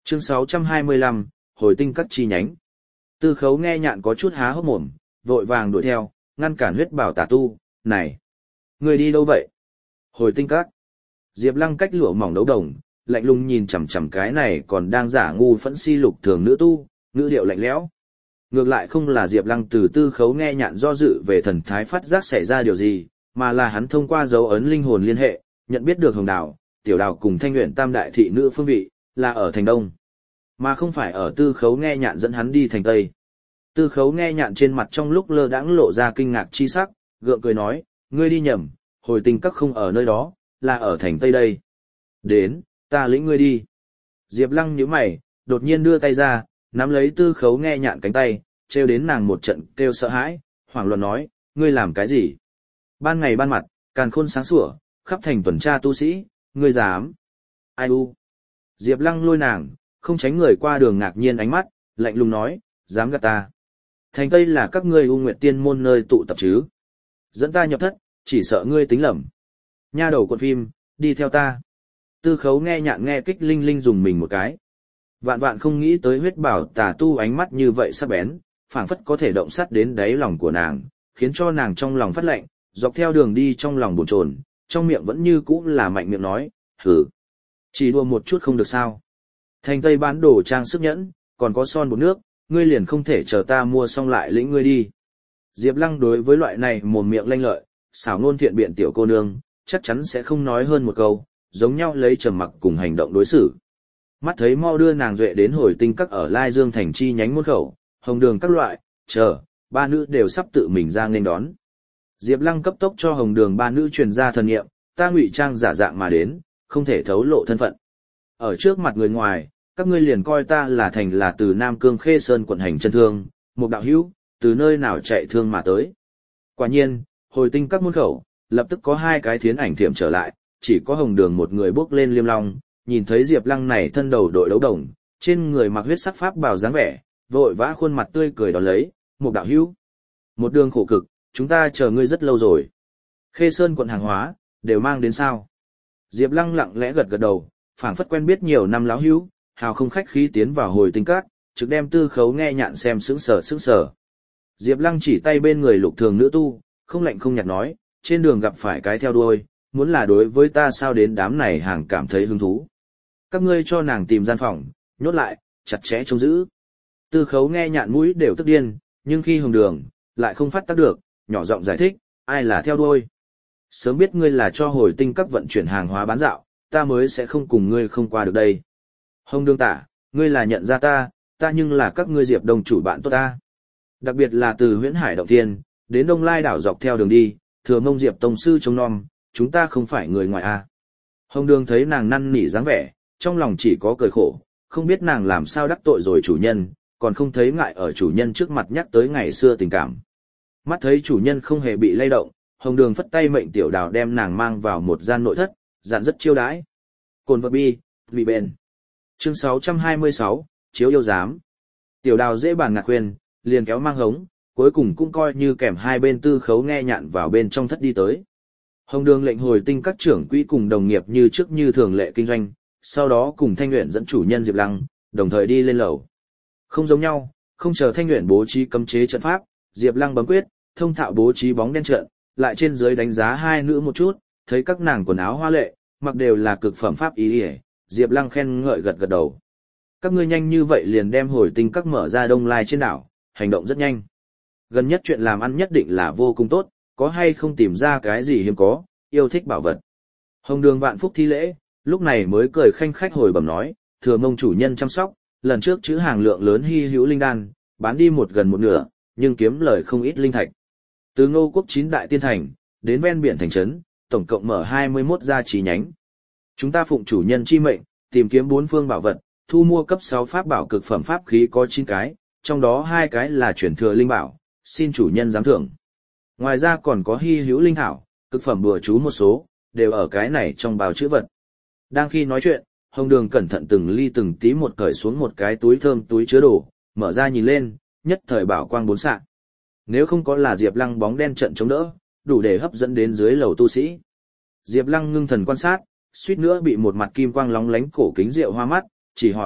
Chương 625, hồi tinh các chi nhánh. Tư Khấu nghe nhạn có chút há hốc mồm, vội vàng đuổi theo, ngăn cản huyết bảo tà tu, này, người đi đâu vậy? Hồi tinh các. Diệp Lăng cách lụa mỏng đấu đồng, lạnh lùng nhìn chằm chằm cái này còn đang giả ngu phẫn si lục thường nữ tu, ngữ điệu lạnh lẽo. Ngược lại không là Diệp Lăng từ Tư Khấu nghe nhạn do dự về thần thái phát giác xảy ra điều gì, mà là hắn thông qua dấu ấn linh hồn liên hệ, nhận biết được Hồng Đào, Tiểu Đào cùng Thanh Uyển tam đại thị nữ phương vị, là ở thành Đông, mà không phải ở Tư Khấu nghe nhạn dẫn hắn đi thành Tây. Tư Khấu nghe nhạn trên mặt trong lúc lơ đãng lộ ra kinh ngạc chi sắc, gượng cười nói, ngươi đi nhầm, hồi tinh các không ở nơi đó, là ở thành Tây đây. Đến, ta lĩnh ngươi đi. Diệp Lăng nhíu mày, đột nhiên đưa tay ra, nắm lấy Tư Khấu nghe nhạn cánh tay, trêu đến nàng một trận kêu sợ hãi, hoảng loạn nói, ngươi làm cái gì? Ban ngày ban mặt, càn khôn sáng sủa, khắp thành tuần tra tu sĩ, ngươi dám? Ai u? Diệp Lăng lôi nàng, không tránh người qua đường ngạc nhiên ánh mắt, lạnh lùng nói, dám gạt ta? Thành Tây là các ngươi U Nguyệt Tiên môn nơi tụ tập chứ? Dẫn ta nhập thất, chỉ sợ ngươi tính lầm. Nha đầu cuộn phim, đi theo ta. Tư Khấu nghe nhạn nghe kích linh linh dùng mình một cái. Vạn vạn không nghĩ tới huyết bảo tà tu ánh mắt như vậy sắc bén, phảng phất có thể động sắt đến đáy lòng của nàng, khiến cho nàng trong lòng phát lạnh, dọc theo đường đi trong lòng bồn chồn, trong miệng vẫn như cũ là mạnh miệng nói, hử. Chỉ đùa một chút không được sao. Thành Tây bán đồ trang sức nhẫn, còn có son bột nước, ngươi liền không thể chờ ta mua xong lại lĩnh ngươi đi. Diệp Lăng đối với loại này mồm miệng lanh lợi, xảo ngôn thiện biện tiểu cô nương, chắc chắn sẽ không nói hơn một câu, giống nhau lấy trầm mặc cùng hành động đối xử. Mắt thấy mau đưa nàng duệ đến hồi tinh các ở Lai Dương thành chi nhánh môn khẩu, hồng đường các loại, chờ, ba nữ đều sắp tự mình ra nên đón. Diệp Lăng cấp tốc cho hồng đường ba nữ truyền ra thần nghiệm, ta ngụy trang giả dạng mà đến, không thể thấu lộ thân phận. Ở trước mặt người ngoài, các ngươi liền coi ta là thành là từ Nam Cương Khê Sơn quận hành chân thương, một đạo hữu, từ nơi nào chạy thương mà tới. Quả nhiên, hồi tinh các môn khẩu, lập tức có hai cái thiến ảnh thiểm trở lại, chỉ có hồng đường một người bước lên liêm long, nhìn thấy Diệp Lăng này thân đầu đội đấu đồng, trên người mặc huyết sắc pháp bào dáng vẻ, vội vã khuôn mặt tươi cười đón lấy, một đạo hữu. Một đường khổ cực, chúng ta chờ ngươi rất lâu rồi. Khê Sơn quận hàng hóa, đều mang đến sao? Diệp Lăng lặng lẽ gật gật đầu, phảng phất quen biết nhiều năm láo hữu, hào không khách khí tiến vào hồi tinh các, trực đem Tư Khấu nghe nhạn xem sững sờ. Diệp Lăng chỉ tay bên người lục thường nữ tu, không lạnh không nhạt nói, trên đường gặp phải cái theo đuôi, muốn là đối với ta sao đến đám này hàng cảm thấy hứng thú. Các ngươi cho nàng tìm gian phòng, nhốt lại, chặt chẽ trông giữ. Tư Khấu nghe nhạn mũi đều tức điên, nhưng khi hồng đường, lại không phát tác được, nhỏ giọng giải thích, ai là theo đuôi. Sớm biết ngươi là cho hồi tinh các vận chuyển hàng hóa bán dạo, ta mới sẽ không cùng ngươi không qua được đây. Hồng đường tả, ngươi là nhận ra ta nhưng là các ngươi Diệp Đông chủ bạn tốt ta. Đặc biệt là từ Huyễn Hải Động Thiên, đến Đông Lai đảo dọc theo đường đi, thừa mông Diệp Tông sư trông nom, chúng ta không phải người ngoài a. Hồng đường thấy nàng năn nỉ dáng vẻ, trong lòng chỉ có cười khổ, không biết nàng làm sao đắc tội rồi chủ nhân, còn không thấy ngại ở chủ nhân trước mặt nhắc tới ngày xưa tình cảm. Mắt thấy chủ nhân không hề bị lay động, hồng đường phất tay mệnh Tiểu Đào đem nàng mang vào một gian nội thất, dặn rất chiêu đãi. Cồn vật bi, vì bền. Chương 626, chiếu yêu giám. Tiểu Đào dễ bàn ngạc khuyên, liền kéo mang hống, cuối cùng cũng coi như kèm hai bên Tư Khấu nghe nhạn vào bên trong thất đi tới. Hồng đường lệnh hồi tinh các trưởng quỹ cùng đồng nghiệp như trước như thường lệ kinh doanh, sau đó cùng Thanh Uyển dẫn chủ nhân Diệp Lăng, đồng thời đi lên lầu. Không giống nhau, không chờ Thanh Uyển bố trí cấm chế trận pháp, Diệp Lăng bấm quyết, thông thạo bố trí bóng đen trận, lại trên dưới đánh giá hai nữ một chút, thấy các nàng quần áo hoa lệ, mặc đều là cực phẩm pháp ý, Diệp Lăng khen ngợi gật gật đầu. Các ngươi nhanh như vậy liền đem hồi tinh các mở ra Đông Lai trên đảo, hành động rất nhanh. Gần nhất chuyện làm ăn nhất định là vô cùng tốt, có hay không tìm ra cái gì hiếm có, yêu thích bảo vật. Hồng đường vạn phúc thi lễ, lúc này mới cười khanh khách hồi bẩm nói, thừa mông chủ nhân chăm sóc, lần trước chữ hàng lượng lớn hy hữu linh đan, bán đi gần một nửa, nhưng kiếm lời không ít linh thạch. Từ Ngô Quốc 9 đại tiên thành, đến ven biển thành trấn, tổng cộng mở 21 gia chi nhánh. Chúng ta phụng chủ nhân chi mệnh, tìm kiếm bốn phương bảo vật, thu mua cấp 6 pháp bảo cực phẩm pháp khí có 9 cái, trong đó 2 cái là chuyển thừa linh bảo, xin chủ nhân giám thưởng. Ngoài ra còn có hy hữu linh thảo, cực phẩm bùa chú một số, đều ở cái này trong bào chữ vật. Đang khi nói chuyện, Hồng Đường cẩn thận từng ly từng tí một cởi xuống một cái túi thơm túi chứa đồ, mở ra nhìn lên, nhất thời bảo quang bốn xạ. Nếu không có là Diệp Lăng bóng đen trận chống đỡ, đủ để hấp dẫn đến dưới lầu tu sĩ. Diệp Lăng ngưng thần quan sát, suýt nữa bị một mặt kim quang lóng lánh cổ kính rượu hoa mắt, chỉ hỏi,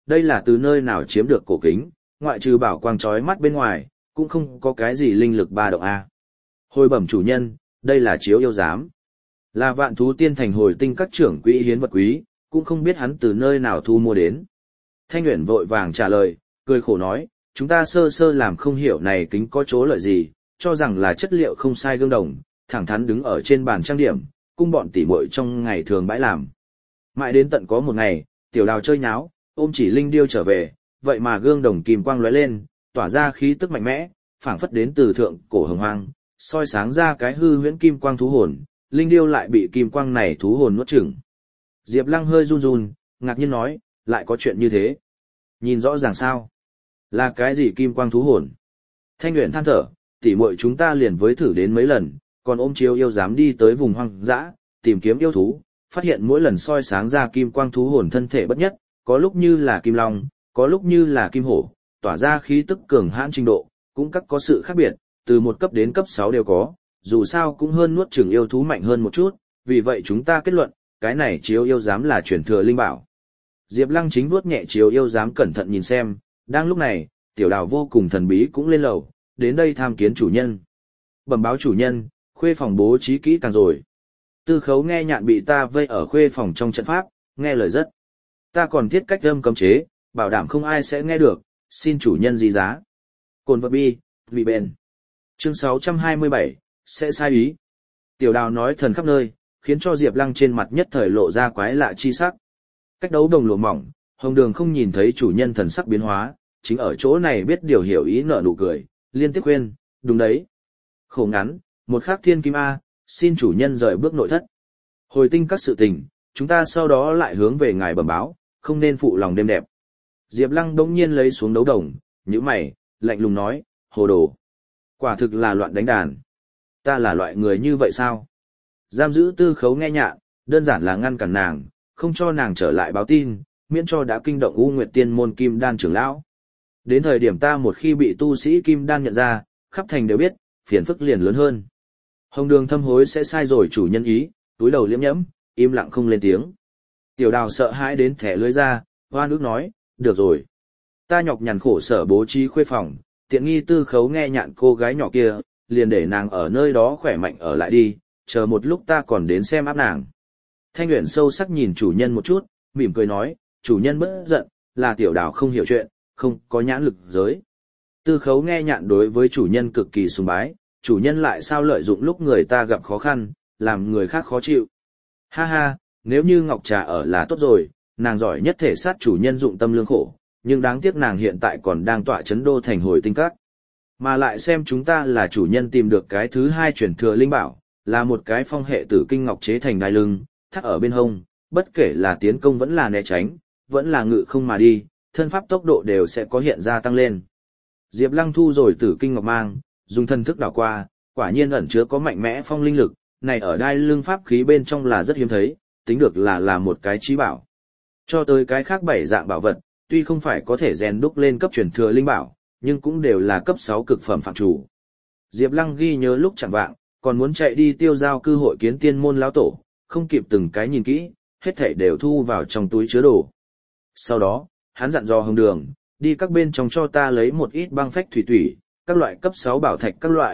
đây là từ nơi nào chiếm được cổ kính, ngoại trừ bảo quang chói mắt bên ngoài, cũng không có cái gì linh lực ba động a. Hồi bẩm chủ nhân, đây là chiếu yêu giám. Là Vạn Thú Tiên Thành hồi tinh các trưởng quỹ hiến vật quý, cũng không biết hắn từ nơi nào thu mua đến. Thanh Uyển vội vàng trả lời, cười khổ nói, chúng ta sơ sơ làm không hiểu này kính có chỗ lợi gì, cho rằng là chất liệu không sai gương đồng, thẳng thắn đứng ở trên bàn trang điểm, cung bọn tỉ muội trong ngày thường bãi làm. Mãi đến tận có một ngày, Tiểu Đào chơi nháo, ôm chỉ linh điêu trở về, vậy mà gương đồng kim quang lóe lên, tỏa ra khí tức mạnh mẽ, phảng phất đến từ thượng cổ hồng hoang, soi sáng ra cái hư huyễn kim quang thú hồn, linh điêu lại bị kim quang này thú hồn nuốt chửng. Diệp Lăng hơi run run, ngạc nhiên nói, lại có chuyện như thế. Nhìn rõ ràng sao? Là cái gì kim quang thú hồn? Thanh Uyển than thở, tỉ muội chúng ta liền với thử đến mấy lần, còn ôm chiếu yêu dám đi tới vùng hoang dã, tìm kiếm yêu thú, phát hiện mỗi lần soi sáng ra kim quang thú hồn thân thể bất nhất, có lúc như là kim long, có lúc như là kim hổ, tỏa ra khí tức cường hãn trình độ, cũng các có sự khác biệt, từ 1 cấp đến cấp 6 đều có, dù sao cũng hơn nuốt chửng yêu thú mạnh hơn một chút, vì vậy chúng ta kết luận, cái này chiếu yêu giám là truyền thừa linh bảo. Diệp Lăng chính vuốt nhẹ chiếu yêu giám cẩn thận nhìn xem, đang lúc này, Tiểu Đào vô cùng thần bí cũng lên lầu, đến đây tham kiến chủ nhân. Bẩm báo chủ nhân, khuê phòng bố trí kỹ càng rồi. Tư Khấu nghe nhạn bị ta vây ở khuê phòng trong trận pháp, nghe lời rất. Ta còn thiết cách âm cấm chế, bảo đảm không ai sẽ nghe được, xin chủ nhân gì giá. Cồn vật bi, vì bền. Chương 627, sẽ sai ý. Tiểu Đào nói thần khắp nơi, khiến cho Diệp Lăng trên mặt nhất thời lộ ra quái lạ chi sắc. Cách đấu đồng lụa mỏng, Hồng Đường không nhìn thấy chủ nhân thần sắc biến hóa, chính ở chỗ này biết điều hiểu ý nở nụ cười, liên tiếp khuyên, đúng đấy. Khổ ngắn, một khắc thiên kim A, xin chủ nhân rời bước nội thất. Hồi tinh các sự tình, chúng ta sau đó lại hướng về ngài bẩm báo, không nên phụ lòng đêm đẹp. Diệp Lăng đống nhiên lấy xuống đấu đồng, nhíu mày, lạnh lùng nói, hồ đồ. Quả thực là loạn đánh đàn. Ta là loại người như vậy sao? Giam giữ Tư Khấu nghe nhạn, đơn giản là ngăn cản nàng, không cho nàng trở lại báo tin, miễn cho đã kinh động U Nguyệt Tiên môn Kim Đan trưởng lão. Đến thời điểm ta một khi bị tu sĩ Kim Đan nhận ra, khắp thành đều biết, phiền phức liền lớn hơn. Hồng Đường thâm hối sẽ sai rồi chủ nhân ý, túi đầu liếm nhẫm, im lặng không lên tiếng. Tiểu Đào sợ hãi đến thẻ lưỡi ra, hoan ước nói, được rồi. Ta nhọc nhằn khổ sở bố trí khuê phòng, tiện nghi Tư Khấu nghe nhạn cô gái nhỏ kia, liền để nàng ở nơi đó khỏe mạnh ở lại đi, chờ một lúc ta còn đến xem áp nàng. Thanh Uyển sâu sắc nhìn chủ nhân một chút, mỉm cười nói, chủ nhân bớt giận, là Tiểu Đào không hiểu chuyện, không có nhãn lực giới. Tư Khấu nghe nhạn đối với chủ nhân cực kỳ sùng bái, chủ nhân lại sao lợi dụng lúc người ta gặp khó khăn, làm người khác khó chịu. Ha ha, nếu như Ngọc Trà ở là tốt rồi, nàng giỏi nhất thể sát chủ nhân dụng tâm lương khổ, nhưng đáng tiếc nàng hiện tại còn đang tọa chấn đô thành hồi tinh các. Mà lại xem chúng ta là chủ nhân tìm được cái thứ hai truyền thừa linh bảo, là một cái phong hệ tử kinh ngọc chế thành đai lưng, thắt ở bên hông, bất kể là tiến công vẫn là né tránh, vẫn là ngự không mà đi, thân pháp tốc độ đều sẽ có hiện ra tăng lên. Diệp Lăng thu rồi tử kinh ngọc mang, dùng thân thức đảo qua, quả nhiên ẩn chứa có mạnh mẽ phong linh lực, này ở đai lưng pháp khí bên trong là rất hiếm thấy, tính được là một cái chí bảo. Cho tới cái khác 7 dạng bảo vật, tuy không phải có thể rèn đúc lên cấp truyền thừa linh bảo, nhưng cũng đều là cấp 6 cực phẩm phạm chủ. Diệp Lăng ghi nhớ lúc chẳng vạng, còn muốn chạy đi tiêu giao cư hội kiến tiên môn lão tổ, không kịp từng cái nhìn kỹ, hết thảy đều thu vào trong túi chứa đồ. Sau đó, hắn dặn dò Hồng Đường, đi các bên trong cho ta lấy một ít băng phách thủy, các loại cấp 6 bảo thạch các loại,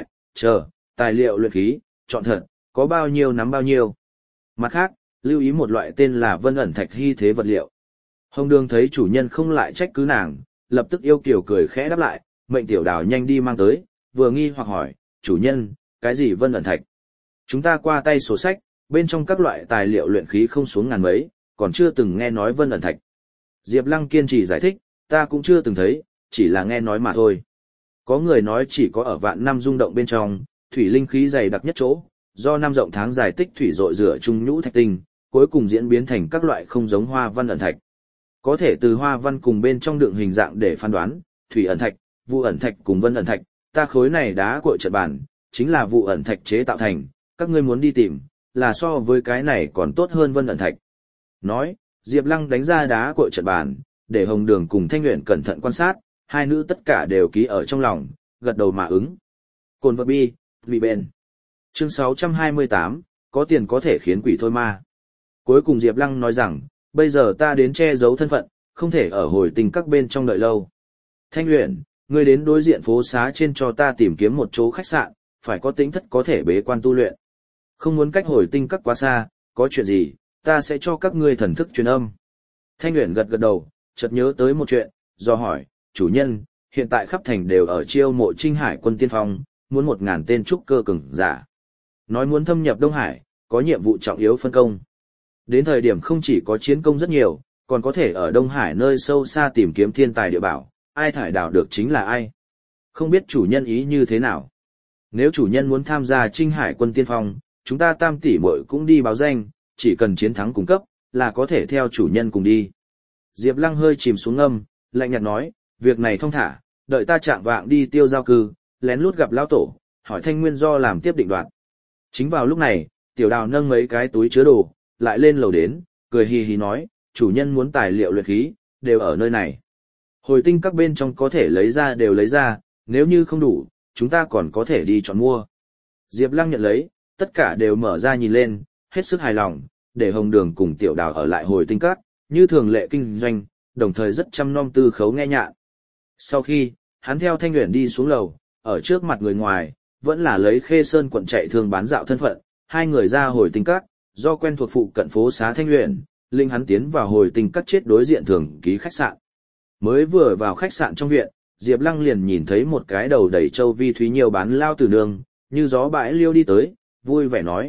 tài liệu luyện khí, chọn thật, có bao nhiêu nắm bao nhiêu. Mặt khác, lưu ý một loại tên là Vân ẩn thạch hy thế vật liệu. Hồng Đường thấy chủ nhân không lại trách cứ nàng, lập tức yêu kiều cười khẽ đáp lại, mệnh Tiểu Đào nhanh đi mang tới, vừa nghi hoặc hỏi, chủ nhân, cái gì Vân ẩn thạch? Chúng ta qua tay sổ sách, bên trong các loại tài liệu luyện khí không xuống ngàn mấy, còn chưa từng nghe nói Vân ẩn thạch. Diệp Lăng kiên trì giải thích, ta cũng chưa từng thấy, chỉ là nghe nói mà thôi. Có người nói chỉ có ở vạn năm rung động bên trong, thủy linh khí dày đặc nhất chỗ, do năm rộng tháng dài tích thủy rội rửa chung nhũ thạch tinh, cuối cùng diễn biến thành các loại không giống hoa văn ẩn thạch. Có thể từ hoa văn cùng bên trong đựng hình dạng để phán đoán, thủy ẩn thạch, vụ ẩn thạch cùng vân ẩn thạch, ta khối này đá cuội trận bản, chính là vụ ẩn thạch chế tạo thành, các ngươi muốn đi tìm, là so với cái này còn tốt hơn vân ẩn thạch. Nói, Diệp Lăng đánh ra đá cuội trận bản, để Hồng Đường cùng Thanh Uyển cẩn thận quan sát, hai nữ tất cả đều ký ở trong lòng, gật đầu mà ứng. Cồn vật bi, vì bền. Chương 628, có tiền có thể khiến quỷ thôi ma. Cuối cùng Diệp Lăng nói rằng, bây giờ ta đến che giấu thân phận, không thể ở hồi tinh các bên trong đợi lâu. Thanh Uyển, ngươi đến đối diện phố xá trên cho ta tìm kiếm một chỗ khách sạn, phải có tính thất có thể bế quan tu luyện. Không muốn cách hồi tinh các quá xa, có chuyện gì, ta sẽ cho các ngươi thần thức truyền âm. Thanh Uyển gật gật đầu, chợt nhớ tới một chuyện, do hỏi, chủ nhân, hiện tại khắp thành đều ở chiêu mộ Trinh Hải quân tiên phong, muốn 1.000 tên trúc cơ cường giả. Nói muốn thâm nhập Đông Hải, có nhiệm vụ trọng yếu phân công. Đến thời điểm không chỉ có chiến công rất nhiều, còn có thể ở Đông Hải nơi sâu xa tìm kiếm thiên tài địa bảo, ai thải đào được chính là ai. Không biết chủ nhân ý như thế nào. Nếu chủ nhân muốn tham gia Trinh Hải quân tiên phong, chúng ta tam tỷ muội cũng đi báo danh, chỉ cần chiến thắng cung cấp, là có thể theo chủ nhân cùng đi. Diệp Lăng hơi chìm xuống ngâm, lạnh nhạt nói, việc này thong thả, đợi ta chạm vạng đi tiêu giao cư, lén lút gặp lão tổ, hỏi thanh nguyên do làm tiếp định đoạt. Chính vào lúc này, tiểu đào nâng mấy cái túi chứa đồ, lại lên lầu đến, cười hì hì nói, chủ nhân muốn tài liệu luyện khí, đều ở nơi này. Hồi tinh các bên trong có thể lấy ra đều lấy ra, nếu như không đủ, chúng ta còn có thể đi chọn mua. Diệp Lăng nhận lấy, tất cả đều mở ra nhìn lên, hết sức hài lòng, để Hồng Đường cùng tiểu đào ở lại hồi tinh các, như thường lệ kinh doanh, đồng thời rất chăm nom Tư Khấu nghe nhạn. Sau khi, hắn theo Thanh Uyển đi xuống lầu, ở trước mặt người ngoài, vẫn là lấy Khê Sơn quận chạy thương bán dạo thân phận, hai người ra hồi tinh các, do quen thuộc phụ cận phố xá Thanh Uyển, linh hắn tiến vào hồi tinh các chết đối diện thường ký khách sạn. Mới vừa vào khách sạn trong viện, Diệp Lăng liền nhìn thấy một cái đầu đầy châu vi thúy nhiều bán lao tử nương, như gió bãi liêu đi tới, vui vẻ nói,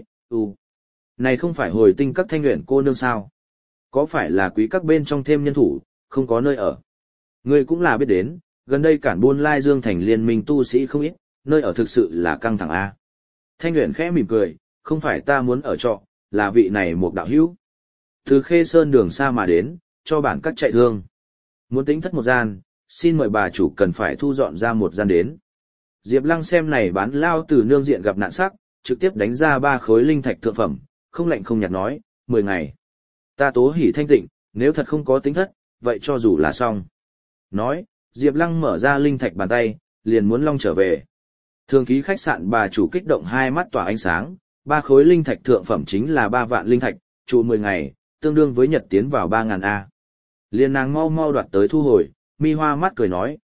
này không phải hồi tinh các Thanh Uyển cô nương sao? Có phải là quý các bên trong thêm nhân thủ, không có nơi ở? Ngươi cũng là biết đến, gần đây Cản Buôn Lai Dương thành liên minh tu sĩ không ít, nơi ở thực sự là căng thẳng a. Thanh Uyển khẽ mỉm cười, không phải ta muốn ở trọ, là vị này một đạo hữu. Từ Khê Sơn đường xa mà đến, cho bản các chạy thương. Muốn tính thất một gian, xin mời bà chủ cần phải thu dọn ra một gian đến. Diệp Lăng xem này bán lao từ nương diện gặp nạn sắc, trực tiếp đánh ra 3 khối linh thạch thượng phẩm, không lạnh không nhạt nói, 10 ngày. Ta tố hỉ thanh tịnh, nếu thật không có tính thất, vậy cho dù là xong. Nói, Diệp Lăng mở ra linh thạch bàn tay, liền muốn long trở về. Thường ký khách sạn bà chủ kích động hai mắt tỏa ánh sáng, 3 khối linh thạch thượng phẩm chính là 3 vạn linh thạch, trụ 10 ngày, tương đương với nhật tiến vào 3.000 A. Liên nàng mau mau đoạt tới thu hồi, mi hoa mắt cười nói,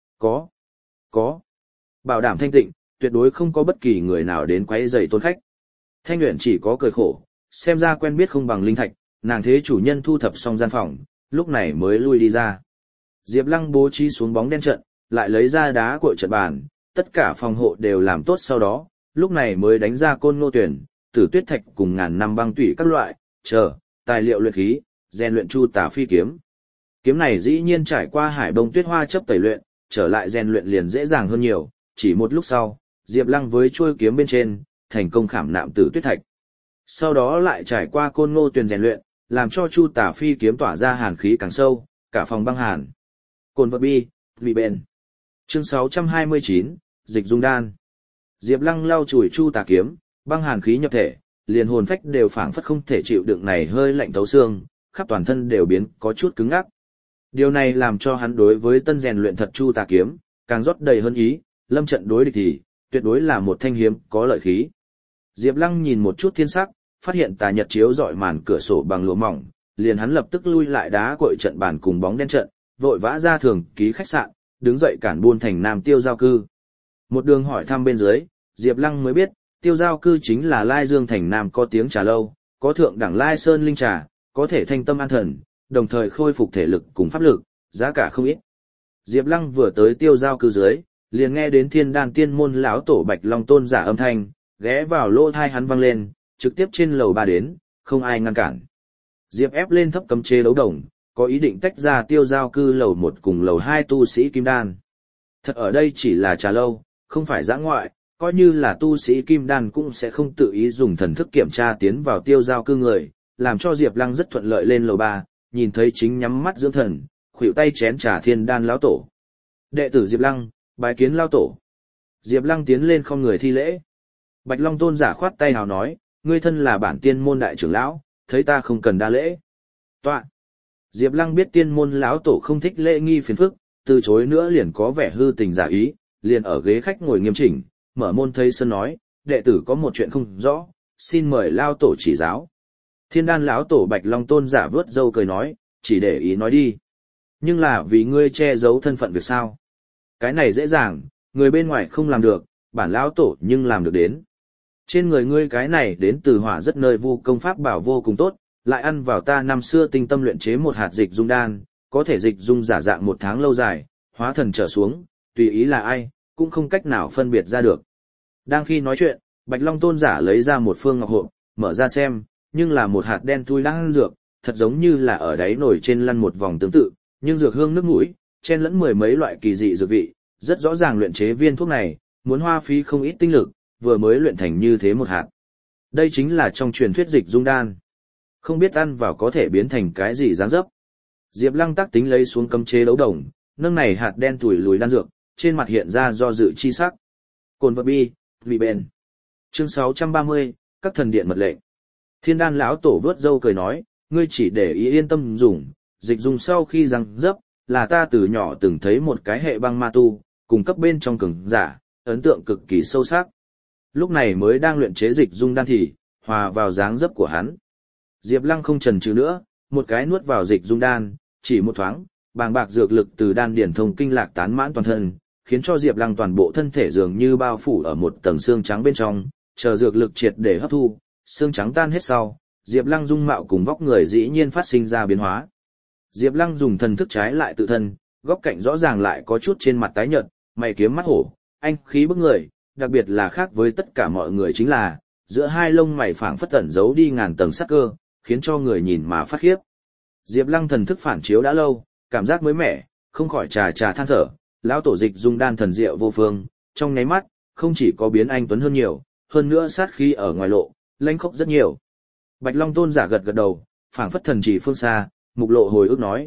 có. Bảo đảm thanh tịnh, tuyệt đối không có bất kỳ người nào đến quấy rầy tôn khách. Thanh Uyển chỉ có cười khổ, xem ra quen biết không bằng linh thạch, nàng thế chủ nhân thu thập xong gian phòng, lúc này mới lui đi ra. Diệp Lăng bố trí xuống bóng đen trận, lại lấy ra đá cội trận bàn, tất cả phòng hộ đều làm tốt sau đó, lúc này mới đánh ra côn ngô tuyển, tử tuyết thạch cùng ngàn năm băng tủy các loại, tài liệu luyện khí, rèn luyện chu tả phi kiếm. Kiếm này dĩ nhiên trải qua hải bông tuyết hoa chấp tẩy luyện, trở lại rèn luyện liền dễ dàng hơn nhiều, chỉ một lúc sau, Diệp Lăng với chuôi kiếm bên trên, thành công khảm nạm tử tuyết thạch. Sau đó lại trải qua côn ngô tuyển rèn luyện, làm cho chu tả phi kiếm tỏa ra hàn khí càng sâu, cả phòng băng hàn. Cồn vật bi, vị bền. Chương 629, dịch dung đan. Diệp Lăng lau chùi chu tả kiếm, băng hàn khí nhập thể, liền hồn phách đều phảng phất không thể chịu đựng này hơi lạnh thấu xương, khắp toàn thân đều biến có chút cứng ngắc. Điều này làm cho hắn đối với tân rèn luyện thật chu tả kiếm, càng rót đầy hơn ý, lâm trận đối địch thì, tuyệt đối là một thanh hiếm có lợi khí. Diệp Lăng nhìn một chút thiên sắc, phát hiện tà nhật chiếu rọi màn cửa sổ bằng lụa mỏng, liền hắn lập tức lui lại đá cội trận bàn cùng bóng đen trận, vội vã ra thường ký khách sạn, đứng dậy Cản Buôn thành Nam tiêu giao cư. Một đường hỏi thăm bên dưới, Diệp Lăng mới biết, tiêu giao cư chính là Lai Dương thành Nam có tiếng trà lâu, có thượng đẳng Lai Sơn linh trà, có thể thanh tâm an thần, đồng thời khôi phục thể lực cùng pháp lực, giá cả không ít. Diệp Lăng vừa tới tiêu giao cư dưới, liền nghe đến Thiên Đan Tiên môn lão tổ Bạch Long Tôn giả âm thanh, ghé vào lỗ tai hắn vang lên, trực tiếp trên lầu 3 đến, không ai ngăn cản. Diệp ép lên thấp cấm chế đấu đồng, có ý định tách ra tiêu giao cư lầu 1 cùng lầu 2 tu sĩ kim đan. Thật ở đây chỉ là trà lâu, không phải dã ngoại, coi như là tu sĩ kim đan cũng sẽ không tự ý dùng thần thức kiểm tra tiến vào tiêu giao cư người, làm cho Diệp Lăng rất thuận lợi lên lầu 3, nhìn thấy chính nhắm mắt dưỡng thần, khuỷu tay chén trà Thiên Đan lão tổ. Đệ tử Diệp Lăng, bái kiến lão tổ. Diệp Lăng tiến lên không người thi lễ. Bạch Long Tôn giả khoát tay hào nói, ngươi thân là bản tiên môn đại trưởng lão, thấy ta không cần đa lễ. Tọa. Diệp Lăng biết tiên môn lão tổ không thích lễ nghi phiền phức, từ chối nữa liền có vẻ hư tình giả ý, liền ở ghế khách ngồi nghiêm chỉnh, mở môn thấy sân nói, đệ tử có một chuyện không rõ, xin mời lão tổ chỉ giáo. Thiên Đan lão tổ Bạch Long Tôn giả vớt râu cười nói, chỉ để ý nói đi. Nhưng là vì ngươi che giấu thân phận việc sao? Cái này dễ dàng, người bên ngoài không làm được, bản lão tổ nhưng làm được đến. Trên người ngươi cái này đến từ hỏa rất nơi vu công pháp bảo vô cùng tốt, lại ăn vào ta năm xưa tinh tâm luyện chế một hạt dịch dung đan, có thể dịch dung giả dạng 1 tháng lâu dài, hóa thần trở xuống, tùy ý là ai, cũng không cách nào phân biệt ra được. Đang khi nói chuyện, Bạch Long tôn giả lấy ra một phương ngọc hộp, mở ra xem, nhưng là một hạt đen thui đan dược, thật giống như là ở đáy nổi trên lăn một vòng tương tự, nhưng dược hương nước mũi, chen lẫn 10 mấy loại kỳ dị dược vị, rất rõ ràng luyện chế viên thuốc này, muốn hoa phí không ít tinh lực, vừa mới luyện thành như thế một hạt. Đây chính là trong truyền thuyết dịch dung đan. Không biết ăn vào có thể biến thành cái gì dáng dấp. Diệp Lăng tác tính lấy xuống cấm chế đấu đồng, nâng này hạt đen tủi lùi đan dược, trên mặt hiện ra do dự chi sắc. Cồn vật bi, vị bền. Chương 630, các thần điện mật lệnh. Thiên đan lão tổ vớt râu cười nói, ngươi chỉ để ý yên tâm dùng, dịch dùng sau khi răng dấp, là ta từ nhỏ từng thấy một cái hệ băng ma tu, cùng cấp bên trong cường giả, ấn tượng cực kỳ sâu sắc. Lúc này mới đang luyện chế dịch dung đan thì, hòa vào dáng dấp của hắn. Diệp Lăng không chần chừ nữa, một cái nuốt vào dịch dung đan, chỉ một thoáng, bàng bạc dược lực từ đan điển thông kinh lạc tán mãn toàn thân, khiến cho Diệp Lăng toàn bộ thân thể dường như bao phủ ở một tầng xương trắng bên trong, chờ dược lực triệt để hấp thu, xương trắng tan hết sau, Diệp Lăng dung mạo cùng vóc người dĩ nhiên phát sinh ra biến hóa. Diệp Lăng dùng thần thức trái lại tự thân, góc cạnh rõ ràng lại có chút trên mặt tái nhợt, mày kiếm mắt hổ, anh khí bức người, đặc biệt là khác với tất cả mọi người chính là, giữa hai lông mày phảng phất tẩn giấu đi ngàn tầng sắc cơ, khiến cho người nhìn mà phát khiếp. Diệp Lăng thần thức phản chiếu đã lâu, cảm giác mới mẻ, không khỏi trà than thở, lão tổ dịch dung đan thần diệu vô phương, trong nháy mắt, không chỉ có biến anh tuấn hơn nhiều, hơn nữa sát khí ở ngoài lộ, lãnh khốc rất nhiều. Bạch Long tôn giả gật đầu, phảng phất thần chỉ phương xa, mục lộ hồi ức nói,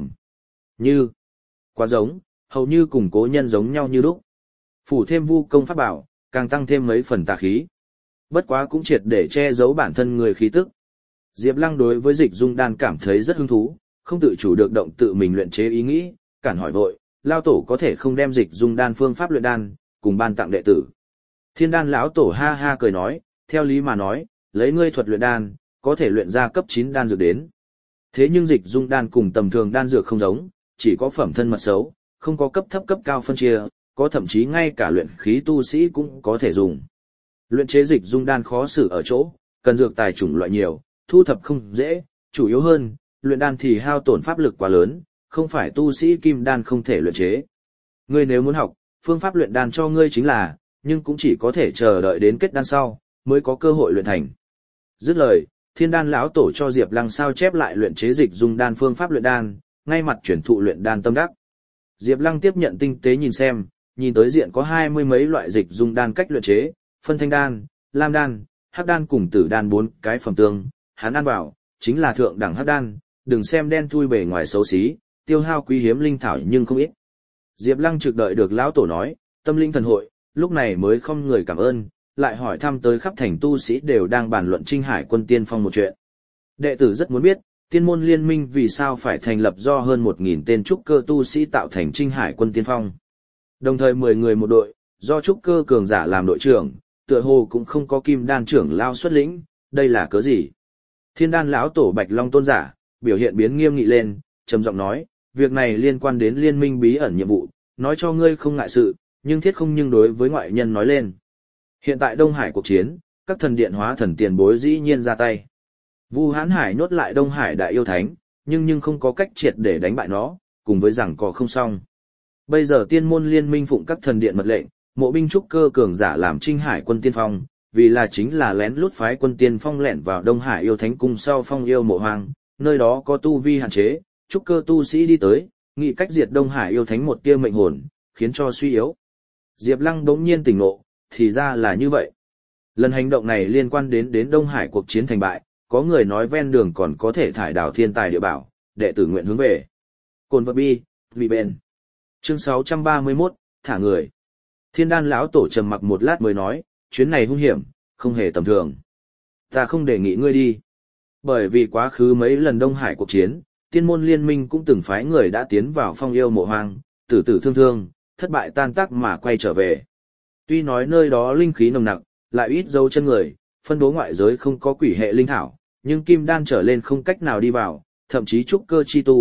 như, quá giống, hầu như cùng cố nhân giống nhau như lúc. Phủ thêm vu công pháp bảo, càng tăng thêm mấy phần tà khí. Bất quá cũng triệt để che giấu bản thân người khí tức. Diệp Lăng đối với dịch dung đan cảm thấy rất hứng thú, không tự chủ được động tự mình luyện chế ý nghĩ, cản hỏi vội, lao tổ có thể không đem dịch dung đan phương pháp luyện đan, cùng ban tặng đệ tử. Thiên đan lão tổ ha ha cười nói, theo lý mà nói, lấy ngươi thuật luyện đan, có thể luyện ra cấp 9 đan dược đến. Thế nhưng dịch dung đan cùng tầm thường đan dược không giống, chỉ có phẩm thân mật xấu, không có cấp thấp cấp cao phân chia, có thậm chí ngay cả luyện khí tu sĩ cũng có thể dùng. Luyện chế dịch dung đan khó xử ở chỗ, cần dược tài chủng loại nhiều, thu thập không dễ, chủ yếu hơn, luyện đan thì hao tổn pháp lực quá lớn, không phải tu sĩ kim đan không thể luyện chế. Ngươi nếu muốn học, phương pháp luyện đan cho ngươi chính là, nhưng cũng chỉ có thể chờ đợi đến kết đan sau, mới có cơ hội luyện thành. Dứt lời, Thiên đan lão tổ cho Diệp Lăng sao chép lại luyện chế dịch dung đan phương pháp luyện đan, ngay mặt chuyển thụ luyện đan tâm đắc. Diệp Lăng tiếp nhận tinh tế nhìn xem, nhìn tới diện có 20 mấy loại dịch dung đan cách luyện chế, phân thanh đan, lam đan, hắc đan cùng tử đan 4 cái phẩm tương, hắn ăn vào, chính là thượng đẳng hắc đan, đừng xem đen thui bề ngoài xấu xí, tiêu hao quý hiếm linh thảo nhưng không ít. Diệp Lăng trực đợi được lão tổ nói, tâm linh thần hội, lúc này mới không người cảm ơn, lại hỏi thăm tới khắp thành tu sĩ đều đang bàn luận Trinh Hải quân tiên phong một chuyện. Đệ tử rất muốn biết, tiên môn liên minh vì sao phải thành lập do hơn 1.000 tên trúc cơ tu sĩ tạo thành Trinh Hải quân tiên phong. Đồng thời 10 người một đội, do trúc cơ cường giả làm đội trưởng, tựa hồ cũng không có kim đan trưởng lao xuất lĩnh, đây là cớ gì? Thiên đan lão tổ Bạch Long tôn giả, biểu hiện biến nghiêm nghị lên, trầm giọng nói, việc này liên quan đến liên minh bí ẩn nhiệm vụ, nói cho ngươi không ngại sự, nhưng thiết không nhưng đối với ngoại nhân nói lên. Hiện tại Đông Hải cuộc chiến, các thần điện hóa thần tiền bối dĩ nhiên ra tay. Vu Hán Hải nhốt lại Đông Hải đại yêu thánh, nhưng không có cách triệt để đánh bại nó, cùng với rằng có không xong. Bây giờ tiên môn liên minh phụng các thần điện mật lệnh, mộ binh trúc cơ cường giả làm Trinh Hải quân tiên phong, vì là chính là lén lút phái quân tiên phong lẻn vào Đông Hải yêu thánh cung sau phong yêu mộ hoang, nơi đó có tu vi hạn chế, trúc cơ tu sĩ đi tới, nghị cách diệt Đông Hải yêu thánh một tia mệnh hồn, khiến cho suy yếu. Diệp Lăng bỗng nhiên tỉnh ngộ, thì ra là như vậy. Lần hành động này liên quan đến Đông Hải cuộc chiến thành bại, có người nói ven đường còn có thể thải đào thiên tài địa bảo, đệ tử nguyện hướng về. Cồn vật bi, vì bền. Chương 631, thả người. Thiên đan lão tổ trầm mặc một lát mới nói, chuyến này hung hiểm, không hề tầm thường. Ta không đề nghị ngươi đi. Bởi vì quá khứ mấy lần Đông Hải cuộc chiến, tiên môn liên minh cũng từng phái người đã tiến vào phong yêu mộ hoang, tử tử thương thương, thất bại tan tác mà quay trở về. Tuy nói nơi đó linh khí nồng nặc, lại ít dấu chân người, phân bố ngoại giới không có quỷ hệ linh thảo, nhưng kim đan trở lên không cách nào đi vào, thậm chí trúc cơ chi tu,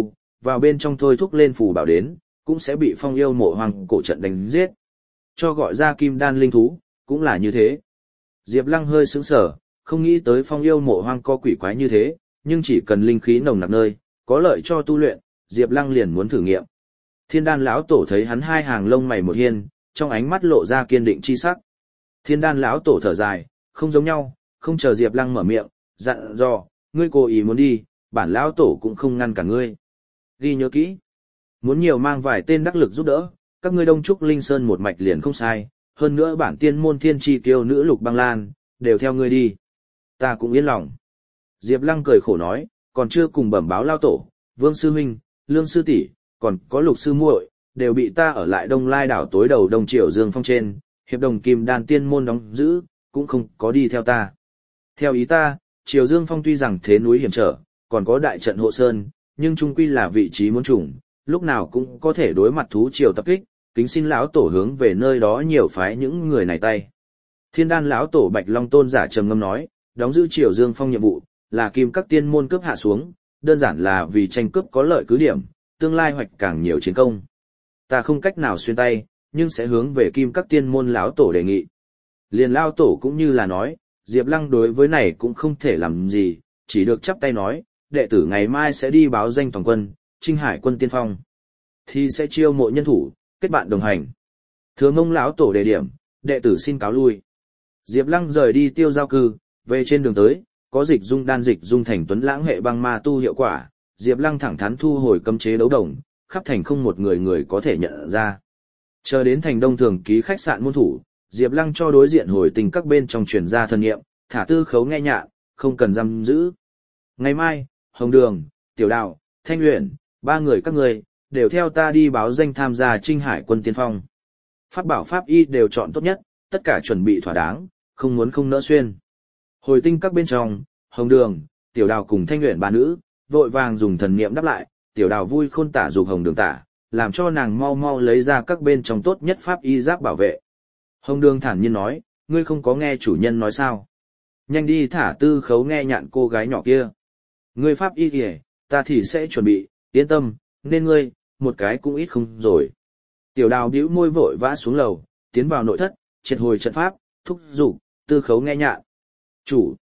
vào bên trong thôi thúc lên phù bảo đến, cũng sẽ bị Phong Yêu Mộ Hoang cổ trận đánh giết. Cho gọi ra kim đan linh thú, cũng là như thế. Diệp Lăng hơi sững sờ, không nghĩ tới Phong Yêu Mộ Hoang có quỷ quái như thế, nhưng chỉ cần linh khí nồng nặc nơi, có lợi cho tu luyện, Diệp Lăng liền muốn thử nghiệm. Thiên Đan lão tổ thấy hắn hai hàng lông mày một hiên, trong ánh mắt lộ ra kiên định chi sắc. Thiên Đan lão tổ thở dài, không giống nhau, không chờ Diệp Lăng mở miệng, dặn dò, ngươi cố ý muốn đi, bản lão tổ cũng không ngăn cả ngươi. Ghi nhớ kỹ, muốn nhiều mang vài tên đắc lực giúp đỡ, các ngươi Đông Trúc Linh Sơn một mạch liền không sai, hơn nữa bản tiên môn thiên chi kiêu nữ Lục Băng Lan, đều theo ngươi đi. Ta cũng yên lòng. Diệp Lăng cười khổ nói, còn chưa cùng bẩm báo lão tổ, Vương sư huynh, Lương sư tỷ, còn có Lục sư muội, đều bị ta ở lại Đông Lai đảo tối đầu Đông Triều Dương Phong trên, hiệp đồng Kim Đan tiên môn đóng giữ, cũng không có đi theo ta. Theo ý ta, Triều Dương Phong tuy rằng thế núi hiểm trở, còn có đại trận hộ sơn, nhưng chung quy là vị trí muốn trùng, lúc nào cũng có thể đối mặt thú triều tập kích, kính xin lão tổ hướng về nơi đó nhiều phái những người này tay. Thiên Đan lão tổ Bạch Long tôn giả trầm ngâm nói, đóng giữ Triều Dương Phong nhiệm vụ là kim các tiên môn cướp hạ xuống, đơn giản là vì tranh cướp có lợi cứ điểm, tương lai hoạch càng nhiều chiến công. Ta không cách nào xuyên tay, nhưng sẽ hướng về kim các tiên môn lão tổ đề nghị. Liền lão tổ cũng như là nói, Diệp Lăng đối với này cũng không thể làm gì, chỉ được chắp tay nói, đệ tử ngày mai sẽ đi báo danh toàn quân, Trinh Hải quân tiên phong, thì sẽ chiêu mộ nhân thủ, kết bạn đồng hành. Thừa Mông lão tổ đề điểm, đệ tử xin cáo lui. Diệp Lăng rời đi Tiêu Giao cư, về trên đường tới, có dịch dung đan dịch dung thành tuấn lãng hệ băng ma tu hiệu quả, Diệp Lăng thẳng thắn thu hồi cấm chế đấu đồng, khắp thành không một người có thể nhận ra. Chờ đến thành Đông Thường ký khách sạn môn thủ, Diệp Lăng cho đối diện hồi tình các bên trong truyền ra thân nghiệm, thả Tư Khấu nghe nhạn, không cần giam giữ. Ngày mai, Hồng Đường, Tiểu Đạo, Thanh Uyển, ba người các ngươi đều theo ta đi báo danh tham gia Trinh Hải quân tiên phong. Pháp bảo pháp y đều chọn tốt nhất, tất cả chuẩn bị thỏa đáng, không muốn không nỡ xuyên. Hồi tinh các bên trong, Hồng Đường, Tiểu Đào cùng Thanh Uyển ba nữ, vội vàng dùng thần niệm đáp lại, Tiểu Đào vui khôn tả dục Hồng Đường tả, làm cho nàng mau mau lấy ra các bên trong tốt nhất pháp y giáp bảo vệ. Hồng Đường thản nhiên nói, ngươi không có nghe chủ nhân nói sao? Nhanh đi thả Tư Khấu nghe nhạn cô gái nhỏ kia. Ngươi pháp y kìa, ta thì sẽ chuẩn bị, yên tâm, nên ngươi, một cái cũng ít không rồi. Tiểu Đào bĩu môi vội vã xuống lầu, tiến vào nội thất, triệt hồi trận pháp, thúc giục, Tư Khấu nghe nhạn. Chủ,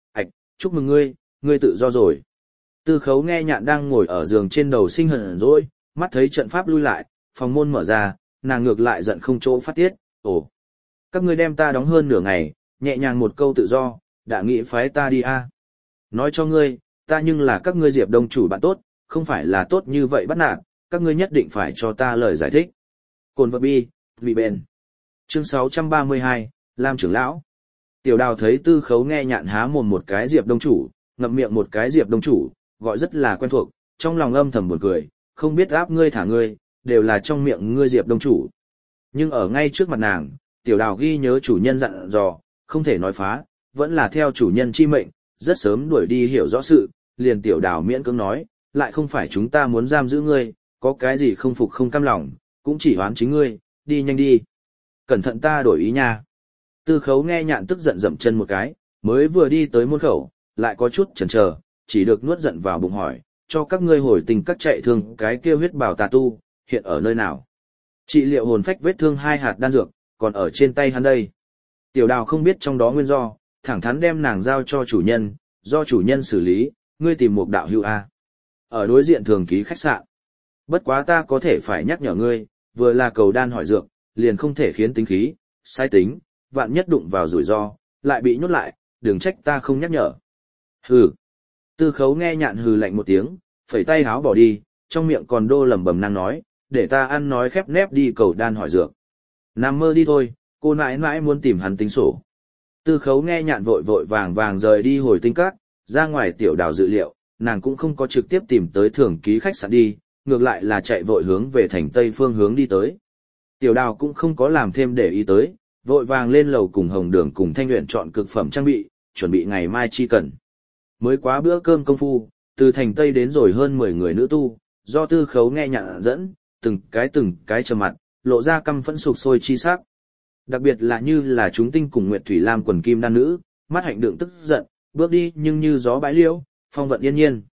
chúc mừng ngươi, ngươi tự do rồi. Tư Khấu nghe nhạn đang ngồi ở giường trên đầu sinh hờn rồi, mắt thấy trận pháp lui lại, phòng môn mở ra, nàng ngược lại giận không chỗ phát tiết, ồ. Các ngươi đem ta đóng hơn nửa ngày, nhẹ nhàng một câu tự do, đã nghĩ phái ta đi a. Nói cho ngươi, ta nhưng là các ngươi Diệp Đông chủ bạn tốt, không phải là tốt như vậy bắt nạt, các ngươi nhất định phải cho ta lời giải thích. Cồn vật bi, vì bền. Chương 632, Lam trưởng lão. Tiểu Đào thấy Tư Khấu nghe nhạn há mồm một cái Diệp Đông chủ, ngậm miệng một cái Diệp Đông chủ, gọi rất là quen thuộc, trong lòng âm thầm buồn cười, không biết áp ngươi thả ngươi, đều là trong miệng ngươi Diệp Đông chủ. Nhưng ở ngay trước mặt nàng, Tiểu Đào ghi nhớ chủ nhân dặn dò, không thể nói phá, vẫn là theo chủ nhân chi mệnh, rất sớm đuổi đi hiểu rõ sự, liền Tiểu Đào miễn cưỡng nói, lại không phải chúng ta muốn giam giữ ngươi, có cái gì không phục không cam lòng, cũng chỉ oán chính ngươi, đi nhanh đi. Cẩn thận ta đổi ý nha. Tư Khấu nghe nhạn tức giận dậm chân một cái, mới vừa đi tới môn khẩu, lại có chút chần chờ, chỉ được nuốt giận vào bụng hỏi, cho các ngươi hồi tình các chạy thương cái kia huyết bảo tà tu, hiện ở nơi nào? Trị liệu hồn phách vết thương 2 hạt đan dược, còn ở trên tay hắn đây. Tiểu Đào không biết trong đó nguyên do, thẳng thắn đem nàng giao cho chủ nhân, do chủ nhân xử lý, ngươi tìm một đạo hữu A. Ở đối diện thường ký khách sạn. Bất quá ta có thể phải nhắc nhở ngươi, vừa là cầu đan hỏi dược, liền không thể khiến tính khí, sai tính, vạn nhất đụng vào rủi ro, lại bị nhốt lại, đừng trách ta không nhắc nhở. Hừ. Tư Khấu nghe nhạn hừ lạnh một tiếng, phẩy tay háo bỏ đi, trong miệng còn đô lẩm bẩm năng nói, để ta ăn nói khép nép đi cầu đan hỏi dược. Nằm mơ đi thôi, cô nãi nãi muốn tìm hắn tính sổ. Tư Khấu nghe nhạn vội vội vàng vàng rời đi hồi tinh các, ra ngoài Tiểu Đào dự liệu, nàng cũng không có trực tiếp tìm tới thường ký khách sạn đi, ngược lại là chạy vội hướng về thành tây phương hướng đi tới. Tiểu Đào cũng không có làm thêm để ý tới, vội vàng lên lầu cùng Hồng Đường cùng Thanh Uyển chọn cực phẩm trang bị, chuẩn bị ngày mai chi cần. Mới quá bữa cơm công phu, từ thành tây đến rồi hơn 10 người nữ tu, do Tư Khấu nghe nhạn dẫn, từng cái trầm mặt, lộ ra căm phẫn sục sôi chi sắc. Đặc biệt là như là chúng tinh cùng Nguyệt Thủy Lam quần kim đan nữ, mắt hạnh đượng tức giận, bước đi nhưng như gió bãi liễu, phong vận yên nhiên.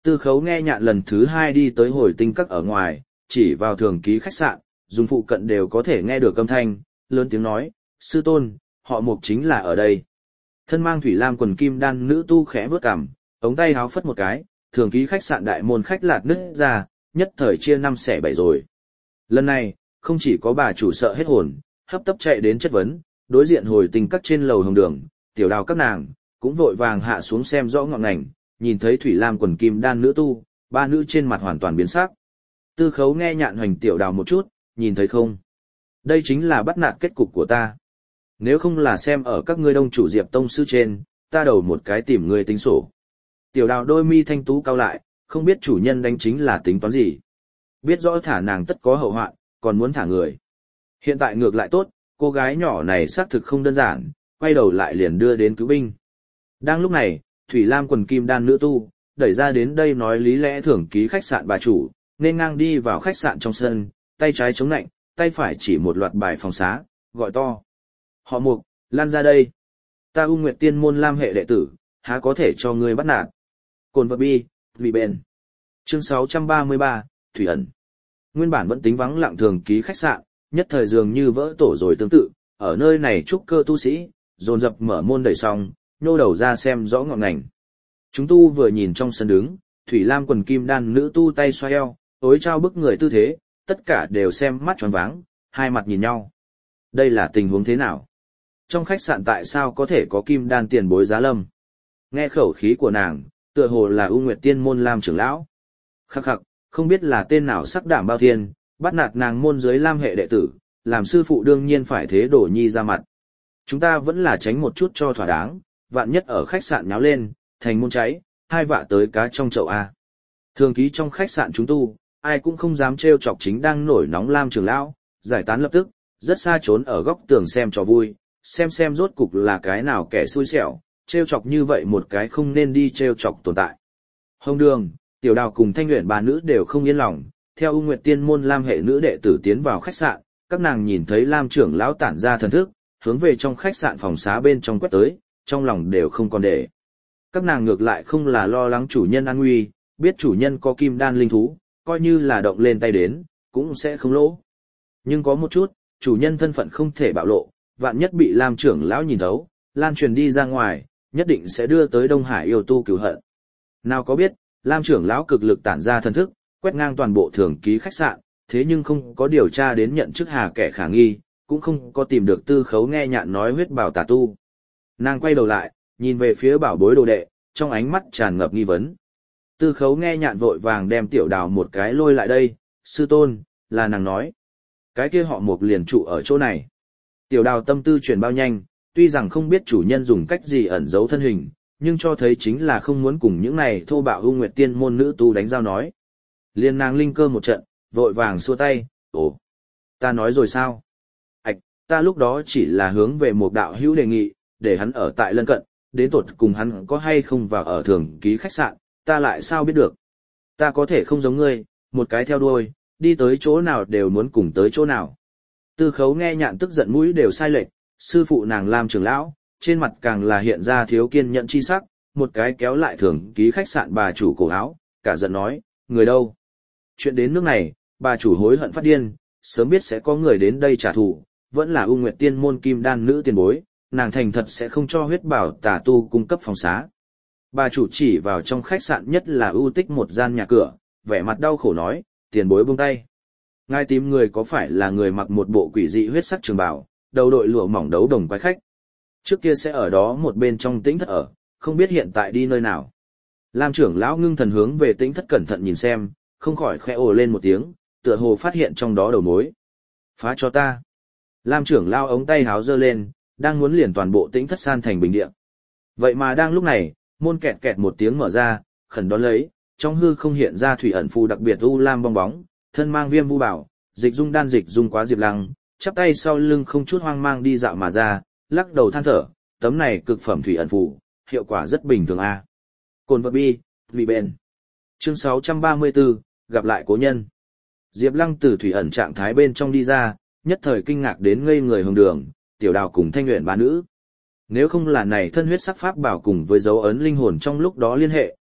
Tư Khấu nghe nhạn lần thứ 2 đi tới Hồi Tinh Các ở ngoài, chỉ vào thường ký khách sạn, dùng phụ cận đều có thể nghe được âm thanh, lớn tiếng nói, sư tôn, họ Mục chính là ở đây. Thân mang thủy lam quần kim đan nữ tu khẽ vướt cằm, ống tay háo phất một cái, thường ký khách sạn đại môn khách lạt nứt ra, nhất thời chia 5 xẻ 7 rồi. Lần này, không chỉ có bà chủ sợ hết hồn, hấp tấp chạy đến chất vấn, đối diện Hồi Tinh Các trên lầu hồng đường, tiểu đào các nàng, cũng vội vàng hạ xuống xem rõ ngọn ngành, nhìn thấy thủy lam quần kim đan nữ tu, ba nữ trên mặt hoàn toàn biến sắc. Tư Khấu nghe nhạn hoành tiểu đào một chút, nhìn thấy không? Đây chính là bắt nạt kết cục của ta. Nếu không là xem ở các ngươi đông chủ Diệp tông sư trên, ta đầu một cái tìm ngươi tính sổ. Tiểu đào đôi mi thanh tú cao lại, không biết chủ nhân đánh chính là tính toán gì. Biết rõ thả nàng tất có hậu hoạn, còn muốn thả người. Hiện tại ngược lại tốt, cô gái nhỏ này xác thực không đơn giản, quay đầu lại liền đưa đến cứu binh. Đang lúc này, Thủy Lam quần kim đan nữ tu, đẩy ra đến đây nói lý lẽ thưởng ký khách sạn bà chủ, nên ngang đi vào khách sạn trong sân, tay trái chống nạnh, tay phải chỉ một loạt bài phòng xá, gọi to. Họ Mục, lan ra đây. Ta U Nguyệt Tiên môn Lam hệ đệ tử, há có thể cho ngươi bắt nạt. Cồn vật bi, vì bền. Chương 633, Thủy ẩn. Nguyên bản vẫn tính vắng lặng thường ký khách sạn, nhất thời dường như vỡ tổ rồi tương tự, ở nơi này trúc cơ tu sĩ, dồn dập mở môn đẩy xong, nhô đầu ra xem rõ ngọn ngành. Chúng tu vừa nhìn trong sân đứng, Thủy Lam quần kim đan nữ tu tay xoay eo, tối trao bức người tư thế, tất cả đều xem mắt tròn váng, hai mặt nhìn nhau. Đây là tình huống thế nào? Trong khách sạn tại sao có thể có kim đan tiền bối giá lâm? Nghe khẩu khí của nàng, tựa hồ là U Nguyệt Tiên môn Lam trưởng lão. Khắc khắc, không biết là tên nào sắc đảm bao thiên, bắt nạt nàng môn dưới Lam hệ đệ tử, làm sư phụ đương nhiên phải thế đổ nhi ra mặt. Chúng ta vẫn là tránh một chút cho thỏa đáng, vạn nhất ở khách sạn nháo lên, thành môn cháy, hai vạ tới cá trong chậu A. Thường ký trong khách sạn chúng tu, ai cũng không dám trêu chọc chính đang nổi nóng Lam trưởng lão, giải tán lập tức, rất xa trốn ở góc tường xem trò vui, xem rốt cục là cái nào kẻ xui xẻo, trêu chọc như vậy một cái không nên đi trêu chọc tồn tại. Hồng Đường, Tiểu Đào cùng Thanh Uyển ba nữ đều không yên lòng, theo U Nguyệt Tiên môn Lam hệ nữ đệ tử tiến vào khách sạn, các nàng nhìn thấy Lam trưởng lão tản ra thần thức, hướng về trong khách sạn phòng xá bên trong quét tới, trong lòng đều không còn để. Các nàng ngược lại không là lo lắng chủ nhân an nguy, biết chủ nhân có kim đan linh thú, coi như là động lên tay đến, cũng sẽ không lỗ. Nhưng có một chút, chủ nhân thân phận không thể bạo lộ, vạn nhất bị Lam trưởng lão nhìn thấu, lan truyền đi ra ngoài, nhất định sẽ đưa tới Đông Hải yêu tu cứu hận. Nào có biết, Lam trưởng lão cực lực tản ra thần thức, quét ngang toàn bộ thường ký khách sạn, thế nhưng không có điều tra đến nhận chức hà kẻ khả nghi, cũng không có tìm được Tư Khấu nghe nhạn nói huyết bảo tà tu. Nàng quay đầu lại, nhìn về phía bảo bối đồ đệ, trong ánh mắt tràn ngập nghi vấn. Tư Khấu nghe nhạn vội vàng đem Tiểu Đào một cái lôi lại đây, sư tôn, là nàng nói. Cái kia họ Mục liền trụ ở chỗ này. Tiểu Đào tâm tư chuyển bao nhanh, tuy rằng không biết chủ nhân dùng cách gì ẩn giấu thân hình, nhưng cho thấy chính là không muốn cùng những này thô bạo U Nguyệt Tiên môn nữ tu đánh giao nói. Liên nàng linh cơ một trận, vội vàng xua tay, ồ, ta nói rồi sao? Ảch, ta lúc đó chỉ là hướng về một đạo hữu đề nghị, để hắn ở tại lân cận, đến tột cùng hắn có hay không vào ở thường ký khách sạn, ta lại sao biết được? Ta có thể không giống ngươi, một cái theo đuôi, đi tới chỗ nào đều muốn cùng tới chỗ nào. Tư Khấu nghe nhạn tức giận mũi đều sai lệch, sư phụ nàng Lam trưởng lão, trên mặt càng là hiện ra thiếu kiên nhẫn chi sắc, một cái kéo lại thường ký khách sạn bà chủ cổ áo, cả giận nói, người đâu? Chuyện đến nước này, bà chủ hối hận phát điên, sớm biết sẽ có người đến đây trả thù, vẫn là U Nguyệt Tiên môn kim đan nữ tiền bối, nàng thành thật sẽ không cho huyết bảo tà tu cung cấp phòng xá. Bà chủ chỉ vào trong khách sạn nhất là ưu tích một gian nhà cửa, vẻ mặt đau khổ nói, tiền bối buông tay. Ngài tìm người có phải là người mặc một bộ quỷ dị huyết sắc trường bào, đầu đội lụa mỏng đấu đồng quái khách. Trước kia sẽ ở đó một bên trong tĩnh thất ở, không biết hiện tại đi nơi nào. Lam trưởng lão ngưng thần hướng về tĩnh thất cẩn thận nhìn xem, không khỏi khẽ ồ lên một tiếng, tựa hồ phát hiện trong đó đầu mối. Phá cho ta. Lam trưởng lão ống tay háo giơ lên, đang muốn liền toàn bộ tĩnh thất san thành bình địa. Vậy mà đang lúc này, môn kẹt kẹt một tiếng mở ra, khẩn đón lấy, trong hư không hiện ra thủy ẩn phù đặc biệt u lam bong bóng, thân mang viêm vu bảo, dịch dung đan dịch dung quá Diệp Lăng, chắp tay sau lưng không chút hoang mang đi dạo mà ra, lắc đầu than thở, tấm này cực phẩm thủy ẩn phù, hiệu quả rất bình thường a. Cồn vật bi, vì bền. Chương 634, gặp lại cố nhân. Diệp Lăng từ thủy ẩn trạng thái bên trong đi ra, nhất thời kinh ngạc đến ngây người Hồng Đường, Tiểu Đào cùng Thanh Uyển ba nữ. Nếu không là này thân huyết sắc pháp bảo cùng với dấu ấn linh hồn trong lúc đó liên hệ,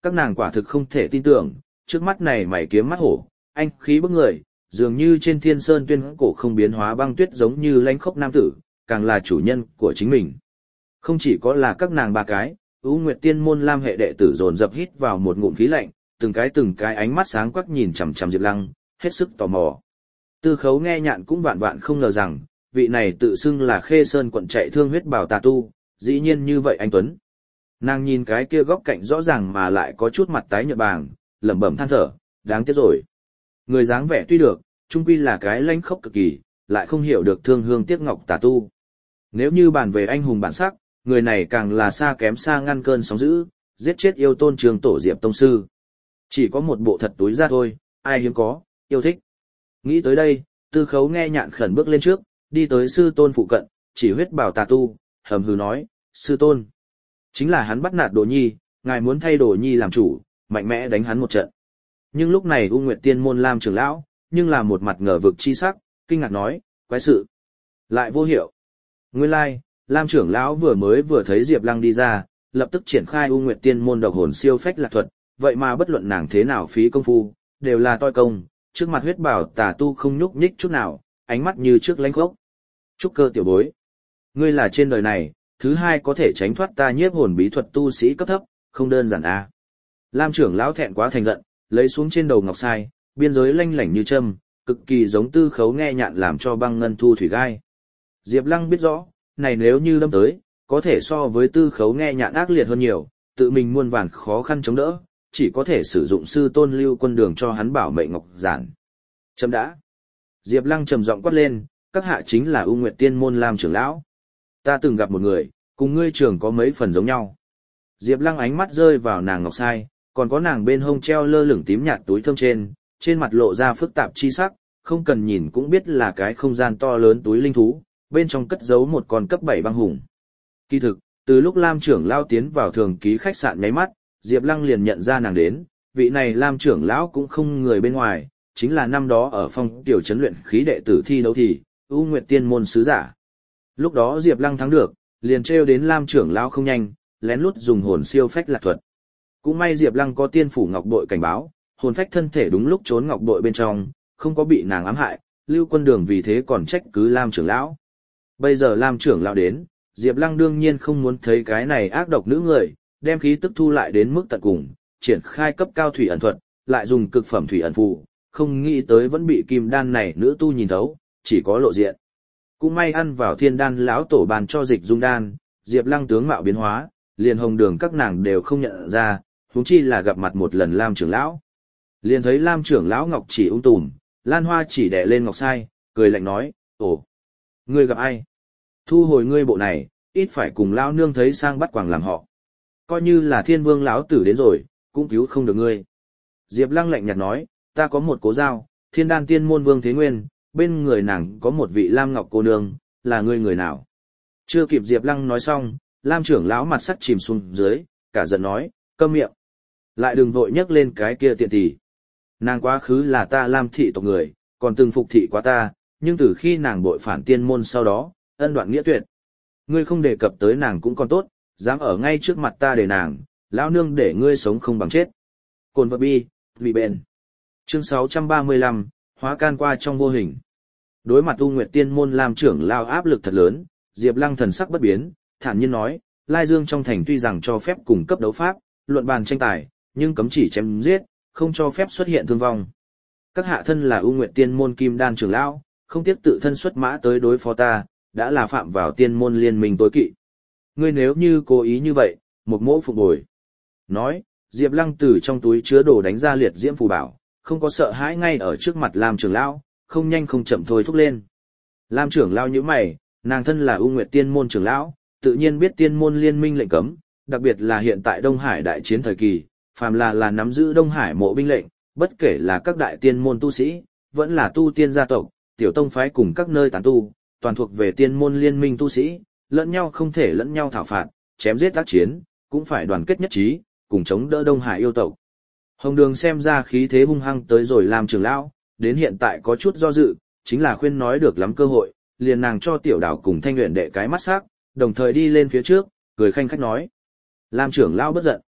các nàng quả thực không thể tin tưởng, trước mắt này mày kiếm mắt hổ, anh khí bức người, dường như trên thiên sơn tuyên cổ không biến hóa băng tuyết giống như lãnh khốc nam tử, càng là chủ nhân của chính mình. Không chỉ có là các nàng ba cái, U Nguyệt Tiên môn Lam hệ đệ tử dồn dập hít vào một ngụm khí lạnh, từng cái ánh mắt sáng quắc nhìn chằm chằm Diệp Lăng, hết sức tò mò. Tư Khấu nghe nhạn cũng vạn vạn không ngờ rằng, vị này tự xưng là Khê Sơn quận chạy thương huyết bảo tà tu, dĩ nhiên như vậy anh tuấn. Nàng nhìn cái kia góc cạnh rõ ràng mà lại có chút mặt tái nhợt bàng, lẩm bẩm than thở, đáng tiếc rồi. Người dáng vẻ tuy được, chung quy là cái lãnh khốc cực kỳ, lại không hiểu được thương hương tiếc ngọc tà tu. Nếu như bàn về anh hùng bản sắc, người này càng là xa kém xa ngăn cơn sóng dữ, giết chết yêu tôn Trường Tổ Diệp tông sư. Chỉ có một bộ thật túi ra thôi, ai hiếm có, yêu thích. Nghĩ tới đây, Tư Khấu nghe nhạn khẩn bước lên trước, đi tới sư tôn phụ cận, chỉ huyết bảo tà tu, hầm hừ nói, sư tôn. Chính là hắn bắt nạt Đồ Nhi, ngài muốn thay Đồ Nhi làm chủ, mạnh mẽ đánh hắn một trận. Nhưng lúc này U Nguyệt Tiên môn Lam trưởng lão, nhưng là một mặt ngờ vực chi sắc, kinh ngạc nói, quái sự. Lại vô hiệu. Nguyên lai, Lam trưởng lão vừa thấy Diệp Lăng đi ra, lập tức triển khai U Nguyệt Tiên môn độc hồn siêu phách lạc thuật, vậy mà bất luận nàng thế nào phí công phu, đều là toi công, trước mặt huyết bảo tà tu không nhúc nhích chút nào, ánh mắt như trước lãnh khốc. Trúc Cơ tiểu bối, ngươi là trên đời này, thứ hai có thể tránh thoát ta nhiếp hồn bí thuật tu sĩ cấp thấp, không đơn giản a. Lam trưởng lão thẹn quá thành giận, lấy xuống trên đầu ngọc sai, biên giới lanh lảnh như châm, cực kỳ giống Tư Khấu nghe nhạn làm cho băng ngân thu thủy gai. Diệp Lăng biết rõ, này nếu như đâm tới, có thể so với Tư Khấu nghe nhạn ác liệt hơn nhiều, tự mình muôn vàn khó khăn chống đỡ, chỉ có thể sử dụng sư tôn Lưu Quân Đường cho hắn bảo mệnh ngọc giản. Chấm đã. Diệp Lăng trầm giọng quát lên, các hạ chính là U Nguyệt Tiên môn Lam trưởng lão. Ta từng gặp một người, cùng ngươi trưởng có mấy phần giống nhau. Diệp Lăng ánh mắt rơi vào nàng ngọc sai, còn có nàng bên hông treo lơ lửng tím nhạt túi thơm trên mặt lộ ra phức tạp chi sắc, không cần nhìn cũng biết là cái không gian to lớn túi linh thú, bên trong cất giấu một con cấp 7 băng hùng. Kỳ thực, từ lúc Lam trưởng lão tiến vào thường ký khách sạn nháy mắt, Diệp Lăng liền nhận ra nàng đến, vị này Lam trưởng lão cũng không người bên ngoài, chính là năm đó ở phong tiểu trấn luyện khí đệ tử thi đấu thì, U Nguyệt Tiên môn sứ giả. Lúc đó Diệp Lăng thắng được, liền trêu đến Lam trưởng lão không nhanh, lén lút dùng hồn siêu phách lạc thuật. Cũng may Diệp Lăng có tiên phủ ngọc bội cảnh báo, hồn phách thân thể đúng lúc trốn ngọc bội bên trong, không có bị nàng ám hại, Lưu Quân Đường vì thế còn trách cứ Lam trưởng lão. Bây giờ Lam trưởng lão đến, Diệp Lăng đương nhiên không muốn thấy cái này ác độc nữ người, đem khí tức thu lại đến mức tận cùng, triển khai cấp cao thủy ẩn thuật, lại dùng cực phẩm thủy ẩn phù, không nghĩ tới vẫn bị kim đan này nữ tu nhìn thấu, chỉ có lộ diện. Cũng may ăn vào thiên đan lão tổ bàn cho dịch dung đan, Diệp Lăng tướng mạo biến hóa, liền hồng đường các nàng đều không nhận ra, huống chi là gặp mặt một lần Lam trưởng lão. Liền thấy Lam trưởng lão ngọc chỉ tùm, lan hoa chỉ đè lên ngọc sai, cười lạnh nói, ồ, ngươi gặp ai? Thu hồi ngươi bộ này, ít phải cùng lão nương thấy sang bắt quàng làm họ. Coi như là thiên vương lão tử đến rồi, cũng cứu không được ngươi. Diệp Lăng lạnh nhạt nói, ta có một cố giao, thiên đan tiên môn vương thế nguyên, bên người nàng có một vị Lam Ngọc cô nương, là ngươi người nào? Chưa kịp Diệp Lăng nói xong, Lam trưởng lão mặt sắt chìm xuống dưới, cả giận nói, câm miệng. Lại đừng vội nhắc lên cái kia tiện tỷ. Nàng quá khứ là ta Lam thị tộc người, còn từng phục thị quá ta, nhưng từ khi nàng bội phản tiên môn sau đó, ân đoạn nghĩa tuyệt. Ngươi không đề cập tới nàng cũng còn tốt, dám ở ngay trước mặt ta để nàng, lão nương để ngươi sống không bằng chết. Cồn vật bi, bị bền. Chương 635, hóa can qua trong vô hình. Đối mặt U Nguyệt Tiên môn Lam trưởng lao áp lực thật lớn, Diệp Lăng thần sắc bất biến, thản nhiên nói, Lai Dương trong thành tuy rằng cho phép cùng cấp đấu pháp, luận bàn tranh tài, nhưng cấm chỉ chém giết, không cho phép xuất hiện thương vong. Các hạ thân là U Nguyệt Tiên môn kim đan trưởng lão, không tiếc tự thân xuất mã tới đối phó ta, đã là phạm vào tiên môn liên minh tối kỵ. Ngươi nếu như cố ý như vậy, một mỗ phục bồi. Nói, Diệp Lăng từ trong túi chứa đồ đánh ra liệt diễm phù bảo, không có sợ hãi ngay ở trước mặt Lam trưởng lão, không nhanh không chậm thôi thúc lên. Lam trưởng lão nhíu mày, nàng thân là U Nguyệt Tiên môn trưởng lão, tự nhiên biết tiên môn liên minh lệnh cấm, đặc biệt là hiện tại Đông Hải đại chiến thời kỳ, phàm là nắm giữ Đông Hải mộ binh lệnh, bất kể là các đại tiên môn tu sĩ, vẫn là tu tiên gia tộc, tiểu tông phái cùng các nơi tán tu, toàn thuộc về tiên môn liên minh tu sĩ, lẫn nhau không thể lẫn nhau thảo phạt, chém giết tác chiến, cũng phải đoàn kết nhất trí, cùng chống đỡ Đông Hải yêu tộc. Hồng Đường xem ra khí thế hung hăng tới rồi làm trưởng lão, đến hiện tại có chút do dự, chính là khuyên nói được lắm cơ hội, liền nàng cho tiểu đảo cùng Thanh Uyển đệ cái mắt sắc, đồng thời đi lên phía trước, cười khanh khách nói: "Lam trưởng lão bất giận,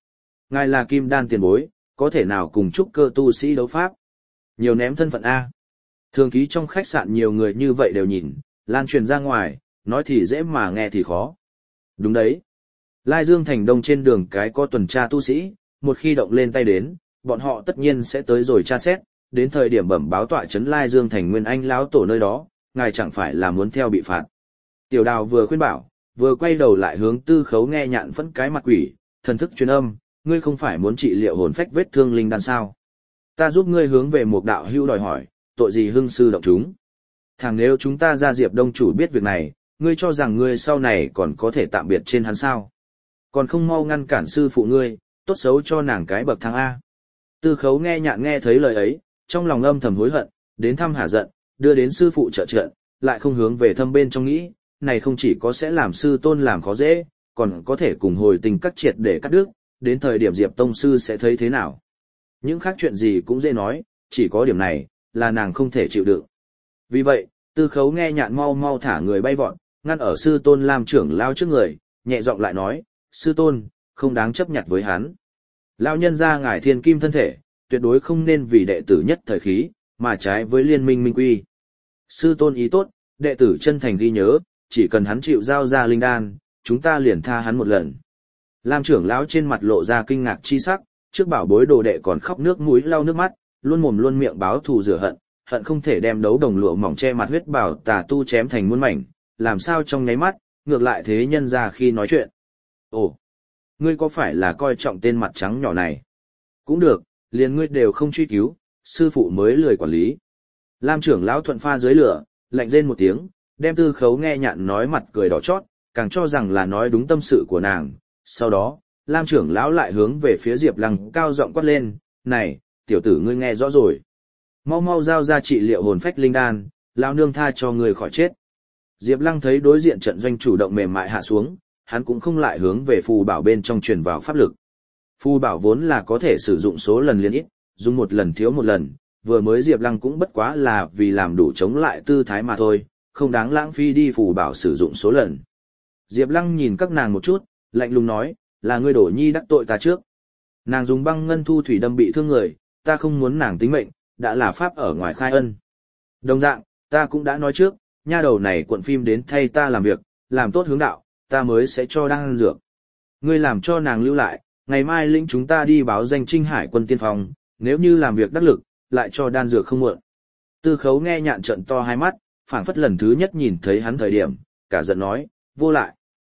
Ngài là kim đan tiền bối, có thể nào cùng trúc cơ tu sĩ đấu pháp? Nhiều ném thân phận A. Thường ký trong khách sạn nhiều người như vậy đều nhìn, lan truyền ra ngoài, nói thì dễ mà nghe thì khó. Đúng đấy. Lai Dương Thành Đông trên đường cái có tuần tra tu sĩ, một khi động lên tay đến, bọn họ tất nhiên sẽ tới rồi tra xét, đến thời điểm bẩm báo tọa trấn Lai Dương Thành Nguyên Anh lão tổ nơi đó, ngài chẳng phải là muốn theo bị phạt. Tiểu Đào vừa khuyên bảo, vừa quay đầu lại hướng Tư Khấu nghe nhạn phẫn cái mặt quỷ, thần thức truyền âm, ngươi không phải muốn trị liệu hồn phách vết thương linh đan sao? Ta giúp ngươi hướng về một đạo hữu đòi hỏi, tội gì hưng sư động chúng? Thằng nếu chúng ta ra Diệp Đông chủ biết việc này, ngươi cho rằng ngươi sau này còn có thể tạm biệt trên hắn sao? Còn không mau ngăn cản sư phụ ngươi, tốt xấu cho nàng cái bậc thang A. Tư Khấu nghe nhạn nghe thấy lời ấy, trong lòng âm thầm hối hận, đến thăm hả giận, đưa đến sư phụ trợ trận, lại không hướng về thâm bên trong nghĩ, này không chỉ có sẽ làm sư tôn làm khó dễ, còn có thể cùng hồi tình cắt triệt để cắt đứt, đến thời điểm Diệp Tông sư sẽ thấy thế nào. Những khác chuyện gì cũng dễ nói, chỉ có điểm này, là nàng không thể chịu đựng. Vì vậy, Tư Khấu nghe nhạn mau mau thả người bay vọt, ngăn ở sư tôn làm trưởng lao trước người, nhẹ giọng lại nói, sư tôn, không đáng chấp nhặt với hắn. Lao nhân ra ngài thiên kim thân thể, tuyệt đối không nên vì đệ tử nhất thời khí, mà trái với liên minh minh quy. Sư tôn ý tốt, đệ tử chân thành ghi nhớ, chỉ cần hắn chịu giao ra linh đan, chúng ta liền tha hắn một lần. Lam trưởng lão trên mặt lộ ra kinh ngạc chi sắc, trước bảo bối đồ đệ còn khóc nước mũi lau nước mắt, luôn mồm luôn miệng báo thù rửa hận, hận không thể đem đấu đồng lụa mỏng che mặt huyết bảo tà tu chém thành muôn mảnh, làm sao trong nháy mắt, ngược lại thế nhân ra khi nói chuyện. Ồ, ngươi có phải là coi trọng tên mặt trắng nhỏ này? Cũng được, liền ngươi đều không truy cứu, sư phụ mới lười quản lý. Lam trưởng lão thuận pha dưới lửa, lạnh rên một tiếng, đem Tư Khấu nghe nhạn nói mặt cười đỏ chót, càng cho rằng là nói đúng tâm sự của nàng. Sau đó, Lam trưởng lão lại hướng về phía Diệp Lăng cao giọng quát lên, này, tiểu tử ngươi nghe rõ rồi. Mau mau giao ra trị liệu hồn phách linh đan, lão nương tha cho ngươi khỏi chết. Diệp Lăng thấy đối diện trận doanh chủ động mềm mại hạ xuống, hắn cũng không lại hướng về phù bảo bên trong truyền vào pháp lực. Phù bảo vốn là có thể sử dụng số lần liên ít, dùng một lần thiếu một lần, vừa mới Diệp Lăng cũng bất quá là vì làm đủ chống lại tư thái mà thôi, không đáng lãng phí đi phù bảo sử dụng số lần. Diệp Lăng nhìn các nàng một chút, lạnh lùng nói, là ngươi đổ nhi đắc tội ta trước. Nàng dùng băng ngân thu thủy đâm bị thương người, ta không muốn nàng tính mệnh, đã là pháp ở ngoài khai ân. Đồng dạng, ta cũng đã nói trước, nha đầu này cuộn phim đến thay ta làm việc, làm tốt hướng đạo, ta mới sẽ cho đan dược. Ngươi làm cho nàng lưu lại, ngày mai lĩnh chúng ta đi báo danh Trinh Hải quân tiên phong, nếu như làm việc đắc lực, lại cho đan dược không muộn. Tư Khấu nghe nhạn trận to hai mắt, phảng phất lần thứ nhất nhìn thấy hắn thời điểm, cả giận nói, vô lại.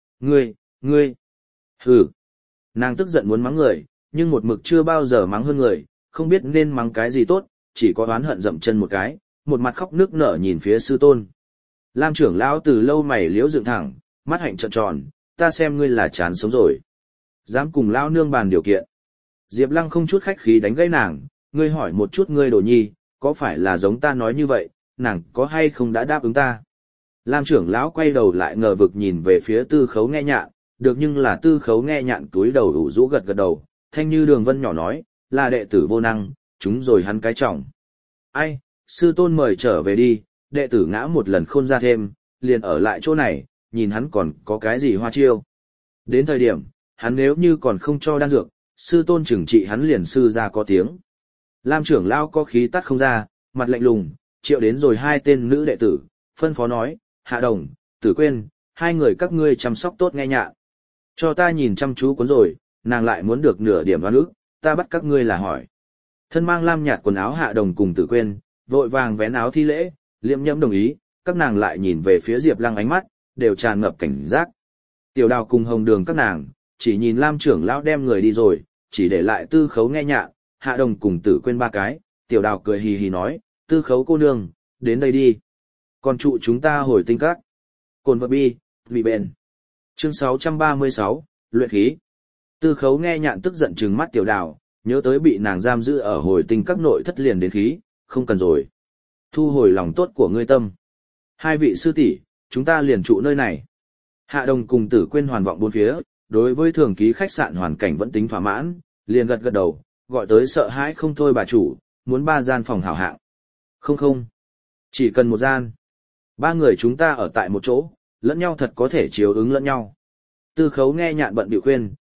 Ngươi. Hừ. Nàng tức giận muốn mắng người, nhưng một mực chưa bao giờ mắng hơn người, không biết nên mắng cái gì tốt, chỉ có oán hận dậm chân một cái, một mặt khóc nước nở nhìn phía sư tôn. Lam trưởng lão từ lâu mày liễu dựng thẳng, mắt hạnh trợn tròn, ta xem ngươi là chán sống rồi. Dám cùng lão nương bàn điều kiện. Diệp Lăng không chút khách khí đánh gãy nàng, ngươi hỏi một chút ngươi đồ nhi, có phải là giống ta nói như vậy, nàng có hay không đã đáp ứng ta. Lam trưởng lão quay đầu lại ngờ vực nhìn về phía Tư Khấu nghe nhạn, được nhưng là Tư Khấu nghe nhạn túi đầu ủ rũ gật gật đầu, thanh như đường vân nhỏ nói, là đệ tử vô năng, chúng rồi hắn cái trọng. Ai, sư tôn mời trở về đi, đệ tử ngã một lần khôn ra thêm, liền ở lại chỗ này, nhìn hắn còn có cái gì hoa chiêu. Đến thời điểm, hắn nếu như còn không cho đan dược, sư tôn trừng trị hắn liền sư ra có tiếng. Lam trưởng lão có khí tắt không ra, mặt lạnh lùng, triệu đến rồi hai tên nữ đệ tử, phân phó nói, Hạ Đồng, Tử Quyên, hai người các ngươi chăm sóc tốt nghe nhạn. Cho ta nhìn chăm chú cuốn rồi, nàng lại muốn được nửa điểm oan ức, ta bắt các ngươi là hỏi. Thân mang lam nhạt quần áo Hạ Đồng cùng Tử Quyên, vội vàng vén áo thi lễ, liệm nhẫm đồng ý, các nàng lại nhìn về phía Diệp Lăng ánh mắt, đều tràn ngập cảnh giác. Tiểu Đào cùng Hồng Đường các nàng, chỉ nhìn Lam trưởng lão đem người đi rồi, chỉ để lại Tư Khấu nghe nhạn, Hạ Đồng cùng Tử Quyên ba cái, Tiểu Đào cười hì hì nói, Tư Khấu cô nương, đến đây đi. Còn trụ chúng ta hồi tinh các. Cồn vật bi, bị bền. Chương 636, luyện khí. Tư Khấu nghe nhạn tức giận trừng mắt Tiểu Đào, nhớ tới bị nàng giam giữ ở hồi tinh các nội thất liền đến khí, không cần rồi. Thu hồi lòng tốt của ngươi tâm. Hai vị sư tỷ, chúng ta liền trụ nơi này. Hạ Đồng cùng Tử Quyên hoàn vọng bốn phía, đối với thường ký khách sạn hoàn cảnh vẫn tính thỏa mãn, liền gật gật đầu, gọi tới sợ hãi không thôi bà chủ, muốn 3 gian phòng hảo hạng. Không, chỉ cần 1 gian. 3 người chúng ta ở tại một chỗ, lẫn nhau thật có thể chiếu ứng lẫn nhau. Tư Khấu nghe nhạn bận bịu khuyên,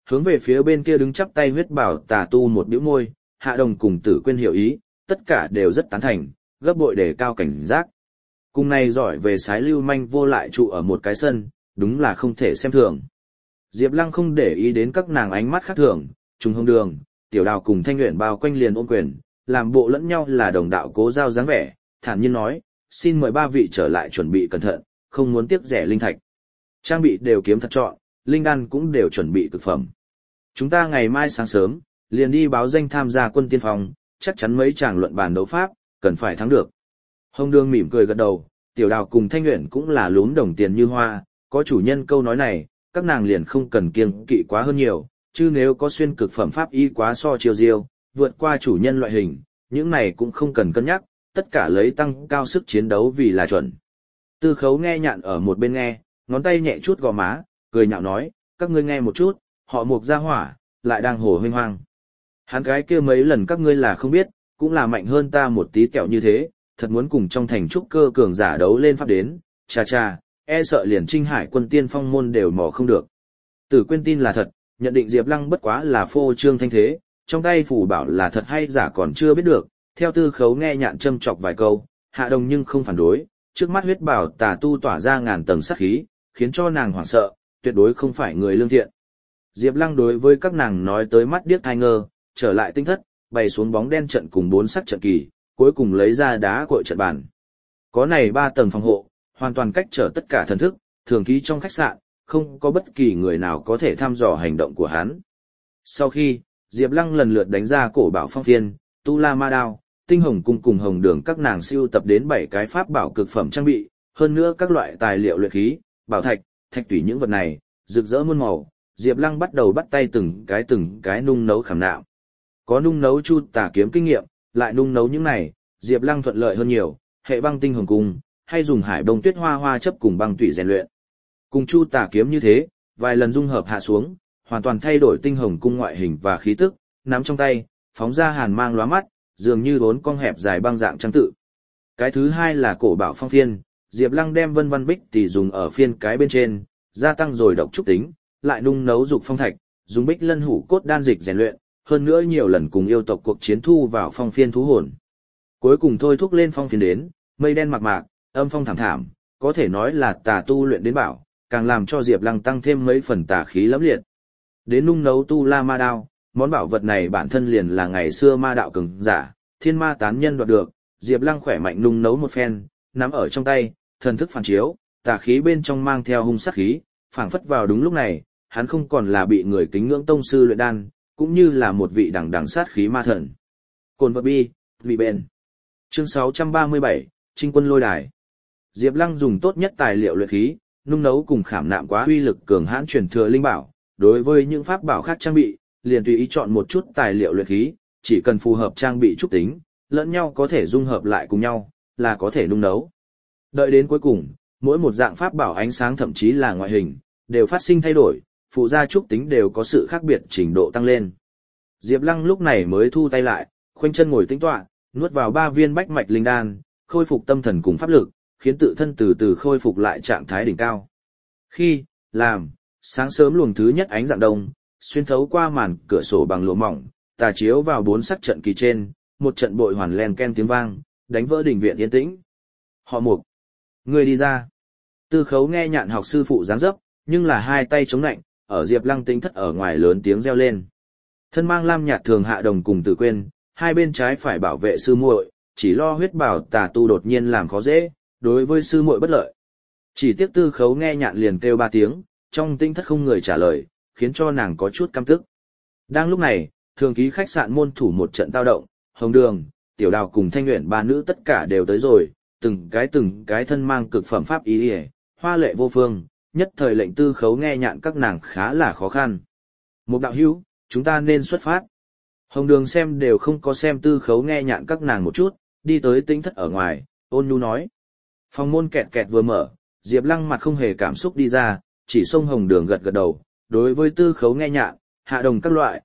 hướng về phía bên kia đứng chắp tay huyết bảo tà tu một bĩu môi, Hạ Đồng cùng Tử Quyên hiểu ý, tất cả đều rất tán thành, gấp bội để cao cảnh giác. Cùng này giỏi về sái lưu manh vô lại trụ ở một cái sân, đúng là không thể xem thường. Diệp Lăng không để ý đến các nàng ánh mắt khác thường, Trùng Hồng Đường, Tiểu Đào cùng Thanh Uyển bao quanh liền ôm quyền, làm bộ lẫn nhau là đồng đạo cố giao dáng vẻ, thản nhiên nói, xin mời ba vị trở lại chuẩn bị cẩn thận, không muốn tiếc rẻ linh thạch. Trang bị đều kiếm thật trọn, linh đan cũng đều chuẩn bị cực phẩm. Chúng ta ngày mai sáng sớm, liền đi báo danh tham gia quân tiên phong, chắc chắn mấy chàng luận bàn đấu pháp, cần phải thắng được. Hồng Đường mỉm cười gật đầu, Tiểu Đào cùng Thanh Uyển cũng là lún đồng tiền như hoa, có chủ nhân câu nói này, các nàng liền không cần kiêng kỵ quá hơn nhiều, chứ nếu có xuyên cực phẩm pháp y quá so chiêu diêu, vượt qua chủ nhân loại hình, những này cũng không cần cân nhắc, tất cả lấy tăng cao sức chiến đấu vì là chuẩn. Tư Khấu nghe nhạn ở một bên nghe, ngón tay nhẹ chút gò má, cười nhạo nói, các ngươi nghe một chút, họ Mục gia hỏa, lại đang hồ huynh hoang. Hắn gái kia mấy lần các ngươi là không biết, cũng là mạnh hơn ta một tí kẹo như thế, thật muốn cùng trong thành trúc cơ cường giả đấu lên pháp đến, cha, e sợ liền Trinh Hải quân tiên phong môn đều mò không được. Tử Quyên tin là thật, nhận định Diệp Lăng bất quá là phô trương thanh thế, trong tay phù bảo là thật hay giả còn chưa biết được, theo Tư Khấu nghe nhạn châm chọc vài câu, Hạ Đồng nhưng không phản đối, trước mắt huyết bảo tà tu tỏa ra ngàn tầng sát khí, khiến cho nàng hoảng sợ, tuyệt đối không phải người lương thiện. Diệp Lăng đối với các nàng nói tới mắt điếc tai ngơ, trở lại tinh thất, bày xuống bóng đen trận cùng 4 sắc trận kỳ, cuối cùng lấy ra đá cội trận bàn. Có này 3 tầng phòng hộ, hoàn toàn cách trở tất cả thần thức, thường ký trong khách sạn, không có bất kỳ người nào có thể thăm dò hành động của hắn. Sau khi, Diệp Lăng lần lượt đánh ra cổ bảo phong phiên, tu la ma đao, tinh hồng cung cùng hồng đường các nàng siêu tập đến 7 cái pháp bảo cực phẩm trang bị, hơn nữa các loại tài liệu luyện khí, bảo thạch, thạch tủy những vật này, rực rỡ muôn màu, Diệp Lăng bắt đầu bắt tay từng cái nung nấu khảm nạm. Có nung nấu chu tà kiếm kinh nghiệm, lại nung nấu những này, Diệp Lăng thuận lợi hơn nhiều, hệ băng tinh hồng cung, hay dùng hải bông tuyết hoa chấp cùng băng tủy rèn luyện. Cùng chu tà kiếm như thế, vài lần dung hợp hạ xuống, hoàn toàn thay đổi tinh hồng cung ngoại hình và khí tức, nắm trong tay, phóng ra hàn mang lóa mắt, dường như vốn cong hẹp dài băng dạng trang tự. Cái thứ hai là cổ bảo phong phiên, Diệp Lăng đem vân văn bích tỷ dùng ở phiên cái bên trên, gia tăng rồi độc trúc tính, lại nung nấu dục phong thạch, dùng bích lân hủ cốt đan dịch rèn luyện, hơn nữa nhiều lần cùng yêu tộc cuộc chiến thu vào phong phiên thú hồn. Cuối cùng thôi thúc lên phong phiên đến, mây đen mạc mạc, âm phong thảm thảm, có thể nói là tà tu luyện đến bảo, càng làm cho Diệp Lăng tăng thêm mấy phần tà khí lẫm liệt. Đến nung nấu tu la ma đao, món bảo vật này bản thân liền là ngày xưa ma đạo cường giả, thiên ma tán nhân đoạt được, Diệp Lăng khỏe mạnh nung nấu một phen, nắm ở trong tay, thần thức phản chiếu, tà khí bên trong mang theo hung sát khí, phảng phất vào đúng lúc này, hắn không còn là bị người kính ngưỡng tông sư luyện đan, cũng như là một vị đằng đằng sát khí ma thần. Cồn vật bi, vị bền. Chương 637, Trinh quân lôi đài. Diệp Lăng dùng tốt nhất tài liệu luyện khí, nung nấu cùng khảm nạm quá uy lực cường hãn truyền thừa linh bảo, đối với những pháp bảo khác trang bị, liền tùy ý chọn một chút tài liệu luyện khí, chỉ cần phù hợp trang bị trúc tính, lẫn nhau có thể dung hợp lại cùng nhau, là có thể nung nấu. Đợi đến cuối cùng, mỗi một dạng pháp bảo ánh sáng thậm chí là ngoại hình, đều phát sinh thay đổi, phụ gia trúc tính đều có sự khác biệt trình độ tăng lên. Diệp Lăng lúc này mới thu tay lại, khoanh chân ngồi tĩnh tọa, nuốt vào 3 viên bách mạch linh đan, khôi phục tâm thần cùng pháp lực, khiến tự thân từ từ khôi phục lại trạng thái đỉnh cao. Khi, làm, sáng sớm luồng thứ nhất ánh dạng đông, xuyên thấu qua màn cửa sổ bằng lụa mỏng, tà chiếu vào 4 sắc trận kỳ trên, một trận bội hoàn len ken tiếng vang, đánh vỡ đình viện yên tĩnh. Họ Mục, người đi ra. Tư Khấu nghe nhạn học sư phụ dáng dấp, nhưng là hai tay chống lạnh, ở Diệp Lăng tính thất ở ngoài lớn tiếng reo lên. Thân mang lam nhạt thường Hạ Đồng cùng Tử Quyên, hai bên trái phải bảo vệ sư muội, chỉ lo huyết bảo tà tu đột nhiên làm khó dễ, đối với sư muội bất lợi. Chỉ tiếc Tư Khấu nghe nhạn liền kêu 3 tiếng, trong tinh thất không người trả lời, khiến cho nàng có chút căm tức. Đang lúc này, thường ký khách sạn môn thủ một trận tao động, Hồng Đường, Tiểu Đào cùng Thanh Uyển ba nữ tất cả đều tới rồi, từng cái thân mang cực phẩm pháp y, hoa lệ vô phương, nhất thời lệnh Tư Khấu nghe nhạn các nàng khá là khó khăn. Một đạo hữu, chúng ta nên xuất phát. Hồng Đường xem đều không có xem Tư Khấu nghe nhạn các nàng một chút, đi tới tinh thất ở ngoài, ôn nhu nói. Phòng môn kẹt kẹt vừa mở, Diệp Lăng mặt không hề cảm xúc đi ra, chỉ xông Hồng Đường gật gật đầu, đối với Tư Khấu nghe nhạn, Hạ Đồng các loại,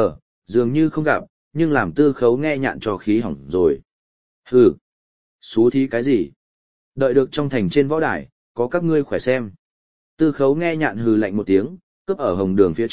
dường như không gặp, nhưng làm Tư Khấu nghe nhạn cho khí hỏng rồi. Hừ, xú thí cái gì? Đợi được trong thành trên võ đài, có các ngươi khỏe xem. Tư Khấu nghe nhạn hừ lạnh một tiếng, cướp ở Hồng Đường phía trước,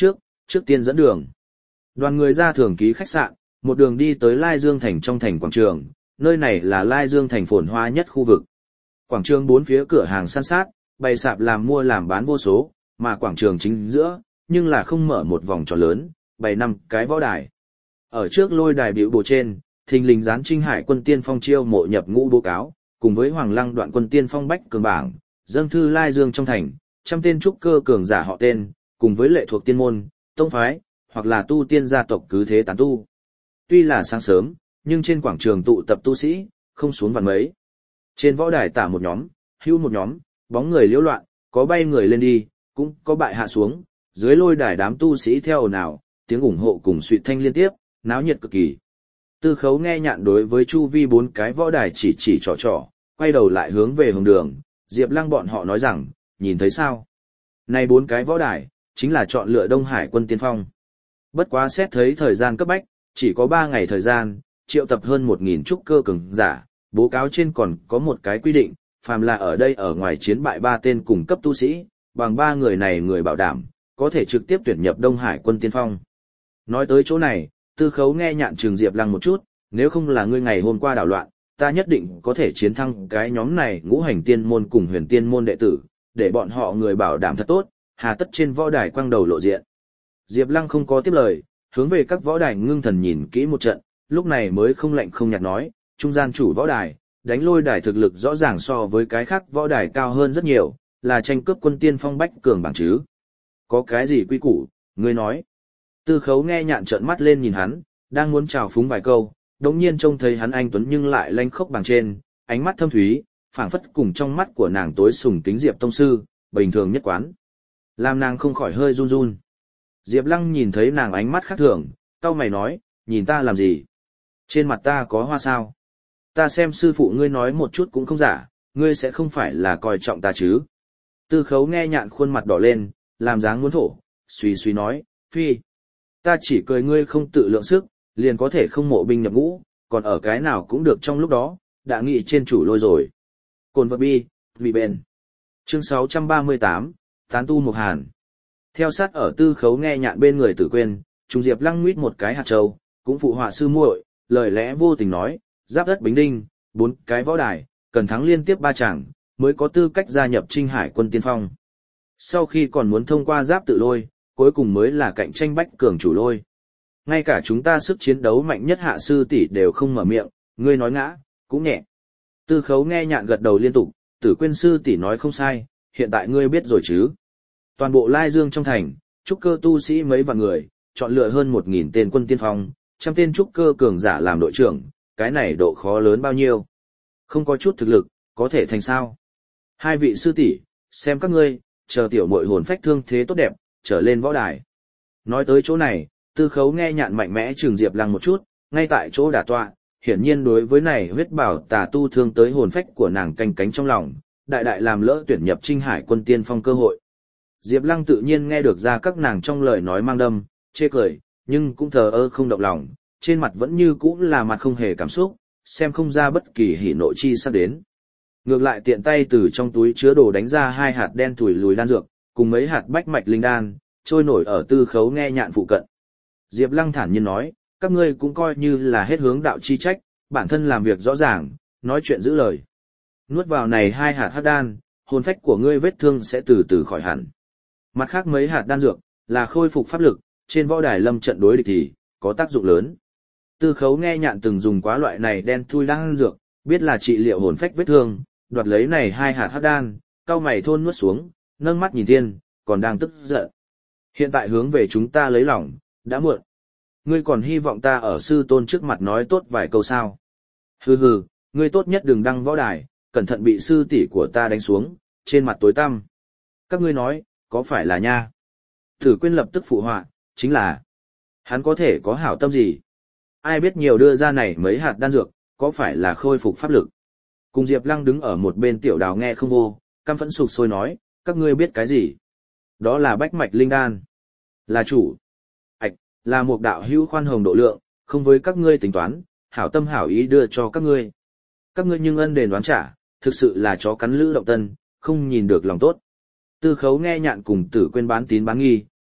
trước tiên dẫn đường. Đoàn người ra Thường Ký khách sạn, một đường đi tới Lai Dương Thành trong thành quảng trường, nơi này là Lai Dương Thành phồn hoa nhất khu vực. Quảng trường bốn phía cửa hàng san sát, bày sạp làm mua làm bán vô số, mà quảng trường chính giữa, nhưng là không mở một vòng tròn lớn, bày 5 cái võ đài. Ở trước lôi đài biểu bồ trên, thình lình dán Trinh Hải quân tiên phong chiêu mộ nhập ngũ báo cáo, cùng với Hoàng Lăng đoạn quân tiên phong bách cường bảng, dâng thư Lai Dương trong thành, trăm tên trúc cơ cường giả họ tên, cùng với lệ thuộc tiên môn, tông phái, hoặc là tu tiên gia tộc cứ thế tán tu. Tuy là sáng sớm, nhưng trên quảng trường tụ tập tu sĩ, không xuống vạn mấy. Trên võ đài tả một nhóm, hưu một nhóm, bóng người liễu loạn, có bay người lên đi, cũng có bại hạ xuống, dưới lôi đài đám tu sĩ theo ồn ào, tiếng ủng hộ cùng suýt thanh liên tiếp, náo nhiệt cực kỳ. Tư Khấu nghe nhạn đối với chu vi 4 cái võ đài chỉ trò, quay đầu lại hướng về hướng đường, Diệp Lăng bọn họ nói rằng, nhìn thấy sao? Này 4 cái võ đài, chính là chọn lựa Đông Hải quân tiên phong. Bất quá xét thấy thời gian cấp bách, chỉ có 3 ngày thời gian, triệu tập hơn 1.000 trúc cơ cường giả, bố cáo trên còn có một cái quy định, phàm là ở đây ở ngoài chiến bại 3 tên cùng cấp tu sĩ, bằng 3 người này người bảo đảm, có thể trực tiếp tuyển nhập Đông Hải quân tiên phong. Nói tới chỗ này, Tư Khấu nghe nhạn Trường Diệp Lăng một chút, nếu không là ngươi ngày hôm qua đảo loạn, ta nhất định có thể chiến thắng cái nhóm này ngũ hành tiên môn cùng huyền tiên môn đệ tử, để bọn họ người bảo đảm thật tốt, hà tất trên võ đài quang đầu lộ diện. Diệp Lăng không có tiếp lời, hướng về các võ đài ngưng thần nhìn kỹ một trận, lúc này mới không lạnh không nhạt nói, trung gian chủ võ đài, đánh lôi đài thực lực rõ ràng so với cái khác võ đài cao hơn rất nhiều, là tranh cướp quân tiên phong bách cường bảng chứ. Có cái gì quy củ, ngươi nói. Tư Khấu nghe nhạn trợn mắt lên nhìn hắn, đang muốn chào phúng vài câu, đống nhiên trông thấy hắn anh tuấn nhưng lại lanh khốc bằng trên, ánh mắt thâm thúy, phảng phất cùng trong mắt của nàng tối sùng kính Diệp tông sư, bình thường nhất quán. Làm nàng không khỏi hơi run run. Diệp Lăng nhìn thấy nàng ánh mắt khác thường, cau mày nói, nhìn ta làm gì? Trên mặt ta có hoa sao? Ta xem sư phụ ngươi nói một chút cũng không giả, ngươi sẽ không phải là coi trọng ta chứ? Tư Khấu nghe nhạn khuôn mặt đỏ lên, làm dáng muốn thổ, suy nói, phi. Ta chỉ cười ngươi không tự lượng sức, liền có thể không mộ binh nhập ngũ, còn ở cái nào cũng được trong lúc đó, đã nghĩ trên chủ lôi rồi. Cồn vật bi, vì bền. Chương 638, Tán tu Mục Hàn. Theo sát ở Tư Khấu nghe nhạn bên người Tử Quyên, Trung Diệp Lăng nguyết một cái hạt châu, cũng phụ họa sư muội, lời lẽ vô tình nói, giáp đất Bính Đinh, 4 cái võ đài, cần thắng liên tiếp 3 chàng, mới có tư cách gia nhập Trinh Hải quân tiên phong. Sau khi còn muốn thông qua giáp tự lôi, cuối cùng mới là cạnh tranh bách cường chủ lôi. Ngay cả chúng ta sức chiến đấu mạnh nhất hạ sư tỷ đều không mở miệng, ngươi nói ngã, cũng nhẹ. Tư Khấu nghe nhạn gật đầu liên tục, Tử Quyên sư tỷ nói không sai, hiện tại ngươi biết rồi chứ. Toàn bộ Lai Dương trong thành, trúc cơ tu sĩ mấy vạn người, chọn lựa hơn 1.000 tên quân tiên phong, trăm tên trúc cơ cường giả làm đội trưởng, cái này độ khó lớn bao nhiêu. Không có chút thực lực, có thể thành sao. Hai vị sư tỷ, xem các ngươi, chờ tiểu muội hồn phách thương thế tốt đẹp, trở lên võ đài. Nói tới chỗ này, Tư Khấu nghe nhạn mạnh mẽ trừng Diệp Lăng một chút, ngay tại chỗ đả tọa, hiển nhiên đối với này huyết bảo tà tu thương tới hồn phách của nàng canh cánh trong lòng, đại đại làm lỡ tuyển nhập Trinh Hải quân tiên phong cơ hội. Diệp Lăng tự nhiên nghe được ra các nàng trong lời nói mang đâm, chê cười, nhưng cũng thờ ơ không động lòng, trên mặt vẫn như cũ là mặt không hề cảm xúc, xem không ra bất kỳ hỉ nộ chi sắp đến. Ngược lại tiện tay từ trong túi chứa đồ đánh ra 2 hạt đen thủi lùi đan dược, cùng mấy hạt bách mạch linh đan, trôi nổi ở Tư Khấu nghe nhạn phụ cận. Diệp Lăng thản nhiên nói, các ngươi cũng coi như là hết hướng đạo chi trách, bản thân làm việc rõ ràng, nói chuyện giữ lời. Nuốt vào này 2 hạt hắc đan, hồn phách của ngươi vết thương sẽ từ từ khỏi hẳn. Mặt khác mấy hạt đan dược, là khôi phục pháp lực, trên võ đài lâm trận đối địch thì, có tác dụng lớn. Tư Khấu nghe nhạn từng dùng quá loại này đen thui đan dược, biết là trị liệu hồn phách vết thương, đoạt lấy này 2 hạt hắc đan, cau mày thôn nuốt xuống, nâng mắt nhìn thiên, còn đang tức giận. Hiện tại hướng về chúng ta lấy lòng, đã muộn. Ngươi còn hy vọng ta ở sư tôn trước mặt nói tốt vài câu sao? Hừ hừ, ngươi tốt nhất đừng đăng võ đài, cẩn thận bị sư tỷ của ta đánh xuống, trên mặt tối tăm. Các ngươi nói, có phải là nha? Tử Quyên lập tức phụ họa, chính là. Hắn có thể có hảo tâm gì? Ai biết nhiều đưa ra này mấy hạt đan dược, có phải là khôi phục pháp lực? Cùng Diệp Lăng đứng ở một bên Tiểu Đào nghe không vô, căm phẫn sục sôi nói, các ngươi biết cái gì? Đó là bách mạch linh đan. Là chủ. Ảch, là một đạo hữu khoan hồng độ lượng, không với các ngươi tính toán, hảo tâm hảo ý đưa cho các ngươi. Các ngươi nhưng ân đền đoán trả, thực sự là chó cắn lữ động tân, không nhìn được lòng tốt. Tư Khấu nghe nhạn cùng Tử Quyên bán tín bán nghi,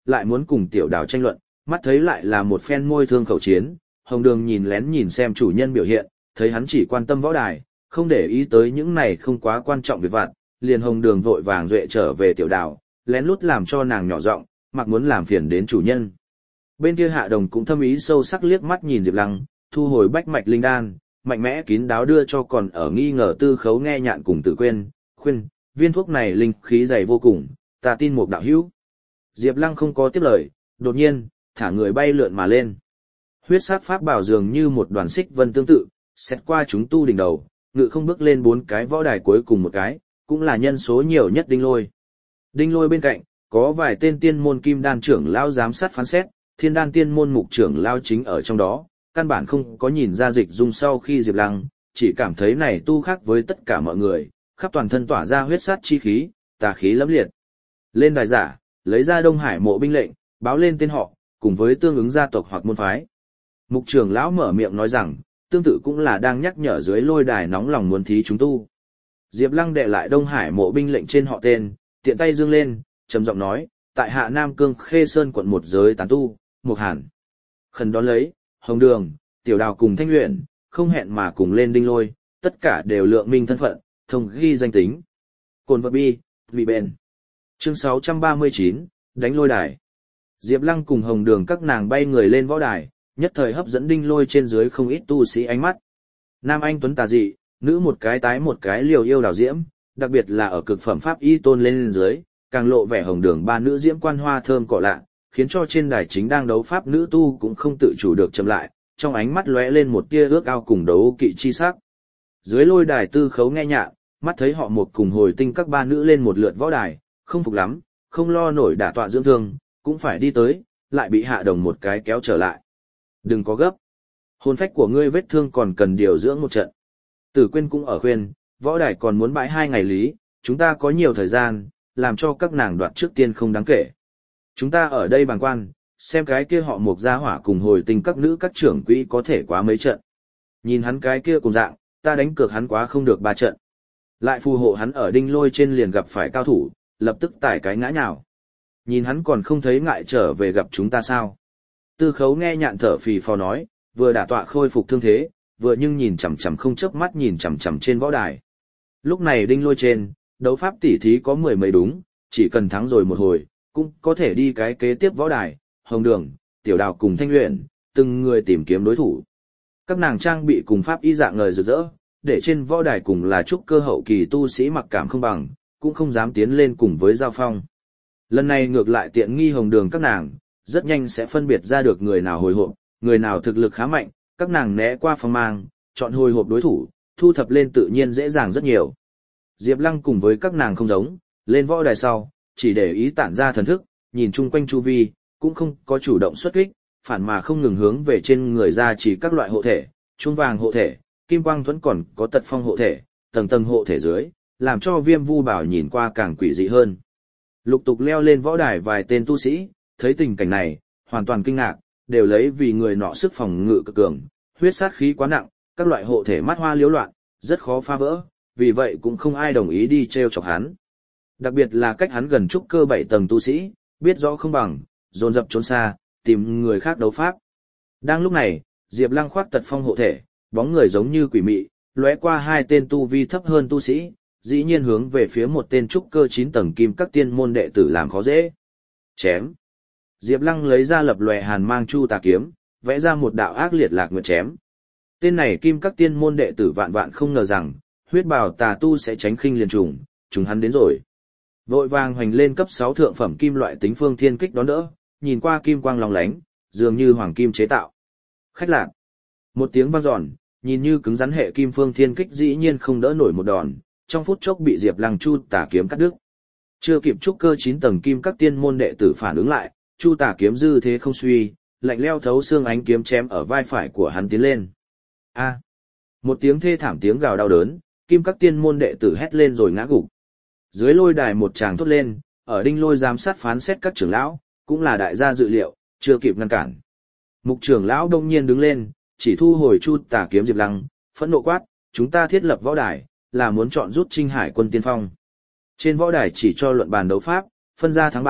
lại muốn cùng tiểu đào tranh luận, mắt thấy lại là một phen môi thương khẩu chiến, Hồng Đường nhìn lén nhìn xem chủ nhân biểu hiện, thấy hắn chỉ quan tâm võ đài, không để ý tới những này không quá quan trọng việc vặt, liền Hồng Đường vội vàng duệ trở về tiểu đào, lén lút làm cho nàng nhỏ giọng, mặc muốn làm phiền đến chủ nhân. Bên kia Hạ Đồng cũng thâm ý sâu sắc liếc mắt nhìn Diệp Lăng, thu hồi bách mạch linh đan, mạnh mẽ kín đáo đưa cho còn ở nghi ngờ Tư Khấu Nghe Nhạn cùng Tử Quyên, khuyên, viên thuốc này linh khí dày vô cùng, ta tin một đạo hữu. Diệp Lăng không có tiếp lời, đột nhiên, thả người bay lượn mà lên. Huyết sắc pháp bảo dường như một đoàn xích vân tương tự, xét qua chúng tu đỉnh đầu, ngự không bước lên 4 cái võ đài cuối cùng một cái, cũng là nhân số nhiều nhất Đinh Lôi. Đinh Lôi bên cạnh, có vài tên tiên môn kim đan trưởng lão giám sát phán xét, thiên đan tiên môn mục trưởng lão chính ở trong đó, căn bản không có nhìn ra dịch dung sau khi Diệp Lăng, chỉ cảm thấy này tu khác với tất cả mọi người, khắp toàn thân tỏa ra huyết sát chi khí, tà khí lẫm liệt. Lên đài giả, lấy ra Đông Hải mộ binh lệnh, báo lên tên họ, cùng với tương ứng gia tộc hoặc môn phái. Mục trưởng lão mở miệng nói rằng, tương tự cũng là đang nhắc nhở dưới lôi đài nóng lòng muốn thí chúng tu. Diệp Lăng đệ lại Đông Hải mộ binh lệnh trên họ tên, tiện tay dương lên, trầm giọng nói, tại Hạ Nam Cương Khê Sơn quận một giới tán tu, Mục Hàn. Khẩn đón lấy, Hồng Đường, Tiểu Đào cùng Thanh Uyển, không hẹn mà cùng lên Đinh Lôi, tất cả đều lượng minh thân phận, thông ghi danh tính. Cồn vật bi, vị bền. Chương 639, đánh lôi đài. Diệp Lăng cùng Hồng Đường các nàng bay người lên võ đài, nhất thời hấp dẫn Đinh Lôi trên dưới không ít tu sĩ ánh mắt. Nam anh tuấn tà dị, nữ một cái tái một cái liều yêu đào diễm, đặc biệt là ở cực phẩm pháp y tôn lên dưới, càng lộ vẻ Hồng Đường ba nữ diễm quan hoa thơm cỏ lạ, khiến cho trên đài chính đang đấu pháp nữ tu cũng không tự chủ được chậm lại, trong ánh mắt lóe lên một tia ước ao cùng đấu kỵ chi sắc. Dưới lôi đài Tư Khấu Nghe Nhạn, mắt thấy họ một cùng Hồi Tinh các ba nữ lên một lượt võ đài, không phục lắm, không lo nổi đả tọa dưỡng thương, cũng phải đi tới, lại bị Hạ Đồng một cái kéo trở lại. Đừng có gấp. Hồn phách của ngươi vết thương còn cần điều dưỡng một trận. Tử Quyên cũng ở khuyên, võ đài còn muốn bãi 2 ngày lý, chúng ta có nhiều thời gian, làm cho các nàng đoạt trước tiên không đáng kể. Chúng ta ở đây bàng quan, xem cái kia họ Mộc Gia Hỏa cùng Hồi Tinh các nữ các trưởng quỹ có thể quá mấy trận. Nhìn hắn cái kia cùng dạng, ta đánh cược hắn quá không được 3 trận. Lại phù hộ hắn ở Đinh Lôi trên liền gặp phải cao thủ, lập tức tải cái ngã nhào. Nhìn hắn còn không thấy ngại trở về gặp chúng ta sao. Tư Khấu Nghe Nhạn thở phì phò nói, vừa đả tọa khôi phục thương thế, vừa nhưng nhìn chằm chằm không chớp mắt nhìn chằm chằm trên võ đài. Lúc này Đinh Lôi trên, đấu pháp tỉ thí có 10 mấy đúng, chỉ cần thắng rồi một hồi, cũng có thể đi cái kế tiếp võ đài. Hồng Đường, Tiểu Đào cùng Thanh Uyển, từng người tìm kiếm đối thủ. Các nàng trang bị cùng pháp y dạng ngời rực rỡ, để trên võ đài cùng là trúc cơ hậu kỳ tu sĩ mặc cảm không bằng, cũng không dám tiến lên cùng với giao phong. Lần này ngược lại tiện nghi Hồng Đường các nàng, rất nhanh sẽ phân biệt ra được người nào hồi hộp, người nào thực lực khá mạnh, các nàng né qua phong mang, chọn hồi hộp đối thủ, thu thập lên tự nhiên dễ dàng rất nhiều. Diệp Lăng cùng với các nàng không giống, lên võ đài sau, chỉ để ý tản ra thần thức, nhìn chung quanh chu vi, cũng không có chủ động xuất kích, phản mà không ngừng hướng về trên người ra chỉ các loại hộ thể, chuông vàng hộ thể, kim quang thuẫn còn có tật phong hộ thể, tầng tầng hộ thể dưới, làm cho Viêm Vu Bảo nhìn qua càng quỷ dị hơn. Lục tục leo lên võ đài vài tên tu sĩ, thấy tình cảnh này, hoàn toàn kinh ngạc, đều lấy vì người nọ sức phòng ngự cực cường, huyết sát khí quá nặng, các loại hộ thể mắt hoa liếu loạn, rất khó phá vỡ, vì vậy cũng không ai đồng ý đi treo chọc hắn. Đặc biệt là cách hắn gần trúc cơ 7 tầng tu sĩ, biết rõ không bằng, dồn dập trốn xa, tìm người khác đấu pháp. Đang lúc này, Diệp Lăng khoác tật phong hộ thể, bóng người giống như quỷ mị, lóe qua 2 tên tu vi thấp hơn tu sĩ, dĩ nhiên hướng về phía một tên trúc cơ 9 tầng kim các tiên môn đệ tử làm khó dễ. Chém. Diệp Lăng lấy ra lập lòe hàn mang chu tà kiếm, vẽ ra một đạo ác liệt lạc nguyệt chém. Tên này kim các tiên môn đệ tử vạn vạn không ngờ rằng, huyết bào tà tu sẽ tránh khinh liền trùng, chúng hắn đến rồi. Vội vàng hoành lên cấp 6 thượng phẩm kim loại tính phương thiên kích đón đỡ, nhìn qua kim quang long lánh, dường như hoàng kim chế tạo. Khách lạc. Một tiếng vang dọn, nhìn như cứng rắn hệ kim phương thiên kích dĩ nhiên không đỡ nổi một đòn, trong phút chốc bị Diệp Lăng chu tà kiếm cắt đứt. Chưa kịp trúc cơ 9 tầng kim các tiên môn đệ tử phản ứng lại, chu tà kiếm dư thế không suy, lạnh leo thấu xương ánh kiếm chém ở vai phải của hắn tiến lên. A! Một tiếng thê thảm tiếng gào đau đớn, kim các tiên môn đệ tử hét lên rồi ngã gục. Dưới lôi đài một tràng thốt lên, ở Đinh Lôi giám sát phán xét các trưởng lão, cũng là đại gia dự liệu, chưa kịp ngăn cản. Mục trưởng lão đông nhiên đứng lên, chỉ thu hồi chu tà kiếm Diệp Lăng, phẫn nộ quát, chúng ta thiết lập võ đài, là muốn chọn rút Trinh Hải quân tiên phong. Trên võ đài chỉ cho luận bàn đấu pháp, phân ra thắng bại,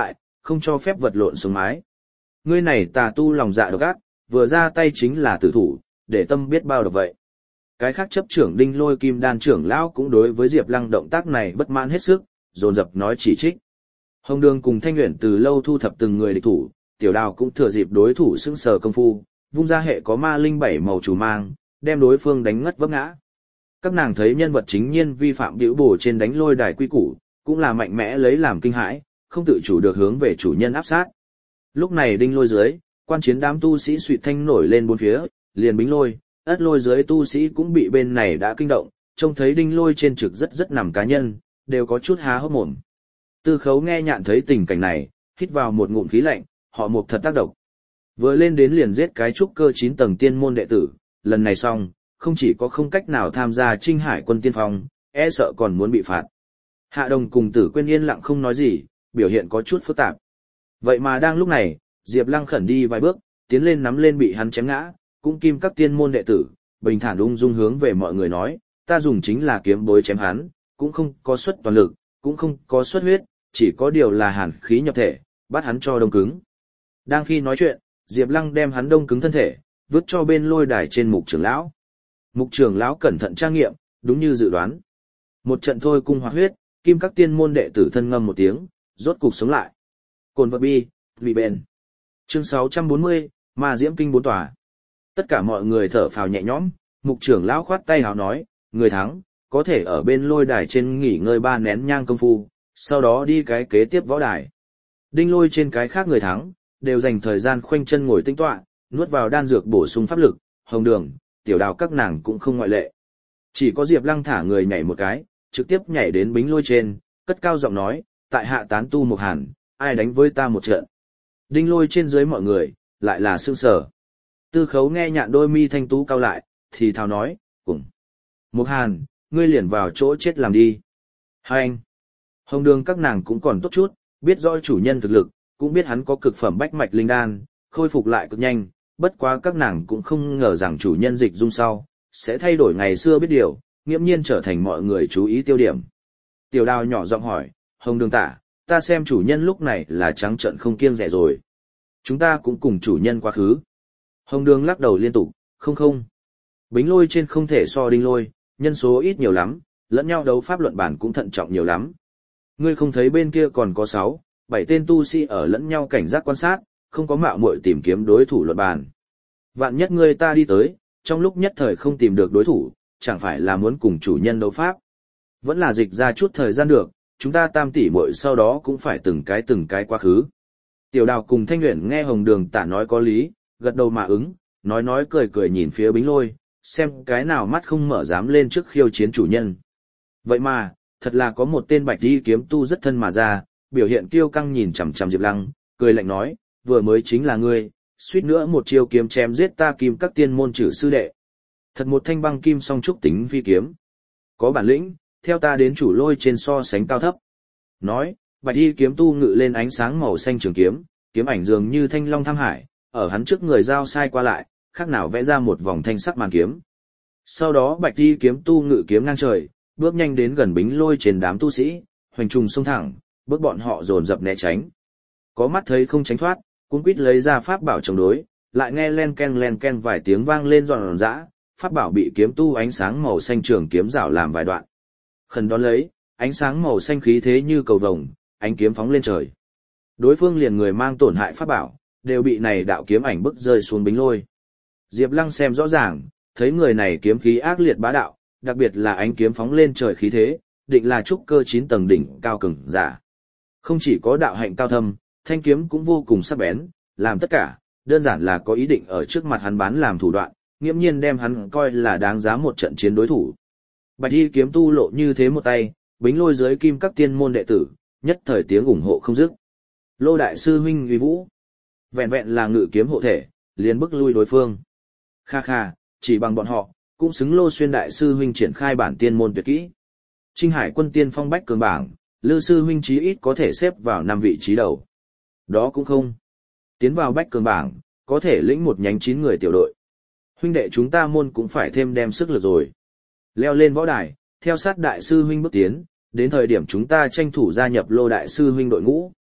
không cho phép vật lộn xuống mái. Ngươi này tà tu lòng dạ độc ác, vừa ra tay chính là tử thủ, để tâm biết bao độc vậy. Cái khác chấp trưởng Đinh Lôi Kim Đan trưởng lão cũng đối với Diệp Lăng động tác này bất mãn hết sức, dồn dập nói chỉ trích. Hồng Đường cùng Thanh Uyển từ lâu thu thập từng người địch thủ, Tiểu Đào cũng thừa dịp đối thủ sững sờ công phu, vung ra hệ có ma linh 7 màu chủ mang, đem đối phương đánh ngất vấp ngã. Các nàng thấy nhân vật chính nhiên vi phạm biểu bổ trên đánh lôi đài quy củ, cũng là mạnh mẽ lấy làm kinh hãi, không tự chủ được hướng về chủ nhân áp sát. Lúc này Đinh Lôi dưới, quan chiến đám tu sĩ suýt thanh nổi lên bốn phía, liền Bính Lôi, Ất Lôi dưới tu sĩ cũng bị bên này đã kinh động, trông thấy Đinh Lôi trên trực rất nằm cá nhân, đều có chút há hốc mồm. Tư Khấu nghe nhạn thấy tình cảnh này, hít vào một ngụm khí lạnh, họ Mục thật tác động. Vừa lên đến liền giết cái trúc cơ 9 tầng tiên môn đệ tử, lần này xong, không chỉ có không cách nào tham gia Trinh Hải quân tiên phong, e sợ còn muốn bị phạt. Hạ Đồng cùng Tử Quyên yên lặng không nói gì, biểu hiện có chút phức tạp. Vậy mà đang lúc này, Diệp Lăng khẩn đi vài bước, tiến lên nắm lên bị hắn chém ngã, cũng kim các tiên môn đệ tử, bình thản ung dung hướng về mọi người nói, ta dùng chính là kiếm bối chém hắn, cũng không có xuất toàn lực, cũng không có xuất huyết, chỉ có điều là hàn khí nhập thể, bắt hắn cho đông cứng. Đang khi nói chuyện, Diệp Lăng đem hắn đông cứng thân thể, vứt cho bên lôi đài trên Mục trưởng lão. Mục trưởng lão cẩn thận tra nghiệm, đúng như dự đoán. Một trận thôi cung hoạt huyết, kim các tiên môn đệ tử thân ngâm một tiếng, rốt cục sống lại. Cồn vật bi, vì bền. Chương 640, Ma Diễm Kinh 4 tòa. Tất cả mọi người thở phào nhẹ nhõm, Mục trưởng lão khoát tay hào nói, người thắng, có thể ở bên lôi đài trên nghỉ ngơi 3 nén nhang công phu, sau đó đi cái kế tiếp võ đài. Đinh Lôi trên cái khác người thắng, đều dành thời gian khoanh chân ngồi tĩnh tọa, nuốt vào đan dược bổ sung pháp lực, Hồng Đường, Tiểu Đào các nàng cũng không ngoại lệ. Chỉ có Diệp Lăng thả người nhảy một cái, trực tiếp nhảy đến Bính Lôi trên, cất cao giọng nói, tại hạ tán tu Mục Hàn, ai đánh với ta một trận. Đinh Lôi trên dưới mọi người, lại là sững sờ. Tư Khấu nghe nhạn đôi mi thanh tú cao lại, thì thào nói, cùng. Mục Hàn, ngươi liền vào chỗ chết làm đi. Hai anh. Hồng Đường các nàng cũng còn tốt chút, biết rõ chủ nhân thực lực, cũng biết hắn có cực phẩm bách mạch linh đan, khôi phục lại cực nhanh, bất quá các nàng cũng không ngờ rằng chủ nhân dịch dung sau, sẽ thay đổi ngày xưa biết điều, nghiễm nhiên trở thành mọi người chú ý tiêu điểm. Tiểu Đào nhỏ giọng hỏi, Hồng Đường tả, ta xem chủ nhân lúc này là trắng trợn không kiêng dè rồi. Chúng ta cũng cùng chủ nhân quá khứ. Hồng Đường lắc đầu liên tục, không. Bính Lôi trên không thể so Đinh Lôi, nhân số ít nhiều lắm, lẫn nhau đấu pháp luận bản cũng thận trọng nhiều lắm. Ngươi không thấy bên kia còn có 6, 7 tên tu sĩ ở lẫn nhau cảnh giác quan sát, không có mạo muội tìm kiếm đối thủ luận bàn. Vạn nhất ngươi ta đi tới, trong lúc nhất thời không tìm được đối thủ, chẳng phải là muốn cùng chủ nhân đấu pháp. Vẫn là dịch ra chút thời gian được, chúng ta tam tỷ muội sau đó cũng phải từng cái quá khứ. Tiểu Đào cùng Thanh Uyển nghe Hồng Đường tả nói có lý, gật đầu mà ứng, nói cười nhìn phía Bính Lôi, xem cái nào mắt không mở dám lên trước khiêu chiến chủ nhân. Vậy mà, thật là có một tên bạch y kiếm tu rất thân mà ra, biểu hiện kiêu căng nhìn chằm chằm Diệp Lăng, cười lạnh nói, vừa mới chính là ngươi, suýt nữa một chiêu kiếm chém giết ta kim các tiên môn chử sư đệ. Thật một thanh băng kim song trúc tính phi kiếm. Có bản lĩnh, theo ta đến chủ lôi trên so sánh cao thấp. Nói, bạch y kiếm tu ngự lên ánh sáng màu xanh trường kiếm, kiếm ảnh dường như thanh long thăng hải, ở hắn trước người giao sai qua lại, khác nào vẽ ra một vòng thanh sắc màn kiếm. Sau đó bạch y kiếm tu ngự kiếm ngang trời, bước nhanh đến gần Bính Lôi trên đám tu sĩ, hoành trùng xông thẳng, bước bọn họ dồn dập né tránh. Có mắt thấy không tránh thoát, cũng quýt lấy ra pháp bảo chống đối, lại nghe len ken vài tiếng vang lên giòn giã, pháp bảo bị kiếm tu ánh sáng màu xanh trường kiếm rảo làm vài đoạn. Khẩn đón lấy, ánh sáng màu xanh khí thế như cầu vồng, ánh kiếm phóng lên trời. Đối phương liền người mang tổn hại pháp bảo, đều bị này đạo kiếm ảnh bức rơi xuống Bính Lôi. Diệp Lăng xem rõ ràng, thấy người này kiếm khí ác liệt bá đạo, đặc biệt là ánh kiếm phóng lên trời khí thế, định là trúc cơ 9 tầng đỉnh cao cường giả. Không chỉ có đạo hạnh cao thâm, thanh kiếm cũng vô cùng sắc bén, làm tất cả, đơn giản là có ý định ở trước mặt hắn bán làm thủ đoạn, nghiễm nhiên đem hắn coi là đáng giá một trận chiến đối thủ. Bạch y kiếm tu lộ như thế một tay, Bính Lôi dưới kim các tiên môn đệ tử, nhất thời tiếng ủng hộ không dứt. Lô đại sư huynh uy vũ, vẹn vẹn là ngự kiếm hộ thể, liền bức lui đối phương. Kha, chỉ bằng bọn họ, cũng xứng Lô xuyên đại sư huynh triển khai bản tiên môn tuyệt kỹ. Trinh Hải quân tiên phong bách cường bảng, Lư sư huynh chí ít có thể xếp vào 5 vị trí đầu. Đó cũng không. Tiến vào bách cường bảng, có thể lĩnh một nhánh 9 người tiểu đội. Huynh đệ chúng ta môn cũng phải thêm đem sức lực rồi. Leo lên võ đài, theo sát đại sư huynh bước tiến, đến thời điểm chúng ta tranh thủ gia nhập Lô đại sư huynh đội ngũ.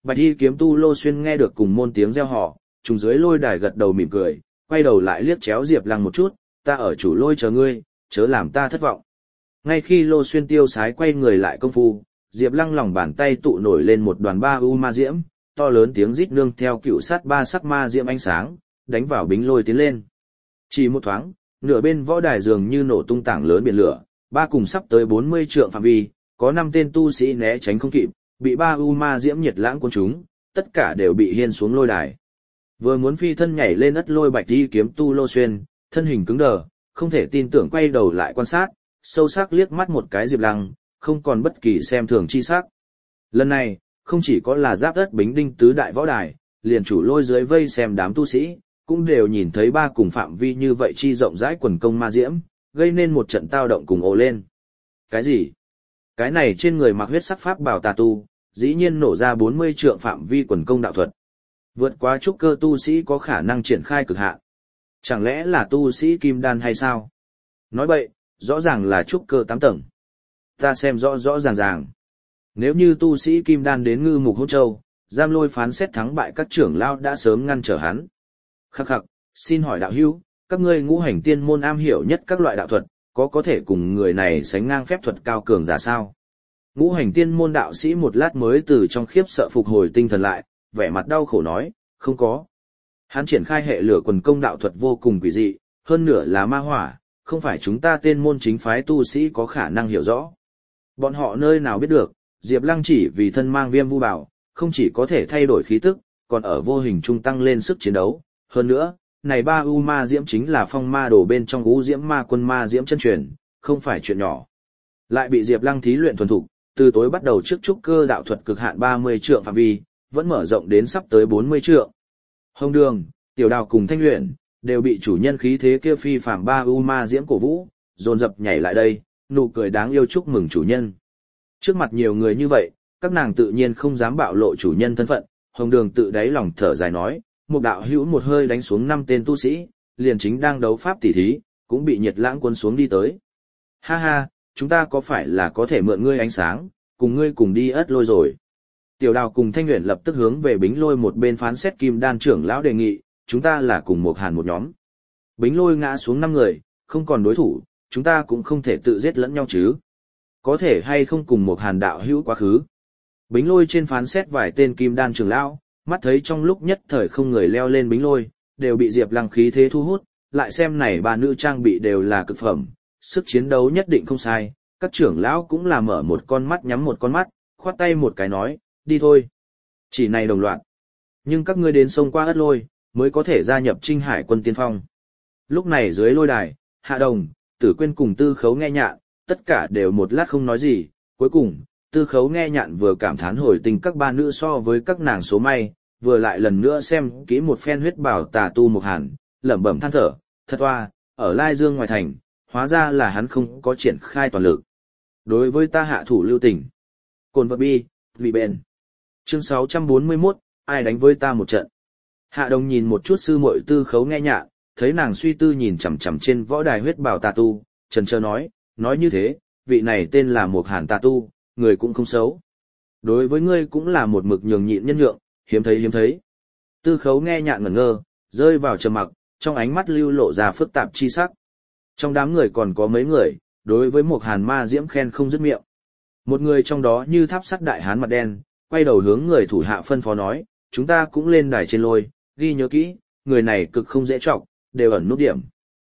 Bạch y kiếm tu Lô Xuyên nghe được cùng môn tiếng reo hò, trùng dưới lôi đài gật đầu mỉm cười, quay đầu lại liếc chéo Diệp Lăng một chút, ta ở chủ lôi chờ ngươi, chớ làm ta thất vọng. Ngay khi Lô Xuyên tiêu sái quay người lại công phu, Diệp Lăng lòng bàn tay tụ nổi lên một đoàn ba u ma diễm, to lớn tiếng rít nương theo cựu sát ba sắc ma diễm ánh sáng, đánh vào bính lôi tiến lên. Chỉ một thoáng, nửa bên võ đài dường như nổ tung tảng lớn biển lửa, ba cùng sắp tới 40 trượng phạm vi, có 5 tên tu sĩ né tránh không kịp, bị ba u ma diễm nhiệt lãng cuốn chúng, tất cả đều bị hiên xuống lôi đài. Vừa muốn phi thân nhảy lên ất lôi Bạch y kiếm tu Lô Xuyên, thân hình cứng đờ, không thể tin tưởng quay đầu lại quan sát, sâu sắc liếc mắt một cái Diệp Lăng, không còn bất kỳ xem thường chi sắc. Lần này, không chỉ có là giáp đất bính đinh tứ đại võ đài, liền chủ lôi dưới vây xem đám tu sĩ, cũng đều nhìn thấy ba cùng phạm vi như vậy chi rộng rãi quần công ma diễm, gây nên một trận tao động cùng ồ lên. Cái gì? Cái này trên người mặc huyết sắc pháp bào tà tu, dĩ nhiên nổ ra 40 trượng phạm vi quần công đạo thuật. Vượt quá trúc cơ tu sĩ có khả năng triển khai cực hạn. Chẳng lẽ là tu sĩ kim đan hay sao? Nói bậy, rõ ràng là trúc cơ 8 tầng. Ta xem rõ rõ ràng ràng. Nếu như tu sĩ kim đan đến Ngư Mục Hỗn Châu, giam lôi phán xét thắng bại các trưởng lao đã sớm ngăn trở hắn. Khắc khắc, xin hỏi đạo hữu, các ngươi ngũ hành tiên môn am hiểu nhất các loại đạo thuật, có thể cùng người này sánh ngang phép thuật cao cường giả sao? Ngũ hành tiên môn đạo sĩ một lát mới từ trong khiếp sợ phục hồi tinh thần lại, vẻ mặt đau khổ nói, không có. Hắn triển khai hệ lửa quần công đạo thuật vô cùng quỷ dị, hơn nửa là ma hỏa, không phải chúng ta tên môn chính phái tu sĩ có khả năng hiểu rõ. Bọn họ nơi nào biết được, Diệp Lăng chỉ vì thân mang viêm vu bảo, không chỉ có thể thay đổi khí tức, còn ở vô hình trung tăng lên sức chiến đấu. Hơn nữa, này ba u ma diễm chính là phong ma đồ bên trong u diễm ma quân ma diễm chân truyền, không phải chuyện nhỏ. Lại bị Diệp Lăng thí luyện thuần thục, từ tối bắt đầu trước trúc cơ đạo thuật cực hạn 30 trượng phạm vi, vẫn mở rộng đến sắp tới 40 trượng. Hồng Đường, Tiểu Đào cùng Thanh Luyện đều bị chủ nhân khí thế kia phi phàm ba u ma diễm cổ vũ, dồn dập nhảy lại đây, nụ cười đáng yêu chúc mừng chủ nhân. Trước mặt nhiều người như vậy, các nàng tự nhiên không dám bạo lộ chủ nhân thân phận, Hồng Đường tự đáy lòng thở dài nói, một đạo hữu một hơi đánh xuống 5 tên tu sĩ, liền chính đang đấu pháp tỉ thí, cũng bị nhiệt lãng quân xuống đi tới. Ha ha, chúng ta có phải là có thể mượn ngươi ánh sáng, cùng ngươi cùng đi ất lôi rồi. Tiểu Đào cùng Thanh Uyển lập tức hướng về Bính Lôi một bên phán xét Kim Đan trưởng lão đề nghị, chúng ta là cùng một hàn một nhóm. Bính Lôi ngã xuống 5 người, không còn đối thủ, chúng ta cũng không thể tự giết lẫn nhau chứ. Có thể hay không cùng một hàn đạo hữu quá khứ. Bính Lôi trên phán xét vài tên Kim Đan trưởng lão, mắt thấy trong lúc nhất thời không người leo lên Bính Lôi, đều bị Diệp Lăng khí thế thu hút, lại xem này ba nữ trang bị đều là cực phẩm, sức chiến đấu nhất định không sai, các trưởng lão cũng là mở một con mắt nhắm một con mắt, khoát tay một cái nói, đi thôi. Chỉ này đồng loạt. Nhưng các ngươi đến sông qua ất lôi, mới có thể gia nhập Trinh Hải quân tiên phong. Lúc này dưới lôi đài, Hạ Đồng, Tử Quyên cùng Tư Khấu Nghe Nhạn, tất cả đều một lát không nói gì, cuối cùng, Tư Khấu Nghe Nhạn vừa cảm thán hồi tình các ba nữ so với các nàng số may, vừa lại lần nữa xem kỹ một phen huyết bảo tà tu một hàn, lẩm bẩm than thở, thật oa, ở Lai Dương ngoài thành, hóa ra là hắn không có triển khai toàn lực. Đối với ta hạ thủ lưu tình. Cồn vật bi, vì bền. Chương 641, ai đánh với ta một trận. Hạ Đồng nhìn một chút sư muội Tư Khấu Nghe Nhạn, thấy nàng suy tư nhìn chằm chằm trên võ đài huyết bảo tà tu, chần chờ nói như thế, vị này tên là Mộc Hàn tà tu, người cũng không xấu. Đối với ngươi cũng là một mực nhường nhịn nhân nhượng, hiếm thấy. Tư Khấu Nghe Nhạn ngẩn ngơ, rơi vào trầm mặc, trong ánh mắt lưu lộ ra phức tạp chi sắc. Trong đám người còn có mấy người, đối với Mộc Hàn ma diễm khen không dứt miệng. Một người trong đó như tháp sắt đại hán mặt đen, quay đầu hướng người thủ hạ phân phó nói, chúng ta cũng lên đài trên lôi, ghi nhớ kỹ, người này cực không dễ trọng, đều ẩn nút điểm.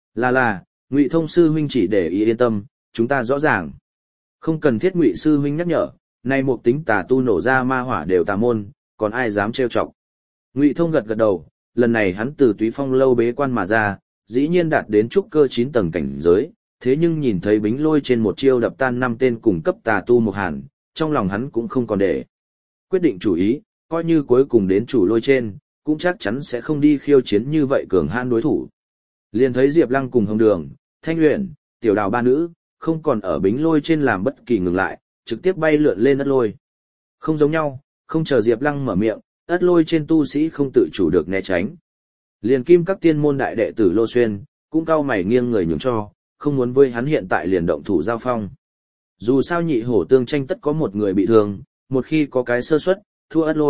Là, Ngụy Thông sư huynh chỉ để ý yên tâm, chúng ta rõ ràng. Không cần thiết Ngụy sư huynh nhắc nhở, nay một tính tà tu nổ ra ma hỏa đều tà môn, còn ai dám trêu chọc. Ngụy Thông gật đầu, lần này hắn từ Túy Phong lâu bế quan mà ra, dĩ nhiên đạt đến trúc cơ 9 tầng cảnh giới, thế nhưng nhìn thấy Bính Lôi trên một chiêu đập tan 5 tên cùng cấp tà tu Mộc Hàn, trong lòng hắn cũng không còn để. Quyết định chủ ý, coi như cuối cùng đến chủ lôi trên, cũng chắc chắn sẽ không đi khiêu chiến như vậy cường hãn đối thủ. Liền thấy Diệp Lăng cùng Hồng Đường, Thanh Uyển, Tiểu Đào ba nữ, không còn ở Bính Lôi trên làm bất kỳ ngừng lại, trực tiếp bay lượn lên ất lôi. Không giống nhau, không chờ Diệp Lăng mở miệng, ất lôi trên tu sĩ không tự chủ được né tránh. Liền kim các tiên môn đại đệ tử Lô Xuyên, cũng cau mày nghiêng người nhường cho, không muốn với hắn hiện tại liền động thủ giao phong. Dù sao nhị hổ tương tranh tất có một người bị thương, một khi có cái sơ suất, thua ất lôi,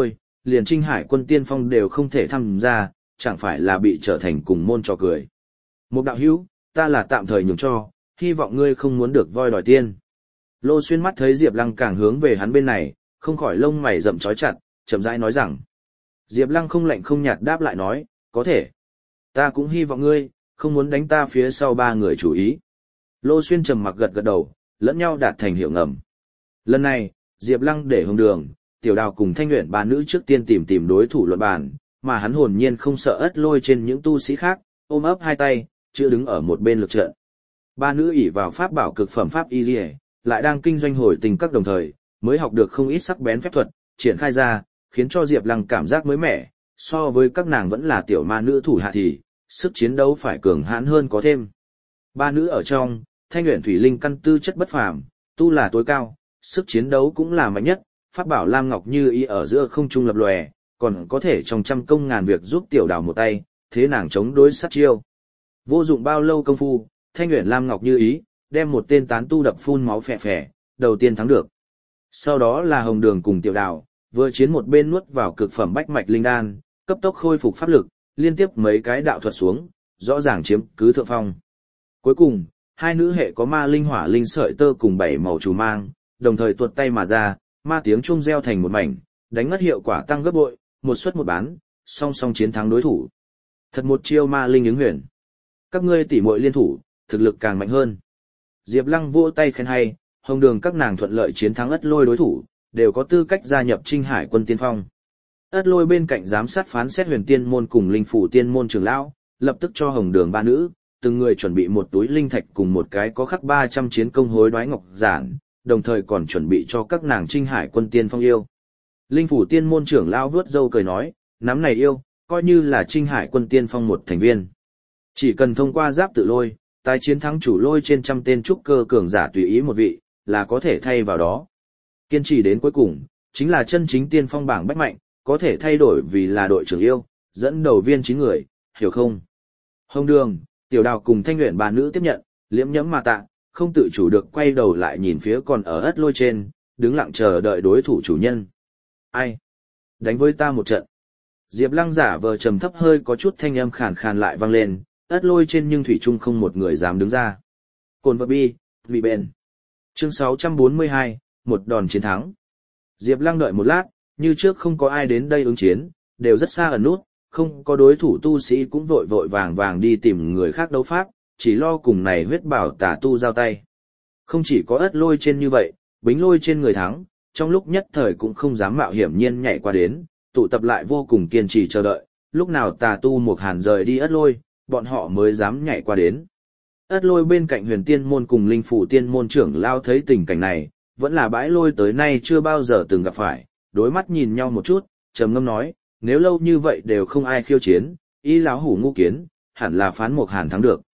liền Trinh Hải quân tiên phong đều không thể tham gia, chẳng phải là bị trở thành cùng môn trò cười. Một đạo hữu, ta là tạm thời nhường cho, hy vọng ngươi không muốn được voi đòi tiên. Lô Xuyên mắt thấy Diệp Lăng càng hướng về hắn bên này, không khỏi lông mày rậm trói chặt, chậm rãi nói rằng. Diệp Lăng không lạnh không nhạt đáp lại nói, có thể. Ta cũng hy vọng ngươi, không muốn đánh ta phía sau ba người chủ ý. Lô Xuyên trầm mặc gật gật đầu, lẫn nhau đạt thành hiểu ngầm. Lần này, Diệp Lăng để Hồng Đường, Tiểu Đào cùng Thanh Uyển ba nữ trước tiên tìm đối thủ luận bàn, mà hắn hồn nhiên không sợ Ất Lôi trên những tu sĩ khác, ôm ấp hai tay, chưa đứng ở một bên lực trận. Ba nữ ỷ vào pháp bảo cực phẩm pháp y liễu, lại đang kinh doanh hồi tình các đồng thời, mới học được không ít sắc bén phép thuật, triển khai ra, khiến cho Diệp Lăng cảm giác mới mẻ, so với các nàng vẫn là tiểu ma nữ thủ hạ thì, sức chiến đấu phải cường hãn hơn có thêm. Ba nữ ở trong, Thanh Uyển Thủy Linh căn tư chất bất phàm, tu là tối cao, sức chiến đấu cũng là mạnh nhất, pháp bảo lam ngọc như ý ở giữa không trung lập lòe, còn có thể trong trăm công ngàn việc giúp Tiểu Đào một tay, thế nàng chống đối sát chiêu. Vô dụng bao lâu công phu, Thanh Uyển lam ngọc như ý, đem một tên tán tu đập phun máu phè phè, đầu tiên thắng được. Sau đó là Hồng Đường cùng Tiểu Đào, vừa chiến một bên nuốt vào cực phẩm bách mạch linh đan, cấp tốc khôi phục pháp lực, liên tiếp mấy cái đạo thuật xuống, rõ ràng chiếm cứ thượng phong. Cuối cùng, hai nữ hệ có ma linh hỏa linh sợi tơ cùng bảy màu chủ mang, đồng thời tuột tay mà ra, ma tiếng chuông reo thành một mảnh, đánh ngất hiệu quả tăng gấp bội, một suất một bán, song song chiến thắng đối thủ. Thật một chiêu ma linh ứng huyền. Các ngươi tỉ muội liên thủ, thực lực càng mạnh hơn. Diệp Lăng vỗ tay khen hay, Hồng Đường các nàng thuận lợi chiến thắng Ất Lôi đối thủ, đều có tư cách gia nhập Trinh Hải quân tiên phong. Ất Lôi bên cạnh giám sát phán xét Huyền Tiên môn cùng Linh phủ tiên môn trưởng lão, lập tức cho Hồng Đường ba nữ, từng người chuẩn bị một túi linh thạch cùng một cái có khắc 300 chiến công hối đoái ngọc giản, đồng thời còn chuẩn bị cho các nàng Trinh Hải quân tiên phong yêu. Linh phủ tiên môn trưởng lão vuốt râu cười nói, nắm này yêu, coi như là Trinh Hải quân tiên phong một thành viên. Chỉ cần thông qua giáp tự lôi, tái chiến thắng chủ lôi trên trăm tên trúc cơ cường giả tùy ý một vị, là có thể thay vào đó. Kiên trì đến cuối cùng, chính là chân chính tiên phong bảng bách mạnh, có thể thay đổi vì là đội trưởng yêu, dẫn đầu viên 9 người, hiểu không? Hồng Đường, Tiểu Đào cùng Thanh Uyển ba nữ tiếp nhận, liễm nhẫm mà tạ, không tự chủ được quay đầu lại nhìn phía còn ở Ất Lôi trên, đứng lặng chờ đợi đối thủ chủ nhân. Ai? Đánh với ta một trận. Diệp Lăng giả vờ trầm thấp hơi có chút thanh âm khàn khàn lại vang lên, Ất Lôi trên nhưng thủy chung không một người dám đứng ra. Cồn vật bi, vị bền. Chương 642, một đòn chiến thắng. Diệp Lăng đợi một lát, như trước không có ai đến đây ứng chiến, đều rất xa ẩn nút, không có đối thủ tu sĩ cũng vội vội vàng vàng đi tìm người khác đấu pháp, chỉ lo cùng này huyết bảo tà tu giao tay. Không chỉ có Ất Lôi trên như vậy, Bính Lôi trên người thắng, trong lúc nhất thời cũng không dám mạo hiểm nhiên nhảy qua đến, tụ tập lại vô cùng kiên trì chờ đợi, lúc nào tà tu Mục Hàn rời đi Ất Lôi, bọn họ mới dám nhảy qua đến. Ất Lôi bên cạnh Huyền Tiên môn cùng Linh phủ tiên môn trưởng lao thấy tình cảnh này, vẫn là bãi lôi tới nay chưa bao giờ từng gặp phải, đối mắt nhìn nhau một chút, trầm ngâm nói, nếu lâu như vậy đều không ai khiêu chiến, y lão hủ ngu kiến, hẳn là phán Mục Hàn thắng được.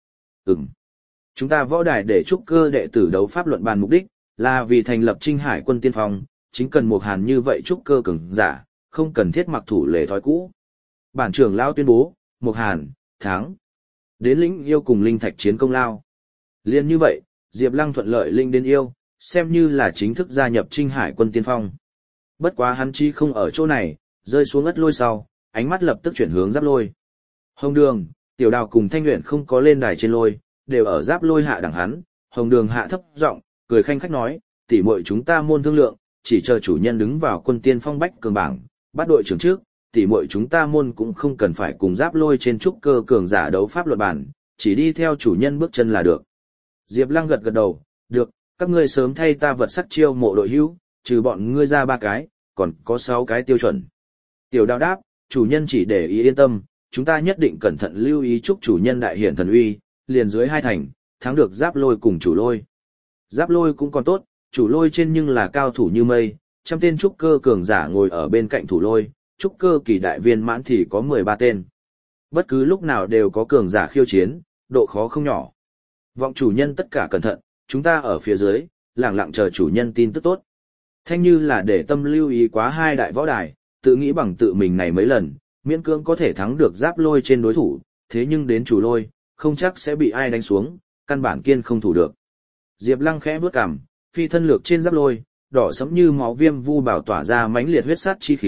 Chúng ta võ đài để trúc cơ đệ tử đấu pháp luận bàn mục đích, là vì thành lập Trinh Hải quân tiên phong, chính cần Mục Hàn như vậy trúc cơ cường giả, không cần thiết mặc thủ lệ thói cũ. Bản trưởng lao tuyên bố, Mục Hàn, thắng. Đến lĩnh yêu cùng linh thạch chiến công lao. Liên như vậy, Diệp Lăng thuận lợi linh đến yêu, xem như là chính thức gia nhập Trinh Hải quân tiên phong. Bất quá hắn chi không ở chỗ này, rơi xuống Ất Lôi sau, ánh mắt lập tức chuyển hướng Giáp Lôi. Hồng Đường, Tiểu Đào cùng Thanh Uyển không có lên đài trên lôi, đều ở Giáp Lôi hạ đẳng hắn. Hồng Đường hạ thấp giọng, cười khanh khách nói, tỷ muội chúng ta môn thương lượng, chỉ chờ chủ nhân đứng vào quân tiên phong bách cường bảng, bắt đội trưởng trước, tỷ muội chúng ta môn cũng không cần phải cùng Giáp Lôi trên trúc cơ cường giả đấu pháp luận bản, chỉ đi theo chủ nhân bước chân là được. Diệp Lăng gật gật đầu, được, các ngươi sớm thay ta vật sắc chiêu mộ đội hữu, trừ bọn ngươi ra 3 cái, còn có 6 cái tiêu chuẩn. Tiểu Đào đáp, chủ nhân chỉ để ý yên tâm, chúng ta nhất định cẩn thận lưu ý chúc chủ nhân đại hiển thần uy, liền dưới 2 thành, thắng được Giáp Lôi cùng chủ lôi. Giáp Lôi cũng còn tốt, chủ lôi trên nhưng là cao thủ như mây, trăm tên trúc cơ cường giả ngồi ở bên cạnh thủ lôi, trúc cơ kỳ đại viên mãn thì có 13 tên. Bất cứ lúc nào đều có cường giả khiêu chiến, độ khó không nhỏ. Vọng chủ nhân tất cả cẩn thận, chúng ta ở phía dưới, lặng lặng chờ chủ nhân tin tức tốt. Thanh như là để tâm lưu ý quá 2 đại võ đài, tự nghĩ bằng tự mình này mấy lần, miễn cưỡng có thể thắng được Giáp Lôi trên đối thủ, thế nhưng đến chủ lôi, không chắc sẽ bị ai đánh xuống, căn bản kiên không thủ được. Diệp Lăng khẽ bước cằm, phi thân lược trên Giáp Lôi, đỏ sẫm như máu viêm vu bảo tỏa ra mãnh liệt huyết sát chi khí,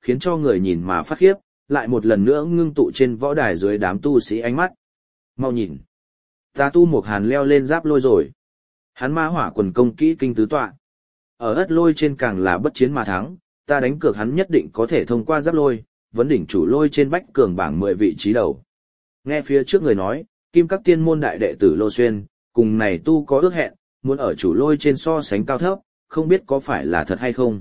khiến cho người nhìn mà phát khiếp, lại một lần nữa ngưng tụ trên võ đài dưới đám tu sĩ ánh mắt. Mau nhìn. Tà tu Mộc Hàn leo lên giáp lôi rồi. Hắn ma hỏa quần công kỹ kinh tứ tọa. Ở ất lôi trên càng là bất chiến mà thắng, ta đánh cược hắn nhất định có thể thông qua giáp lôi, vấn đỉnh chủ lôi trên bách cường bảng 10 vị trí đầu. Nghe phía trước người nói, Kim Các Tiên môn đại đệ tử Lô Xuyên, cùng này tu có ước hẹn, muốn ở chủ lôi trên so sánh cao thấp, không biết có phải là thật hay không.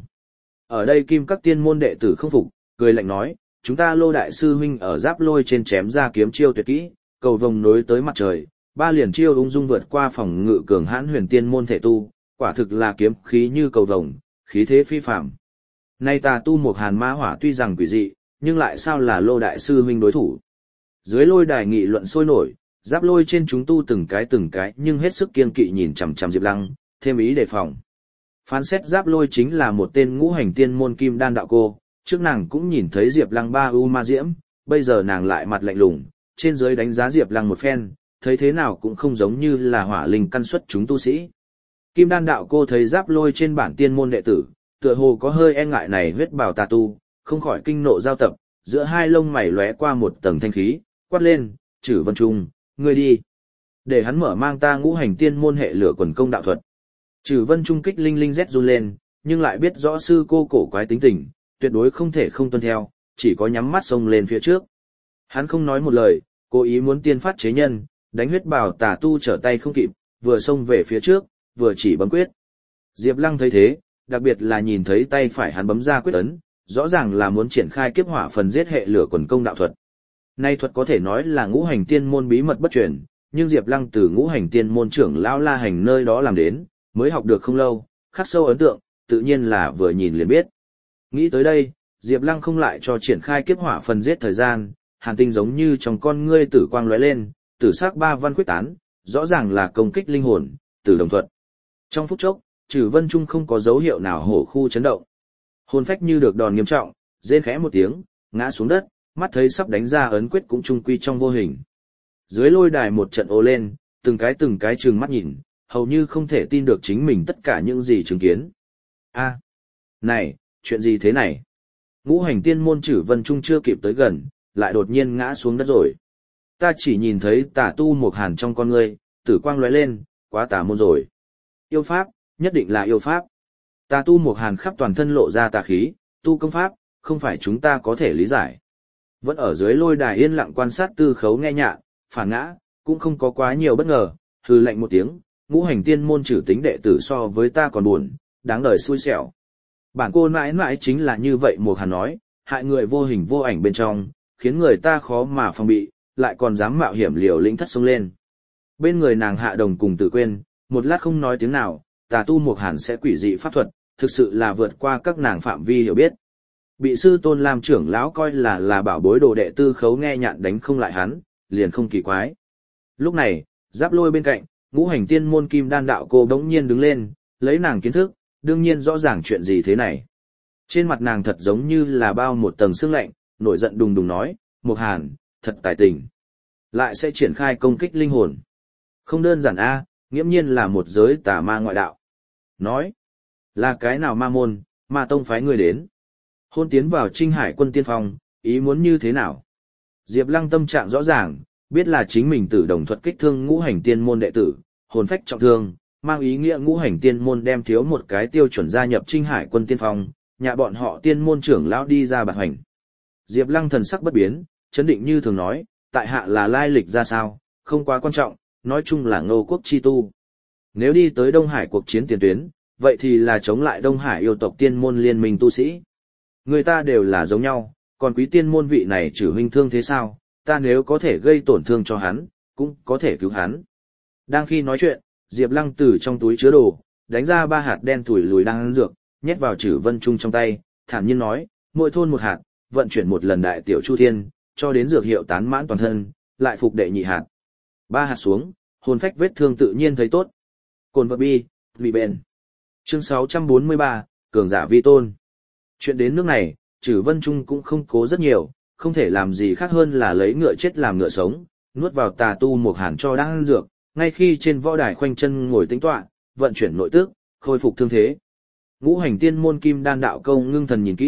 Ở đây Kim Các Tiên môn đệ tử không phục, cười lạnh nói, chúng ta Lô đại sư huynh ở giáp lôi trên chém ra kiếm chiêu tuyệt kỹ, cầu vồng nối tới mặt trời, ba liền chiêu ung dung vượt qua phòng ngự cường hãn huyền tiên môn thể tu, quả thực là kiếm khí như cầu vồng, khí thế phi phàm. Nay tà tu Mộc Hàn ma hỏa tuy rằng quỷ dị, nhưng lại sao là Lô đại sư huynh đối thủ. Dưới lôi đài nghị luận sôi nổi, giáp lôi trên chúng tu từng cái nhưng hết sức kiên kỵ nhìn chằm chằm Diệp Lăng, thêm ý đề phòng. Phán xét giáp lôi chính là một tên ngũ hành tiên môn kim đan đạo cô, trước nàng cũng nhìn thấy Diệp Lăng ba u ma diễm, bây giờ nàng lại mặt lạnh lùng, trên dưới đánh giá Diệp Lăng một phen, thấy thế nào cũng không giống như là hỏa linh căn xuất chúng tu sĩ. Kim đan đạo cô thấy giáp lôi trên bản tiên môn đệ tử, tựa hồ có hơi e ngại này huyết bào tà tu, không khỏi kinh nộ giao tập, giữa hai lông mày lóe qua một tầng thanh khí, quát lên, Trử Vân Trung, ngươi đi. Để hắn mở mang ta ngũ hành tiên môn hệ lửa quần công đạo thuật. Trử Vân Trung kích linh linh rét run lên, nhưng lại biết rõ sư cô cổ quái tính tình, tuyệt đối không thể không tuân theo, chỉ có nhắm mắt xông lên phía trước. Hắn không nói một lời, cố ý muốn tiên phát chế nhân, đánh huyết bào tà tu trở tay không kịp, vừa xông về phía trước, vừa chỉ bấm quyết. Diệp Lăng thấy thế, đặc biệt là nhìn thấy tay phải hắn bấm ra quyết ấn, rõ ràng là muốn triển khai kiếp hỏa phần giết hệ lửa quần công đạo thuật. Nay thuật có thể nói là ngũ hành tiên môn bí mật bất truyền, nhưng Diệp Lăng từ ngũ hành tiên môn trưởng lão La Hành nơi đó làm đến, mới học được không lâu, khắc sâu ấn tượng, tự nhiên là vừa nhìn liền biết. Nghĩ tới đây, Diệp Lăng không lại cho triển khai kiếp hỏa phần giết thời gian, hàn tinh giống như trong con ngươi tử quang lóe lên, tử sắc ba văn quyết tán, rõ ràng là công kích linh hồn, tử đồng thuật. Trong phút chốc, Trử Vân Trung không có dấu hiệu nào hổ khu chấn động. Hồn phách như được đòn nghiêm trọng, rên khẽ một tiếng, ngã xuống đất, mắt thấy sắp đánh ra ấn quyết cũng trung quy trong vô hình. Dưới lôi đài một trận ồ lên, từng cái trừng mắt nhìn, hầu như không thể tin được chính mình tất cả những gì chứng kiến. A, này, chuyện gì thế này? Ngũ hành tiên môn Trử Vân Trung chưa kịp tới gần, lại đột nhiên ngã xuống đất rồi. Ta chỉ nhìn thấy tà tu Mộc Hàn trong con ngươi, tử quang lóe lên, quá tà môn rồi. Yêu pháp, nhất định là yêu pháp. Tà tu Mộc Hàn khắp toàn thân lộ ra tà khí, tu công pháp, không phải chúng ta có thể lý giải. Vẫn ở dưới lôi đài yên lặng quan sát Tư Khấu nghe nhạn, phản ngã, cũng không có quá nhiều bất ngờ, hừ lạnh một tiếng, ngũ hành tiên môn Trử tính đệ tử so với ta còn buồn, đáng đời xui xẻo. Bản cô mãi mãi chính là như vậy Mộc Hàn nói, hại người vô hình vô ảnh bên trong, khiến người ta khó mà phòng bị, lại còn dám mạo hiểm liều lĩnh thất xông lên. Bên người nàng Hạ Đồng cùng Tử Quyên, một lát không nói tiếng nào, tà tu Mộc Hàn sẽ quỷ dị pháp thuật, thực sự là vượt qua các nàng phạm vi hiểu biết. Bị sư tôn làm trưởng lão coi là bảo bối đồ đệ Tư Khấu nghe nhạn đánh không lại hắn, liền không kỳ quái. Lúc này, giáp lôi bên cạnh, ngũ hành tiên môn kim đan đạo cô đống nhiên đứng lên, lấy nàng kiến thức, đương nhiên rõ ràng chuyện gì thế này. Trên mặt nàng thật giống như là bao một tầng sương lạnh, nổi giận đùng đùng nói, Mộc Hàn, thật tài tình. Lại sẽ triển khai công kích linh hồn. Không đơn giản a, nghiễm nhiên là một giới tà ma ngoại đạo. Nói, là cái nào ma môn, ma tông phái người đến. Hôn tiến vào Trinh Hải quân tiên phong, ý muốn như thế nào? Diệp Lăng tâm trạng rõ ràng, biết là chính mình tử đồng thuật kích thương ngũ hành tiên môn đệ tử, hồn phách trọng thương, mang ý nghĩa ngũ hành tiên môn đem thiếu một cái tiêu chuẩn gia nhập Trinh Hải quân tiên phong, nhà bọn họ tiên môn trưởng lão đi ra bạt hành. Diệp Lăng thần sắc bất biến, chấn định như thường nói, tại hạ là lai lịch ra sao, không quá quan trọng, nói chung là Ngô quốc chi tu. Nếu đi tới Đông Hải cuộc chiến tiền tuyến, vậy thì là chống lại Đông Hải yêu tộc tiên môn liên minh tu sĩ. Người ta đều là giống nhau, còn quý tiên môn vị này Trử huynh thương thế sao, ta nếu có thể gây tổn thương cho hắn, cũng có thể cứu hắn. Đang khi nói chuyện, Diệp Lăng từ trong túi chứa đồ, đánh ra 3 hạt đen thủi lùi đang ăn dược, nhét vào Trử Vân Trung trong tay, thản nhiên nói, mỗi thôn một hạt, vận chuyển một lần đại tiểu chu thiên, cho đến dược hiệu tán mãn toàn thân, lại phục đệ nhị hạt. 3 hạt xuống, hồn phách vết thương tự nhiên thấy tốt. Cồn vật bi, vì bền. Chương 643, cường giả vi tôn. Chuyện đến nước này, Trử Vân Trung cũng không cố rất nhiều, không thể làm gì khác hơn là lấy ngựa chết làm ngựa sống, nuốt vào tà tu Mộc Hàn cho đang ăn dược, ngay khi trên võ đài khoanh chân ngồi tĩnh tọa, vận chuyển nội tức, khôi phục thương thế. Ngũ hành tiên môn kim đan đạo câu ngưng thần nhìn kỹ,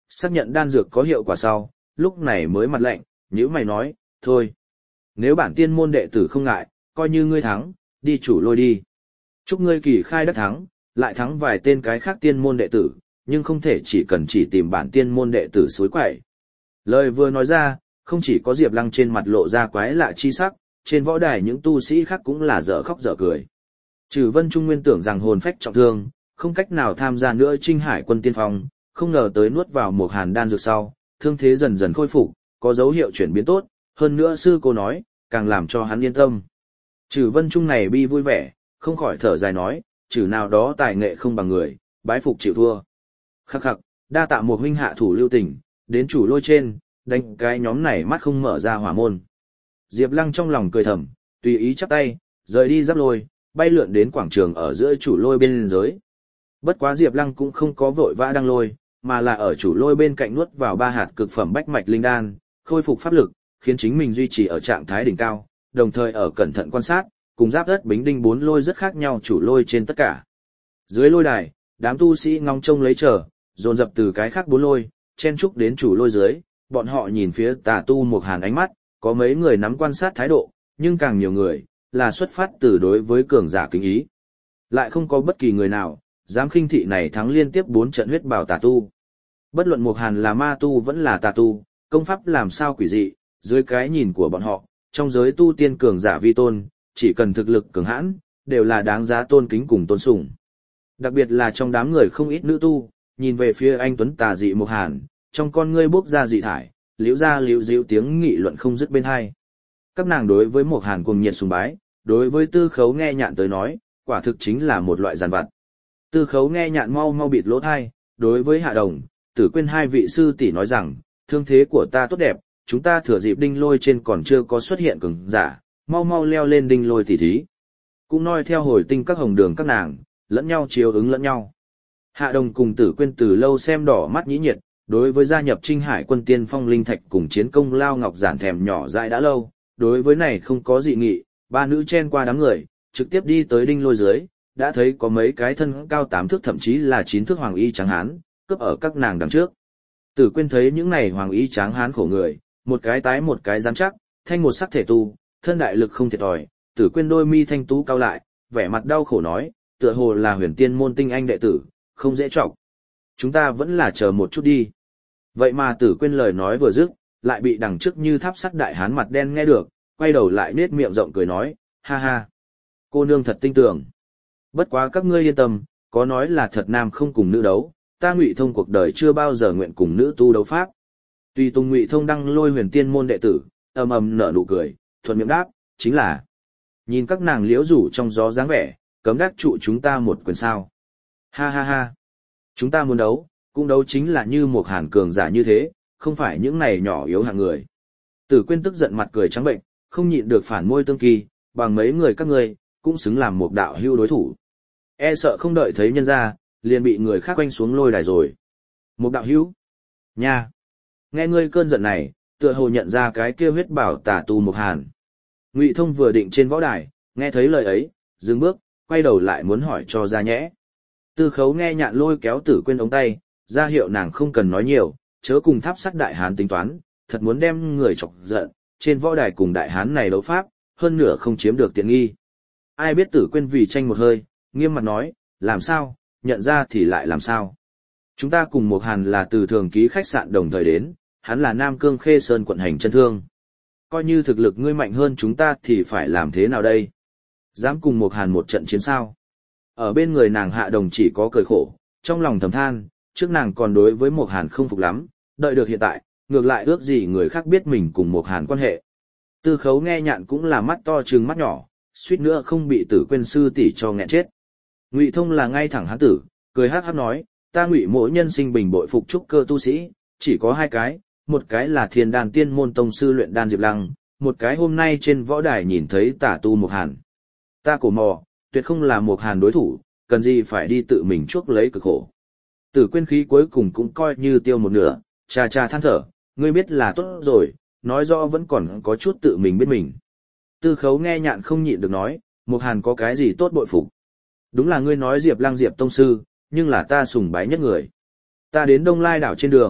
xác nhận đan dược có hiệu quả sau, lúc này mới mặt lạnh, nhíu mày nói, thôi. Nếu bản tiên môn đệ tử không ngại, coi như ngươi thắng, đi chủ lôi đi. Chúc ngươi kỳ khai đắc thắng, lại thắng vài tên cái khác tiên môn đệ tử, nhưng không thể chỉ cần chỉ tìm bản tiên môn đệ tử suối quậy. Lời vừa nói ra, không chỉ có Diệp Lăng trên mặt lộ ra quái lạ chi sắc, trên võ đài những tu sĩ khác cũng là dở khóc dở cười. Trừ Vân Trung nguyên tưởng rằng hồn phách trọng thương, không cách nào tham gia nữa Trinh Hải quân tiên phong, không ngờ tới nuốt vào một hàn đan dược sau, thương thế dần dần khôi phục, có dấu hiệu chuyển biến tốt, hơn nữa sư cô nói, càng làm cho hắn yên tâm. Trừ Vân Trung này bi vui vẻ, không khỏi thở dài nói, trừ nào đó tài nghệ không bằng người, bái phục chịu thua. Khắc khắc, đa tạ một huynh hạ thủ lưu tình, đến chủ lôi trên, đánh cái nhóm này mắt không mở ra hỏa môn. Diệp Lăng trong lòng cười thầm, tùy ý chắp tay, rời đi giáp lôi, bay lượn đến quảng trường ở giữa chủ lôi bên dưới. Bất quá Diệp Lăng cũng không có vội vã đăng lôi, mà là ở chủ lôi bên cạnh nuốt vào 3 hạt cực phẩm bách mạch linh đan, khôi phục pháp lực, khiến chính mình duy trì ở trạng thái đỉnh cao, đồng thời ở cẩn thận quan sát, cùng giáp đất bính đinh 4 lôi rất khác nhau chủ lôi trên tất cả. Dưới lôi đài, đám tu sĩ ngóng trông lấy chờ, dồn dập từ cái khác 4 lôi, chen chúc đến chủ lôi dưới, bọn họ nhìn phía Tà Tu Mộc Hàn ánh mắt, có mấy người nắm quan sát thái độ, nhưng càng nhiều người là xuất phát từ đối với cường giả kính ý. Lại không có bất kỳ người nào dám khinh thị này thắng liên tiếp 4 trận huyết bảo tà tu. Bất luận Mộc Hàn là ma tu vẫn là tà tu, công pháp làm sao quỷ dị, dưới cái nhìn của bọn họ, trong giới tu tiên cường giả vi tôn, chỉ cần thực lực cường hãn, đều là đáng giá tôn kính cùng tôn sùng. Đặc biệt là trong đám người không ít nữ tu, nhìn về phía anh tuấn tà dị Mộc Hàn, trong con ngươi bốc ra dị thải, liễu ra liễu díu tiếng nghị luận không dứt bên hai. Các nàng đối với Mộc Hàn cuồng nhiệt sùng bái, đối với Tư Khấu Nghe Nhạn tới nói, quả thực chính là một loại giàn vặt. Tư Khấu Nghe Nhạn mau mau bịt lỗ tai, đối với Hạ Đồng, Tử Quyên hai vị sư tỷ nói rằng, thương thế của ta tốt đẹp, chúng ta thừa dịp đinh lôi trên còn chưa có xuất hiện cường giả, mau mau leo lên đinh lôi tỉ thí. Cũng nói theo hồi tinh các hồng đường các nàng, lẫn nhau chiếu ứng lẫn nhau. Hạ Đồng cùng Tử Quyên từ lâu xem đỏ mắt nhĩ nhiệt, đối với gia nhập Trinh Hải quân tiên phong linh thạch cùng chiến công lao ngọc giản thèm nhỏ dại đã lâu, đối với này không có dị nghị, ba nữ chen qua đám người, trực tiếp đi tới đinh lôi dưới, đã thấy có mấy cái thân cao 8 thước thậm chí là 9 thước hoàng y trắng hán, cướp ở các nàng đằng trước. Tử Quyên thấy những này hoàng y trắng hán khổ người, một cái tái một cái rắn chắc, thanh một sắc thể tu, thân đại lực không thiệt thòi, Tử Quyên đôi mi thanh tú cao lại, vẻ mặt đau khổ nói, tựa hồ là huyền tiên môn tinh anh đệ tử, không dễ trọng. Chúng ta vẫn là chờ một chút đi. Vậy mà Tử Quyên lời nói vừa dứt, lại bị đằng trước như tháp sắt đại hán mặt đen nghe được, quay đầu lại nết miệng rộng cười nói, ha ha. Cô nương thật tinh tường. Bất quá các ngươi yên tâm, có nói là thật nam không cùng nữ đấu, ta Ngụy Thông cuộc đời chưa bao giờ nguyện cùng nữ tu đấu pháp. Tùy Tùng Ngụy Thông đăng lôi huyền tiên môn đệ tử, ầm ầm nở nụ cười, thuận miệng đáp, chính là. Nhìn các nàng liễu rủ trong gió dáng vẻ, cấm đắc trụ chúng ta một quyền sao. Ha ha ha. Chúng ta muốn đấu, cũng đấu chính là như một Hàn cường giả như thế, không phải những này nhỏ yếu hạng người. Tử Quyên tức giận mặt cười trắng bệnh, không nhịn được phản môi tương kỳ, bằng mấy người các ngươi, cũng xứng làm một đạo hưu đối thủ. E sợ không đợi thấy nhân ra, liền bị người khác quanh xuống lôi đài rồi. Một đạo hưu? Nha! Nghe ngươi cơn giận này, tựa hồ nhận ra cái kia huyết bảo tà tu Mộc Hàn. Ngụy Thông vừa định trên võ đài, nghe thấy lời ấy, dừng bước, quay đầu lại muốn hỏi cho ra nhẽ. Tư Khấu Nghe Nhạn lôi kéo Tử Quyên ống tay, ra hiệu nàng không cần nói nhiều, chớ cùng tháp sắt đại hán tính toán, thật muốn đem người chọc giận, trên võ đài cùng đại hán này đấu pháp, hơn nửa không chiếm được tiện nghi. Ai biết Tử Quyên vì tranh một hơi, nghiêm mặt nói, làm sao, nhận ra thì lại làm sao. Chúng ta cùng Mộc Hàn là từ thường ký khách sạn đồng thời đến, hắn là Nam Cương Khê Sơn quận hành chân thương. Coi như thực lực ngươi mạnh hơn chúng ta thì phải làm thế nào đây? Dám cùng Mộc Hàn một trận chiến sao? Ở bên người nàng Hạ Đồng chỉ có cười khổ, trong lòng thầm than, trước nàng còn đối với Mộc Hàn không phục lắm, đợi được hiện tại, ngược lại ước gì người khác biết mình cùng Mộc Hàn quan hệ. Tư Khấu Nghe Nhạn cũng là mắt to trừng mắt nhỏ, suýt nữa không bị Tử Quyên sư tỷ cho nghẹn chết. Ngụy Thông là ngay thẳng hán tử, cười hắc hắc nói, ta Ngụy mỗi nhân sinh bình bội phục trúc cơ tu sĩ, chỉ có 2 cái, một cái là Thiên Đan Tiên môn tông sư luyện đan Diệp Lăng, một cái hôm nay trên võ đài nhìn thấy tả tu Mộc Hàn. Ta cổ mò, tuyệt không là Mộc Hàn đối thủ, cần gì phải đi tự mình chuốc lấy cực khổ. Tử Quyên khí cuối cùng cũng coi như tiêu một nửa, cha cha than thở, ngươi biết là tốt rồi, nói rõ vẫn còn có chút tự mình biết mình. Tư Khấu Nghe Nhạn không nhịn được nói, Mộc Hàn có cái gì tốt bội phục. Đúng là ngươi nói Diệp Lăng Diệp tông sư, nhưng là ta sùng bái nhất người. Ta đến Đông Lai đảo trên đường,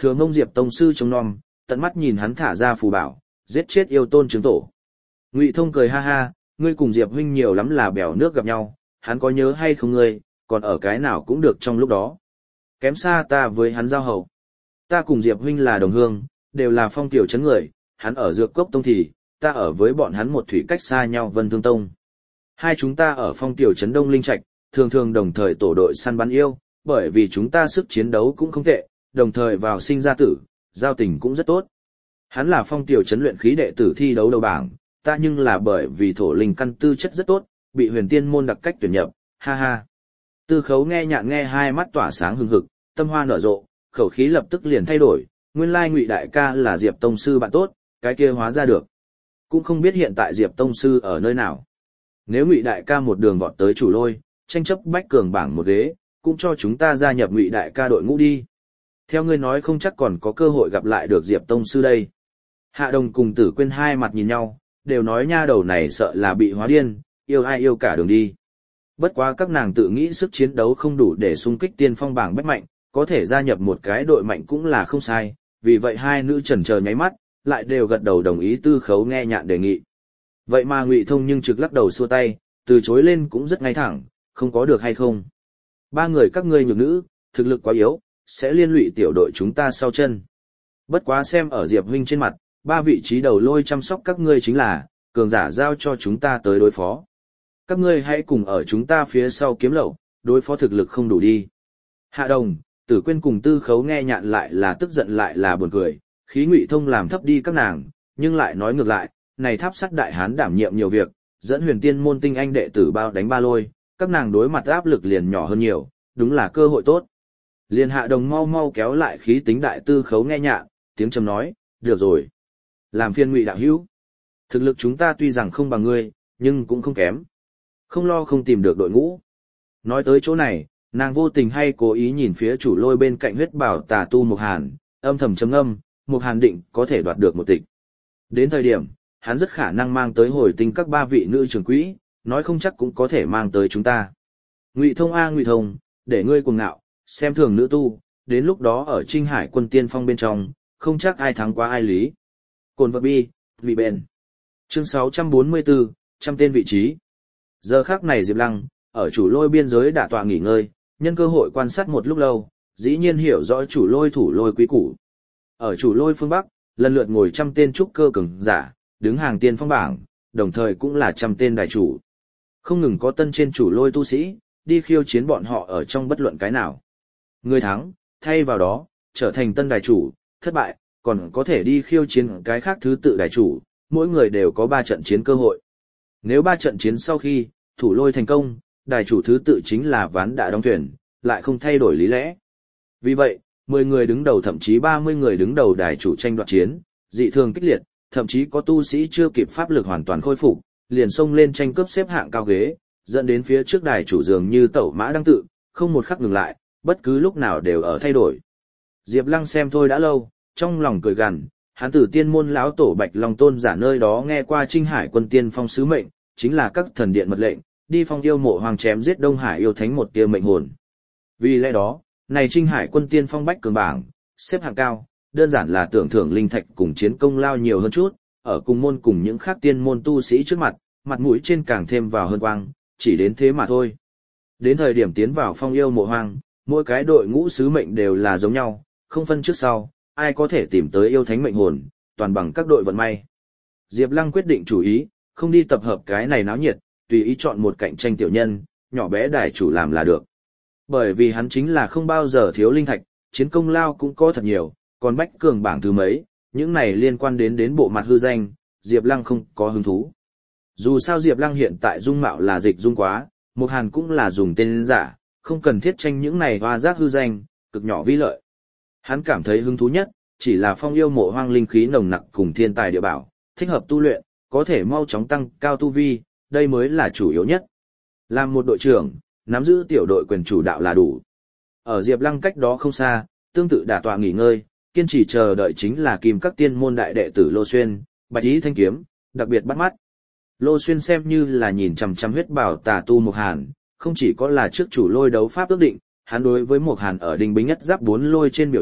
Thừa Ngông Diệp tông sư trông nom, tận mắt nhìn hắn thả ra phù bảo, giết chết yêu tôn chứng tổ. Ngụy Thông cười ha ha, ngươi cùng Diệp huynh nhiều lắm là bèo nước gặp nhau, hắn có nhớ hay không ngươi, còn ở cái nào cũng được trong lúc đó. Kém xa ta với hắn giao hậu. Ta cùng Diệp huynh là đồng hương, đều là phong tiểu trấn người, hắn ở Dược Cốc tông thì, ta ở với bọn hắn một thủy cách xa nhau Vân Thương tông. Hai chúng ta ở phong tiểu trấn Đông Linh Trạch, thường thường đồng thời tổ đội săn bắn yêu, bởi vì chúng ta sức chiến đấu cũng không tệ, đồng thời vào sinh ra tử, giao tình cũng rất tốt. Hắn là phong tiểu trấn luyện khí đệ tử thi đấu đầu bảng, ta nhưng là bởi vì thổ linh căn tư chất rất tốt, bị Huyền Tiên môn đặc cách tuyển nhập, ha ha. Tư Khấu nghe nhạn nghe hai mắt tỏa sáng hừng hực, tâm hoa nở rộ, khẩu khí lập tức liền thay đổi, nguyên lai Ngụy đại ca là Diệp tông sư bạn tốt, cái kia hóa ra được. Cũng không biết hiện tại Diệp tông sư ở nơi nào. Nếu Ngụy đại ca một đường vọt tới Chủ Lôi, tranh chấp bách cường bảng một ghế, cũng cho chúng ta gia nhập Ngụy đại ca đội ngũ đi. Theo ngươi nói không chắc còn có cơ hội gặp lại được Diệp tông sư đây. Hạ Đồng cùng Tử Quyên hai mặt nhìn nhau, đều nói nha đầu này sợ là bị hóa điên, yêu ai yêu cả đường đi. Bất quá các nàng tự nghĩ sức chiến đấu không đủ để xung kích tiên phong bảng bách mạnh, có thể gia nhập một cái đội mạnh cũng là không sai, vì vậy hai nữ chần chờ nháy mắt, lại đều gật đầu đồng ý Tư Khấu nghe nhạn đề nghị. Vậy mà Ngụy Thông nhưng trực lắc đầu xua tay, từ chối lên cũng rất ngay thẳng, không có được hay không. Ba người các ngươi nhược nữ, thực lực quá yếu, sẽ liên lụy tiểu đội chúng ta sau chân. Bất quá xem ở Diệp huynh trên mặt, ba vị trí đầu lôi chăm sóc các ngươi chính là, cường giả giao cho chúng ta tới đối phó. Các ngươi hãy cùng ở chúng ta phía sau kiếm lậu, đối phó thực lực không đủ đi. Hạ Đồng, Tử Quyên cùng Tư Khấu nghe nhạn lại là tức giận lại là buồn cười, khí Ngụy Thông làm thấp đi các nàng, nhưng lại nói ngược lại, này Tháp Sắt đại hán đảm nhiệm nhiều việc, dẫn Huyền Tiên môn tinh anh đệ tử bao đánh ba lôi, các nàng đối mặt áp lực liền nhỏ hơn nhiều, đúng là cơ hội tốt. Liên Hạ Đồng mau mau kéo lại khí tính đại Tư Khấu nghe nhạn, tiếng trầm nói, được rồi. Làm phiên Ngụy đạo hữu. Thực lực chúng ta tuy rằng không bằng ngươi, nhưng cũng không kém. Không lo không tìm được đội ngũ. Nói tới chỗ này, nàng vô tình hay cố ý nhìn phía Chủ Lôi bên cạnh huyết bảo tà tu Mục Hàn, âm thầm trầm ngâm, Mục Hàn định có thể đoạt được một tịch. Đến thời điểm, hắn rất khả năng mang tới Hồi Tinh các ba vị nữ trưởng quỹ, nói không chắc cũng có thể mang tới chúng ta. Ngụy Thông a Ngụy Thông, để ngươi cuồng ngạo, xem thường nữ tu, đến lúc đó ở Trinh Hải quân tiên phong bên trong, không chắc ai thắng qua ai lý. Cồn vật bi, vị bền. Chương 644, trăm tên vị trí. Giờ khắc này Diệp Lăng, ở Chủ Lôi biên giới đả tọa nghỉ ngơi, nhân cơ hội quan sát một lúc lâu, dĩ nhiên hiểu rõ Chủ Lôi thủ lôi quý củ. Ở Chủ Lôi phương Bắc, lần lượt ngồi trăm tên trúc cơ cường giả, đứng hàng tiên phong bảng, đồng thời cũng là trăm tên đại chủ. Không ngừng có tân trên Chủ Lôi tu sĩ, đi khiêu chiến bọn họ ở trong bất luận cái nào. Người thắng, thay vào đó, trở thành tân đại chủ, thất bại, còn có thể đi khiêu chiến cái khác thứ tự đại chủ, mỗi người đều có 3 trận chiến cơ hội. Nếu 3 trận chiến sau khi, thủ lôi thành công, đại chủ thứ tự chính là ván đã đóng thuyền, lại không thay đổi lý lẽ. Vì vậy, 10 người đứng đầu thậm chí 30 người đứng đầu đại chủ tranh đoạt chiến, dị thường kích liệt, thậm chí có tu sĩ chưa kịp pháp lực hoàn toàn khôi phục, liền xông lên tranh cướp xếp hạng cao ghế, dẫn đến phía trước đại chủ dường như tẩu mã đang tự, không một khắc ngừng lại, bất cứ lúc nào đều ở thay đổi. Diệp Lăng xem thôi đã lâu, trong lòng cười gằn, hắn từ tiên môn lão tổ Bạch Long Tôn giả nơi đó nghe qua Trinh Hải quân tiên phong sứ mệnh, chính là các thần điện mật lệnh, đi phong yêu mộ hoàng chém giết Đông Hải yêu thánh một tia mệnh hồn. Vì lẽ đó, này Trinh Hải quân tiên phong bách cường bảng, xếp hạng cao, đơn giản là tưởng thưởng linh thạch cùng chiến công lao nhiều hơn chút, ở cùng môn cùng những khác tiên môn tu sĩ trước mặt, mặt mũi trên càng thêm vào hơn quang, chỉ đến thế mà thôi. Đến thời điểm tiến vào phong yêu mộ hoang, mỗi cái đội ngũ sứ mệnh đều là giống nhau, không phân trước sau, ai có thể tìm tới yêu thánh mệnh hồn, toàn bằng các đội vận may. Diệp Lăng quyết định chủ ý, không đi tập hợp cái này náo nhiệt, tùy ý chọn một cạnh tranh tiểu nhân, nhỏ bé đại chủ làm là được. Bởi vì hắn chính là không bao giờ thiếu linh thạch, chiến công lao cũng có thật nhiều, còn bách cường bảng thứ mấy, những này liên quan đến bộ mặt hư danh, Diệp Lăng không có hứng thú. Dù sao Diệp Lăng hiện tại dung mạo là dịch dung quá, Mục Hàn cũng là dùng tên giả, không cần thiết tranh những này hoa giác hư danh, cực nhỏ vi lợi. Hắn cảm thấy hứng thú nhất, chỉ là phong yêu mộ hoang linh khí nồng nặc cùng thiên tài địa bảo, thích hợp tu luyện, có thể mau chóng tăng cao tu vi, đây mới là chủ yếu nhất. Làm một đội trưởng, nắm giữ tiểu đội quyền chủ đạo là đủ. Ở Diệp Lăng cách đó không xa, tương tự đả tọa nghỉ ngơi, kiên trì chờ đợi chính là kim các tiên môn đại đệ tử Lô Xuyên, Bạch Ý Thanh Kiếm, đặc biệt bắt mắt. Lô Xuyên xem như là nhìn chằm chằm huyết bảo tà tu Mục Hàn, không chỉ có là trước chủ lôi đấu pháp ước định, hắn đối với Mục Hàn ở Đinh Bính Nhất Giáp 4 lôi trên biểu hiện,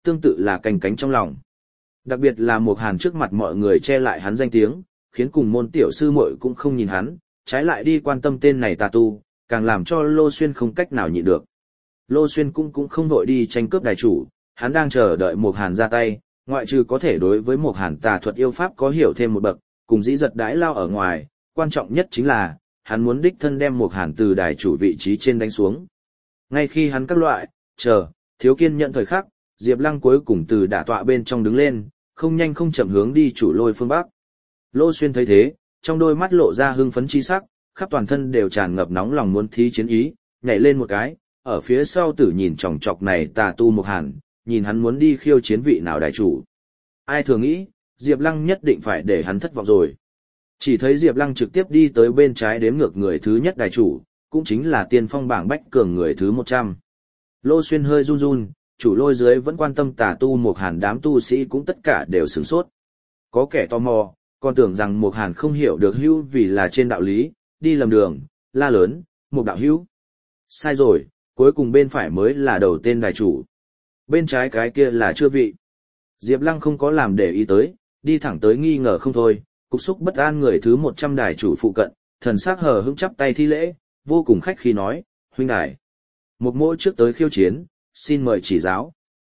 tương tự là canh cánh trong lòng. Đặc biệt là Mục Hàn trước mặt mọi người che lại hắn danh tiếng, khiến cùng môn tiểu sư muội cũng không nhìn hắn, trái lại đi quan tâm tên này tà tu, càng làm cho Lô Xuyên không cách nào nhịn được. Lô Xuyên cũng không vội đi tranh cướp đài chủ, hắn đang chờ đợi Mục Hàn ra tay, ngoại trừ có thể đối với Mục Hàn tà thuật yêu pháp có hiểu thêm một bậc, cùng dĩ giật đãi lao ở ngoài, quan trọng nhất chính là, hắn muốn đích thân đem Mục Hàn từ đài chủ vị trí trên đánh xuống. Ngay khi hắn các loại, thiếu kiên nhận thời khắc, Diệp Lăng cuối cùng từ đả tọa bên trong đứng lên, không nhanh không chậm hướng đi chủ lôi phương Bắc. Lô Xuyên thấy thế, trong đôi mắt lộ ra hưng phấn chi sắc, khắp toàn thân đều tràn ngập nóng lòng muốn thí chiến ý, nhảy lên một cái, ở phía sau tử nhìn chòng chọc này tà tu Mục Hàn, nhìn hắn muốn đi khiêu chiến vị nào đại chủ. Ai thường nghĩ, Diệp Lăng nhất định phải để hắn thất vọng rồi. Chỉ thấy Diệp Lăng trực tiếp đi tới bên trái đếm ngược người thứ nhất đại chủ, cũng chính là tiên phong bảng bách cường người thứ 100. Lô Xuyên hơi run run, chủ lôi dưới vẫn quan tâm tà tu Mục Hàn, đám tu sĩ cũng tất cả đều sửng sốt. Có kẻ tò mò, còn tưởng rằng Mục Hàn không hiểu được hữu vì là trên đạo lý, đi lầm đường, la lớn, Mục đạo hữu. Sai rồi, cuối cùng bên phải mới là đầu tên đại chủ. Bên trái cái kia là chưa vị. Diệp Lăng không có làm để ý tới, đi thẳng tới nghi ngờ không thôi, cục xúc bất an người thứ 100 đài chủ phụ cận, thần sắc hờ hững chắp tay thi lễ, vô cùng khách khí nói, huynh đài. Một mỗ trước tới khiêu chiến, xin mời chỉ giáo.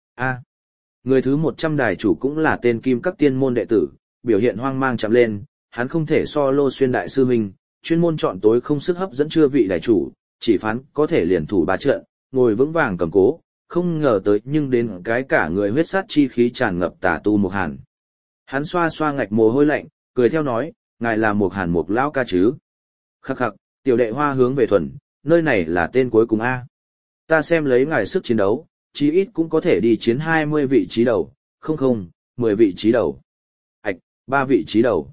Người thứ 100 đài chủ cũng là tên kim các tiên môn đệ tử, biểu hiện hoang mang chạm lên, hắn không thể so Lô Xuyên đại sư mình, chuyên môn chọn tối không sức hấp dẫn chưa vị đài chủ, chỉ phán có thể liền thủ 3 trận, ngồi vững vàng cầm cố, không ngờ tới nhưng đến cái cả người huyết sát chi khí tràn ngập tà tu Mục Hàn. Hắn xoa xoa ngạch mồ hôi lạnh, cười theo nói, ngài là Mục Hàn Mục lão ca chứ? Khắc khắc, tiểu đệ Hoa hướng về thuần, nơi này là tên cuối cùng a. Ta xem lấy ngài sức chiến đấu, chí ít cũng có thể đi chiến 20 vị trí đầu, không, 10 vị trí đầu. 3 vị trí đầu.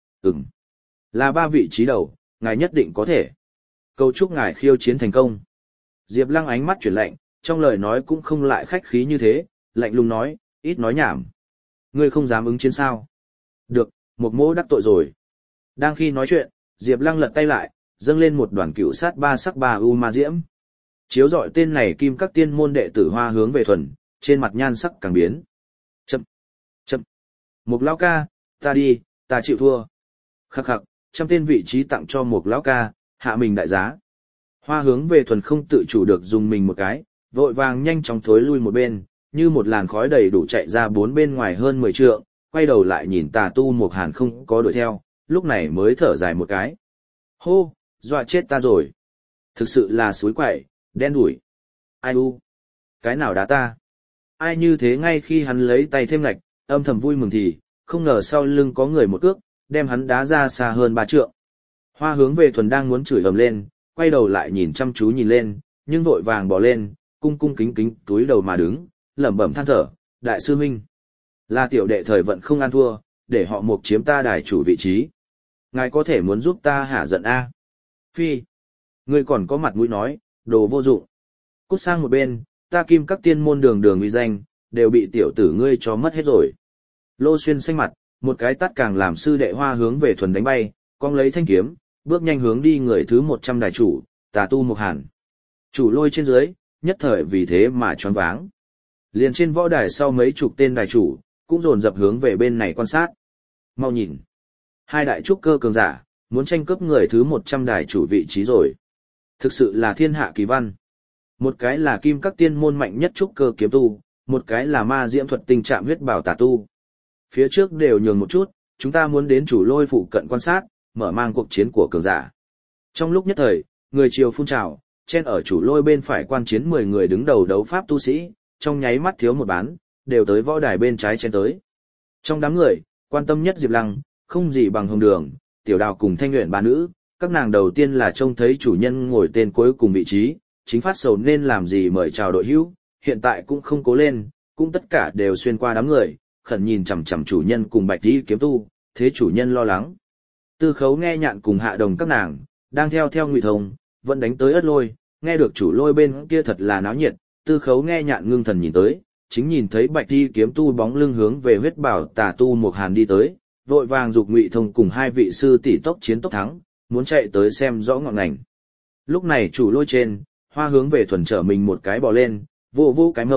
Là 3 vị trí đầu, ngài nhất định có thể. Cầu chúc ngài khiêu chiến thành công. Diệp Lăng ánh mắt chuyển lạnh, trong lời nói cũng không lại khách khí như thế, lạnh lùng nói, ít nói nhảm. Ngươi không dám ứng chiến sao? Được, Mục mỗ đắc tội rồi. Đang khi nói chuyện, Diệp Lăng lật tay lại, dâng lên một đoàn cựu sát 3 sắc 3 u ma diễm. Chiếu rọi tên này kim các tiên môn đệ tử Hoa hướng về thuần, trên mặt nhan sắc càng biến. Chậm. Mục lão ca, ta đi, ta chịu thua. Khắc khắc, 100 tên vị trí tặng cho Mục lão ca, hạ mình đại giá. Hoa hướng về thuần không tự chủ được dùng mình một cái, vội vàng nhanh chóng thối lui một bên, như một làn khói đầy đủ chạy ra 4 bên ngoài hơn 10 trượng, quay đầu lại nhìn tà tu Mục Hàn không có đuổi theo, lúc này mới thở dài một cái. Hô, dọa chết ta rồi. Thực sự là suối quậy, đen đủi. Ai u? Cái nào đá ta? Ai như thế ngay khi hắn lấy tay thêm ngạch, âm thầm vui mừng thì, không ngờ sau lưng có người một cước, đem hắn đá ra xa hơn 3 trượng. Hoa hướng về thuần đang muốn chửi ầm lên, quay đầu lại nhìn chăm chú nhìn lên, nhưng vội vàng bỏ lên, cung cung kính kính túi đầu mà đứng, lẩm bẩm than thở, đại sư huynh. Là tiểu đệ thời vận không ăn thua, để họ Mục chiếm ta đài chủ vị trí. Ngài có thể muốn giúp ta hả giận a? Phi. Ngươi còn có mặt mũi nói, đồ vô dụng. Cút sang một bên, ta kim các tiên môn đường uy danh, đều bị tiểu tử ngươi cho mất hết rồi. Lô Xuyên xanh mặt, một cái tát càng làm sư đệ Hoa hướng về thuần đánh bay, cong lấy thanh kiếm, bước nhanh hướng đi người thứ 100 đài chủ, tà tu Mục Hàn. Chủ lôi trên dưới, nhất thời vì thế mà choáng váng. Liền trên võ đài sau mấy chục tên đài chủ, cũng dồn dập hướng về bên này quan sát. Mau nhìn. 2 đại trúc cơ cường giả, muốn tranh cướp người thứ 100 đài chủ vị trí rồi. Thực sự là thiên hạ kỳ văn. Một cái là kim các tiên môn mạnh nhất trúc cơ kiếm tu, một cái là ma diễm thuật tinh trạm huyết bảo tà tu. Phía trước đều nhường một chút, chúng ta muốn đến chủ lôi phụ cận quan sát, mở mang cuộc chiến của cường giả. Trong lúc nhất thời, người triều phun trào, chen ở chủ lôi bên phải quan chiến 10 người đứng đầu đấu pháp tu sĩ, trong nháy mắt thiếu một bán, đều tới võ đài bên trái chen tới. Trong đám người, quan tâm nhất Diệp Lăng, không gì bằng Hồng Đường, Tiểu Đào cùng Thanh Uyển ba nữ, các nàng đầu tiên là trông thấy chủ nhân ngồi tên cuối cùng vị trí, chính phát sầu nên làm gì mời chào đội hữu, hiện tại cũng không cố lên, cũng tất cả đều xuyên qua đám người, khẩn nhìn chằm chằm chủ nhân cùng Bạch Y kiếm tu, thế chủ nhân lo lắng. Tư Khấu nghe nhạn cùng Hạ Đồng các nàng, đang theo Ngụy Thông, vẫn đánh tới Ất Lôi, nghe được chủ lôi bên kia thật là náo nhiệt, Tư Khấu nghe nhạn ngưng thần nhìn tới, chính nhìn thấy Bạch Y kiếm tu bóng lưng hướng về huyết bảo tà tu Mục Hàn đi tới, vội vàng giục Ngụy Thông cùng 2 vị sư tỷ tốc chiến tốc thắng, muốn chạy tới xem rõ ngọn ngành. Lúc này chủ lôi trên, Hoa hướng về thuần trở mình một cái bò lên, vô cái mông,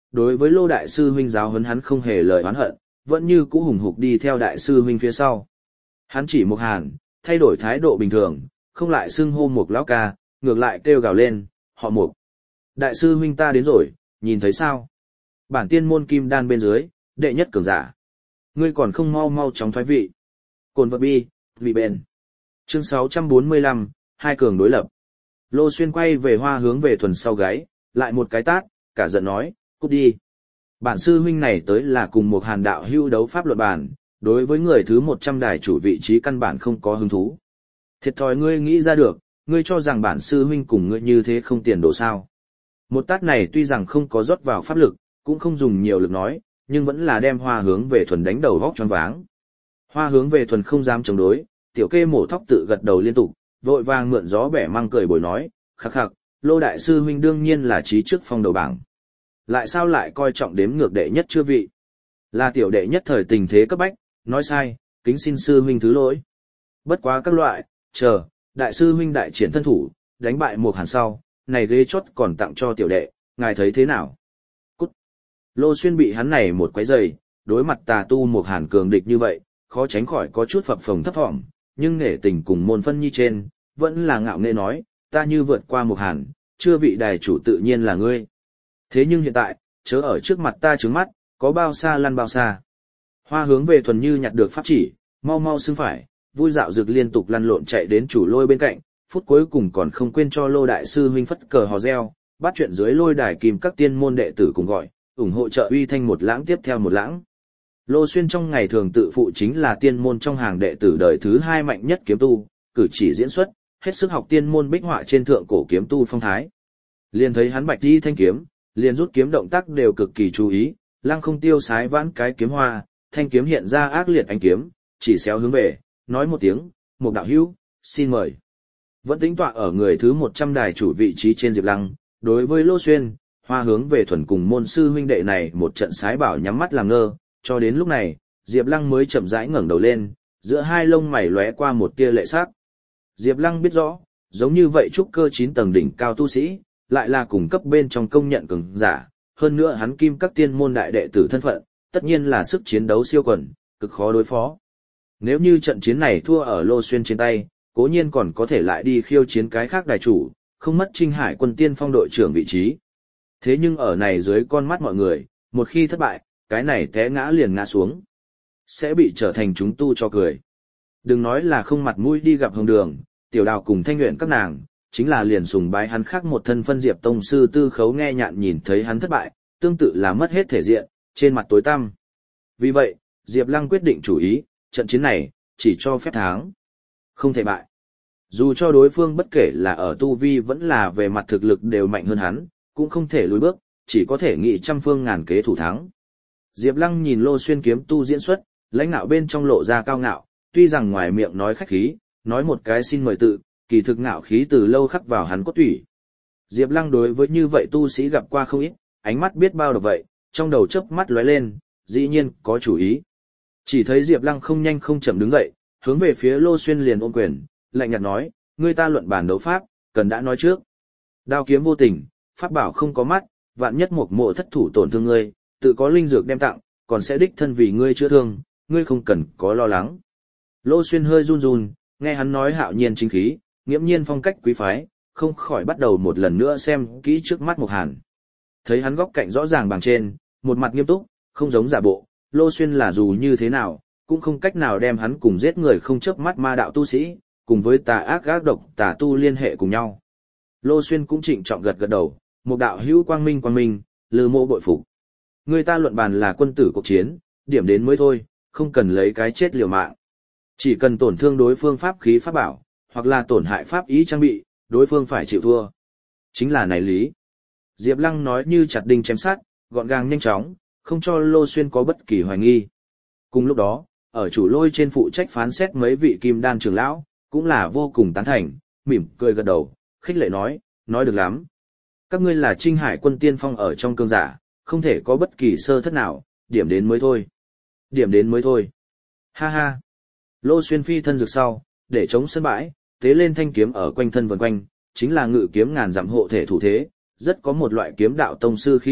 đối với Lô đại sư huynh giáo huấn hắn không hề lời oán hận, vẫn như cũ hùng hục đi theo đại sư huynh phía sau. Hắn chỉ Mục Hàn, thay đổi thái độ bình thường, không lại xưng hô Mục lão ca, ngược lại kêu gào lên, họ Mục. Đại sư huynh ta đến rồi, nhìn thấy sao? Bản tiên môn kim đan bên dưới, đệ nhất cường giả. Ngươi còn không mau mau chóng thoái vị. Cồn vật bi, vị bền. Chương 645, hai cường đối lập. Lô Xuyên quay về Hoa hướng về thuần sau gáy, lại một cái tát, cả giận nói, cút đi. Bản sư huynh này tới là cùng một Hàn đạo hưu đấu pháp luật bản, đối với người thứ 100 đài chủ vị trí căn bản không có hứng thú. Thiệt thòi ngươi nghĩ ra được, ngươi cho rằng bản sư huynh cùng ngươi như thế không tiền đồ sao. Một tát này tuy rằng không có rót vào pháp lực, cũng không dùng nhiều lực nói, nhưng vẫn là đem Hoa hướng về thuần đánh đầu vóc choáng váng. Hoa hướng về thuần không dám chống đối, tiểu kê mổ thóc tự gật đầu liên tục, vội vàng mượn gió bẻ măng cười bồi nói, khắc khắc, Lô đại sư huynh đương nhiên là trí trước phong đầu bảng. Lại sao lại coi trọng đếm ngược đệ nhất chưa vị? Là tiểu đệ nhất thời tình thế cấp bách, nói sai, kính xin sư huynh thứ lỗi. Bất quá các loại, chờ, đại sư huynh đại triển thân thủ, đánh bại một Hàn sau, này ghế chót còn tặng cho tiểu đệ, ngài thấy thế nào? Cút! Lô Xuyên bị hắn này một quấy giày, đối mặt tà tu một Hàn cường địch như vậy, khó tránh khỏi có chút phập phồng thấp thỏm, nhưng nể tình cùng môn phân nhi trên, vẫn là ngạo nghễ nói, ta như vượt qua một Hàn, chưa vị đài chủ tự nhiên là ngươi. Thế nhưng hiện tại, chớ ở trước mặt ta trướng mắt, có bao xa lăn bao xa. Hoa hướng về thuần như nhặt được pháp chỉ, mau mau xưng phải, vui dạo dược liên tục lăn lộn chạy đến chủ lôi bên cạnh, phút cuối cùng còn không quên cho Lô đại sư huynh phất cờ hò reo, bắt chuyện dưới lôi đài kìm các tiên môn đệ tử cùng gọi, ủng hộ trợ uy thanh một lãng tiếp theo một lãng. Lô Xuyên trong ngày thường tự phụ chính là tiên môn trong hàng đệ tử đời thứ 2 mạnh nhất kiếm tu, cử chỉ diễn xuất, hết sức học tiên môn bích họa trên thượng cổ kiếm tu phong thái. Liền thấy hắn bạch đi thanh kiếm, liền rút kiếm động tác đều cực kỳ chú ý, lăng không tiêu sái vãn cái kiếm hoa, thanh kiếm hiện ra ác liệt ánh kiếm, chỉ xéo hướng về, nói một tiếng, một đạo hữu, xin mời. Vẫn tính tọa ở người thứ 100 đài chủ vị trí trên Diệp Lăng, đối với Lô Xuyên, Hoa hướng về thuần cùng môn sư huynh đệ này một trận sái bảo nhắm mắt làm ngơ, cho đến lúc này, Diệp Lăng mới chậm rãi ngẩng đầu lên, giữa hai lông mày lóe qua một tia lệ sắc. Diệp Lăng biết rõ, giống như vậy trúc cơ 9 tầng đỉnh cao tu sĩ, lại là cùng cấp bên trong công nhận cường giả, hơn nữa hắn kim các tiên môn đại đệ tử thân phận, tất nhiên là sức chiến đấu siêu quần, cực khó đối phó. Nếu như trận chiến này thua ở Lô Xuyên trên tay, cố nhiên còn có thể lại đi khiêu chiến cái khác đài chủ, không mất Trinh Hải quân tiên phong đội trưởng vị trí. Thế nhưng ở này dưới con mắt mọi người, một khi thất bại, cái này té ngã liền ngã xuống, sẽ bị trở thành chúng tu cho cười. Đừng nói là không mặt mũi đi gặp Hồng Đường, Tiểu Đào cùng Thanh Nguyện các nàng, chính là liền sùng bái hắn khác một thân phân Diệp tông sư Tư Khấu nghe nhạn nhìn thấy hắn thất bại, tương tự là mất hết thể diện, trên mặt tối tăm. Vì vậy, Diệp Lăng quyết định chủ ý, trận chiến này, chỉ cho phép thắng, không thể bại. Dù cho đối phương bất kể là ở tu vi vẫn là về mặt thực lực đều mạnh hơn hắn, cũng không thể lùi bước, chỉ có thể nghị trăm phương ngàn kế thủ thắng. Diệp Lăng nhìn Lô Xuyên kiếm tu diễn xuất, lãnh ngạo bên trong lộ ra cao ngạo, tuy rằng ngoài miệng nói khách khí, nói một cái xin mời tự, kỳ thực ngạo khí từ lâu khắc vào hắn cốt tủy. Diệp Lăng đối với như vậy tu sĩ gặp qua không ít, ánh mắt biết bao độc vậy, trong đầu chớp mắt lóe lên, dĩ nhiên có chủ ý. Chỉ thấy Diệp Lăng không nhanh không chậm đứng dậy, hướng về phía Lô Xuyên liền ôm quyền, lạnh nhạt nói, ngươi ta luận bàn đấu pháp, cần đã nói trước. Đao kiếm vô tình, pháp bảo không có mắt, vạn nhất một mộ thất thủ tổn thương ngươi, tự có linh dược đem tặng, còn sẽ đích thân vì ngươi chữa thương, ngươi không cần có lo lắng. Lô Xuyên hơi run run, nghe hắn nói hạo nhiên chính khí, nghiễm nhiên phong cách quý phái, không khỏi bắt đầu một lần nữa xem kỹ trước mắt Mộc Hàn. Thấy hắn góc cạnh rõ ràng bằng trên, một mặt nghiêm túc, không giống giả bộ, Lô Xuyên là dù như thế nào, cũng không cách nào đem hắn cùng giết người không chớp mắt ma đạo tu sĩ, cùng với tà ác gác độc tà tu liên hệ cùng nhau. Lô Xuyên cũng trịnh trọng gật gật đầu, một đạo hữu quang minh, lư mộ bội phục. Người ta luận bàn là quân tử cuộc chiến, điểm đến mới thôi, không cần lấy cái chết liều mạng. Chỉ cần tổn thương đối phương pháp khí pháp bảo, hoặc là tổn hại pháp ý trang bị, đối phương phải chịu thua. Chính là này lý. Diệp Lăng nói như chặt đinh chém sát, gọn gàng nhanh chóng, không cho Lô Xuyên có bất kỳ hoài nghi. Cùng lúc đó, ở chủ lôi trên phụ trách phán xét mấy vị kim đan trưởng lão, cũng là vô cùng tán thành, mỉm cười gật đầu, khích lệ nói được lắm. Các ngươi là Trinh Hải quân tiên phong ở trong cương giả, không thể có bất kỳ sơ thất nào, điểm đến mới thôi. Điểm đến mới thôi. Ha ha. Lô Xuyên phi thân rực sau, để chống sân bãi, tế lên thanh kiếm ở quanh thân vần quanh, chính là ngự kiếm ngàn dặm hộ thể thủ thế, rất có một loại kiếm đạo tông sư khí độ,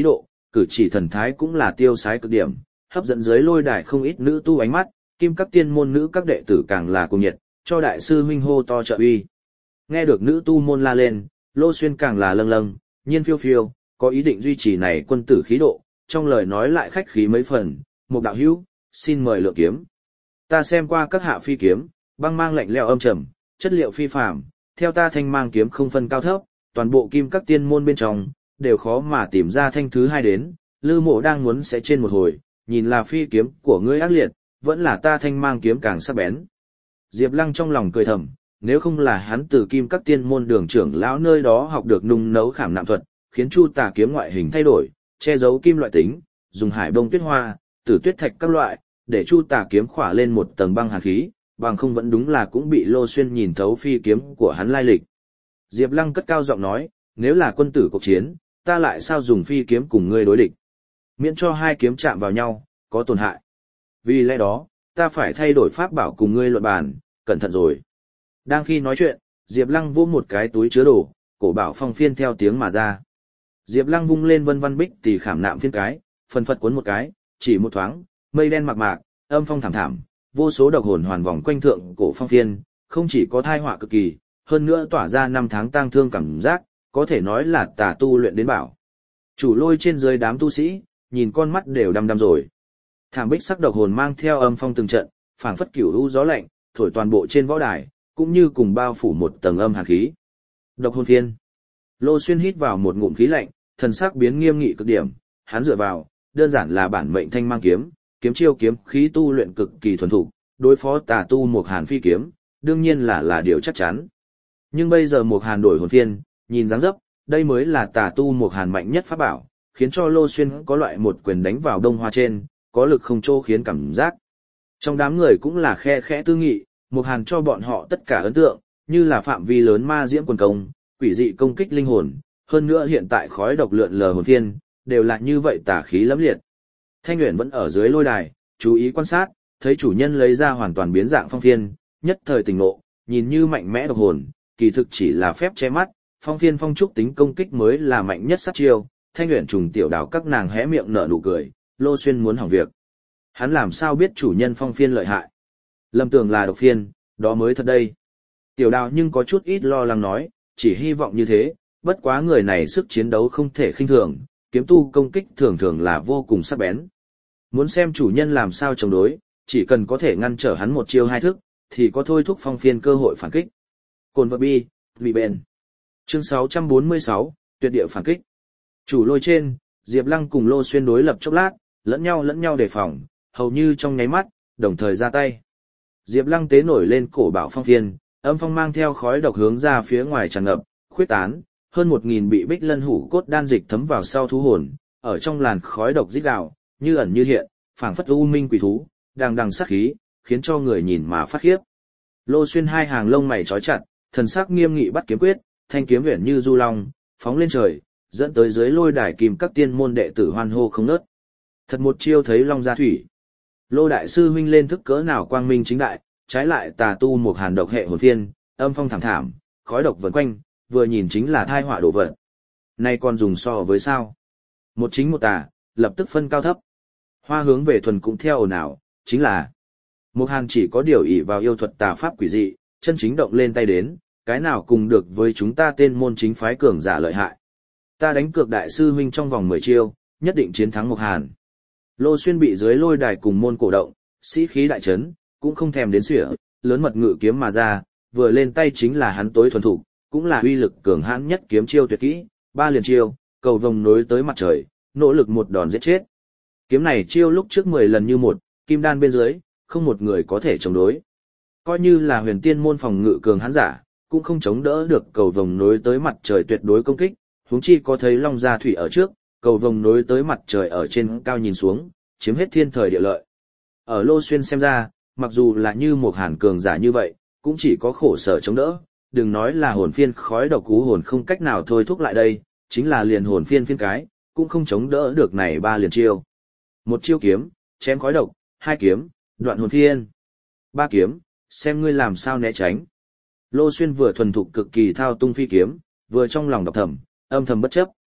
cử chỉ thần thái cũng là tiêu sái cực điểm, hấp dẫn dưới lôi đài không ít nữ tu ánh mắt, kim các tiên môn nữ các đệ tử càng là cuồng nhiệt, cho đại sư huynh hô to trợ uy. Nghe được nữ tu môn la lên, Lô Xuyên càng là lâng lâng, nhiên phiêu phiêu, có ý định duy trì này quân tử khí độ, trong lời nói lại khách khí mấy phần, một đạo hữu, xin mời lượng kiếm. Ta xem qua các hạ phi kiếm, băng mang lạnh lẽo âm trầm, chất liệu phi phàm, theo ta thanh mang kiếm không phân cao thấp, toàn bộ kim các tiên môn bên trong, đều khó mà tìm ra thanh thứ hai đến, Lư Mộ đang muốn sẽ trên một hồi, nhìn là phi kiếm của ngươi ác liệt, vẫn là ta thanh mang kiếm càng sắc bén. Diệp Lăng trong lòng cười thầm, nếu không là hắn từ kim các tiên môn đường trưởng lão nơi đó học được nung nấu khảm nạm thuật, khiến chu tà kiếm ngoại hình thay đổi, che giấu kim loại tính, dùng hải bông tuyết hoa, tử tuyết thạch các loại, để chu tà kiếm khỏa lên một tầng băng hàn khí, bằng không vẫn đúng là cũng bị Lô Xuyên nhìn thấu phi kiếm của hắn lai lịch. Diệp Lăng cất cao giọng nói, nếu là quân tử cuộc chiến, ta lại sao dùng phi kiếm cùng ngươi đối địch? Miễn cho hai kiếm chạm vào nhau, có tổn hại. Vì lẽ đó, ta phải thay đổi pháp bảo cùng ngươi luận bàn, cẩn thận rồi. Đang khi nói chuyện, Diệp Lăng vỗ một cái túi chứa đồ, cổ bảo phong phiên theo tiếng mà ra. Diệp Lăng vung lên vân văn bích tỳ khảm nạm phiên cái, phần phật cuốn một cái, chỉ một thoáng, mây đen mạc mạc, âm phong thảm thảm, vô số độc hồn hoàn vòng quanh thượng cổ phong phiên, không chỉ có tai họa cực kỳ, hơn nữa tỏa ra năm tháng tang thương cảm giác, có thể nói là tà tu luyện đến bảo. Chủ lôi trên dưới đám tu sĩ, nhìn con mắt đều đăm đăm rồi. Thảm bích sắc độc hồn mang theo âm phong từng trận, phảng phất cửu u gió lạnh, thổi toàn bộ trên võ đài, cũng như cùng bao phủ một tầng âm hàn khí. Độc hồn phiên. Lô Xuyên hít vào một ngụm khí lạnh, thần sắc biến nghiêm nghị cực điểm, hắn dựa vào, đơn giản là bản mệnh thanh mang kiếm, kiếm chiêu kiếm khí tu luyện cực kỳ thuần thục, đối phó tà tu một hàn phi kiếm, đương nhiên là điều chắc chắn. Nhưng bây giờ một hàn đổi hồn phiên, nhìn dáng dấp, đây mới là tà tu một hàn mạnh nhất pháp bảo, khiến cho Lô Xuyên có loại một quyền đánh vào đông hoa trên, có lực không chỗ khiến cảm giác. Trong đám người cũng là khe khẽ tư nghị, một hàn cho bọn họ tất cả ấn tượng, như là phạm vi lớn ma diễm quần công, quỷ dị công kích linh hồn, hơn nữa hiện tại khói độc lượn lờ hồn phiên, đều là như vậy tà khí lẫm liệt. Thanh Uyển vẫn ở dưới lôi đài, chú ý quan sát, thấy chủ nhân lấy ra hoàn toàn biến dạng phong phiên, nhất thời tỉnh ngộ, nhìn như mạnh mẽ độc hồn, kỳ thực chỉ là phép che mắt, phong phiên phong trúc tính công kích mới là mạnh nhất sát chiêu. Thanh Uyển trùng tiểu đảo các nàng hé miệng nở nụ cười, Lô Xuyên muốn hỏng việc. Hắn làm sao biết chủ nhân phong phiên lợi hại? Lâm tưởng là độc phiên, đó mới thật đây. Tiểu đào nhưng có chút ít lo lắng nói, chỉ hy vọng như thế, bất quá người này sức chiến đấu không thể khinh thường, kiếm tu công kích thường thường là vô cùng sắc bén. Muốn xem chủ nhân làm sao chống đối, chỉ cần có thể ngăn trở hắn một chiêu hai thức, thì có thôi thúc phong phiên cơ hội phản kích. Cồn vật bi, vì bền. Chương 646, tuyệt địa phản kích. Chủ lôi trên, Diệp Lăng cùng Lô Xuyên đối lập chốc lát, lẫn nhau đề phòng, hầu như trong nháy mắt, đồng thời ra tay. Diệp Lăng tế nổi lên cổ bảo phong phiên, âm phong mang theo khói độc hướng ra phía ngoài tràn ngập, khuyết tán, hơn 1000 bị bích lân hủ cốt đan dịch thấm vào sau thú hồn, ở trong làn khói độc rít gào, như ẩn như hiện, phảng phất u minh quỷ thú, đằng sát khí, khiến cho người nhìn mà phát khiếp. Lô Xuyên hai hàng lông mày chói chặt, thần sắc nghiêm nghị bắt kiếm quyết, thanh kiếm uyển như du long, phóng lên trời, dẫn tới dưới lôi đài kim các tiên môn đệ tử hoan hô không ngớt. Thật một chiêu thấy long ra thủy. Lô đại sư huynh lên thức cỡ nào quang minh chính đại, trái lại tà tu một hàn độc hệ hồn phiên, âm phong thảm thảm, khói độc vần quanh, vừa nhìn chính là thai họa đổ vật. Nay còn dùng so với sao? Một chính một tà, lập tức phân cao thấp. Hoa hướng về thuần cũng theo ồn ào, chính là một hàn chỉ có điều ỷ vào yêu thuật tà pháp quỷ dị, chân chính động lên tay đến, cái nào cùng được với chúng ta tên môn chính phái cường giả lợi hại. Ta đánh cược đại sư huynh trong vòng 10 chiêu, nhất định chiến thắng một hàn. Lô Xuyên bị dưới lôi đài cùng môn cổ động, sĩ khí đại chấn, cũng không thèm đến xỉa, lớn mật ngự kiếm mà ra, vừa lên tay chính là hắn tối thuần thủ, cũng là uy lực cường hãn nhất kiếm chiêu tuyệt kỹ, 3 liền chiêu, cầu vồng nối tới mặt trời, nỗ lực một đòn giết chết. Kiếm này chiêu lúc trước 10 lần như một, kim đan bên dưới, không một người có thể chống đối. Coi như là huyền tiên môn phòng ngự cường hãn giả, cũng không chống đỡ được cầu vồng nối tới mặt trời tuyệt đối công kích, huống chi có thấy long gia thủy ở trước, cầu vồng nối tới mặt trời ở trên cao nhìn xuống, chiếm hết thiên thời địa lợi. Ở Lô Xuyên xem ra, mặc dù là như một hàn cường giả như vậy, cũng chỉ có khổ sở chống đỡ, đừng nói là hồn phiên khói độc cú hồn không cách nào thôi thúc lại đây, chính là liền hồn phiên phiên cái, cũng không chống đỡ được này 3 liền chiêu. Một chiêu kiếm, chém khói độc, 2 kiếm, đoạn hồn phiên. 3 kiếm, xem ngươi làm sao né tránh. Lô Xuyên vừa thuần thục cực kỳ thao tung phi kiếm, vừa trong lòng độc thầm, âm thầm bất chấp.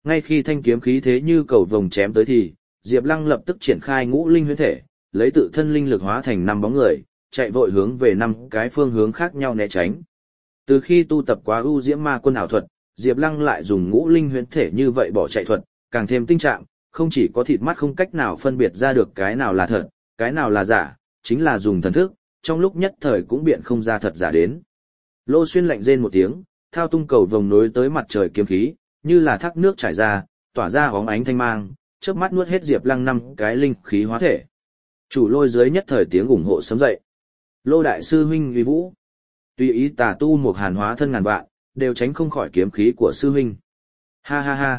Ngay khi thanh kiếm khí thế như cầu vồng chém tới thì, Diệp Lăng lập tức triển khai ngũ linh huyễn thể, lấy tự thân linh lực hóa thành 5 bóng người, chạy vội hướng về 5 cái phương hướng khác nhau né tránh. Từ khi tu tập quá ưu diễm ma quân ảo thuật, Diệp Lăng lại dùng ngũ linh huyễn thể như vậy bỏ chạy thuật, càng thêm tinh trạng, không chỉ có thịt mắt không cách nào phân biệt ra được cái nào là thật, cái nào là giả, chính là dùng thần thức, trong lúc nhất thời cũng biện không ra thật giả đến. Lô Xuyên lạnh rên một tiếng, thao tung cầu vồng nối tới mặt trời kiếm khí, như là thác nước trải ra, tỏa ra óng ánh thanh mang, chớp mắt nuốt hết Diệp Lăng 5 cái linh khí hóa thể. Chủ Lôi dưới nhất thời tiếng ủng hộ sấm dậy. Lô đại sư huynh uy vũ, tùy ý tà tu một hàn hóa thân ngàn vạn, đều tránh không khỏi kiếm khí của sư huynh. Ha ha ha.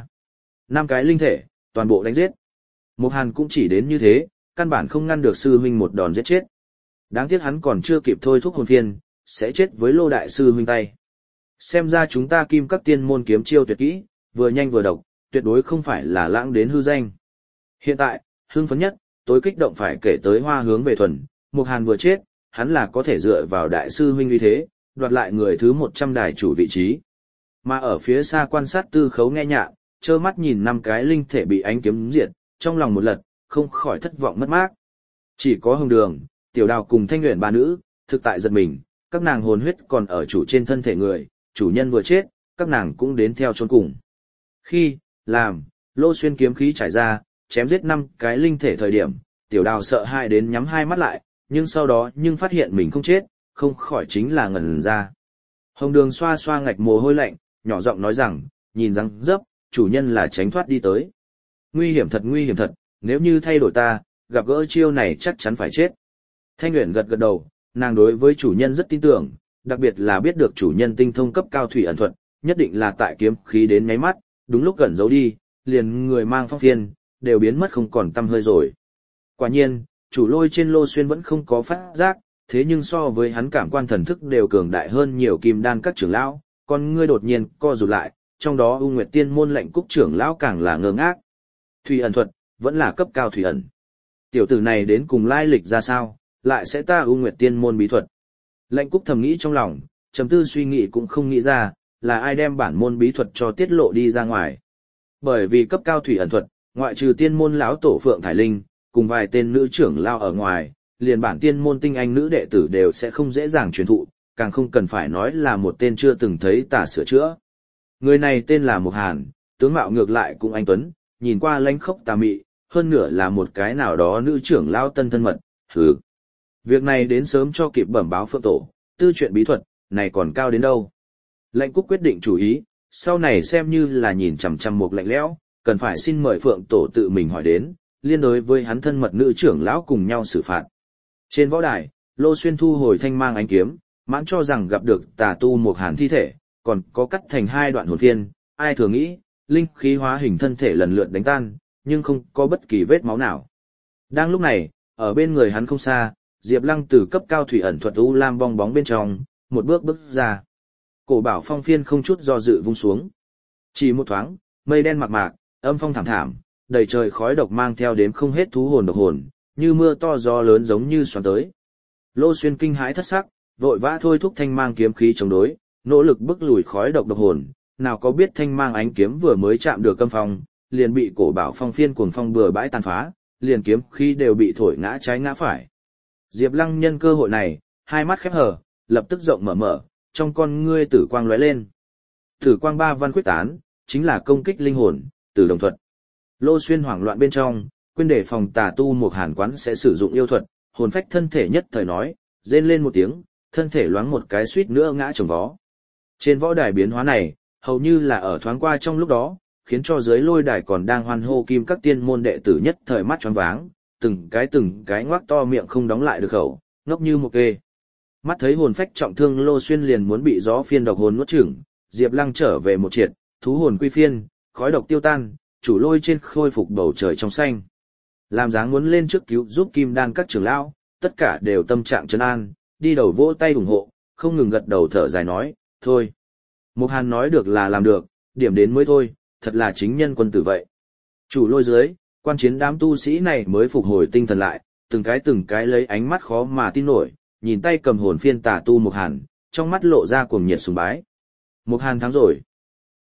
5 cái linh thể, toàn bộ đánh giết. Một hàn cũng chỉ đến như thế, căn bản không ngăn được sư huynh một đòn giết chết. Đáng tiếc hắn còn chưa kịp thôi thúc hồn phiên, sẽ chết với Lô đại sư huynh tay. Xem ra chúng ta Kim Các tiên môn kiếm chiêu tuyệt kỹ, vừa nhanh vừa độc, tuyệt đối không phải là lãng đến hư danh. Hiện tại, hưng phấn nhất, tối kích động phải kể tới Hoa Hướng về thuần, Một Hàn vừa chết, hắn là có thể dựa vào đại sư huynh uy thế, đoạt lại người thứ 100 đài chủ vị trí. Mà ở phía xa quan sát Tư Khấu nghe nhạn, trơ mắt nhìn 5 cái linh thể bị ánh kiếm diệt, trong lòng một lật, không khỏi thất vọng mất mát. Chỉ có Hồng Đường, Tiểu Đào cùng Thanh Uyển ba nữ, thực tại giật mình, các nàng hồn huyết còn ở chủ trên thân thể người, chủ nhân vừa chết, các nàng cũng đến theo chôn cùng. Khi, làm, Lô Xuyên kiếm khí trải ra, chém giết 5 cái linh thể thời điểm, Tiểu Đào sợ hãi đến nhắm hai mắt lại, nhưng sau đó phát hiện mình không chết, không khỏi chính là ngẩn ra. Hồng Đường xoa xoa ngạch mồ hôi lạnh, nhỏ giọng nói rằng, nhìn răng dấp, chủ nhân là tránh thoát đi tới. Nguy hiểm thật, nếu như thay đổi ta, gặp gỡ chiêu này chắc chắn phải chết. Thanh Uyển gật gật đầu, nàng đối với chủ nhân rất tin tưởng, đặc biệt là biết được chủ nhân tinh thông cấp cao thủy ẩn thuật, nhất định là tại kiếm khí đến nháy mắt, đúng lúc gần giấu đi, liền người mang phong phiên, đều biến mất không còn tăm hơi rồi. Quả nhiên, chủ Lôi trên Lô Xuyên vẫn không có phát giác, thế nhưng so với hắn cảm quan thần thức đều cường đại hơn nhiều kim đan các trưởng lão, con ngươi đột nhiên co rụt lại, trong đó U Nguyệt Tiên môn lệnh Cúc trưởng lão càng là ngơ ngác. Thủy ẩn thuật, vẫn là cấp cao thủy ẩn. Tiểu tử này đến cùng lai lịch ra sao, lại sẽ ta U Nguyệt Tiên môn bí thuật. Lệnh Cúc thầm nghĩ trong lòng, trầm tư suy nghĩ cũng không nghĩ ra, là ai đem bản môn bí thuật cho tiết lộ đi ra ngoài. Bởi vì cấp cao thủy ẩn thuật, ngoại trừ tiên môn lão tổ Phượng Thải Linh, cùng vài tên nữ trưởng lao ở ngoài, liền bản tiên môn tinh anh nữ đệ tử đều sẽ không dễ dàng truyền thụ, càng không cần phải nói là một tên chưa từng thấy tà sửa chữa. Người này tên là Mục Hàn, tướng mạo ngược lại cũng anh tuấn, nhìn qua lãnh khốc tà mị, hơn nửa là một cái nào đó nữ trưởng lao tân thân mật, hừ. Việc này đến sớm cho kịp bẩm báo Phượng tổ, tư chuyện bí thuật, này còn cao đến đâu. Lệnh Cúc quyết định chủ ý, sau này xem như là nhìn chằm chằm Mục lạnh lẽo, cần phải xin mời Phượng tổ tự mình hỏi đến, liên đối với hắn thân mật nữ trưởng lão cùng nhau xử phạt. Trên võ đài, Lô Xuyên thu hồi thanh mang ánh kiếm, mãn cho rằng gặp được tà tu Mục Hàn thi thể, còn có cắt thành 2 đoạn hồn phiên, ai thừa nghĩ, linh khí hóa hình thân thể lần lượt đánh tan, nhưng không có bất kỳ vết máu nào. Đang lúc này, ở bên người hắn không xa, Diệp Lăng từ cấp cao thủy ẩn thuật u lam bong bóng bên trong, một bước ra. Cổ bảo phong phiên không chút do dự vung xuống. Chỉ một thoáng, mây đen mạc mạc, âm phong thảm thảm, đầy trời khói độc mang theo đếm không hết thú hồn độc hồn, như mưa to gió lớn giống như xoắn tới. Lô Xuyên kinh hãi thất sắc, vội vã thôi thúc thanh mang kiếm khí chống đối, nỗ lực bức lùi khói độc hồn, nào có biết thanh mang ánh kiếm vừa mới chạm được âm phong, liền bị cổ bảo phong phiên cuồng phong bừa bãi tàn phá, liền kiếm khí đều bị thổi ngã trái ngã phải. Diệp Lăng nhân cơ hội này, hai mắt khép hờ, lập tức rộng mở, trong con ngươi tử quang lóe lên. Tử quang 3 văn quyết tán, chính là công kích linh hồn, Tử Đồng thuật. Lô Xuyên hoảng loạn bên trong, quên để phòng tà tu Mục Hàn quán sẽ sử dụng yêu thuật, hồn phách thân thể nhất thời nói, rên lên một tiếng, thân thể loáng một cái suýt nữa ngã chồng vó. Trên võ đài biến hóa này, hầu như là ở thoáng qua trong lúc đó, khiến cho dưới lôi đài còn đang hoan hô Kim Các tiên môn đệ tử nhất thời mắt choáng váng, từng cái ngoác to miệng không đóng lại được khẩu, ngốc như một kê. Mắt thấy hồn phách trọng thương Lô Xuyên liền muốn bị gió phiên độc hồn nuốt chửng, Diệp Lăng trở về một triệt, thú hồn quy phiên, khói độc tiêu tan, chủ Lôi trên khôi phục bầu trời trong xanh. Làm dáng muốn lên trước cứu giúp Kim Đan các trưởng lão, tất cả đều tâm trạng trấn an, đi đầu vỗ tay ủng hộ, không ngừng gật đầu thở dài nói, thôi. Mục Hàn nói được là làm được, điểm đến mới thôi, thật là chính nhân quân tử vậy. Chủ Lôi dưới, quan chiến đám tu sĩ này mới phục hồi tinh thần lại, từng cái lấy ánh mắt khó mà tin nổi, nhìn tay cầm hồn phiên tà tu Mục Hàn, trong mắt lộ ra cuồng nhiệt sùng bái. Mục Hàn thắng rồi.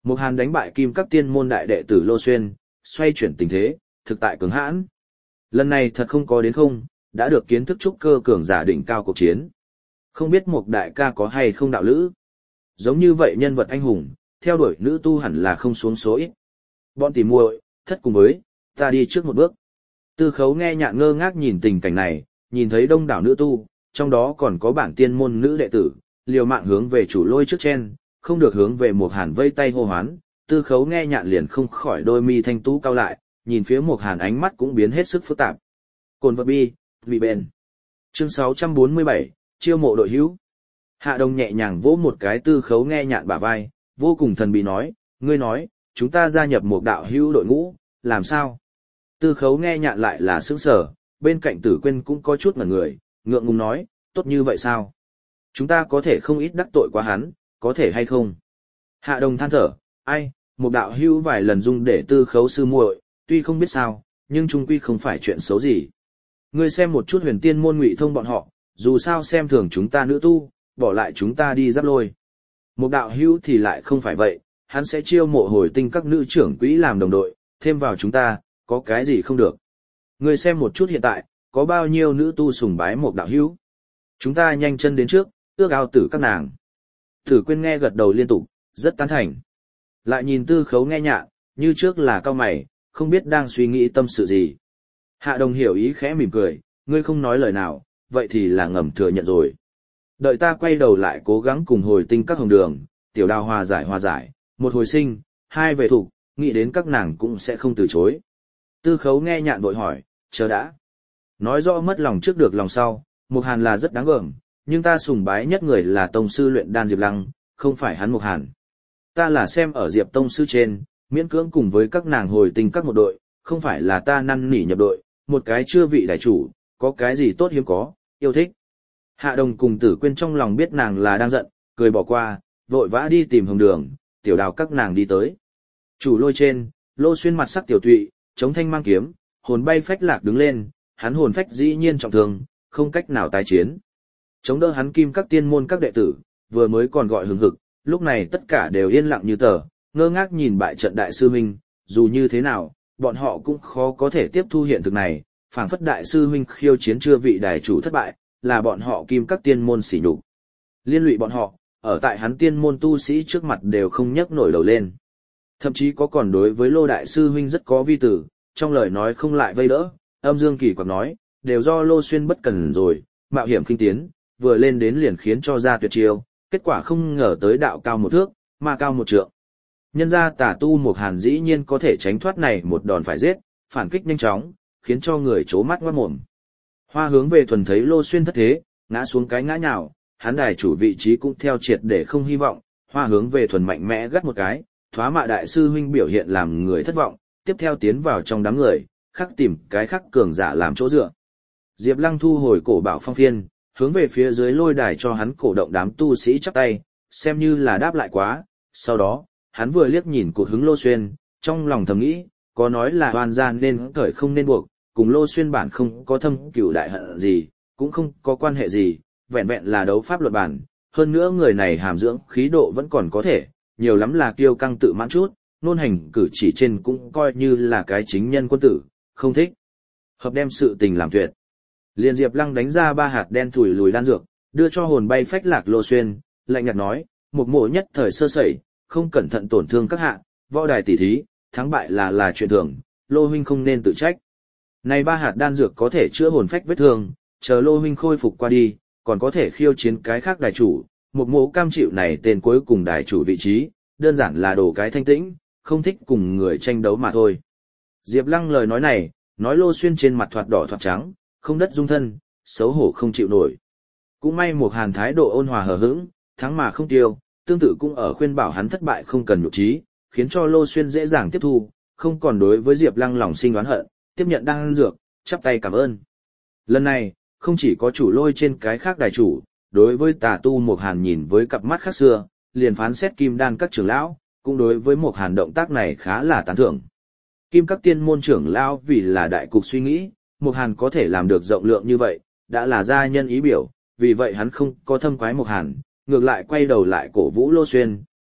Mục Hàn đánh bại Kim Các Tiên môn đại đệ tử Lô Xuyên, xoay chuyển tình thế, thực tại cường hãn. Lần này thật không có đến không, đã được kiến thức trúc cơ cường giả đỉnh cao cuộc chiến. Không biết Mục đại ca có hay không đạo lữ. Giống như vậy nhân vật anh hùng, theo đuổi nữ tu hẳn là không xuống số ít. Bọn tỉ muội, thất cùng với, ta đi trước một bước. Tư Khấu nghe nhạn ngơ ngác nhìn tình cảnh này, nhìn thấy đông đảo nữ tu, trong đó còn có bản tiên môn nữ đệ tử, liều mạng hướng về chủ lôi trước chen, không được hướng về Mục Hàn vây tay hô hoán. Tư Khấu nghe nhạn liền không khỏi đôi mi thanh tú cao lại, nhìn phía Mục Hàn ánh mắt cũng biến hết sức phức tạp. Cồn vật bi, vì bền. Chương 647, chiêu mộ đội hữu. Hạ Đồng nhẹ nhàng vỗ một cái Tư Khấu nghe nhạn bả vai, vô cùng thần bí nói, ngươi nói, chúng ta gia nhập một đạo hữu đội ngũ, làm sao? Tư Khấu nghe nhạn lại là sững sờ, bên cạnh Tử Quyên cũng có chút ngẩn người, ngượng ngùng nói, tốt như vậy sao? Chúng ta có thể không ít đắc tội quá hắn, có thể hay không? Hạ Đồng than thở, ai, một đạo hữu vài lần dung để Tư Khấu sư muội, tuy không biết sao, nhưng chung quy không phải chuyện xấu gì. Ngươi xem một chút Huyền Tiên môn Ngụy Thông bọn họ, dù sao xem thường chúng ta nữ tu, bỏ lại chúng ta đi giáp lôi. Một đạo hữu thì lại không phải vậy, hắn sẽ chiêu mộ hồi tinh các nữ trưởng quỹ làm đồng đội, thêm vào chúng ta, có cái gì không được. Ngươi xem một chút hiện tại, có bao nhiêu nữ tu sùng bái một đạo hữu. Chúng ta nhanh chân đến trước, ước ao tử các nàng. Tử Quyên nghe gật đầu liên tục, rất tán thành. Lại nhìn Tư Khấu nghe nhạn, như trước là cao mày, không biết đang suy nghĩ tâm sự gì. Hạ Đồng hiểu ý khẽ mỉm cười, ngươi không nói lời nào, vậy thì là ngầm thừa nhận rồi. Đợi ta quay đầu lại cố gắng cùng hồi tinh các hồng đường, tiểu đào hòa giải, một hồi sinh, hai về thủ, nghĩ đến các nàng cũng sẽ không từ chối. Tư Khấu nghe nhạn vội hỏi, chờ đã. Nói rõ mất lòng trước được lòng sau, Mục Hàn là rất đáng gờm, nhưng ta sùng bái nhất người là tông sư luyện đan Diệp Lăng, không phải hắn Mục Hàn. Ta là xem ở Diệp tông sư trên, miễn cưỡng cùng với các nàng hồi tinh các một đội, không phải là ta năn nỉ nhập đội, một cái chưa vị đại chủ, có cái gì tốt hiếm có, yêu thích. Hạ Đồng cùng Tử Quyên trong lòng biết nàng là đang giận, cười bỏ qua, vội vã đi tìm hồng đường, tiểu đào các nàng đi tới. Chủ lôi trên, Lô Xuyên mặt sắc tiểu tụy, chống thanh mang kiếm, hồn bay phách lạc đứng lên, hắn hồn phách dĩ nhiên trọng thương, không cách nào tái chiến. Chống đỡ hắn Kim Các Tiên môn các đệ tử, vừa mới còn gọi hừng hực, lúc này tất cả đều yên lặng như tờ, ngơ ngác nhìn bại trận đại sư huynh, dù như thế nào, bọn họ cũng khó có thể tiếp thu hiện thực này, phảng phất đại sư huynh khiêu chiến chưa vị đài chủ thất bại, là bọn họ Kim Các Tiên môn sỉ nhục. Liên lụy bọn họ, ở tại hắn tiên môn tu sĩ trước mặt đều không nhấc nổi đầu lên. Thậm chí có còn đối với Lô đại sư huynh rất có vi tử, trong lời nói không lại vây đỡ, âm dương kỳ quặc nói, đều do Lô Xuyên bất cần rồi, mạo hiểm khinh tiến, vừa lên đến liền khiến cho ra tuyệt chiêu, kết quả không ngờ tới đạo cao một thước, ma cao một trượng. Nhân ra tà tu Mục Hàn dĩ nhiên có thể tránh thoát này một đòn phải giết, phản kích nhanh chóng, khiến cho người chố mắt ngoát mồm. Hoa hướng về thuần thấy Lô Xuyên thất thế, ngã xuống cái ngã nhào, hắn đài chủ vị trí cũng theo triệt để không hy vọng, Hoa hướng về thuần mạnh mẽ gắt một cái, thoá mạ đại sư huynh biểu hiện làm người thất vọng, tiếp theo tiến vào trong đám người, khắc tìm cái khắc cường giả làm chỗ dựa. Diệp Lăng thu hồi cổ bảo phong phiên, hướng về phía dưới lôi đài cho hắn cổ động đám tu sĩ chắp tay, xem như là đáp lại quá, sau đó, hắn vừa liếc nhìn cột hứng Lô Xuyên, trong lòng thầm nghĩ, có nói là oan gian nên cởi không nên buộc, cùng Lô Xuyên bản không có thâm cửu đại hận gì, cũng không có quan hệ gì, vẹn vẹn là đấu pháp luật bản, hơn nữa người này hàm dưỡng khí độ vẫn còn có thể, nhiều lắm là kiêu căng tự mãn chút, nôn hành cử chỉ trên cũng coi như là cái chính nhân quân tử, không thích. Hợp đem sự tình làm tuyệt. Liên Diệp Lăng đánh ra 3 hạt đen thủi lùi đan dược, đưa cho hồn bay phách lạc Lô Xuyên, lạnh nhạt nói, một mộ nhất thời sơ sẩy, không cẩn thận tổn thương các hạ, võ đài tỉ thí, thắng bại là chuyện thường, Lô huynh không nên tự trách. Này 3 hạt đan dược có thể chữa hồn phách vết thương, chờ Lô huynh khôi phục qua đi, còn có thể khiêu chiến cái khác đài chủ, một mộ cam chịu này tên cuối cùng đài chủ vị trí, đơn giản là đồ cái thanh tĩnh, không thích cùng người tranh đấu mà thôi. Diệp Lăng lời nói này, nói Lô Xuyên trên mặt thoạt đỏ thoạt trắng, không đất dung thân, xấu hổ không chịu nổi. Cũng may Mục Hàn thái độ ôn hòa hờ hững, thắng mà không tiêu, tương tự cũng ở khuyên bảo hắn thất bại không cần nhục trí, khiến cho Lô Xuyên dễ dàng tiếp thu, không còn đối với Diệp Lăng lòng sinh oán hận, tiếp nhận đan dược, chắp tay cảm ơn. Lần này, không chỉ có chủ lôi trên cái khác đài chủ, đối với tà tu Mục Hàn nhìn với cặp mắt khác xưa, liền phán xét kim đan các trưởng lão, cũng đối với Mục Hàn động tác này khá là tán thưởng. Kim các tiên môn trưởng lão vì là đại cục suy nghĩ, Mục Hàn có thể làm được rộng lượng như vậy, đã là gia nhân ý biểu, vì vậy hắn không có thâm quái Mục Hàn, ngược lại quay đầu lại cổ vũ Lô Xuyên,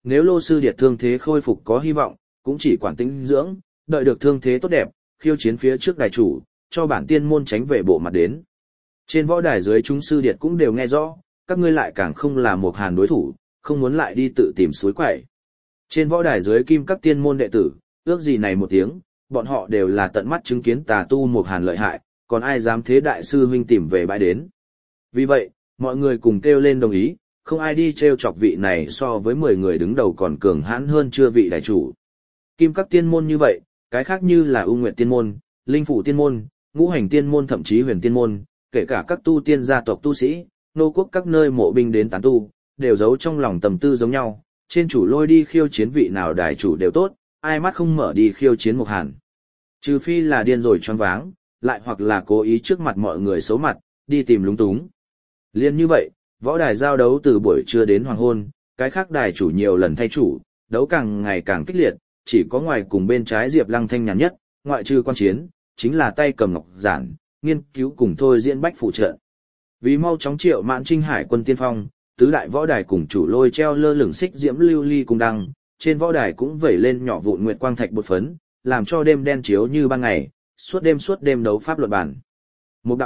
nếu Lô Sư Điệt thương thế khôi phục có hy vọng, cũng chỉ quản tĩnh dưỡng, đợi được thương thế tốt đẹp, khiêu chiến phía trước đài chủ, cho bản tiên môn tránh về bộ mặt đến. Trên võ đài dưới chúng sư điệt cũng đều nghe rõ, các ngươi lại càng không là một hàn đối thủ, không muốn lại đi tự tìm suối quậy. Trên võ đài dưới kim các tiên môn đệ tử, ước gì này một tiếng, bọn họ đều là tận mắt chứng kiến tà tu một hàn lợi hại, còn ai dám thế đại sư huynh tìm về bãi đến. Vì vậy, mọi người cùng kêu lên đồng ý, không ai đi treo chọc vị này so với 10 người đứng đầu còn cường hãn hơn chưa vị đại chủ. Kim các tiên môn như vậy, cái khác như là U Nguyệt tiên môn, Linh Phủ tiên môn, Ngũ Hành tiên môn thậm chí Huyền tiên môn, kể cả các tu tiên gia tộc tu sĩ, nô quốc các nơi mộ binh đến tán tu, đều giấu trong lòng tầm tư giống nhau, trên chủ lôi đi khiêu chiến vị nào đại chủ đều tốt, ai mắt không mở đi khiêu chiến một hàn. Trừ phi là điên rồi choáng váng, lại hoặc là cố ý trước mặt mọi người xấu mặt, đi tìm lúng túng. Liên như vậy, võ đài giao đấu từ buổi trưa đến hoàng hôn, cái khác đài chủ nhiều lần thay chủ, đấu càng ngày càng kích liệt, chỉ có ngoài cùng bên trái Diệp Lăng thanh nhàn nhất, ngoại trừ quan chiến, chính là tay cầm ngọc giản, nghiên cứu cùng thôi diễn bách phụ trận. Vì mau chóng triệu mãn trinh hải quân tiên phong, tứ đại võ đài cùng chủ lôi treo lơ lửng xích diễm lưu ly cung đăng, trên võ đài cũng vẩy lên nhỏ vụn nguyệt quang thạch bột phấn, làm cho đêm đen chiếu như ban ngày, suốt đêm đấu pháp luận bản. Một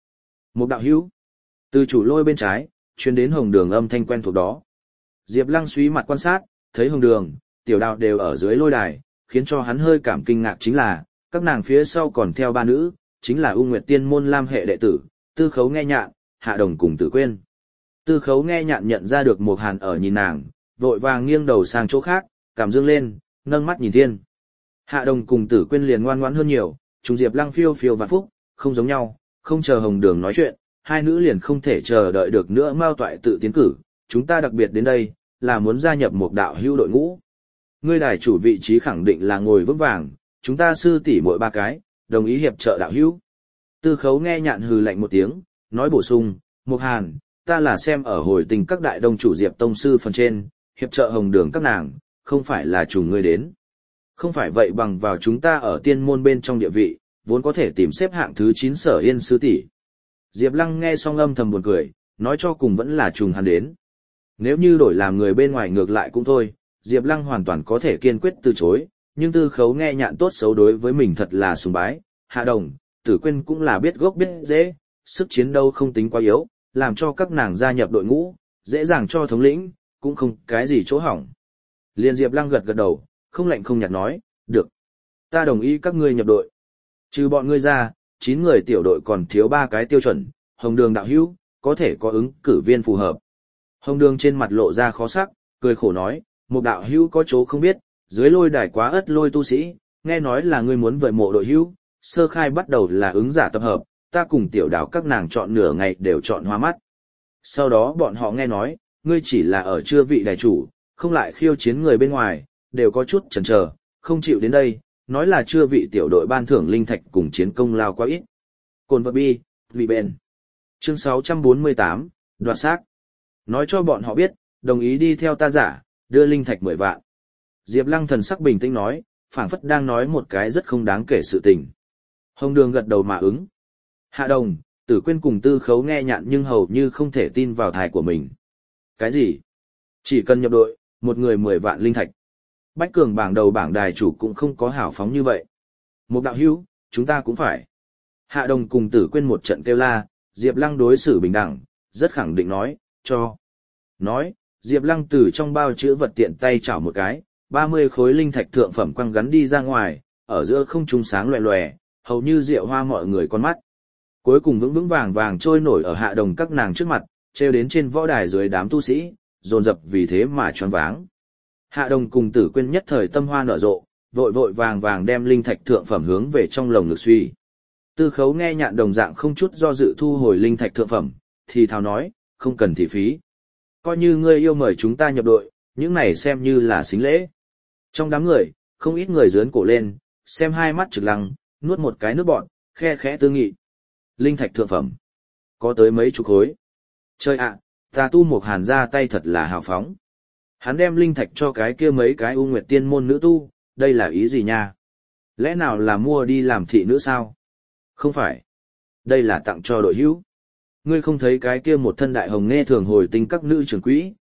đạo hữu. Từ chủ lôi bên trái, truyền đến Hồng Đường âm thanh quen thuộc đó. Diệp Lăng suy mặt quan sát, thấy Hồng Đường, Tiểu Đào đều ở dưới lôi đài, khiến cho hắn hơi cảm kinh ngạc chính là, các nàng phía sau còn theo ba nữ, chính là U Nguyệt Tiên môn Lam hệ đệ tử, Tư Khấu Nghe Nhạn, Hạ Đồng cùng Tử Quyên. Tư Khấu Nghe Nhạn nhận ra được Mộc Hàn ở nhìn nàng, vội vàng nghiêng đầu sang chỗ khác, cảm dương lên, nâng mắt nhìn thiên. Hạ Đồng cùng Tử Quyên liền ngoan ngoãn hơn nhiều, chúng Diệp Lăng phiêu phiêu vạn phúc, không giống nhau, không chờ Hồng Đường nói chuyện, hai nữ liền không thể chờ đợi được nữa Mao Toại tự tiến cử, chúng ta đặc biệt đến đây, là muốn gia nhập một đạo hữu đội ngũ. Ngươi đài chủ vị trí khẳng định là ngồi vững vàng, chúng ta sư tỷ mỗi ba cái, đồng ý hiệp trợ đạo hữu. Tư Khấu Nghe Nhạn hừ lạnh một tiếng, nói bổ sung, Mộc Hàn, ta là xem ở hồi tình các đại đông chủ Diệp tông sư phần trên, hiệp trợ Hồng Đường các nàng, không phải là chủ ngươi đến. Không phải vậy bằng vào chúng ta ở tiên môn bên trong địa vị, vốn có thể tìm xếp hạng thứ 9 Sở Yên sư tỷ. Diệp Lăng nghe xong âm thầm buồn cười, nói cho cùng vẫn là trùng hắn đến. Nếu như đổi làm người bên ngoài ngược lại cũng thôi, Diệp Lăng hoàn toàn có thể kiên quyết từ chối, nhưng Tư Khấu Nghe Nhạn tốt xấu đối với mình thật là sùng bái, Hạ Đồng, Tử Quyên cũng là biết gốc biết dễ, sức chiến đấu không tính quá yếu, làm cho các nàng gia nhập đội ngũ, dễ dàng cho thống lĩnh, cũng không cái gì chỗ hỏng. Liên Diệp Lăng gật gật đầu, không lạnh không nhạt nói, được. Ta đồng ý các ngươi nhập đội. Trừ bọn ngươi ra, 9 người tiểu đội còn thiếu 3 cái tiêu chuẩn, Hồng Đường đạo hữu, có thể có ứng cử viên phù hợp. Hồng Đường trên mặt lộ ra khó sắc, cười khổ nói, một đạo hữu có chỗ không biết, dưới lôi đài quá ất lôi tu sĩ, nghe nói là ngươi muốn vời mộ đội hữu, sơ khai bắt đầu là ứng giả tập hợp, ta cùng tiểu đảo các nàng chọn nửa ngày đều chọn hoa mắt. Sau đó bọn họ nghe nói, ngươi chỉ là ở chưa vị đài chủ, không lại khiêu chiến người bên ngoài, đều có chút chần chờ, không chịu đến đây, nói là chưa vị tiểu đội ban thưởng linh thạch cùng chiến công lao quá ít. Cồn vật bi, vị bền. Chương 648, đoạt xác. Nói cho bọn họ biết, đồng ý đi theo ta giả, đưa linh thạch 10 vạn. Diệp Lăng thần sắc bình tĩnh nói, phảng phất đang nói một cái rất không đáng kể sự tình. Hồng Đường gật đầu mà ứng. Hạ Đồng, Tử Quyên cùng Tư Khấu Nghe Nhạn nhưng hầu như không thể tin vào thai của mình. Cái gì? Chỉ cần nhập đội, một người 10 vạn linh thạch. Bách Cường bảng đầu bảng đài chủ cũng không có hào phóng như vậy. Một đạo hữu, chúng ta cũng phải. Hạ Đồng cùng Tử Quyên một trận kêu la, Diệp Lăng đối xử bình đẳng, rất khẳng định nói, cho. Nói, Diệp Lăng từ trong bao chữ vật tiện tay chảo một cái, 30 khối linh thạch thượng phẩm quăng gắn đi ra ngoài, ở giữa không trung sáng loè loè, hầu như diệu hoa mọi người con mắt. Cuối cùng vững vững vàng vàng trôi nổi ở Hạ Đồng các nàng trước mặt, treo đến trên võ đài dưới đám tu sĩ, dồn dập vì thế mà choáng váng. Hạ Đồng cùng Tử Quyên nhất thời tâm hoa nở rộ, vội vội vàng vàng đem linh thạch thượng phẩm hướng về trong lồng ngực suy. Tư Khấu Nghe Nhạn đồng dạng không chút do dự thu hồi linh thạch thượng phẩm, thì thào nói, không cần thị phí. Coi như ngươi yêu mời chúng ta nhập đội, những này xem như là xính lễ. Trong đám người, không ít người giớn cổ lên, xem hai mắt trực lăng, nuốt một cái nước bọt, khe khẽ tư nghị. Linh thạch thượng phẩm, có tới mấy chục khối. Trời ạ, tà tu Mộc Hàn ra tay thật là hào phóng. Hắn đem linh thạch cho cái kia mấy cái U Nguyệt tiên môn nữ tu, đây là ý gì nha? Lẽ nào là mua đi làm thị nữ sao? Không phải. Đây là tặng cho đội hữu. Ngươi không thấy cái kia một thân đại hồng nghe thường hồi tinh các nữ trưởng quỹ,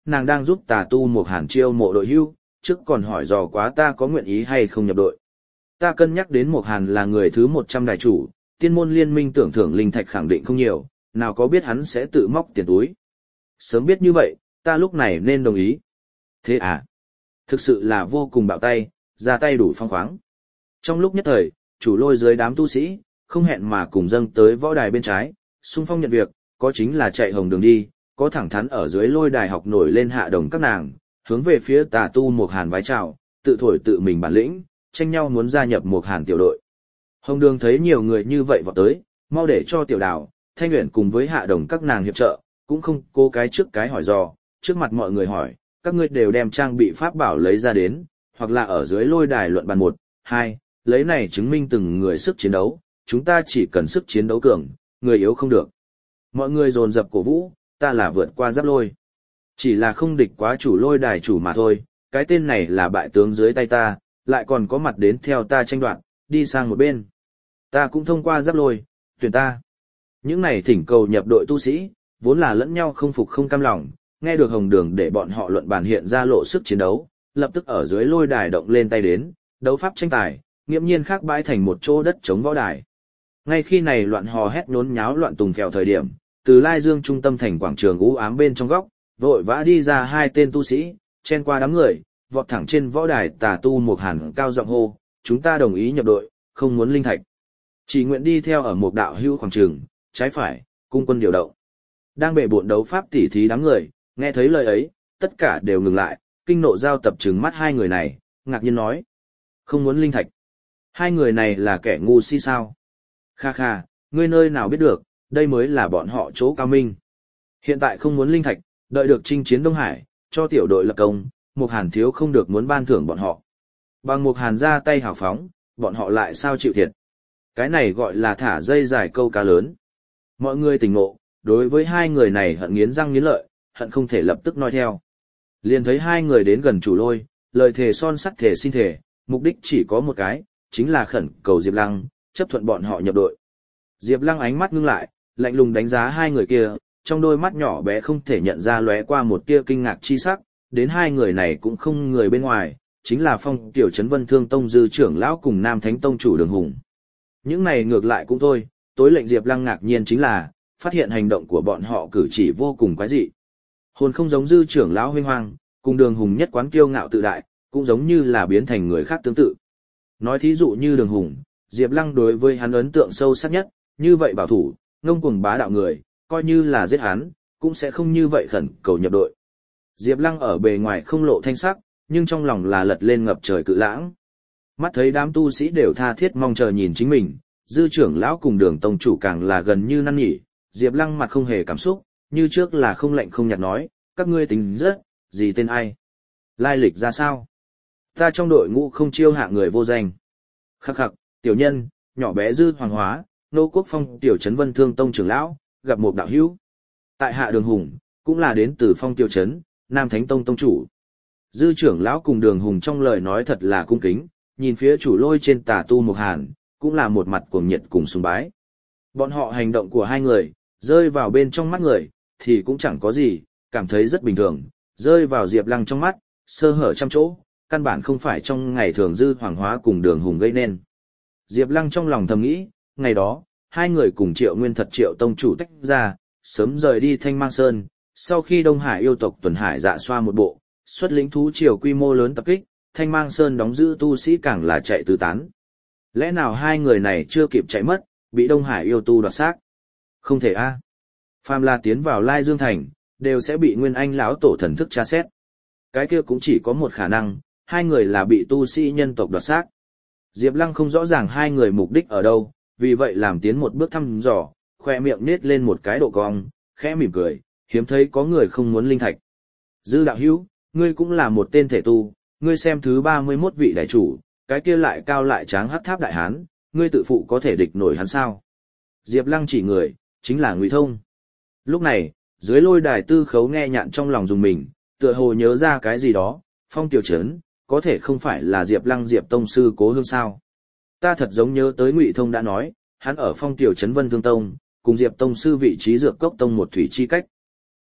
nàng đang giúp tà tu Mục Hàn chiêu mộ đội hưu, trước còn hỏi dò quá ta có nguyện ý hay không nhập đội. Ta cân nhắc đến Mục Hàn là người thứ 100 đại chủ, tiên môn liên minh tưởng thưởng linh thạch khẳng định không nhiều, nào có biết hắn sẽ tự móc tiền túi. Sớm biết như vậy, ta lúc này nên đồng ý. Thế à? Thực sự là vô cùng bạo tay, ra tay đủ phong khoáng. Trong lúc nhất thời, chủ lôi dưới đám tu sĩ, không hẹn mà cùng dâng tới võ đài bên trái, xung phong nhận việc, có chính là chạy hồng đường đi, có thẳng thắn ở dưới lôi đài học nổi lên hạ đồng các nàng, hướng về phía tà tu Mục Hàn vái chào, tự thổi tự mình bản lĩnh, tranh nhau muốn gia nhập Mục Hàn tiểu đội. Hồng đường thấy nhiều người như vậy vọt tới, mau để cho tiểu đào, Thanh Uyển cùng với hạ đồng các nàng hiệp trợ, cũng không cố cái trước cái hỏi dò, trước mặt mọi người hỏi, các ngươi đều đem trang bị pháp bảo lấy ra đến, hoặc là ở dưới lôi đài luận bàn 1, 2, lấy này chứng minh từng người sức chiến đấu, chúng ta chỉ cần sức chiến đấu cường, người yếu không được. Mọi người dồn dập cổ vũ, ta là vượt qua giáp lôi. Chỉ là không địch quá chủ lôi đài chủ mà thôi, cái tên này là bại tướng dưới tay ta, lại còn có mặt đến theo ta tranh đoạt, đi sang một bên. Ta cũng thông qua giáp lôi, tuyển ta. Những này thỉnh cầu nhập đội tu sĩ, vốn là lẫn nhau không phục không cam lòng, nghe được Hồng Đường để bọn họ luận bàn hiện ra lộ sức chiến đấu, lập tức ở dưới lôi đài động lên tay đến, đấu pháp tranh tài, nghiễm nhiên khác bãi thành một chỗ đất chống võ đài. Ngay khi này loạn hò hét nhốn nháo loạn tùng phèo thời điểm, từ Lai Dương trung tâm thành quảng trường u ám bên trong góc, vội vã đi ra 2 tên tu sĩ, chen qua đám người, vọt thẳng trên võ đài tà tu Mục Hàn cao giọng hô, chúng ta đồng ý nhập đội, không muốn linh thạch. Chỉ nguyện đi theo ở một đạo hữu khoảng trường, trái phải, cung quân điều động. Đang bệ bộn đấu pháp tỉ thí đám người, nghe thấy lời ấy, tất cả đều ngừng lại, kinh nộ giao tập trừng mắt 2 người này, ngạc nhiên nói. Không muốn linh thạch. 2 người này là kẻ ngu si sao? Kha kha, ngươi nơi nào biết được, đây mới là bọn họ chỗ cao minh. Hiện tại không muốn linh thạch, đợi được chinh chiến Đông Hải, cho tiểu đội lập công, Mục Hàn thiếu không được muốn ban thưởng bọn họ. Bằng Mục Hàn ra tay hào phóng, bọn họ lại sao chịu thiệt. Cái này gọi là thả dây dài câu cá lớn. Mọi người tỉnh ngộ, đối với 2 người này hận nghiến răng nghiến lợi, hận không thể lập tức nói theo. Liền thấy 2 người đến gần chủ lôi, lời thề son sắt thề xin thề, mục đích chỉ có một cái, chính là khẩn cầu Diệp Lăng, chấp thuận bọn họ nhập đội. Diệp Lăng ánh mắt ngưng lại, lạnh lùng đánh giá 2 người kia, trong đôi mắt nhỏ bé không thể nhận ra lóe qua một tia kinh ngạc chi sắc, đến 2 người này cũng không người bên ngoài, chính là Phong Tiểu Trấn Vân Thương Tông dư trưởng lão cùng Nam Thánh Tông chủ Đường Hùng. Những này ngược lại cũng thôi, tối lệnh Diệp Lăng ngạc nhiên chính là, phát hiện hành động của bọn họ cử chỉ vô cùng quái dị. Hồn không giống dư trưởng lão huy hoàng, cùng Đường Hùng nhất quán kiêu ngạo tự đại, cũng giống như là biến thành người khác tương tự. Nói thí dụ như Đường Hùng, Diệp Lăng đối với hắn ấn tượng sâu sắc nhất, như vậy bảo thủ, ngông cuồng bá đạo người, coi như là giết hắn, cũng sẽ không như vậy khẩn cầu nhập đội. Diệp Lăng ở bề ngoài không lộ thanh sắc, nhưng trong lòng là lật lên ngập trời cự lãng. Mắt thấy đám tu sĩ đều tha thiết mong chờ nhìn chính mình, dư trưởng lão cùng Đường tông chủ càng là gần như năn nỉ, Diệp Lăng mặt không hề cảm xúc, như trước là không lạnh không nhạt nói, các ngươi tính rất, gì tên ai? Lai lịch ra sao? Ta trong đội ngũ không chiêu hạ người vô danh. Khắc khắc, tiểu nhân, nhỏ bé dư hoàng hóa, nô quốc Phong Tiểu Trấn Vân Thương Tông trưởng lão, gặp một đạo hữu. Tại hạ Đường Hùng, cũng là đến từ Phong Tiểu Trấn, Nam Thánh Tông tông chủ. Dư trưởng lão cùng Đường Hùng trong lời nói thật là cung kính, nhìn phía chủ lôi trên tà tu Mục Hàn, cũng là một mặt cuồng nhiệt cùng sùng bái. Bọn họ hành động của 2 người, rơi vào bên trong mắt người, thì cũng chẳng có gì, cảm thấy rất bình thường, rơi vào Diệp Lăng trong mắt, sơ hở trăm chỗ, căn bản không phải trong ngày thường dư hoàng hóa cùng Đường Hùng gây nên. Diệp Lăng trong lòng thầm nghĩ, ngày đó, 2 người cùng Triệu Nguyên Thật Triệu tông chủ tách ra, sớm rời đi Thanh Mang Sơn, sau khi Đông Hải yêu tộc tuần hải dạ xoa một bộ, xuất lĩnh thú triều quy mô lớn tập kích, Thanh Mang Sơn đóng giữ tu sĩ càng là chạy tứ tán. Lẽ nào 2 người này chưa kịp chạy mất, bị Đông Hải yêu tu đoạt xác? Không thể a. Phàm là tiến vào Lai Dương thành, đều sẽ bị Nguyên Anh lão tổ thần thức tra xét. Cái kia cũng chỉ có một khả năng, 2 người là bị tu sĩ nhân tộc đoạt xác. Diệp Lăng không rõ ràng 2 người mục đích ở đâu, vì vậy làm tiến một bước thăm dò, khoe miệng nết lên một cái độ cong, khẽ mỉm cười, hiếm thấy có người không muốn linh thạch. Dư đạo hữu, ngươi cũng là một tên thể tu, ngươi xem thứ 31 vị đại chủ, cái kia lại cao lại tráng hắc tháp đại hán, ngươi tự phụ có thể địch nổi hắn sao? Diệp Lăng chỉ người, chính là Ngụy Thông. Lúc này, dưới lôi đài Tư Khấu nghe nhạn trong lòng dùng mình, tựa hồ nhớ ra cái gì đó, Phong Tiểu Trấn, có thể không phải là Diệp Lăng Diệp tông sư cố hương sao? Ta thật giống nhớ tới Ngụy Thông đã nói, hắn ở Phong Tiểu Trấn Vân Thương Tông, cùng Diệp tông sư vị trí dược cốc tông một thủy chi cách.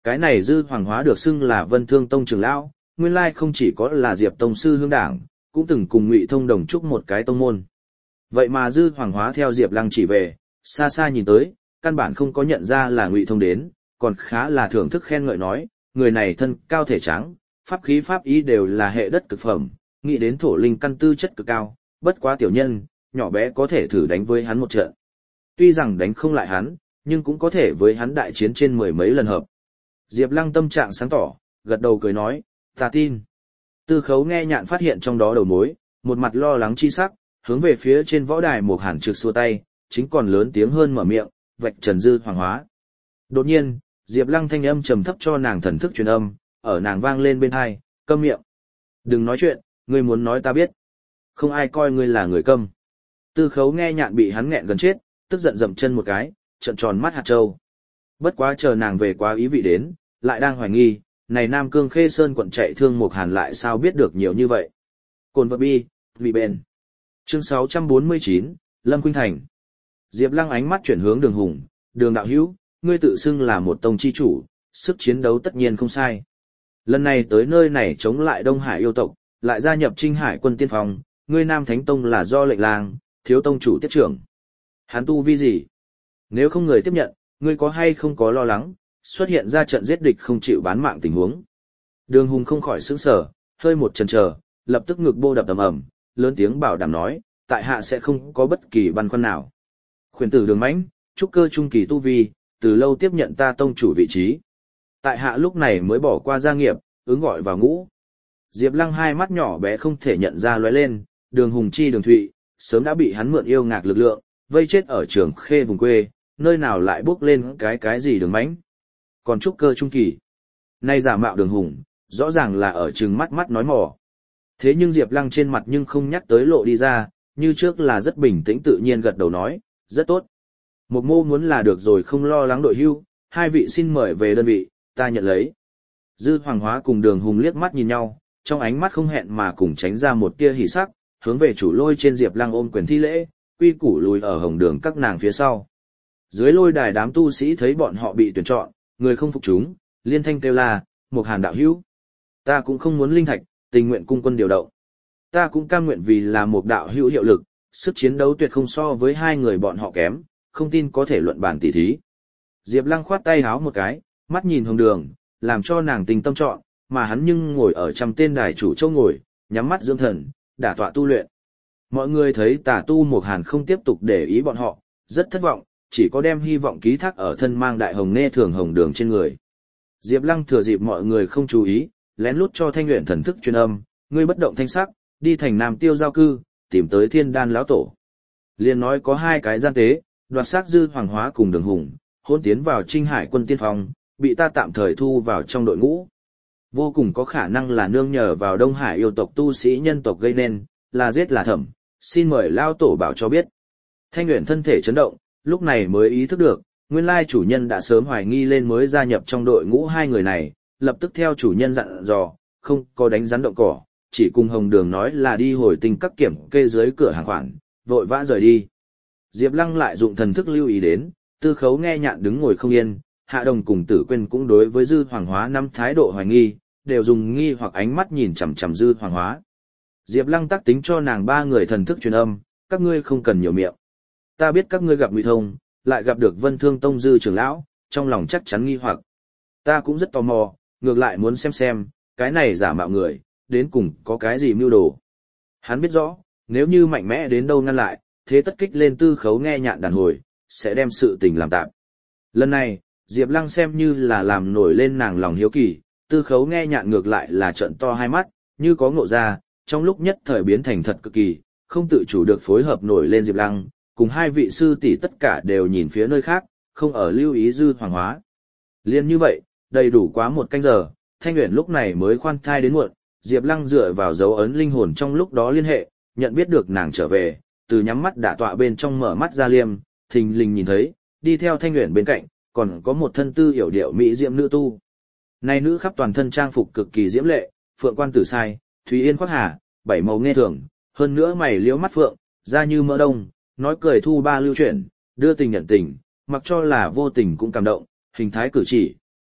Cái này Dư Hoàng Hóa được xưng là Vân Thương Tông trưởng lão, nguyên lai không chỉ có là Diệp Tông sư hương đảng, cũng từng cùng Ngụy Thông đồng chúc một cái tông môn. Vậy mà Dư Hoàng Hóa theo Diệp Lăng chỉ về, xa xa nhìn tới, căn bản không có nhận ra là Ngụy Thông đến, còn khá là thưởng thức khen ngợi nói, người này thân cao thể trắng, pháp khí pháp ý đều là hệ đất cực phẩm, nghĩ đến thổ linh căn tư chất cực cao, bất quá tiểu nhân, nhỏ bé có thể thử đánh với hắn một trận. Tuy rằng đánh không lại hắn, nhưng cũng có thể với hắn đại chiến trên 10 mấy lần hợp. Diệp Lăng tâm trạng sáng tỏ, gật đầu cười nói, ta tin. Tư Khấu nghe nhạn phát hiện trong đó đầu mối, một mặt lo lắng chi sắc, hướng về phía trên võ đài Mục Hàn Trực xua tay, chính còn lớn tiếng hơn mở miệng, vạch trần Dư Hoàng Hóa. Đột nhiên, Diệp Lăng thanh âm trầm thấp cho nàng thần thức truyền âm, ở nàng vang lên bên tai, câm miệng. Đừng nói chuyện, ngươi muốn nói ta biết. Không ai coi ngươi là người câm. Tư Khấu nghe nhạn bị hắn nghẹn gần chết, tức giận dậm chân một cái, trợn tròn mắt hạt châu. Bất quá chờ nàng về quá ý vị đến, lại đang hoài nghi, này Nam Cương Khê Sơn quận chạy thương Mục Hàn lại sao biết được nhiều như vậy. Cồn vật bi, vì bền. Chương 649, Lâm Khuynh Thành. Diệp Lăng ánh mắt chuyển hướng Đường Hùng, Đường đạo hữu, ngươi tự xưng là một tông chi chủ, sức chiến đấu tất nhiên không sai. Lần này tới nơi này chống lại Đông Hải yêu tộc, lại gia nhập Trinh Hải quân tiên phong, ngươi Nam Thánh Tông là do lệnh lang, thiếu tông chủ tiếp trưởng. Hắn tu vi gì? Nếu không người tiếp nhận, ngươi có hay không có lo lắng, xuất hiện ra trận giết địch không chịu bán mạng tình huống. Đường Hùng không khỏi sững sờ, hơi một chần chờ, lập tức ngực bô đập ầm ầm, lớn tiếng bảo đảm nói, tại hạ sẽ không có bất kỳ băn khoăn nào. Khuyển tử Đường Mãnh, trúc cơ trung kỳ tu vi, từ lâu tiếp nhận ta tông chủ vị trí. Tại hạ lúc này mới bỏ qua gia nghiệp, ứng gọi vào ngũ. Diệp Lăng hai mắt nhỏ bé không thể nhận ra lóe lên, Đường Hùng chi Đường Thụy, sớm đã bị hắn mượn yêu ngạc lực lượng, vây chết ở Trường Khê vùng quê, nơi nào lại bước lên cái gì Đường Mãnh. Còn trúc cơ trung kỳ. Nay giả mạo Đường Hùng, rõ ràng là ở trừng mắt mắt nói mỏ. Thế nhưng Diệp Lăng trên mặt nhưng không nhắc tới lộ đi ra, như trước là rất bình tĩnh tự nhiên gật đầu nói, rất tốt. Một mô muốn là được rồi không lo lắng đội hưu, hai vị xin mời về đơn vị, ta nhận lấy. Dư Hoàng Hóa cùng Đường Hùng liếc mắt nhìn nhau, trong ánh mắt không hẹn mà cùng tránh ra một tia hỉ sắc, hướng về chủ lôi trên Diệp Lăng ôm quyền thi lễ, quy củ lùi ở hồng đường các nàng phía sau. Dưới lôi đài đám tu sĩ thấy bọn họ bị tuyển chọn, người không phục chúng, liên thanh kêu la, Mục Hàn đạo hữu. Ta cũng không muốn linh thạch, tình nguyện cung quân điều động. Ta cũng cam nguyện vì là một đạo hữu hiệu lực, sức chiến đấu tuyệt không so với hai người bọn họ kém, không tin có thể luận bàn tỉ thí. Diệp Lăng khoát tay háo một cái, mắt nhìn hồng đường, làm cho nàng tình tâm chọn, mà hắn nhưng ngồi ở trăm tên đài chủ châu ngồi, nhắm mắt dưỡng thần, đả tọa tu luyện. Mọi người thấy tà tu Mục Hàn không tiếp tục để ý bọn họ, rất thất vọng, chỉ có đem hy vọng ký thác ở thân mang đại hồng nê thường hồng đường trên người. Diệp Lăng thừa dịp mọi người không chú ý, lén lút cho Thanh Uyển thần thức truyền âm, ngươi bất động thanh sắc, đi thành Nam Tiêu giao cư, tìm tới Thiên Đan lão tổ. Liền nói có hai cái gian tế, đoạt xác Dư Hoàng Hóa cùng Đường Hùng, hôn tiến vào Trinh Hải quân tiên phong, bị ta tạm thời thu vào trong đội ngũ. Vô cùng có khả năng là nương nhờ vào Đông Hải yêu tộc tu sĩ nhân tộc gây nên, là giết là thẩm, xin mời lão tổ bảo cho biết. Thanh Uyển thân thể chấn động, lúc này mới ý thức được, nguyên lai chủ nhân đã sớm hoài nghi lên mới gia nhập trong đội ngũ hai người này, lập tức theo chủ nhân dặn dò, không có đánh rắn động cỏ, chỉ cùng Hồng Đường nói là đi hồi tinh các kiểm kê dưới cửa hàng khoản, vội vã rời đi. Diệp Lăng lại dụng thần thức lưu ý đến, Tư Khấu nghe nhạn đứng ngồi không yên, Hạ Đồng cùng Tử Quyên cũng đối với Dư Hoàng Hóa năm thái độ hoài nghi, đều dùng nghi hoặc ánh mắt nhìn chằm chằm Dư Hoàng Hóa. Diệp Lăng tác tính cho nàng ba người thần thức truyền âm, các ngươi không cần nhiều miệng. Ta biết các ngươi gặp Ngụy Thông, lại gặp được Vân Thương Tông Dư trưởng lão, trong lòng chắc chắn nghi hoặc. Ta cũng rất tò mò, ngược lại muốn xem, cái này giả mạo người, đến cùng có cái gì mưu đồ. Hắn biết rõ, nếu như mạnh mẽ đến đâu ngăn lại, thế tất kích lên Tư Khấu nghe nhạn đàn hồi, sẽ đem sự tình làm tạm. Lần này, Diệp Lăng xem như là làm nổi lên nàng lòng hiếu kỳ, Tư Khấu nghe nhạn ngược lại là trợn to hai mắt, như có ngộ ra, trong lúc nhất thời biến thành thật cực kỳ, không tự chủ được phối hợp nổi lên Diệp Lăng, cùng hai vị sư tỷ tất cả đều nhìn phía nơi khác, không ở lưu ý Dư Hoàng Hóa. Liên như vậy, đầy đủ quá một canh giờ, Thanh Uyển lúc này mới khoan thai đến muộn, Diệp Lăng dựa vào dấu ấn linh hồn trong lúc đó liên hệ, nhận biết được nàng trở về, từ nhắm mắt đả tọa bên trong mở mắt ra liêm, thình lình nhìn thấy, đi theo Thanh Uyển bên cạnh, còn có một thân tư hiểu điệu mỹ diệm nữ tu. Này nữ khắp toàn thân trang phục cực kỳ diễm lệ, phượng quan tử sai, thúy yên khoác hà, bảy màu nghe thường, hơn nữa mày liễu mắt phượng, da như mỡ đông, nói cười thu ba lưu chuyển, đưa tình nhận tình, mặc cho là vô tình cũng cảm động, hình thái cử chỉ,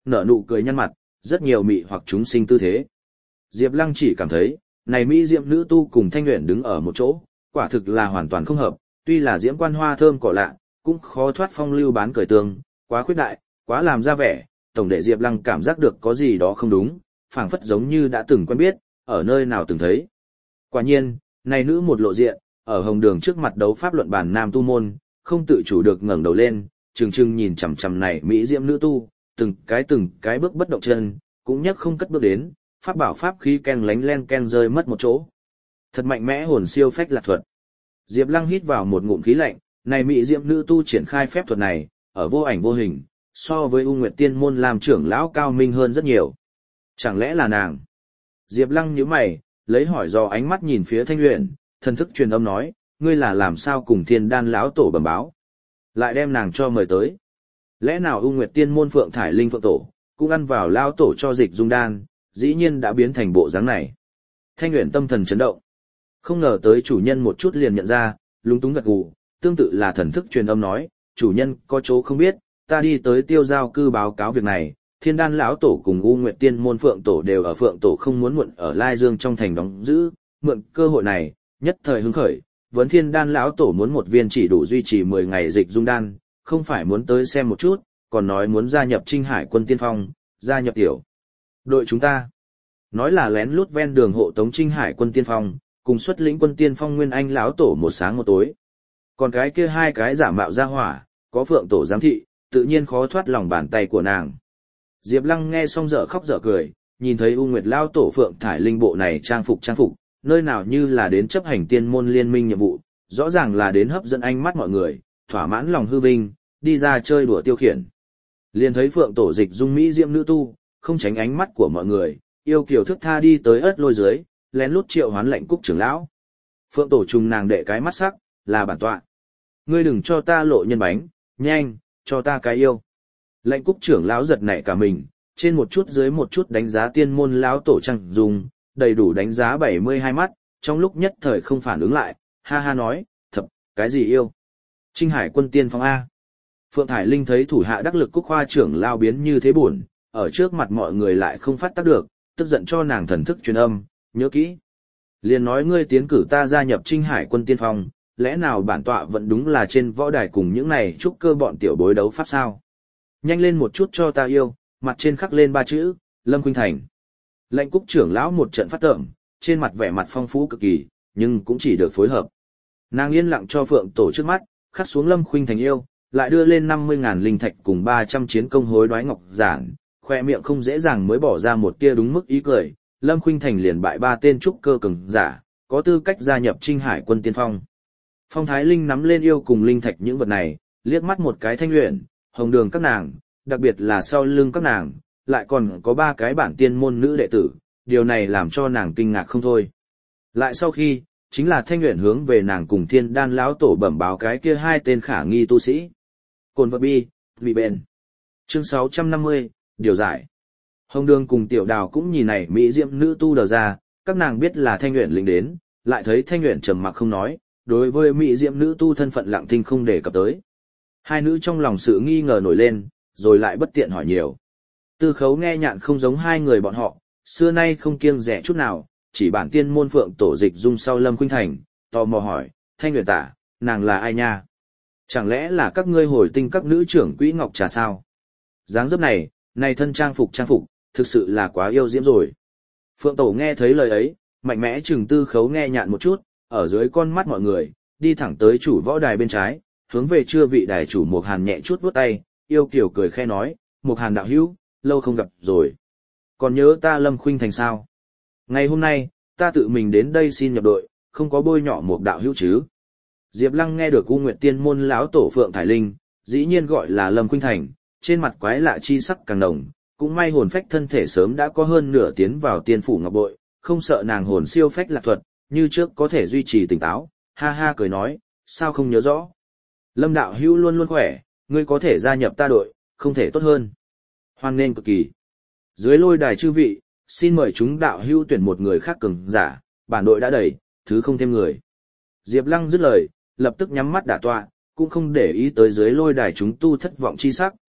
nở nụ cười nhăn mặt, rất nhiều mị hoặc chúng sinh tư thế. Diệp Lăng chỉ cảm thấy, này mỹ diệm nữ tu cùng Thanh Uyển đứng ở một chỗ, quả thực là hoàn toàn không hợp, tuy là diễm quan hoa thơm cỏ lạ, cũng khó thoát phong lưu bán cởi tương, quá khuyết đại, quá làm ra vẻ, tổng đệ Diệp Lăng cảm giác được có gì đó không đúng, phảng phất giống như đã từng quen biết, ở nơi nào từng thấy. Quả nhiên, này nữ một lộ diện, ở hồng đường trước mặt đấu pháp luận bản nam tu môn, không tự chủ được ngẩng đầu lên, trừng trừng nhìn chằm chằm này mỹ diễm nữ tu, từng cái bước bất động chân, cũng nhấc không cất bước đến, pháp bảo pháp khí ken lánh len ken rơi mất một chỗ. Thật mạnh mẽ hồn siêu phách lạc thuật. Diệp Lăng hít vào một ngụm khí lạnh, này mỹ diễm nữ tu triển khai phép thuật này, ở vô ảnh vô hình, so với U Nguyệt Tiên môn làm trưởng lão cao minh hơn rất nhiều. Chẳng lẽ là nàng? Diệp Lăng nhíu mày, lấy hỏi do ánh mắt nhìn phía Thanh Uyển, thần thức truyền âm nói, ngươi là làm sao cùng Thiên Đan lão tổ bẩm báo, lại đem nàng cho mời tới. Lẽ nào U Nguyệt Tiên môn Phượng Thải Linh Phượng tổ, cũng ăn vào lão tổ cho dịch dung đan, dĩ nhiên đã biến thành bộ dáng này. Thanh Uyển tâm thần chấn động. Không ngờ tới chủ nhân một chút liền nhận ra, lúng túng gật gù, tương tự là thần thức truyền âm nói, chủ nhân có chỗ không biết, ta đi tới Tiêu Giao cư báo cáo việc này, Thiên Đan lão tổ cùng U Nguyệt Tiên môn Phượng tổ đều ở Phượng tổ không muốn muộn ở Lai Dương trong thành đóng giữ, mượn cơ hội này, nhất thời hứng khởi, vấn Thiên Đan lão tổ muốn một viên chỉ đủ duy trì 10 ngày dịch dung đan, không phải muốn tới xem một chút, còn nói muốn gia nhập Trinh Hải quân tiên phong, gia nhập tiểu đội chúng ta. Nói là lén lút ven đường hộ tống Trinh Hải quân tiên phong, cùng xuất lĩnh quân tiên phong Nguyên Anh lão tổ một sáng một tối. Còn cái kia hai cái giả mạo ra hỏa, có Phượng tổ giám thị, tự nhiên khó thoát lòng bàn tay của nàng. Diệp Lăng nghe xong dở khóc dở cười, nhìn thấy U Nguyệt lão tổ Phượng Thải Linh bộ này trang phục, nơi nào như là đến chấp hành tiên môn liên minh nhiệm vụ, rõ ràng là đến hấp dẫn ánh mắt mọi người, thỏa mãn lòng hư vinh, đi ra chơi đùa tiêu khiển. Liền thấy Phượng tổ dịch dung mỹ diệm nữ tu, không tránh ánh mắt của mọi người, yêu kiều thức tha đi tới ớt lôi dưới, lén lút triệu hoán lệnh Cúc trưởng lão. Phượng tổ trùng nàng đệ cái mắt sắc, là bản tọa. Ngươi đừng cho ta lộ nhân bánh, nhanh, cho ta cái yêu. Lệnh Cúc trưởng lão giật nảy cả mình, trên một chút dưới một chút đánh giá tiên môn lão tổ trang dùng, đầy đủ đánh giá 72 mắt, trong lúc nhất thời không phản ứng lại, ha ha nói, thập, cái gì yêu? Trinh Hải quân tiên phong A. Phượng Thải Linh thấy thủ hạ đắc lực Cúc Hoa trưởng lao biến như thế buồn, ở trước mặt mọi người lại không phát tác được, tức giận cho nàng thần thức truyền âm, nhớ kỹ. Liền nói ngươi tiến cử ta gia nhập Trinh Hải quân tiên phong, lẽ nào bản tọa vẫn đúng là trên võ đài cùng những này trúc cơ bọn tiểu bối đấu pháp sao? Nhanh lên một chút cho ta yêu, mặt trên khắc lên 3 chữ, Lâm Khuynh Thành. Lệnh Cúc trưởng lão một trận phát tởm, trên mặt vẻ mặt phong phú cực kỳ, nhưng cũng chỉ được phối hợp. Nàng yên lặng cho Phượng tổ trước mắt, khắc xuống Lâm Khuynh Thành yêu, lại đưa lên 50.000 linh thạch cùng 300 chiến công hối đoái ngọc giản, khoe miệng không dễ dàng mới bỏ ra một tia đúng mức ý cười, Lâm Khuynh Thành liền bại 3 tên trúc cơ cường giả, có tư cách gia nhập Trinh Hải quân tiên phong. Phong Thái Linh nắm lên yêu cùng linh thạch những vật này, liếc mắt một cái Thanh Uyển, hồng đường các nàng, đặc biệt là sau lưng các nàng, lại còn có 3 cái bản tiên môn nữ đệ tử, điều này làm cho nàng kinh ngạc không thôi. Lại sau khi, chính là Thanh Uyển hướng về nàng cùng Thiên Đan lão tổ bẩm báo cái kia 2 tên khả nghi tu sĩ. Cồn vật bi, vị bền. Chương 650, điều giải. Hồng Đường cùng Tiểu Đào cũng nhìn này mỹ diệm nữ tu đờ ra, các nàng biết là Thanh Uyển linh đến, lại thấy Thanh Uyển trầm mặc không nói, đối với mỹ diệm nữ tu thân phận lặng thinh không đề cập tới. Hai nữ trong lòng sự nghi ngờ nổi lên, rồi lại bất tiện hỏi nhiều. Tư Khấu nghe nhạn không giống hai người bọn họ, xưa nay không kiêng dè chút nào, chỉ bản tiên môn Phượng tổ dịch dung sau Lâm Khuynh Thành, tò mò hỏi, Thanh Uyển tả, nàng là ai nha? Chẳng lẽ là các ngươi Hồi Tinh các nữ trưởng quỹ Ngọc Trà sao? Dáng dấp này, này thân trang phục, thực sự là quá yêu diễm rồi. Phượng tổ nghe thấy lời ấy, mạnh mẽ chừng Tư Khấu nghe nhạn một chút, ở dưới con mắt mọi người, đi thẳng tới chủ võ đài bên trái, hướng về chưa vị đài chủ Mục Hàn nhẹ chút vuốt tay, yêu kiều cười khẽ nói, Mục Hàn đạo hữu, lâu không gặp rồi. Còn nhớ ta Lâm Khuynh Thành sao? Ngày hôm nay, ta tự mình đến đây xin nhập đội, không có bôi nhọ Mục đạo hữu chứ. Diệp Lăng nghe được U Nguyệt Tiên môn lão tổ Phượng Thải Linh, dĩ nhiên gọi là Lâm Khuynh Thành, trên mặt quái lạ chi sắc càng nồng, cũng may hồn phách thân thể sớm đã có hơn nửa tiến vào tiên phủ ngọc bội, không sợ nàng hồn siêu phách lạc thuật, như trước có thể duy trì tỉnh táo, ha ha cười nói, sao không nhớ rõ. Lâm đạo hữu luôn luôn khỏe, ngươi có thể gia nhập ta đội, không thể tốt hơn. Hoan nghênh cực kỳ. Dưới lôi đài chư vị, xin mời chúng đạo hữu tuyển một người khác cường giả, bản đội đã đầy, thứ không thêm người. Diệp Lăng dứt lời, lập tức nhắm mắt đả tọa, cũng không để ý tới dưới lôi đài chúng tu thất vọng chi sắc,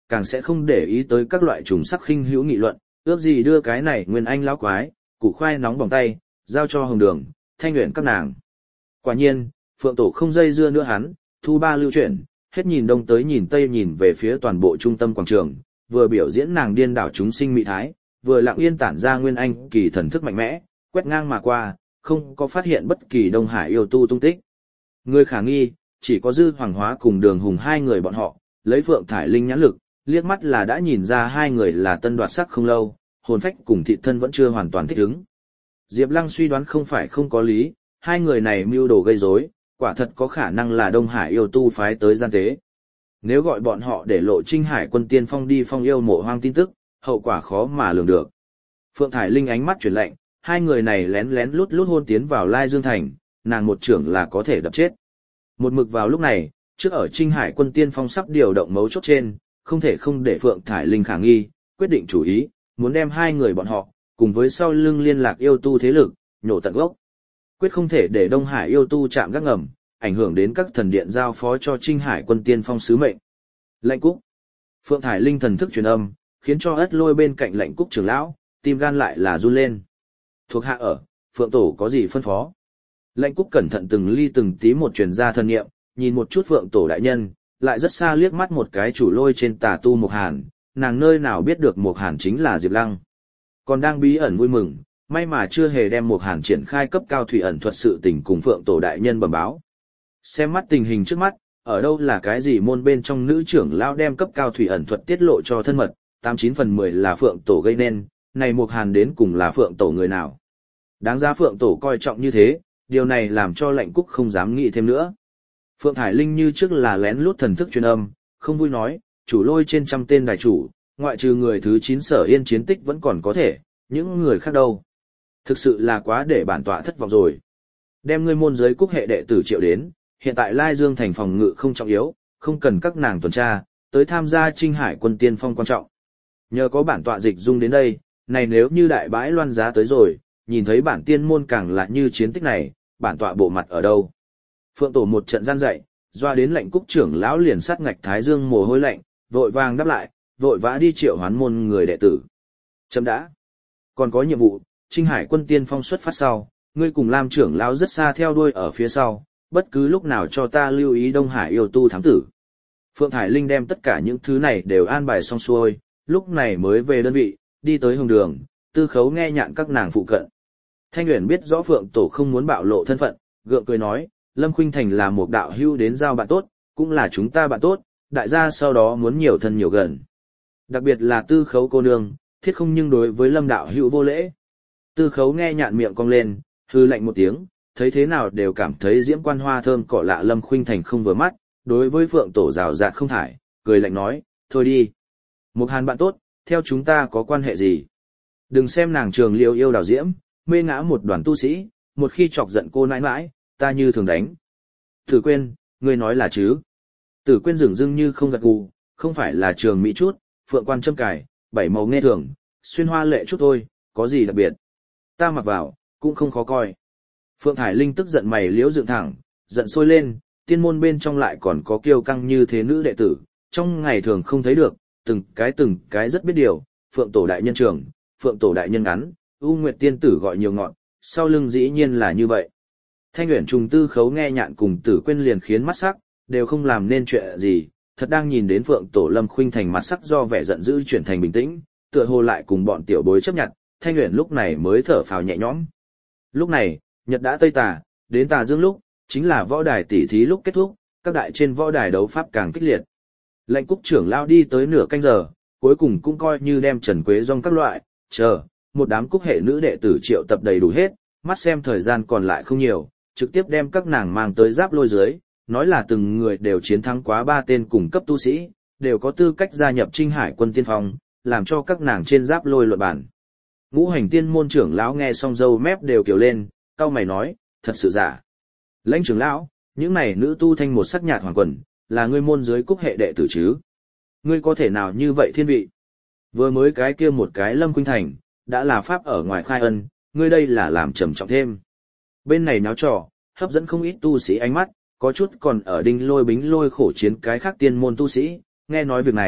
càng sẽ không để ý tới các loại trùng sắc khinh hữu nghị luận, ước gì đưa cái này nguyên anh lão quái, củ khoai nóng bỏng tay, giao cho Hồng Đường, Thanh Uyển các nàng. Quả nhiên, Phượng Tổ không dây dưa nữa hắn, thu ba lưu chuyển, hết nhìn đông tới nhìn tây nhìn về phía toàn bộ trung tâm quảng trường, vừa biểu diễn nàng điên đảo chúng sinh mỹ thái, vừa lặng yên tản ra nguyên anh kỳ thần thức mạnh mẽ, quét ngang mà qua, không có phát hiện bất kỳ Đông Hải yêu tu tung tích. Người khả nghi, chỉ có Dư Hoàng Hóa cùng Đường Hùng hai người bọn họ, lấy Phượng Thải Linh nhãn lực, liếc mắt là đã nhìn ra hai người là tân đoạt sắc không lâu, hồn phách cùng thị thân vẫn chưa hoàn toàn thích ứng. Diệp Lăng suy đoán không phải không có lý, hai người này mưu đồ gây rối, quả thật có khả năng là Đông Hải yêu tu phái tới gian tế. Nếu gọi bọn họ để lộ Trinh Hải quân tiên phong đi phong yêu mộ hoang tin tức, hậu quả khó mà lường được. Phượng Thải Linh ánh mắt chuyển lạnh, hai người này lén lén lút lút hôn tiến vào Lai Dương Thành, nàng một trưởng là có thể đập chết. Một mực vào lúc này, trước ở Trinh Hải quân tiên phong sắp điều động mấu chốt trên, không thể không để Phượng Thải Linh khả nghi, quyết định chủ ý, muốn đem hai người bọn họ, cùng với sau lưng liên lạc yêu tu thế lực, nhổ tận gốc. Quyết không thể để Đông Hải yêu tu chạm gác ngầm, ảnh hưởng đến các thần điện giao phó cho Trinh Hải quân tiên phong sứ mệnh. Lệnh Cúc. Phượng Thải Linh thần thức truyền âm, khiến cho Ất Lôi bên cạnh Lệnh Cúc trưởng lão, tim gan lại là run lên. Thuộc hạ ở, Phượng Tổ có gì phân phó? Lệnh Cúc cẩn thận từng ly từng tí một truyền ra thần niệm, nhìn một chút Phượng Tổ đại nhân, lại rất xa liếc mắt một cái chủ lôi trên tà tu Mộc Hàn, nàng nơi nào biết được Mộc Hàn chính là Diệp Lăng. Còn đang bí ẩn vui mừng, may mà chưa hề đem Mộc Hàn triển khai cấp cao thủy ẩn thuật sự tình cùng Phượng Tổ đại nhân bẩm báo. Xem mắt tình hình trước mắt, ở đâu là cái gì môn bên trong nữ trưởng lão đem cấp cao thủy ẩn thuật tiết lộ cho thân mật, 89/10 là Phượng Tổ gây nên, này Mộc Hàn đến cùng là Phượng Tổ người nào. Đáng giá Phượng Tổ coi trọng như thế, điều này làm cho Lệnh Cúc không dám nghĩ thêm nữa. Phượng Thải Linh như trước là lén lút thần thức truyền âm, không vui nói, chủ lôi trên 100 tên đại chủ, ngoại trừ người thứ 9 Sở Yên chiến tích vẫn còn có thể, những người khác đâu. Thực sự là quá để bản tọa thất vọng rồi. Đem ngươi môn giới Cúc hệ đệ tử triệu đến, hiện tại Lai Dương thành phòng ngự không trọng yếu, không cần các nàng tuần tra, tới tham gia Trinh Hải quân tiên phong quan trọng. Nhờ có bản tọa dịch dung đến đây, này nếu như đại bãi loan giá tới rồi, nhìn thấy bản tiên môn càng là như chiến tích này, bản tọa bộ mặt ở đâu. Phượng Tổ một trận gian dậy, doa đến Lệnh Cúc trưởng lão liền sát ngạch thái dương mồ hôi lạnh, vội vàng đáp lại, vội vã đi triệu hoán môn người đệ tử. Chấm đã. Còn có nhiệm vụ, Trinh Hải quân tiên phong xuất phát sau, ngươi cùng Lam trưởng lão rất xa theo đuôi ở phía sau, bất cứ lúc nào cho ta lưu ý Đông Hải yêu tu thám tử. Phượng Thải Linh đem tất cả những thứ này đều an bài xong xuôi, lúc này mới về đơn vị, đi tới Hồng Đường, Tư Khấu nghe nhạn các nàng phụ cận. Thanh Uyển biết rõ Phượng Tổ không muốn bạo lộ thân phận, gượng cười nói, Lâm Khuynh Thành là một đạo hữu đến giao bạn tốt, cũng là chúng ta bạn tốt, đại gia sau đó muốn nhiều thân nhiều gần. Đặc biệt là Tư Khấu cô nương, thiết không nhưng đối với Lâm đạo hữu vô lễ. Tư Khấu nghe nhạn miệng cong lên, hư lạnh một tiếng, thấy thế nào đều cảm thấy diễm quan hoa thơm cỏ lạ Lâm Khuynh Thành không vừa mắt, đối với Phượng Tổ rào rạt không thải, cười lạnh nói, thôi đi. Một Hàn bạn tốt, theo chúng ta có quan hệ gì? Đừng xem nàng trường liêu yêu đào diễm, mê ngã một đoàn tu sĩ, một khi chọc giận cô nãi nãi, ta như thường đánh. Tử Quyên, ngươi nói là chứ? Tử Quyên dửng dưng như không gật gù, không phải là trường mỹ chút, phượng quan châm cài, bảy màu nghe thường, xuyên hoa lệ chút thôi, có gì đặc biệt? Ta mặc vào, cũng không khó coi. Phượng Thải Linh tức giận mày liễu dựng thẳng, giận sôi lên, tiên môn bên trong lại còn có kiêu căng như thế nữ đệ tử, trong ngày thường không thấy được, từng cái rất biết điều, Phượng Tổ đại nhân trường, Phượng Tổ đại nhân ngắn, U Nguyệt tiên tử gọi nhiều ngọn, sau lưng dĩ nhiên là như vậy. Thanh Uyển trùng Tư Khấu nghe nhạn cùng Tử Quyên liền khiến mắt sắc, đều không làm nên chuyện gì, thật đang nhìn đến Phượng Tổ Lâm Khuynh Thành mặt sắc do vẻ giận dữ chuyển thành bình tĩnh, tựa hồ lại cùng bọn tiểu bối chấp nhận, Thanh Uyển lúc này mới thở phào nhẹ nhõm. Lúc này, nhật đã tây tà, đến tà dương lúc, chính là võ đài tỷ thí lúc kết thúc, các đại trên võ đài đấu pháp càng kích liệt. Lệnh Cúc trưởng lao đi tới nửa canh giờ, cuối cùng cũng coi như đem Trần Quế Dòng các loại, một đám Cúc hệ nữ đệ tử triệu tập đầy đủ hết, mắt xem thời gian còn lại không nhiều, trực tiếp đem các nàng mang tới Giáp Lôi dưới, nói là từng người đều chiến thắng quá 3 tên cùng cấp tu sĩ, đều có tư cách gia nhập Trinh Hải quân tiên phong, làm cho các nàng trên Giáp Lôi luận bản. Ngũ Hành tiên môn trưởng lão nghe xong râu mép đều kiều lên, cau mày nói, thật sự giả. Lãnh trưởng lão, những này nữ tu thanh một sắc nhạt hoàng quần, là ngươi môn dưới Cúc hệ đệ tử chứ? Ngươi có thể nào như vậy thiên vị? Vừa mới cái kia một cái Lâm Khuynh Thành, đã là pháp ở ngoài khai ân, ngươi đây là làm trầm trọng thêm. Bên này náo trò, hấp dẫn không ít tu sĩ ánh mắt, có chút còn ở Đinh Lôi Bính Lôi khổ chiến cái khác tiên môn tu sĩ, nghe nói việc này,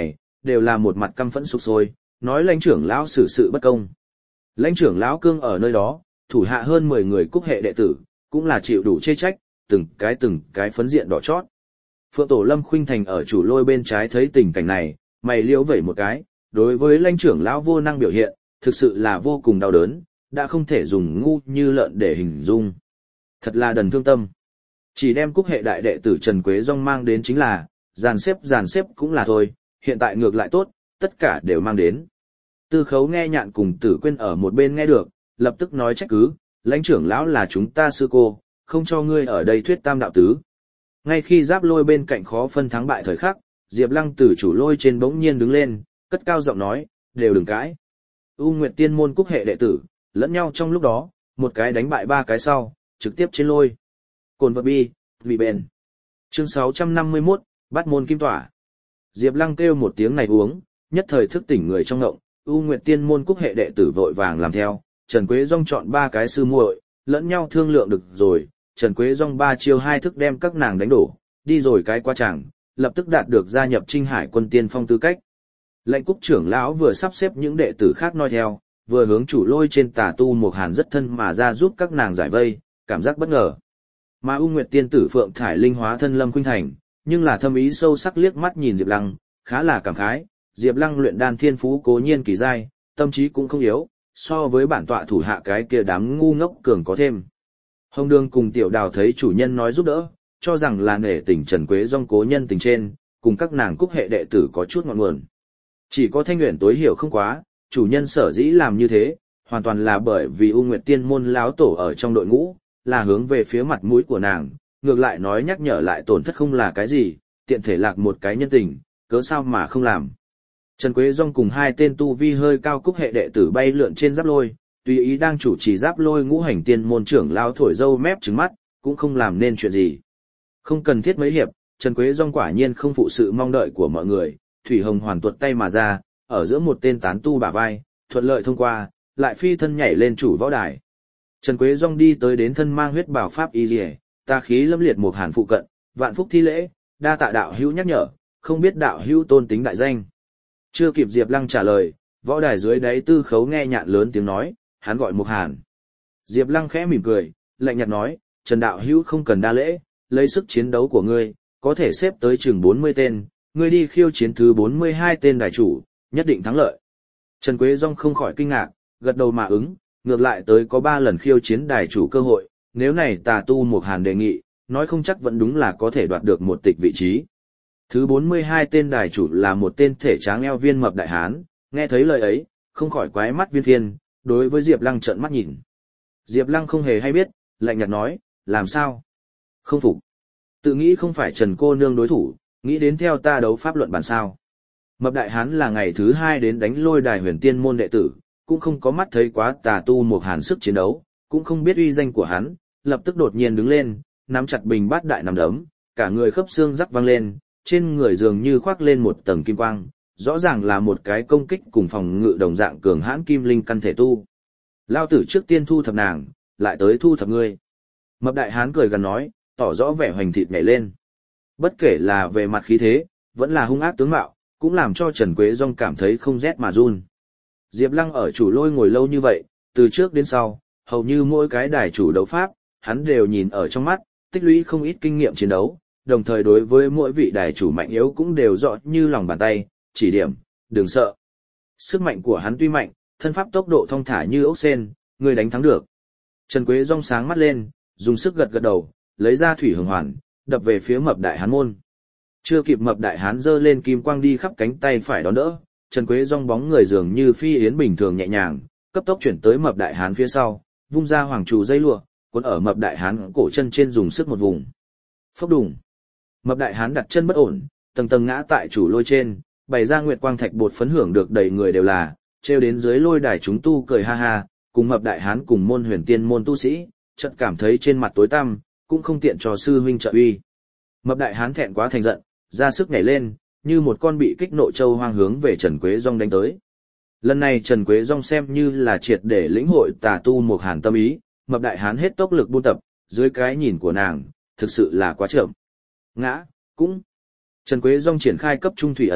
đều là một mặt căm phẫn sục sôi, nói lãnh trưởng lão xử sự bất công. Lãnh trưởng lão cương ở nơi đó, thủ hạ hơn 10 người cúc hệ đệ tử, cũng là chịu đủ chê trách, từng cái phấn diện đỏ chót. Phượng Tổ Lâm Khuynh Thành ở chủ lôi bên trái thấy tình cảnh này, mày liễu vẩy một cái, đối với lãnh trưởng lão vô năng biểu hiện, thực sự là vô cùng đau đớn, đã không thể dùng ngu như lợn để hình dung. Thật là đần thương tâm. Chỉ đem cúc hệ đại đệ tử Trần Quế Dong mang đến chính là, dàn xếp cũng là thôi, hiện tại ngược lại tốt, tất cả đều mang đến. Tư Khấu nghe Nhạn cùng Tử Quyên ở một bên nghe được, lập tức nói trách cứ, lãnh trưởng lão là chúng ta sư cô, không cho ngươi ở đây thuyết tam đạo tứ. Ngay khi Giáp Lôi bên cạnh khó phân thắng bại thời khắc, Diệp Lăng từ chủ lôi trên bỗng nhiên đứng lên, cất cao giọng nói, đều đừng cãi. U Nguyệt Tiên môn cúc hệ đệ tử, lẫn nhau trong lúc đó, một cái đánh bại ba cái sau, trực tiếp trên lôi. Cồn vật bi, vì bền. Chương 651, bắt môn kim tỏa. Diệp Lăng kêu một tiếng này uống, nhất thời thức tỉnh người trong ngộng, U Nguyệt Tiên môn cúc hệ đệ tử vội vàng làm theo, Trần Quế Dong chọn ba cái sư muội, lẫn nhau thương lượng được rồi, Trần Quế Dong 3 chiêu 2 thức đem các nàng đánh đổ, đi rồi cái qua chẳng, lập tức đạt được gia nhập Trinh Hải quân tiên phong tư cách. Lệnh Cúc trưởng lão vừa sắp xếp những đệ tử khác noi theo, vừa hướng chủ lôi trên tà tu một hàn rất thân mà ra giúp các nàng giải vây, cảm giác bất ngờ. Mà U Nguyệt tiên tử Phượng Thải Linh hóa thân Lâm Khuynh Thành, nhưng là thâm ý sâu sắc liếc mắt nhìn Diệp Lăng, khá là cảm khái, Diệp Lăng luyện đan thiên phú cố nhiên kỳ giai, tâm trí cũng không yếu, so với bản tọa thủ hạ cái kia đám ngu ngốc cường có thêm. Hồng Đường cùng Tiểu Đào thấy chủ nhân nói giúp đỡ, cho rằng là nể tình Trần Quế Dong cố nhân tình trên, cùng các nàng cúc hệ đệ tử có chút ngọn nguồn. Chỉ có Thanh Uyển tối hiểu không quá, chủ nhân sở dĩ làm như thế, hoàn toàn là bởi vì U Nguyệt Tiên môn láo tổ ở trong đội ngũ, là hướng về phía mặt mũi của nàng, ngược lại nói nhắc nhở lại tổn thất không là cái gì, tiện thể lạc một cái nhân tình, cớ sao mà không làm. Trần Quế Dong cùng hai tên tu vi hơi cao cúc hệ đệ tử bay lượn trên giáp lôi, tùy ý đang chủ trì giáp lôi ngũ hành tiên môn trưởng lao thổi dâu mép trừng mắt, cũng không làm nên chuyện gì. Không cần thiết mấy hiệp, Trần Quế Dong quả nhiên không phụ sự mong đợi của mọi người, Thủy Hồng hoàn tuột tay mà ra, ở giữa một tên tán tu bả vai, thuận lợi thông qua, lại phi thân nhảy lên chủ võ đài. Trần Quế Dong đi tới đến thân mang huyết bảo pháp y liễu, ta khí lâm liệt một hàn phụ cận, vạn phúc thi lễ, đa tạ đạo hữu nhắc nhở, không biết đạo hữu tôn tính đại danh. Chưa kịp Diệp Lăng trả lời, võ đài dưới đáy Tư Khấu nghe Nhạn lớn tiếng nói, hắn gọi Mục Hàn. Diệp Lăng khẽ mỉm cười, lạnh nhạt nói, Trần đạo hữu không cần đa lễ, lấy sức chiến đấu của ngươi, có thể xếp tới chừng 40 tên, ngươi đi khiêu chiến thứ 42 tên đài chủ, nhất định thắng lợi. Trần Quế Dong không khỏi kinh ngạc, gật đầu mà ứng, ngược lại tới có 3 lần khiêu chiến đài chủ cơ hội, nếu này tà tu Mục Hàn đề nghị, nói không chắc vẫn đúng là có thể đoạt được một tịch vị trí. Thứ 42 tên đài chủ là một tên thể tráng eo viên mập đại hán, nghe thấy lời ấy, không khỏi quái mắt viên thiên, đối với Diệp Lăng trợn mắt nhìn. Diệp Lăng không hề hay biết, lạnh nhạt nói, làm sao? Không phục. Tự nghĩ không phải Trần cô nương đối thủ, nghĩ đến theo ta đấu pháp luận bản sao. Mập đại hán là ngày thứ 2 đến đánh lôi đài huyền tiên môn đệ tử, cũng không có mắt thấy quá tà tu một hàn sức chiến đấu, cũng không biết uy danh của hắn, lập tức đột nhiên đứng lên, nắm chặt bình bát đại nắm đấm, cả người khớp xương rắc vang lên, trên người dường như khoác lên một tầng kim quang, rõ ràng là một cái công kích cùng phòng ngự đồng dạng cường hãn kim linh căn thể tu. Lao tử trước tiên thu thập nàng, lại tới thu thập ngươi. Mập đại hán cười gần nói, tỏ rõ vẻ hoành thịt nhảy lên. Bất kể là về mặt khí thế, vẫn là hung ác tướng mạo, cũng làm cho Trần Quế Dong cảm thấy không rét mà run. Diệp Lăng ở chủ lôi ngồi lâu như vậy, từ trước đến sau, hầu như mỗi cái đài chủ đấu pháp, hắn đều nhìn ở trong mắt, tích lũy không ít kinh nghiệm chiến đấu, đồng thời đối với mỗi vị đài chủ mạnh yếu cũng đều rõ như lòng bàn tay, chỉ điểm, đừng sợ. Sức mạnh của hắn tuy mạnh, thân pháp tốc độ thong thả như ốc sên, người đánh thắng được. Trần Quế Dong sáng mắt lên, dùng sức gật gật đầu, lấy ra thủy hồng hoàn, đập về phía mập đại hán môn. Chưa kịp mập đại hán giơ lên kim quang đi khắp cánh tay phải đón đỡ, Trần Quế Dong bóng người dường như phi yến bình thường nhẹ nhàng, cấp tốc chuyển tới mập đại hán phía sau, vung ra hoàng trụ dây lụa, cuốn ở mập đại hán cổ chân trên dùng sức một vùng. Phốc đùng. Mập đại hán đặt chân bất ổn, tầng tầng ngã tại chủ lôi trên, bày ra nguyệt quang thạch bột phấn hưởng được đầy người đều là, treo đến dưới lôi đài chúng tu cười ha ha, cùng mập đại hán cùng môn huyền tiên môn tu sĩ, chợt cảm thấy trên mặt tối tăm, cũng không tiện cho sư huynh trợ uy. Mập đại hán thẹn quá thành giận, ra sức nhảy lên, như một con bị kích nộ trâu hoang hướng về Trần Quế Dong đánh tới. Lần này Trần Quế Dong xem như là triệt để lĩnh hội tà tu một hàn tâm ý, mập đại hán hết tốc lực buôn tập, dưới cái nhìn của nàng, thực sự là quá chậm. Ngã, cũng. Trần Quế Dong triển khai cấp trung thủy ẩn thuật,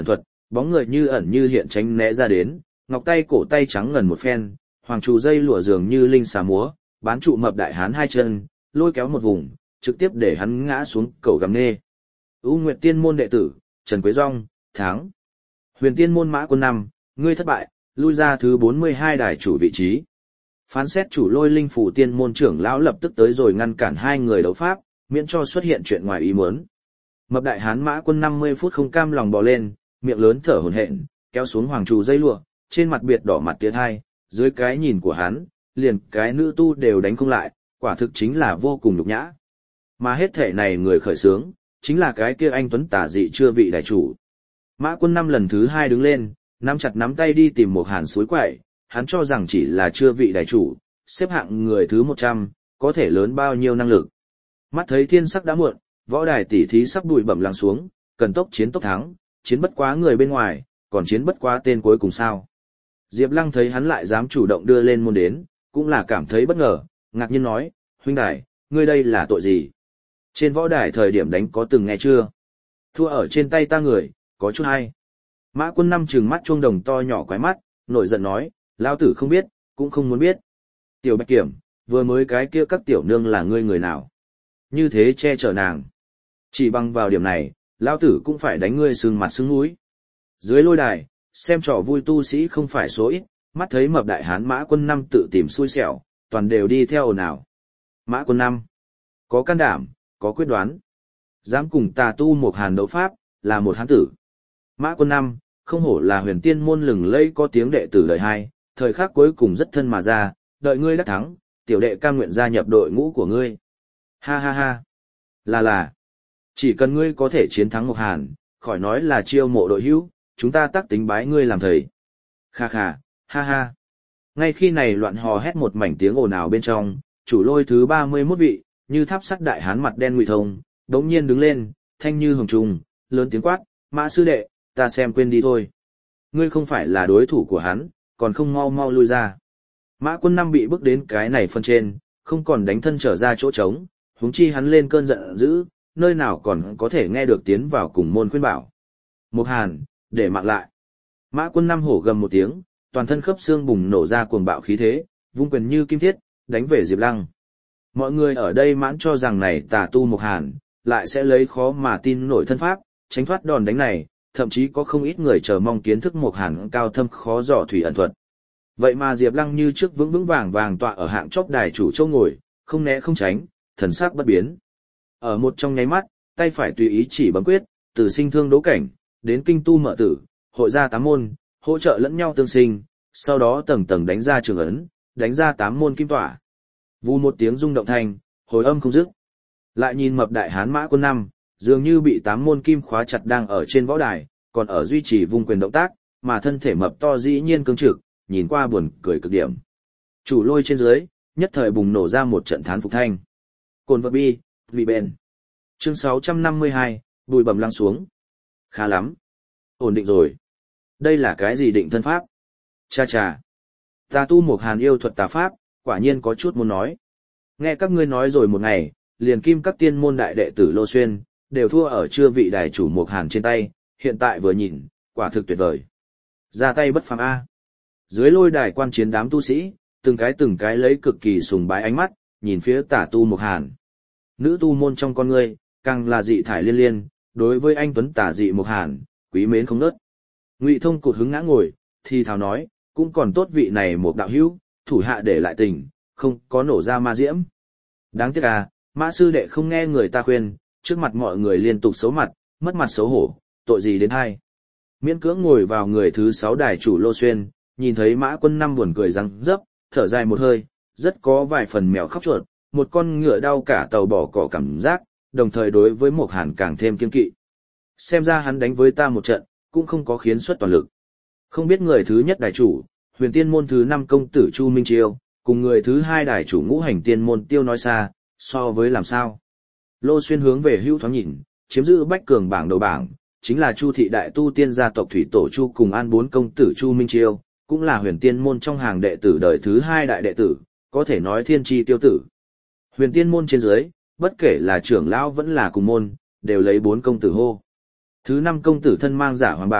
bóng người như ẩn như hiện tránh né ra đến, ngọc tay cổ tay trắng ngần một phen, hoàng trụ dây lụa dường như linh xà múa, bán trụ mập đại hán hai chân, lôi kéo một vùng, trực tiếp để hắn ngã xuống cầu gầm nê. U Nguyệt Tiên môn đệ tử, Trần Quế Dung, thắng. Huyền Tiên môn Mã Quân Năm, ngươi thất bại, lui ra thứ 42 đài chủ vị trí. Phán xét chủ Lôi Linh Phủ Tiên môn trưởng lão lập tức tới rồi ngăn cản hai người đấu pháp, miễn cho xuất hiện chuyện ngoài ý muốn. Mập đại hán Mã Quân 50 phút không cam lòng bò lên, miệng lớn thở hổn hển, kéo xuống hoàng trụ dây lụa, trên mặt biệt đỏ mặt tiến hai, dưới cái nhìn của hắn, liền cái nữ tu đều đánh không lại, quả thực chính là vô cùng nhục nhã. Mà hết thể này người khởi sướng, chính là cái kia anh tuấn tả dị chưa vị đại chủ. Mã Quân Năm lần thứ 2 đứng lên, nắm chặt nắm tay đi tìm một hàn suối quậy, hắn cho rằng chỉ là chưa vị đại chủ, xếp hạng người thứ 100, có thể lớn bao nhiêu năng lực. Mắt thấy thiên sắc đã muộn, võ đài tỉ thí sắp bụi bẩm lắng xuống, cần tốc chiến tốc thắng, chiến bất quá người bên ngoài, còn chiến bất quá tên cuối cùng sao. Diệp Lăng thấy hắn lại dám chủ động đưa lên môn đến, cũng là cảm thấy bất ngờ, ngạc nhiên nói, huynh đài, ngươi đây là tội gì? Trên võ đài thời điểm đánh có từng nghe chưa? Thua ở trên tay ta người, có chút hay. Mã Quân Năm trừng mắt chuông đồng to nhỏ quái mắt, nổi giận nói, lao tử không biết, cũng không muốn biết. Tiểu Bạch Kiểm, vừa mới cái kia các tiểu nương là ngươi người nào? Như thế che chở nàng. Chỉ bằng vào điểm này, lao tử cũng phải đánh ngươi sưng mặt sưng mũi. Dưới lôi đài, xem trò vui tu sĩ không phải số ít, mắt thấy mập đại hán Mã Quân Năm tự tìm xui xẻo, toàn đều đi theo ồn ào. Mã Quân Năm, có can đảm, có quyết đoán. Dám cùng tà tu một hàn đấu pháp, là một hán tử. Mã Quân Năm, không hổ là huyền tiên môn lừng lẫy có tiếng đệ tử đời hai, thời khắc cuối cùng rất thân mà ra, đợi ngươi đắc thắng, tiểu đệ cam nguyện gia nhập đội ngũ của ngươi. Ha ha ha. Là. Chỉ cần ngươi có thể chiến thắng một hàn, khỏi nói là chiêu mộ đội hữu, chúng ta tác tính bái ngươi làm thầy. Kha kha, ha ha. Ngay khi này loạn hò hét một mảnh tiếng ồn ào bên trong, chủ Lôi thứ 31 vị, như tháp sắt đại hán mặt đen ngụy thông, đống nhiên đứng lên, thanh như hồng trùng, lớn tiếng quát, Mã sư đệ, ta xem quên đi thôi. Ngươi không phải là đối thủ của hắn, còn không mau mau lui ra. Mã Quân Năm bị bước đến cái này phân trên, không còn đánh thân trở ra chỗ trống, huống chi hắn lên cơn giận dữ, nơi nào còn có thể nghe được tiến vào cùng môn khuyên bảo. Một hàn, để mạng lại. Mã Quân Năm hổ gầm một tiếng, toàn thân khớp xương bùng nổ ra cuồng bạo khí thế, vung quyền như kim thiết, đánh về Diệp Lăng. Mọi người ở đây mãn cho rằng này tà tu một hàn, lại sẽ lấy khó mà tin nổi thân pháp, tránh thoát đòn đánh này, thậm chí có không ít người chờ mong kiến thức một hàn cao thâm khó dò thủy ẩn thuật. Vậy mà Diệp Lăng như trước vững vững vàng vàng tọa ở hạng chóp đài chủ châu ngồi, không né không tránh, thần sắc bất biến. Ở một trong nháy mắt, tay phải tùy ý chỉ bấm quyết, từ sinh thương đỗ cảnh, đến kinh tu mở tử, hội ra 8 môn, hỗ trợ lẫn nhau tương sinh, sau đó tầng tầng đánh ra trường ấn, đánh ra 8 môn kim tỏa. Vù một tiếng rung động thanh, hồi âm không dứt. Lại nhìn mập đại hán Mã Quân Năm, dường như bị 8 môn kim khóa chặt đang ở trên võ đài, còn ở duy trì vung quyền động tác, mà thân thể mập to dĩ nhiên cứng trực, nhìn qua buồn cười cực điểm. Chủ Lôi trên dưới, nhất thời bùng nổ ra một trận thán phục thanh. Cồn vật bi, vì bền. Chương 652, bùi bẩm lăng xuống. Khá lắm. Ổn định rồi. Đây là cái gì định thân pháp? Cha cha. Tà tu một hàn yêu thuật tà pháp, quả nhiên có chút muốn nói. Nghe các ngươi nói rồi một ngày, liền kim các tiên môn đại đệ tử Lô Xuyên, đều thua ở chưa vị đài chủ một hàn trên tay, hiện tại vừa nhìn, quả thực tuyệt vời. Ra tay bất phàm A. Dưới lôi đài quan chiến đám tu sĩ, từng cái lấy cực kỳ sùng bái ánh mắt, nhìn phía tả tu một hàn. Nữ tu môn trong con ngươi, càng là dị thải liên liên, đối với anh tuấn tả dị một hàn, quý mến không nớt. Ngụy Thông cụt hứng ngã ngồi, thì thào nói, cũng còn tốt vị này một đạo hữu, thủ hạ để lại tình, không có nổ ra ma diễm. Đáng tiếc à, Mã sư đệ không nghe người ta khuyên, trước mặt mọi người liên tục xấu mặt, mất mặt xấu hổ, tội gì đến hay. Miễn cưỡng ngồi vào người thứ 6 đài chủ Lô Xuyên, nhìn thấy Mã Quân Năm buồn cười răng dấp, thở dài một hơi, rất có vài phần mèo khóc chuột, một con ngựa đau cả tàu bỏ cỏ cảm giác, đồng thời đối với một hàn càng thêm kiên kỵ. Xem ra hắn đánh với ta một trận, cũng không có khiến xuất toàn lực. Không biết người thứ nhất đài chủ, huyền tiên môn thứ 5 công tử Chu Minh Chiêu, cùng người thứ 2 đài chủ ngũ hành tiên môn Tiêu Nói Xa, so với làm sao. Lô Xuyên hướng về hưu thoáng nhìn, chiếm giữ bách cường bảng đầu bảng, chính là Chu thị đại tu tiên gia tộc thủy tổ Chu cùng an 4 công tử Chu Minh Chiêu, cũng là huyền tiên môn trong hàng đệ tử đời thứ 2 đại đệ tử, có thể nói thiên tri tiêu tử. Huyền tiên môn trên dưới, bất kể là trưởng lão vẫn là cùng môn, đều lấy 4 công tử hô. Thứ 5 công tử thân mang giả hoàng bào,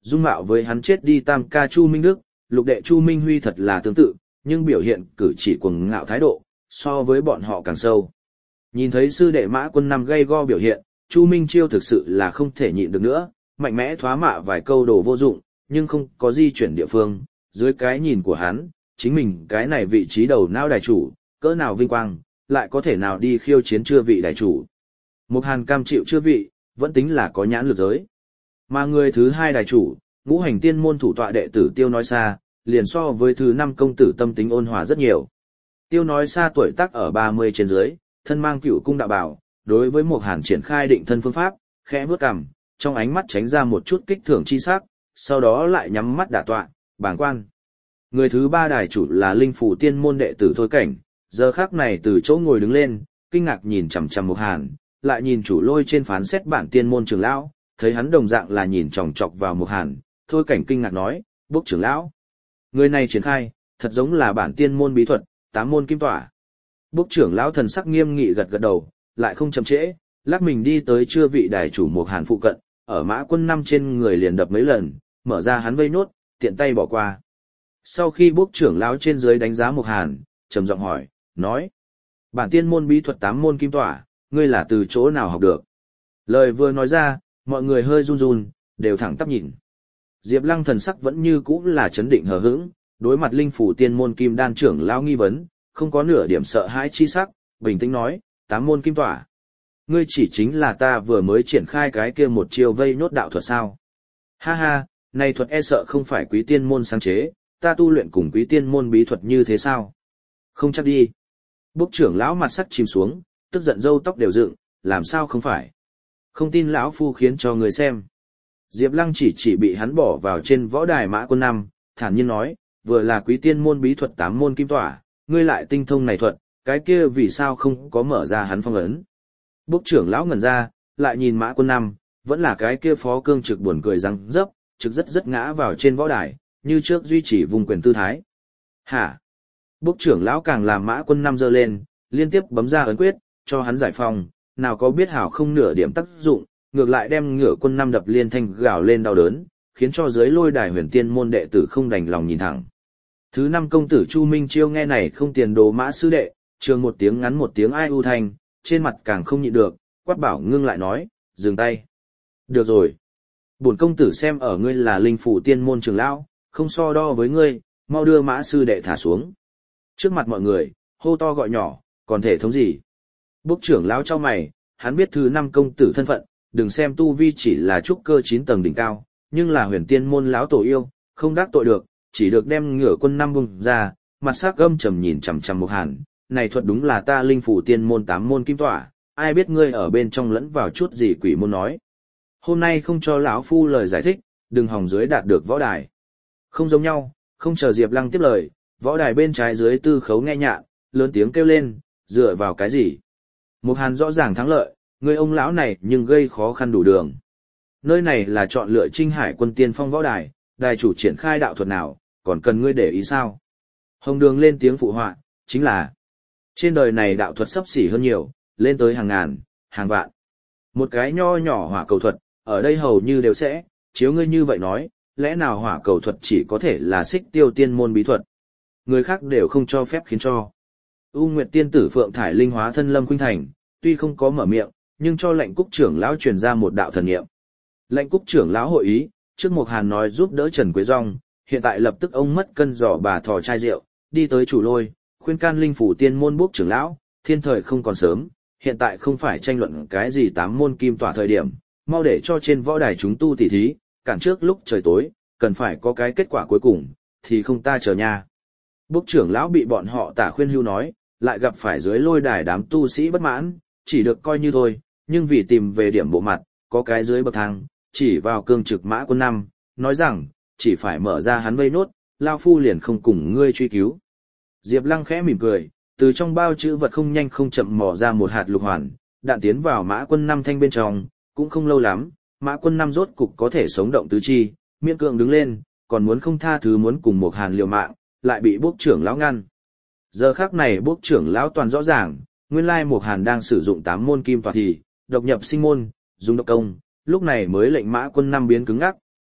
dung mạo với hắn chết đi tam ca Chu Minh Đức, lục đệ Chu Minh Huy thật là tương tự, nhưng biểu hiện cử chỉ cuồng ngạo thái độ, so với bọn họ càng sâu. Nhìn thấy sư đệ Mã Quân Năm gay go biểu hiện, Chu Minh Chiêu thực sự là không thể nhịn được nữa, mạnh mẽ thoá mạ vài câu đồ vô dụng, nhưng không có di chuyển địa phương, dưới cái nhìn của hắn, chính mình cái này vị trí đầu não đài chủ, cỡ nào vinh quang, lại có thể nào đi khiêu chiến chưa vị đài chủ. Mục Hàn cam chịu chưa vị, vẫn tính là có nhãn lực giới. Mà người thứ hai đài chủ, Ngũ Hành Tiên môn thủ tọa đệ tử Tiêu Nói Xa, liền so với thứ năm công tử tâm tính ôn hòa rất nhiều. Tiêu Nói Xa tuổi tác ở 30 trên dưới, thân mang Cựu cung đạo bào, đối với Mục Hàn triển khai định thân phương pháp, khẽ vuốt cằm, trong ánh mắt tránh ra một chút kích thưởng chi sắc, sau đó lại nhắm mắt đả tọa, bàng quan. Người thứ ba đài chủ là Linh Phủ Tiên môn đệ tử Thôi Cảnh, giờ khắc này từ chỗ ngồi đứng lên, kinh ngạc nhìn chằm chằm Mục Hàn, lại nhìn chủ lôi trên phán xét bản tiên môn trưởng lão, thấy hắn đồng dạng là nhìn chòng chọc vào Mục Hàn, Thôi Cảnh kinh ngạc nói, Bốc trưởng lão. Người này triển khai, thật giống là bản tiên môn bí thuật, 8 môn kim tỏa. Bốc trưởng lão thần sắc nghiêm nghị gật gật đầu, lại không chậm trễ, lắc mình đi tới chưa vị đài chủ Mục Hàn phụ cận, ở Mã Quân Năm trên người liền đập mấy lần, mở ra hắn vây nốt, tiện tay bỏ qua. Sau khi Bốc trưởng lão trên dưới đánh giá Mục Hàn, trầm giọng hỏi, nói: "Bản tiên môn bí thuật 8 môn kim tỏa, ngươi là từ chỗ nào học được?" Lời vừa nói ra, mọi người hơi run run, đều thẳng tắp nhìn. Diệp Lăng thần sắc vẫn như cũ là chấn định hờ hững, đối mặt Linh Phủ Tiên môn kim đan trưởng lão nghi vấn, không có nửa điểm sợ hãi chi sắc, bình tĩnh nói: "8 môn kim tỏa. Ngươi chỉ chính là ta vừa mới triển khai cái kia một chiêu vây nốt đạo thuật sao?" Ha ha, này thuật e sợ không phải quý tiên môn sáng chế, ta tu luyện cùng quý tiên môn bí thuật như thế sao? Không chắc đi. Bốc trưởng lão mặt sắc chìm xuống, tức giận râu tóc đều dựng, làm sao không phải? Không tin lão phu khiến cho người xem. Diệp Lăng chỉ bị hắn bỏ vào trên võ đài Mã Quân Năm, thản nhiên nói, vừa là quý tiên môn bí thuật 8 môn kim tỏa, ngươi lại tinh thông này thuật, cái kia vì sao không có mở ra hắn phong ấn? Bốc trưởng lão ngẩn ra, lại nhìn Mã Quân Năm, vẫn là cái kia phó cương trực buồn cười răng dấp, trực rất ngã vào trên võ đài, như trước duy trì vùng quyền tư thái. Hả? Bốc trưởng lão càng làm Mã Quân Năm giơ lên, liên tiếp bấm ra ấn quyết, cho hắn giải phong, nào có biết hảo không nửa điểm tác dụng, ngược lại đem Ngựa Quân Năm đập liên thanh gào lên đau đớn, khiến cho dưới lôi đài Huyền Tiên môn đệ tử không đành lòng nhìn thẳng. Thứ năm công tử Chu Minh Chiêu nghe này không tiền đồ Mã sư đệ, trường một tiếng ngắn một tiếng ai u thanh, trên mặt càng không nhịn được, quát bảo ngưng lại nói, dừng tay. Được rồi. Bổn công tử xem ở ngươi là Linh Phủ Tiên môn trưởng lão, không so đo với ngươi, mau đưa Mã sư đệ thả xuống. Trước mặt mọi người, hô to gọi nhỏ, còn thể thống gì? Bốc trưởng lão cho mày, hắn biết thứ năm công tử thân phận, đừng xem tu vi chỉ là trúc cơ 9 tầng đỉnh cao, nhưng là Huyền Tiên môn lão tổ yêu, không đắc tội được, chỉ được đem Ngựa Quân Năm bung ra, mặt sắc gâm trầm nhìn chằm chằm Mục Hàn, này thuật đúng là ta Linh Phủ Tiên môn 8 môn kim tỏa, ai biết ngươi ở bên trong lẫn vào chút gì quỷ môn nói. Hôm nay không cho lão phu lời giải thích, đừng hòng dưới đạt được võ đài. Không giống nhau, không chờ Diệp Lăng tiếp lời, võ đài bên trái dưới Tư Khấu nghe nhạn, lớn tiếng kêu lên, dựa vào cái gì? Mục Hàn rõ ràng thắng lợi, người ông lão này nhưng gây khó khăn đủ đường. Nơi này là chọn lựa Trinh Hải quân tiên phong võ đài, đài chủ triển khai đạo thuật nào, còn cần ngươi để ý sao? Hồng Đường lên tiếng phụ họa, chính là trên đời này đạo thuật sắp xỉ hơn nhiều, lên tới hàng ngàn, hàng vạn. Một cái nho nhỏ hỏa cầu thuật, ở đây hầu như đều sẽ, chiếu ngươi như vậy nói, lẽ nào hỏa cầu thuật chỉ có thể là Xích Tiêu tiên môn bí thuật? Người khác đều không cho phép khiến cho. U Nguyệt tiên tử Phượng Thải Linh hóa thân Lâm Khuynh Thành, tuy không có mở miệng, nhưng cho Lệnh Cúc trưởng lão truyền ra một đạo thần niệm. Lệnh Cúc trưởng lão hội ý, trước Mục Hàn nói giúp đỡ Trần Quế Dung, hiện tại lập tức ông mất cân giỏ bà thò chai rượu, đi tới chủ lôi, khuyên can Linh Phủ Tiên môn Bốc trưởng lão, thiên thời không còn sớm, hiện tại không phải tranh luận cái gì 8 môn kim tỏa thời điểm, mau để cho trên võ đài chúng tu tỉ thí, cản trước lúc trời tối, cần phải có cái kết quả cuối cùng, thì không ta chờ nha. Bốc trưởng lão bị bọn họ tả khuyên hưu nói, lại gặp phải dưới lôi đài đám tu sĩ bất mãn, chỉ được coi như thôi, nhưng vì tìm về điểm bộ mặt, có cái dưới bậc thang, chỉ vào cương trực Mã Quân Năm, nói rằng, chỉ phải mở ra hắn vây nốt, lao phu liền không cùng ngươi truy cứu. Diệp Lăng khẽ mỉm cười, từ trong bao chữ vật không nhanh không chậm mò ra một hạt lục hoàn, đạn tiến vào Mã Quân Năm thanh bên trong, cũng không lâu lắm, Mã Quân Năm rốt cục có thể sống động tứ chi, miễn cưỡng đứng lên, còn muốn không tha thứ muốn cùng Mục Hàn liều mạng, lại bị Bốc trưởng lão ngăn. Giờ khắc này Bốc trưởng lão toàn rõ ràng, nguyên lai Mục Hàn đang sử dụng 8 môn kim tỏa thì độc nhập sinh môn, dùng độc công, lúc này mới lệnh Mã Quân Năm biến cứng ngắc,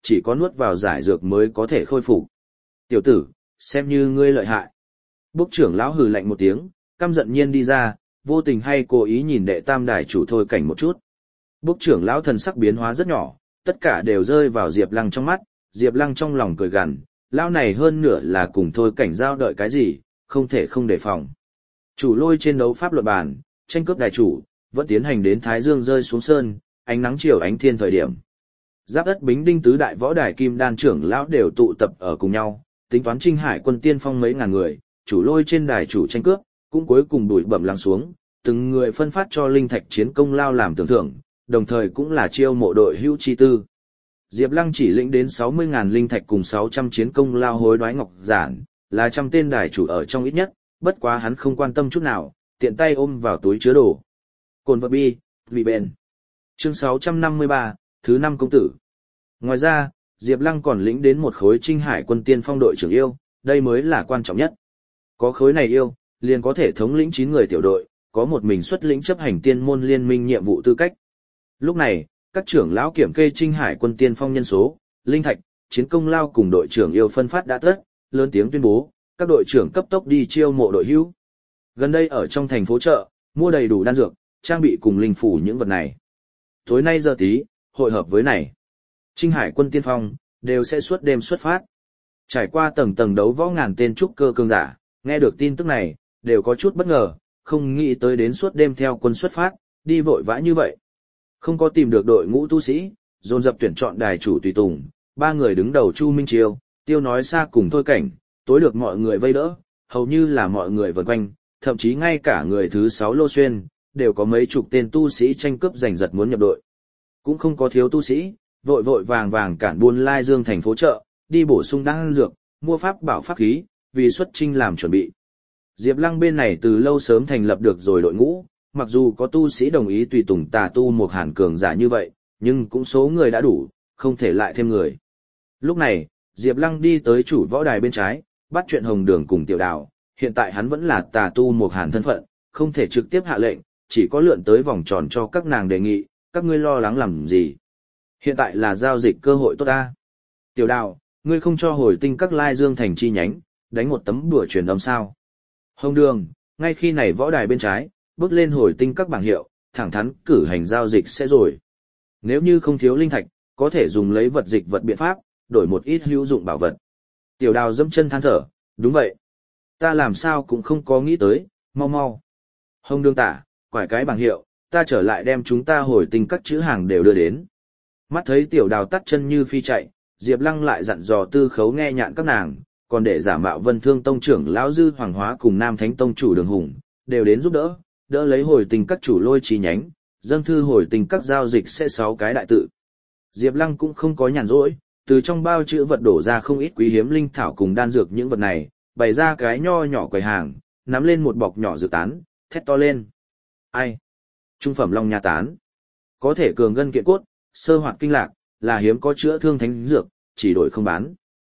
chỉ có nuốt vào giải dược mới có thể khôi phục. Tiểu tử, xem như ngươi lợi hại. Bốc trưởng lão hừ lạnh một tiếng, căm giận nhiên đi ra, vô tình hay cố ý nhìn đệ tam đài chủ thôi cảnh một chút. Bốc trưởng lão thần sắc biến hóa rất nhỏ, tất cả đều rơi vào Diệp Lăng trong mắt, Diệp Lăng trong lòng cười gằn, lão này hơn nửa là cùng thôi cảnh giao đợi cái gì, không thể không đề phòng. Chủ lôi trên đấu pháp luận bàn, tranh cướp đài chủ, vẫn tiến hành đến Thái Dương rơi xuống sơn, ánh nắng chiều ánh thiên thời điểm. Giáp đất Bính Đinh tứ đại võ đài kim đan trưởng lão đều tụ tập ở cùng nhau, tính toán Trinh Hải quân tiên phong mấy ngàn người, chủ lôi trên đài chủ tranh cướp, cũng cuối cùng đuổi bẩm lắng xuống, từng người phân phát cho linh thạch chiến công lao làm tưởng thưởng, đồng thời cũng là chiêu mộ đội hữu chi tư. Diệp Lăng chỉ lĩnh đến 60.000 linh thạch cùng 600 chiến công lao hối đoái ngọc giản, là trăm tên đài chủ ở trong ít nhất, bất quá hắn không quan tâm chút nào, tiện tay ôm vào túi chứa đồ. Cồn vật bi, vì bền. Chương 653, thứ 5 công tử. Ngoài ra, Diệp Lăng còn lĩnh đến một khối Trinh Hải quân tiên phong đội trưởng yêu, đây mới là quan trọng nhất. Có khối này yêu, liền có thể thống lĩnh 9 người tiểu đội, có một mình xuất lĩnh chấp hành tiên môn liên minh nhiệm vụ tư cách. Lúc này, các trưởng lão kiểm kê Trinh Hải quân tiên phong nhân số, linh thạch, chiến công lao cùng đội trưởng yêu phân phát đã tất, lớn tiếng tuyên bố, các đội trưởng cấp tốc đi chiêu mộ đội hữu. Gần đây ở trong thành phố chợ, mua đầy đủ đan dược, trang bị cùng linh phủ những vật này. Tối nay giờ tí, hội hợp với này. Trinh Hải quân tiên phong, đều sẽ suốt đêm xuất phát. Trải qua tầng tầng đấu võ ngàn tên trúc cơ cường giả, nghe được tin tức này, đều có chút bất ngờ, không nghĩ tới đến suốt đêm theo quân xuất phát, đi vội vã như vậy. Không có tìm được đội ngũ tu sĩ, dồn dập tuyển chọn đài chủ tùy tùng, 3 người đứng đầu Chu Minh Chiêu, Tiêu Nói Xa cùng Thôi Cảnh, tối được mọi người vây đỡ, hầu như là mọi người vần quanh, thậm chí ngay cả người thứ 6 Lô Xuyên, đều có mấy chục tên tu sĩ tranh cướp giành giật muốn nhập đội. Cũng không có thiếu tu sĩ, vội vội vàng vàng cản buôn lai dương thành phố chợ, đi bổ sung đan dược, mua pháp bảo pháp khí, vì xuất chinh làm chuẩn bị. Diệp Lăng bên này từ lâu sớm thành lập được rồi đội ngũ, mặc dù có tu sĩ đồng ý tùy tùng tà tu một hàn cường giả như vậy, nhưng cũng số người đã đủ, không thể lại thêm người. Lúc này, Diệp Lăng đi tới chủ võ đài bên trái, bắt chuyện Hồng Đường cùng Tiểu Đào, hiện tại hắn vẫn là tà tu một hàn thân phận, không thể trực tiếp hạ lệnh, chỉ có lượn tới vòng tròn cho các nàng đề nghị, các ngươi lo lắng làm gì. Hiện tại là giao dịch cơ hội tốt ta. Tiểu Đào, ngươi không cho hồi tinh các lai dương thành chi nhánh, đánh một tấm đùa truyền âm sao. Hồng Đường, ngay khi này võ đài bên trái, bước lên hồi tinh các bảng hiệu, thẳng thắn cử hành giao dịch sẽ rồi. Nếu như không thiếu linh thạch, có thể dùng lấy vật dịch vật biện pháp, đổi một ít hữu dụng bảo vật. Tiểu Đào dẫm chân than thở, đúng vậy. Ta làm sao cũng không có nghĩ tới, mau mau. Hồng Đường tả, quải cái bảng hiệu, ta trở lại đem chúng ta hồi tinh các chữ hàng đều đưa đến. Mắt thấy Tiểu Đào tắt chân như phi chạy, Diệp Lăng lại dặn dò Tư Khấu nghe nhạn các nàng, còn để giả mạo Vân Thương tông trưởng lão Dư Hoàng Hóa cùng Nam Thánh tông chủ Đường Hùng, đều đến giúp đỡ, đỡ lấy hồi tình các chủ lôi chi nhánh, dâng thư hồi tình các giao dịch sẽ 6 cái đại tự. Diệp Lăng cũng không có nhàn rỗi, từ trong bao chữ vật đổ ra không ít quý hiếm linh thảo cùng đan dược những vật này, bày ra cái nho nhỏ quầy hàng, nắm lên một bọc nhỏ dược tán, thét to lên. Ai? Trung phẩm long nha tán. Có thể cường gân kiện cốt, sơ hoạt kinh lạc, là hiếm có chữa thương thánh dược, chỉ đổi không bán.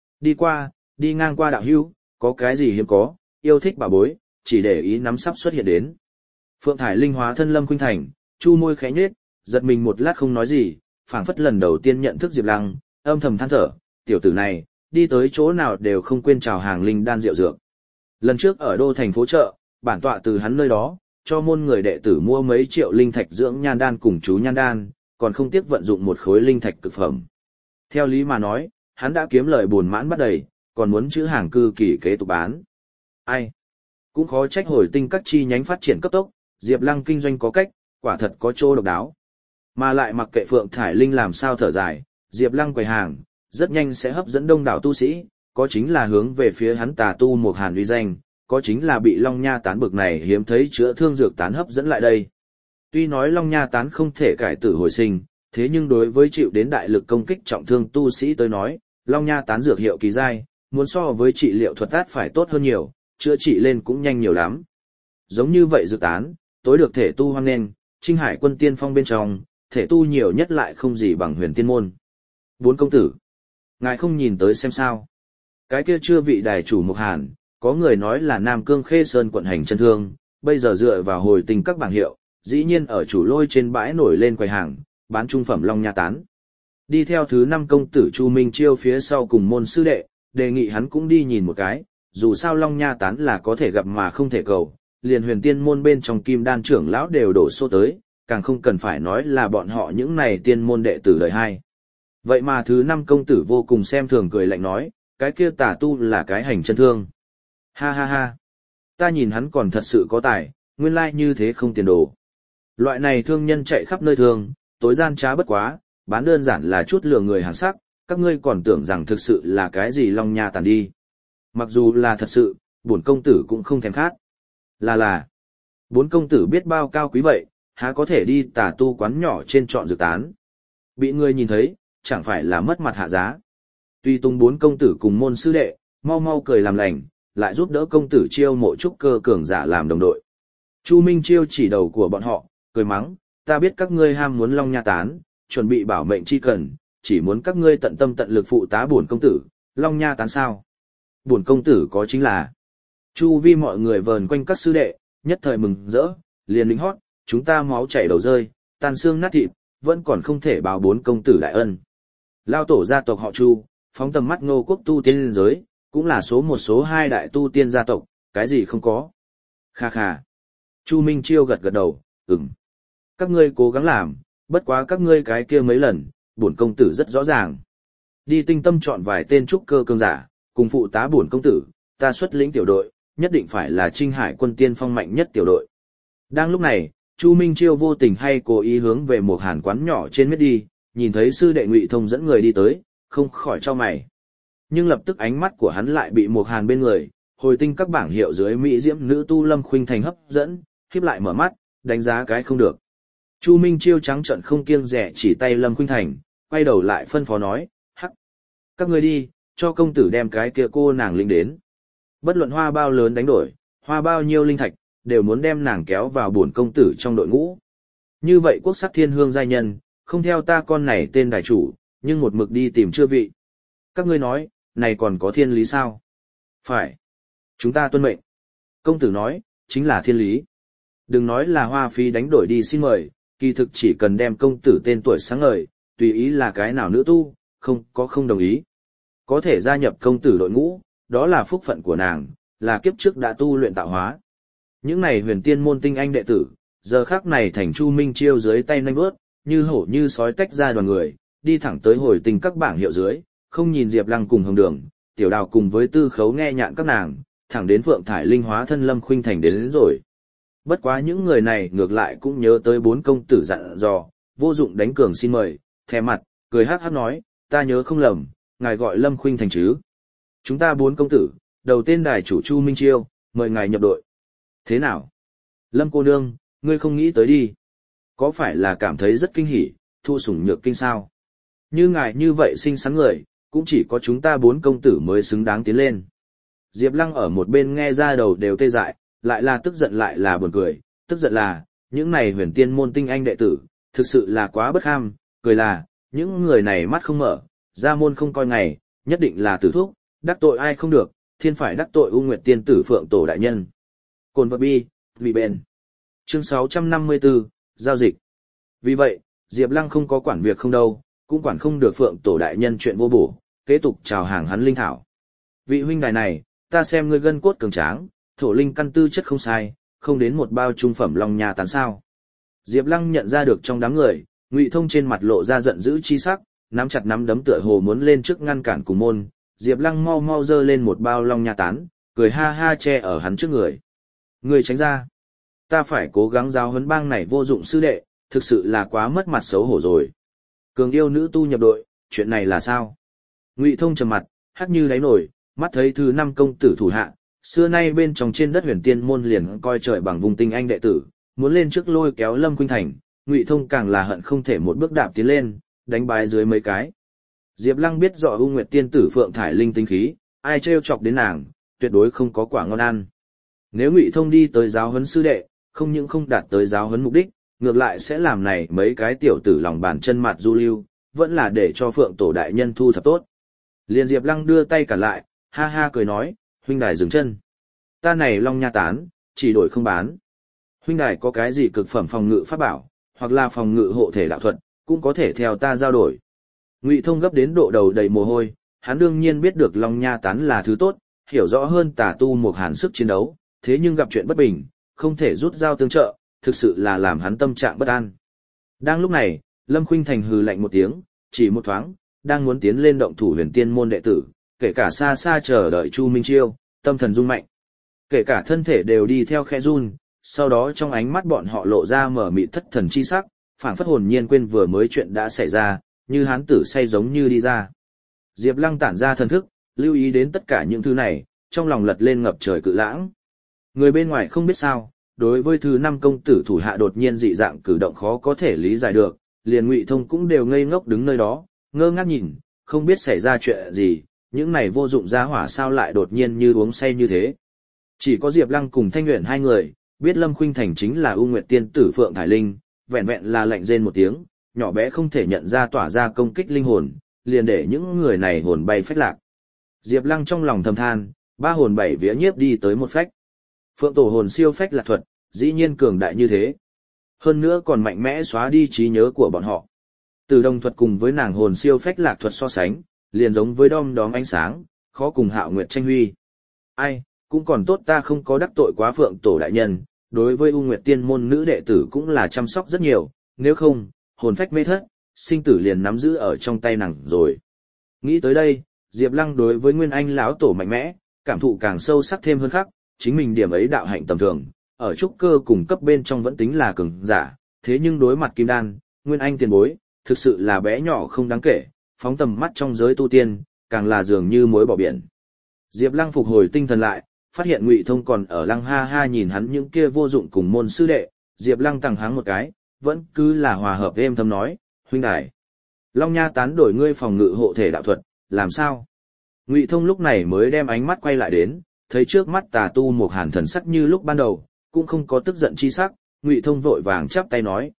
Đi ngang qua đạo hữu, có cái gì hiếm có, yêu thích bà bối, chỉ để ý nắm sắp xuất hiện đến. Phượng Thải Linh hóa thân Lâm Khuynh Thành, chu môi khẽ nhếch, giật mình một lát không nói gì, phảng phất lần đầu tiên nhận thức Diệp Lăng, âm thầm than thở, tiểu tử này, đi tới chỗ nào đều không quên chào hàng linh đan rượu dược. Lần trước ở đô thành phố chợ, bản tọa từ hắn nơi đó, cho môn người đệ tử mua mấy triệu linh thạch dưỡng nhan đan cùng chú nhan đan, còn không tiếc vận dụng một khối linh thạch cực phẩm. Theo lý mà nói, hắn đã kiếm lời buồn mãn bắt đầy, còn muốn chữ hàng cư kỳ kế tục bán. Ai? Cũng khó trách hồi tinh các chi nhánh phát triển cấp tốc, Diệp Lăng kinh doanh có cách, quả thật có chỗ độc đáo. Mà lại mặc kệ Phượng Thải Linh làm sao thở dài, Diệp Lăng quầy hàng, rất nhanh sẽ hấp dẫn đông đảo tu sĩ, có chính là hướng về phía hắn tà tu một hàn uy danh, có chính là bị Long Nha tán bực này hiếm thấy chữa thương dược tán hấp dẫn lại đây. Tuy nói Long Nha tán không thể cải tử hồi sinh, thế nhưng đối với chịu đến đại lực công kích trọng thương tu sĩ tới nói, Long Nha tán dược hiệu kỳ giai, muốn so với trị liệu thuật tát phải tốt hơn nhiều, chữa trị lên cũng nhanh nhiều lắm. Giống như vậy dược tán, tối được thể tu hoang nên, Trinh Hải quân tiên phong bên trong, thể tu nhiều nhất lại không gì bằng Huyền Tiên môn. 4 công tử, ngài không nhìn tới xem sao? Cái kia chưa vị đài chủ Mục Hàn, có người nói là Nam Cương Khê Sơn quận hành chân thương, bây giờ dựa vào hồi tình các bảng hiệu, dĩ nhiên ở chủ lôi trên bãi nổi lên quầy hàng, bán trung phẩm long nha tán. Đi theo thứ 5 công tử Chu Minh Chiêu phía sau cùng môn sư đệ, đề nghị hắn cũng đi nhìn một cái, dù sao Long Nha tán là có thể gặp mà không thể cầu, liền huyền tiên môn bên trong kim đan trưởng lão đều đổ xô tới, càng không cần phải nói là bọn họ những này tiên môn đệ tử đời hai. Vậy mà thứ 5 công tử vô cùng xem thường cười lạnh nói, cái kia tà tu là cái hành chân thương. Ha ha ha, ta nhìn hắn còn thật sự có tài, nguyên lai như thế không tiền đồ. Loại này thương nhân chạy khắp nơi thường, tối gian trá bất quá, bán đơn giản là chút lừa người hàng sắc, các ngươi còn tưởng rằng thực sự là cái gì Long Nha tàn đi. Mặc dù là thật sự, bổn công tử cũng không thèm khát. Là, bốn công tử biết bao cao quý vậy, há có thể đi tà tu quán nhỏ trên trọn dược tán. Bị người nhìn thấy, chẳng phải là mất mặt hạ giá. Tuy tung bốn công tử cùng môn sư đệ, mau mau cười làm lành, lại giúp đỡ công tử Chiêu mộ trúc cơ cường giả làm đồng đội. Chu Minh Chiêu chỉ đầu của bọn họ, cười mắng, ta biết các ngươi ham muốn Long Nha tán, chuẩn bị bảo mệnh chi cần, chỉ muốn các ngươi tận tâm tận lực phụ tá bổn công tử, Long Nha tán sao? Bổn công tử có chính là. Chu vi mọi người vờn quanh các sư đệ, nhất thời mừng rỡ, liền lính hót, chúng ta máu chảy đầu rơi, tan xương nát thịt, vẫn còn không thể báo bốn công tử đại ân. Lao tổ gia tộc họ Chu, phóng tầm mắt Ngô quốc tu tiên giới, cũng là số một số hai đại tu tiên gia tộc, cái gì không có. Kha kha. Chu Minh Chiêu gật gật đầu, các ngươi cố gắng làm, bất quá các ngươi cái kia mấy lần, bổn công tử rất rõ ràng. Đi tinh tâm chọn vài tên trúc cơ cường giả, cùng phụ tá bổn công tử, ta xuất lĩnh tiểu đội, nhất định phải là Trinh Hải quân tiên phong mạnh nhất tiểu đội. Đang lúc này, Chu Minh Chiêu vô tình hay cố ý hướng về một hàn quán nhỏ trên miết đi, nhìn thấy sư đệ Ngụy Thông dẫn người đi tới, không khỏi chau mày. Nhưng lập tức ánh mắt của hắn lại bị một hàn bên người, hồi tinh các bảng hiệu dưới mỹ diễm nữ tu Lâm Khuynh Thành hấp dẫn, khiếp lại mở mắt, đánh giá cái không được. Chu Minh Chiêu trắng trợn không kiêng dè chỉ tay Lâm Khuynh Thành, quay đầu lại phân phó nói, hắc, các ngươi đi, cho công tử đem cái kia cô nàng linh đến. Bất luận hoa bao lớn đánh đổi, hoa bao nhiêu linh thạch, đều muốn đem nàng kéo vào bổn công tử trong đội ngũ. Như vậy quốc sắc thiên hương giai nhân, không theo ta con này tên đại chủ, nhưng một mực đi tìm chưa vị. Các ngươi nói, này còn có thiên lý sao? Phải. Chúng ta tuân mệnh. Công tử nói, chính là thiên lý. Đừng nói là hoa phí đánh đổi đi xin mời, kỳ thực chỉ cần đem công tử tên tuổi sáng ngời, tùy ý là cái nào nữ tu, không đồng ý. Có thể gia nhập công tử đội ngũ, đó là phúc phận của nàng, là kiếp trước đã tu luyện tạo hóa. Những này huyền tiên môn tinh anh đệ tử, giờ khắc này thành Chu Minh Chiêu dưới tay nanh vớt, như hổ như sói tách ra đoàn người, đi thẳng tới hồi tình các bảng hiệu dưới, không nhìn Diệp Lăng cùng Hồng Đường, Tiểu Đào cùng với Tư Khấu nghe nhạn các nàng, thẳng đến Phượng Thải Linh hóa thân Lâm Khuynh Thành đến rồi. Bất quá những người này ngược lại cũng nhớ tới bốn công tử dặn dò, vô dụng đánh cường xin mời, thè mặt, cười hát hát nói, ta nhớ không lầm, ngài gọi Lâm Khuynh Thành chứ. Chúng ta bốn công tử, đầu tên đài chủ Chu Minh Chiêu, mời ngài nhập đội. Thế nào? Lâm cô nương, ngươi không nghĩ tới đi. Có phải là cảm thấy rất kinh hỉ, thu sủng nhược kinh sao? Như ngài như vậy xinh xắn người, cũng chỉ có chúng ta bốn công tử mới xứng đáng tiến lên. Diệp Lăng ở một bên nghe ra đầu đều tê dại, lại là tức giận lại là buồn cười, tức giận là, những này huyền tiên môn tinh anh đệ tử, thực sự là quá bất ham, cười là, những người này mắt không mở, ra môn không coi ngày, nhất định là tử thúc, đắc tội ai không được, thiên phải đắc tội U Nguyệt tiên tử Phượng Tổ đại nhân. Cồn vật bi, vì bền. Chương 654, giao dịch. Vì vậy, Diệp Lăng không có quản việc không đâu, cũng quản không được Phượng Tổ đại nhân chuyện vô bổ, kế tục chào hàng hắn linh thảo. Vị huynh đài này, ta xem ngươi gân cốt cường tráng, thổ linh căn tư chất không sai, không đến một bao trung phẩm Long Nha tán sao. Diệp Lăng nhận ra được trong đám người, Ngụy Thông trên mặt lộ ra giận dữ chi sắc, nắm chặt nắm đấm tựa hồ muốn lên trước ngăn cản cùng môn, Diệp Lăng mau mau giơ lên một bao Long Nha tán, cười ha ha che ở hắn trước người. Ngươi tránh ra. Ta phải cố gắng giáo huấn bang này vô dụng sư đệ, thực sự là quá mất mặt xấu hổ rồi. Cường yêu nữ tu nhập đội, chuyện này là sao? Ngụy Thông trầm mặt, hắc như đáy nổi, mắt thấy thứ 5 công tử thủ hạ, xưa nay bên trong trên đất huyền tiên môn liền coi trời bằng vùng tinh anh đệ tử, muốn lên trước lôi kéo Lâm Khuynh Thành, Ngụy Thông càng là hận không thể một bước đạp tiến lên, đánh bái dưới mấy cái. Diệp Lăng biết rõ U Nguyệt tiên tử Phượng Thải Linh tính khí, ai trêu chọc đến nàng, tuyệt đối không có quả ngon ăn. Nếu Ngụy Thông đi tới giáo huấn sư đệ, không những không đạt tới giáo huấn mục đích, ngược lại sẽ làm này mấy cái tiểu tử lòng bàn chân mặt du lưu, vẫn là để cho Phượng Tổ đại nhân thu thập tốt. Liền Diệp Lăng đưa tay cả lại, ha ha cười nói, huynh đài dừng chân. Ta này Long Nha tán, chỉ đổi không bán. Huynh đài có cái gì cực phẩm phòng ngự pháp bảo, hoặc là phòng ngự hộ thể đạo thuật, cũng có thể theo ta giao đổi. Ngụy Thông gấp đến độ đầu đầy mồ hôi, hắn đương nhiên biết được Long Nha tán là thứ tốt, hiểu rõ hơn tà tu một hàn sức chiến đấu, thế nhưng gặp chuyện bất bình, không thể rút dao tương trợ, thực sự là làm hắn tâm trạng bất an. Đang lúc này, Lâm Khuynh Thành hừ lạnh một tiếng, chỉ một thoáng, đang muốn tiến lên động thủ Huyền Tiên môn đệ tử, kể cả xa xa chờ đợi Chu Minh Chiêu, tâm thần rung mạnh. Kể cả thân thể đều đi theo khẽ run, sau đó trong ánh mắt bọn họ lộ ra mở mịt thất thần chi sắc, phảng phất hồn nhiên quên vừa mới chuyện đã xảy ra, như hán tử say giống như đi ra. Diệp Lăng tản ra thần thức, lưu ý đến tất cả những thứ này, trong lòng lật lên ngập trời cự lãng. Người bên ngoài không biết sao, đối với thứ năm công tử thủ hạ đột nhiên dị dạng cử động khó có thể lý giải được, liền Ngụy Thông cũng đều ngây ngốc đứng nơi đó, ngơ ngác nhìn, không biết xảy ra chuyện gì, những này vô dụng gia hỏa sao lại đột nhiên như uống say như thế. Chỉ có Diệp Lăng cùng Thanh Uyển hai người, biết Lâm Khuynh Thành chính là U Nguyệt Tiên tử Phượng Thải Linh, vẹn vẹn là lạnh rên một tiếng, nhỏ bé không thể nhận ra tỏa ra công kích linh hồn, liền để những người này hồn bay phách lạc. Diệp Lăng trong lòng thầm than, ba hồn bảy vía nhiếp đi tới một phách. Phượng tổ hồn siêu phách lạc thuật, dĩ nhiên cường đại như thế. Hơn nữa còn mạnh mẽ xóa đi trí nhớ của bọn họ. Từ đồng thuật cùng với nàng hồn siêu phách lạc thuật so sánh, liền giống với đom đóm ánh sáng, khó cùng Hạo Nguyệt tranh huy. Ai, cũng còn tốt ta không có đắc tội quá Phượng tổ đại nhân, đối với U Nguyệt Tiên môn nữ đệ tử cũng là chăm sóc rất nhiều, nếu không, hồn phách mê thất, sinh tử liền nắm giữ ở trong tay nàng rồi. Nghĩ tới đây, Diệp Lăng đối với Nguyên Anh lão tổ mạnh mẽ, cảm thụ càng sâu sắc thêm hơn khác, chính mình điểm ấy đạo hạnh tầm thường, ở trúc cơ cùng cấp bên trong vẫn tính là cường giả, thế nhưng đối mặt Kim Đan, Nguyên Anh tiền bối, thực sự là bé nhỏ không đáng kể, phóng tầm mắt trong giới tu tiên, càng là dường như muối bỏ biển. Diệp Lăng phục hồi tinh thần lại, phát hiện Ngụy Thông còn ở Lăng ha ha nhìn hắn những kia vô dụng cùng môn sư đệ, Diệp Lăng tằng háng một cái, vẫn cứ là hòa hợp êm thấm nói, huynh đài. Long Nha tán đổi ngươi phòng ngự hộ thể đạo thuật, làm sao? Ngụy Thông lúc này mới đem ánh mắt quay lại đến, thấy trước mắt tà tu một hàn thần sắc như lúc ban đầu, cũng không có tức giận chi sắc, Ngụy Thông vội vàng chắp tay nói,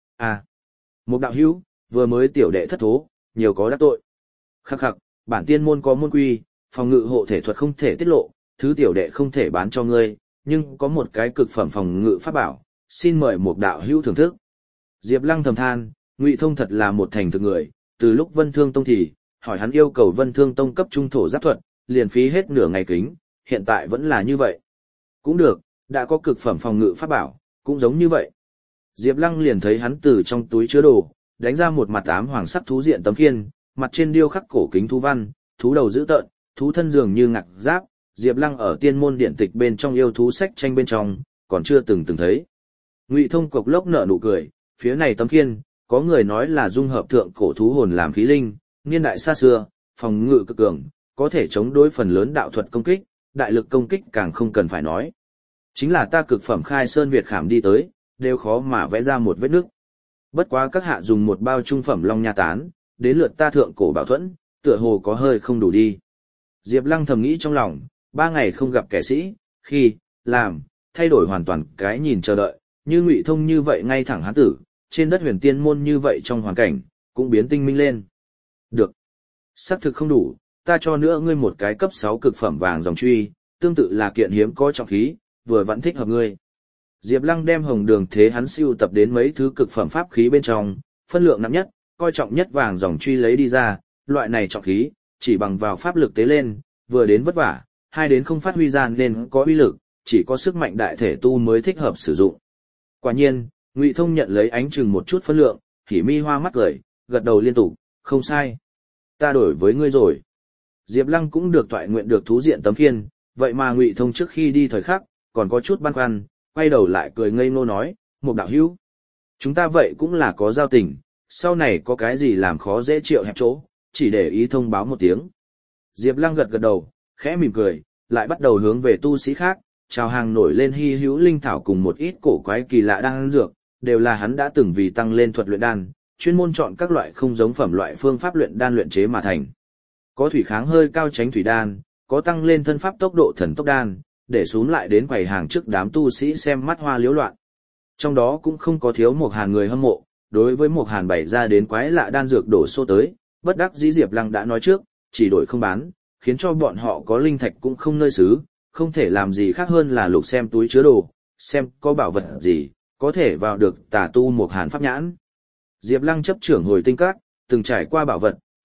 một đạo hữu, vừa mới tiểu đệ thất thố, nhiều có đắc tội. Khắc khắc, bản tiên môn có môn quy, phòng ngự hộ thể thuật không thể tiết lộ, thứ tiểu đệ không thể bán cho ngươi, nhưng có một cái cực phẩm phòng ngự pháp bảo, xin mời một đạo hữu thưởng thức. Diệp Lăng thầm than, Ngụy Thông thật là một thành thực người, từ lúc Vân Thương Tông thì, hỏi hắn yêu cầu Vân Thương Tông cấp trung thổ giáp thuật, liền phí hết nửa ngày kính, hiện tại vẫn là như vậy. Cũng được, đã có cực phẩm phòng ngự pháp bảo, cũng giống như vậy. Diệp Lăng liền thấy hắn từ trong túi chứa đồ, đánh ra một mặt ám hoàng sắc thú diện tấm khiên, mặt trên điêu khắc cổ kính thú văn, thú đầu dữ tợn, thú thân dường như ngạc giáp, Diệp Lăng ở tiên môn điện tịch bên trong yêu thú sách tranh bên trong, còn chưa từng thấy. Ngụy Thông cộc lốc nở nụ cười, phía này tấm khiên, có người nói là dung hợp thượng cổ thú hồn làm khí linh, niên đại xa xưa, phòng ngự cực cường, có thể chống đối phần lớn đạo thuật công kích, đại lực công kích càng không cần phải nói. Chính là ta cực phẩm khai sơn Việt khảm đi tới, đều khó mà vẽ ra một vết nứt. Bất quá các hạ dùng một bao trung phẩm Long Nha tán, đến lượt ta thượng cổ bảo thuẫn, tựa hồ có hơi không đủ đi. Diệp Lăng thầm nghĩ trong lòng, 3 ngày không gặp kẻ sĩ, khi, làm, thay đổi hoàn toàn cái nhìn chờ đợi, như Ngụy Thông như vậy ngay thẳng hán tử, trên đất Huyền Tiên môn như vậy trong hoàn cảnh, cũng biến tinh minh lên. Được. Xác thực không đủ, ta cho nữa ngươi một cái cấp 6 cực phẩm vàng dòng truy, tương tự là kiện hiếm có trọng khí, vừa vẫn thích hợp ngươi. Diệp Lăng đem Hồng Đường Thế hắn sưu tập đến mấy thứ cực phẩm pháp khí bên trong, phân lượng nặng nhất, coi trọng nhất vàng dòng truy lấy đi ra, loại này trọng khí, chỉ bằng vào pháp lực tế lên, vừa đến vất vả, hai đến không phát huy ra nên có uy lực, chỉ có sức mạnh đại thể tu mới thích hợp sử dụng. Quả nhiên, Ngụy Thông nhận lấy ánh chừng một chút phân lượng, Hỉ Mi hoa mắt cười, gật đầu liên tục, không sai. Ta đổi với ngươi rồi. Diệp Lăng cũng được toại nguyện được thú diện tấm khiên, vậy mà Ngụy Thông trước khi đi thời khắc, còn có chút băn khoăn, quay đầu lại cười ngây ngô nói, một đạo hữu. Chúng ta vậy cũng là có giao tình, sau này có cái gì làm khó dễ chịu hẹp chỗ, chỉ để ý thông báo một tiếng. Diệp Lăng gật gật đầu, khẽ mỉm cười, lại bắt đầu hướng về tu sĩ khác, chào hàng nổi lên hy hữu linh thảo cùng một ít cổ quái kỳ lạ đan dược, đều là hắn đã từng vì tăng lên thuật luyện đan, chuyên môn chọn các loại không giống phẩm loại phương pháp luyện đan luyện chế mà thành. Có thủy kháng hơi cao tránh thủy đan, có tăng lên thân pháp tốc độ thần tốc đan, để xuống lại đến quầy hàng trước đám tu sĩ xem mắt hoa liếu loạn. Trong đó cũng không có thiếu một hàn người hâm mộ, đối với một hàn bày ra đến quái lạ đan dược đổ xô tới, bất đắc dĩ Diệp Lăng đã nói trước, chỉ đổi không bán, khiến cho bọn họ có linh thạch cũng không nơi xứ, không thể làm gì khác hơn là lục xem túi chứa đồ, xem có bảo vật gì, có thể vào được tà tu một hàn pháp nhãn. Diệp Lăng chấp trưởng hồi tinh các, từng trải qua bảo vật,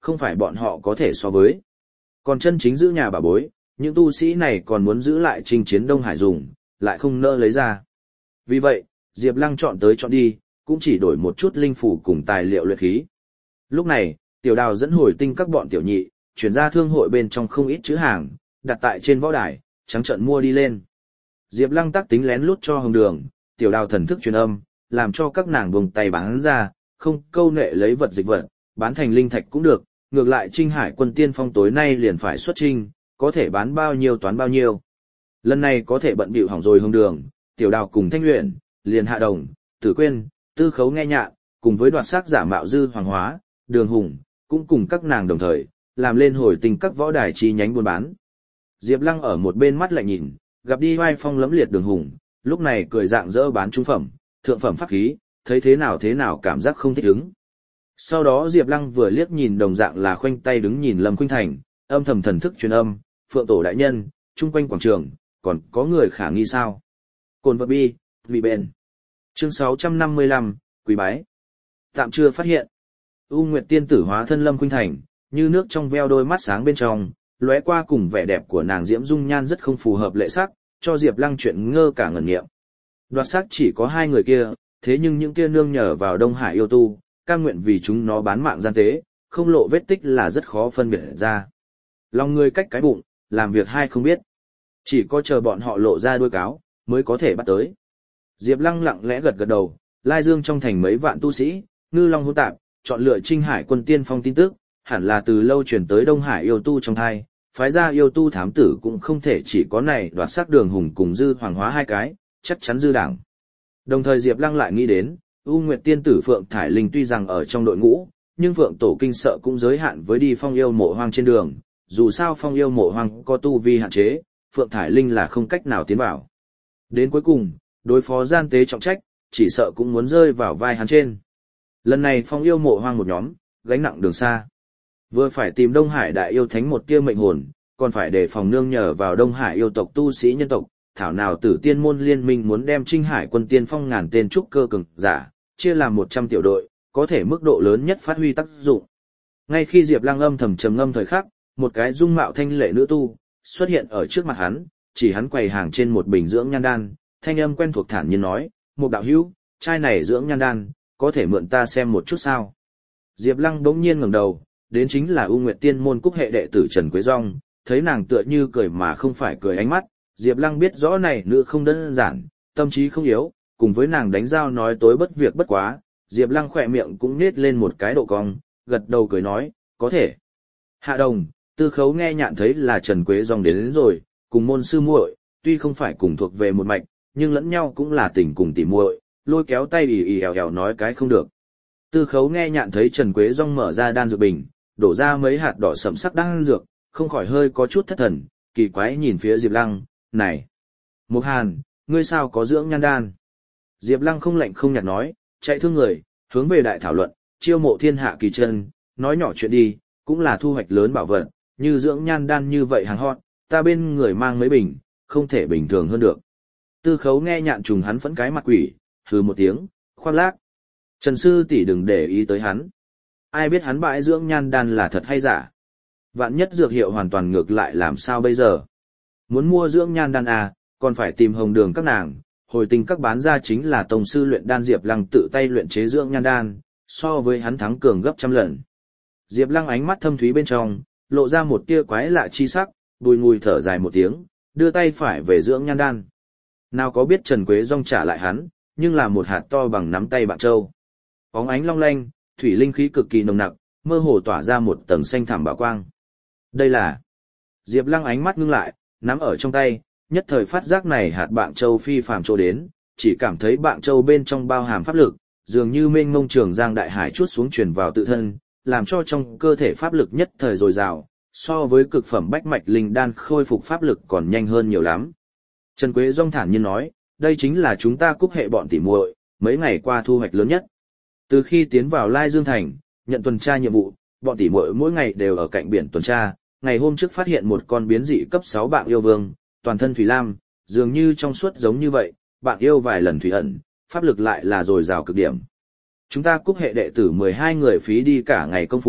không phải bọn họ có thể so với. Còn chân chính giữ nhà bà bối, những tu sĩ này còn muốn giữ lại chinh chiến Đông Hải dùng, lại không nỡ lấy ra. Vì vậy, Diệp Lăng chọn tới chọn đi, cũng chỉ đổi một chút linh phủ cùng tài liệu luyện khí. Lúc này, Tiểu Đào dẫn Hồi Tinh các bọn tiểu nhị, chuyển ra thương hội bên trong không ít chữ hàng, đặt tại trên võ đài, trắng trợn mua đi lên. Diệp Lăng tác tính lén lút cho Hồng Đường, Tiểu Đào thần thức truyền âm, làm cho các nàng buông tay bán ra, không câu nệ lấy vật dịch vật, bán thành linh thạch cũng được, ngược lại Trinh Hải quân tiên phong tối nay liền phải xuất chinh, có thể bán bao nhiêu toán bao nhiêu. Lần này có thể bận bịu hỏng rồi Hồng Đường, Tiểu Đào cùng Thanh Luyện, liền Hạ Đồng, Tử Quyên, Tư Khấu nghe nhạn, cùng với đoạt sắc giả mạo Dư Hoàng Hóa, Đường Hùng, cũng cùng các nàng đồng thời, làm lên Hồi Tinh các võ đài chi nhánh buôn bán. Diệp Lăng ở một bên mắt lại nhìn, gặp đi oai phong lẫm liệt Đường Hùng, lúc này cười dạng dỡ bán trung phẩm, thượng phẩm pháp khí, thấy thế nào cảm giác không thích ứng. Sau đó Diệp Lăng vừa liếc nhìn đồng dạng là khoanh tay đứng nhìn Lâm Khuynh Thành, âm thầm thần thức truyền âm, Phượng Tổ đại nhân, chung quanh quảng trường, còn có người khả nghi sao? Cồn vật bi, vị bền. Chương 655, Quý bái. Tạm chưa phát hiện. U Nguyệt tiên tử hóa thân Lâm Khuynh Thành, như nước trong veo đôi mắt sáng bên trong, lóe qua cùng vẻ đẹp của nàng diễm dung nhan rất không phù hợp lệ sắc, cho Diệp Lăng chuyện ngơ cả ngẩn nghiệm. Đoạt sắc chỉ có hai người kia, thế nhưng những kia nương nhờ vào Đông Hải yêu tu, cam nguyện vì chúng nó bán mạng gian tế, không lộ vết tích là rất khó phân biệt ra. Lòng người cách cái bụng, làm việc hai không biết. Chỉ có chờ bọn họ lộ ra đuôi cáo, mới có thể bắt tới. Diệp Lăng lặng lẽ gật gật đầu, Lai Dương trong thành mấy vạn tu sĩ, ngư long hỗn tạp, chọn lựa Trinh Hải quân tiên phong tin tức, hẳn là từ lâu truyền tới Đông Hải yêu tu trong thai, phái ra yêu tu thám tử cũng không thể chỉ có này đoạt sắc Đường Hùng cùng Dư Hoàng Hóa hai cái, chắc chắn dư đảng. Đồng thời Diệp Lăng lại nghĩ đến, U Nguyệt tiên tử Phượng Thải Linh tuy rằng ở trong đội ngũ, nhưng Phượng Tổ kinh sợ cũng giới hạn với đi Phong Yêu Mộ Hoang trên đường, dù sao Phong Yêu Mộ Hoang có tu vi hạn chế, Phượng Thải Linh là không cách nào tiến vào. Đến cuối cùng, đối phó gian tế trọng trách, chỉ sợ cũng muốn rơi vào vai hắn trên. Lần này Phong Yêu Mộ Hoang một nhóm, gánh nặng đường xa. Vừa phải tìm Đông Hải đại yêu thánh một tia mệnh hồn, còn phải đề phòng nương nhờ vào Đông Hải yêu tộc tu sĩ nhân tộc, thảo nào Tử Tiên môn liên minh muốn đem Trinh Hải quân tiên phong ngàn tên trúc cơ cường giả, chia làm 100 tiểu đội, có thể mức độ lớn nhất phát huy tác dụng. Ngay khi Diệp Lăng âm thầm trầm ngâm thời khắc, một cái dung mạo thanh lệ nữ tu xuất hiện ở trước mặt hắn, chỉ hắn quầy hàng trên một bình dưỡng nhan đan, thanh âm quen thuộc thản nhiên nói, "Một đạo hữu, chai này dưỡng nhan đan, có thể mượn ta xem một chút sao?" Diệp Lăng bỗng nhiên ngẩng đầu, đến chính là U Nguyệt Tiên môn Cúc hệ đệ tử Trần Quế Dung, thấy nàng tựa như cười mà không phải cười ánh mắt, Diệp Lăng biết rõ này nữ không đơn giản, tâm trí không yếu, cùng với nàng đánh giao nói tối bất việc bất quá, Diệp Lăng khỏe miệng cũng nết lên một cái độ cong, gật đầu cười nói, "Có thể." Hạ Đồng, Tư Khấu nghe nhạn thấy là Trần Quế Dung đến rồi, cùng môn sư muội, tuy không phải cùng thuộc về một mạch, nhưng lẫn nhau cũng là tình cùng tỉ muội, lôi kéo tay ì ì èo èo nói cái không được. Tư Khấu nghe nhạn thấy Trần Quế Dung mở ra đan dược bình, đổ ra mấy hạt đỏ sẫm sắc đan dược, không khỏi hơi có chút thất thần, kỳ quái nhìn phía Diệp Lăng, "Này, Mục Hàn, ngươi sao có dưỡng nhan đan?" Diệp Lăng không lạnh không nhạt nói, chạy thương người, hướng về đại thảo luận, chiêu mộ thiên hạ kỳ chân, nói nhỏ chuyện đi, cũng là thu hoạch lớn bảo vật, như dưỡng nhan đan như vậy hàng hot, ta bên người mang mấy bình, không thể bình thường hơn được. Tư Khấu nghe nhạn trùng hắn phẫn cái mặt quỷ, hừ một tiếng, khoác lác. Trần sư tỷ đừng để ý tới hắn. Ai biết hắn bãi dưỡng nhan đan là thật hay giả? Vạn nhất dược hiệu hoàn toàn ngược lại làm sao bây giờ? Muốn mua dưỡng nhan đan à, còn phải tìm Hồng Đường các nàng, Hồi Tinh các bán ra chính là tông sư luyện đan Diệp Lăng tự tay luyện chế dưỡng nhan đan, so với hắn thắng cường gấp trăm lần. Diệp Lăng ánh mắt thâm thúy bên trong, lộ ra một tia quái lạ chi sắc, bùi ngùi thở dài một tiếng, đưa tay phải về dưỡng nhan đan. Nào có biết Trần Quế Dung trả lại hắn, nhưng là một hạt to bằng nắm tay bạn trâu. Bóng ánh long lanh, thủy linh khí cực kỳ nồng nặc, mơ hồ tỏa ra một tầng xanh thẳm bảo quang. Đây là... Diệp Lăng ánh mắt ngưng lại, nắm ở trong tay, nhất thời phát giác này hạt bạn châu phi phàm chỗ đến, chỉ cảm thấy bạn châu bên trong bao hàm pháp lực, dường như mênh mông trường giang đại hải chuốt xuống truyền vào tự thân, làm cho trong cơ thể pháp lực nhất thời dồi dào, so với cực phẩm bách mạch linh đan khôi phục pháp lực còn nhanh hơn nhiều lắm. Trần Quế Dung thản nhiên nói, đây chính là chúng ta Cúc hệ bọn tỉ muội, mấy ngày qua thu hoạch lớn nhất. Từ khi tiến vào Lai Dương thành, nhận tuần tra nhiệm vụ, bọn tỉ muội mỗi ngày đều ở cạnh biển tuần tra, ngày hôm trước phát hiện một con biến dị cấp 6 bạn yêu vương, toàn thân thủy lam, dường như trong suốt giống như vậy, bạn yêu vài lần thủy ẩn, pháp lực lại là dồi dào cực điểm. Chúng ta Cúc hệ đệ tử 12 người phí đi cả ngày công phu,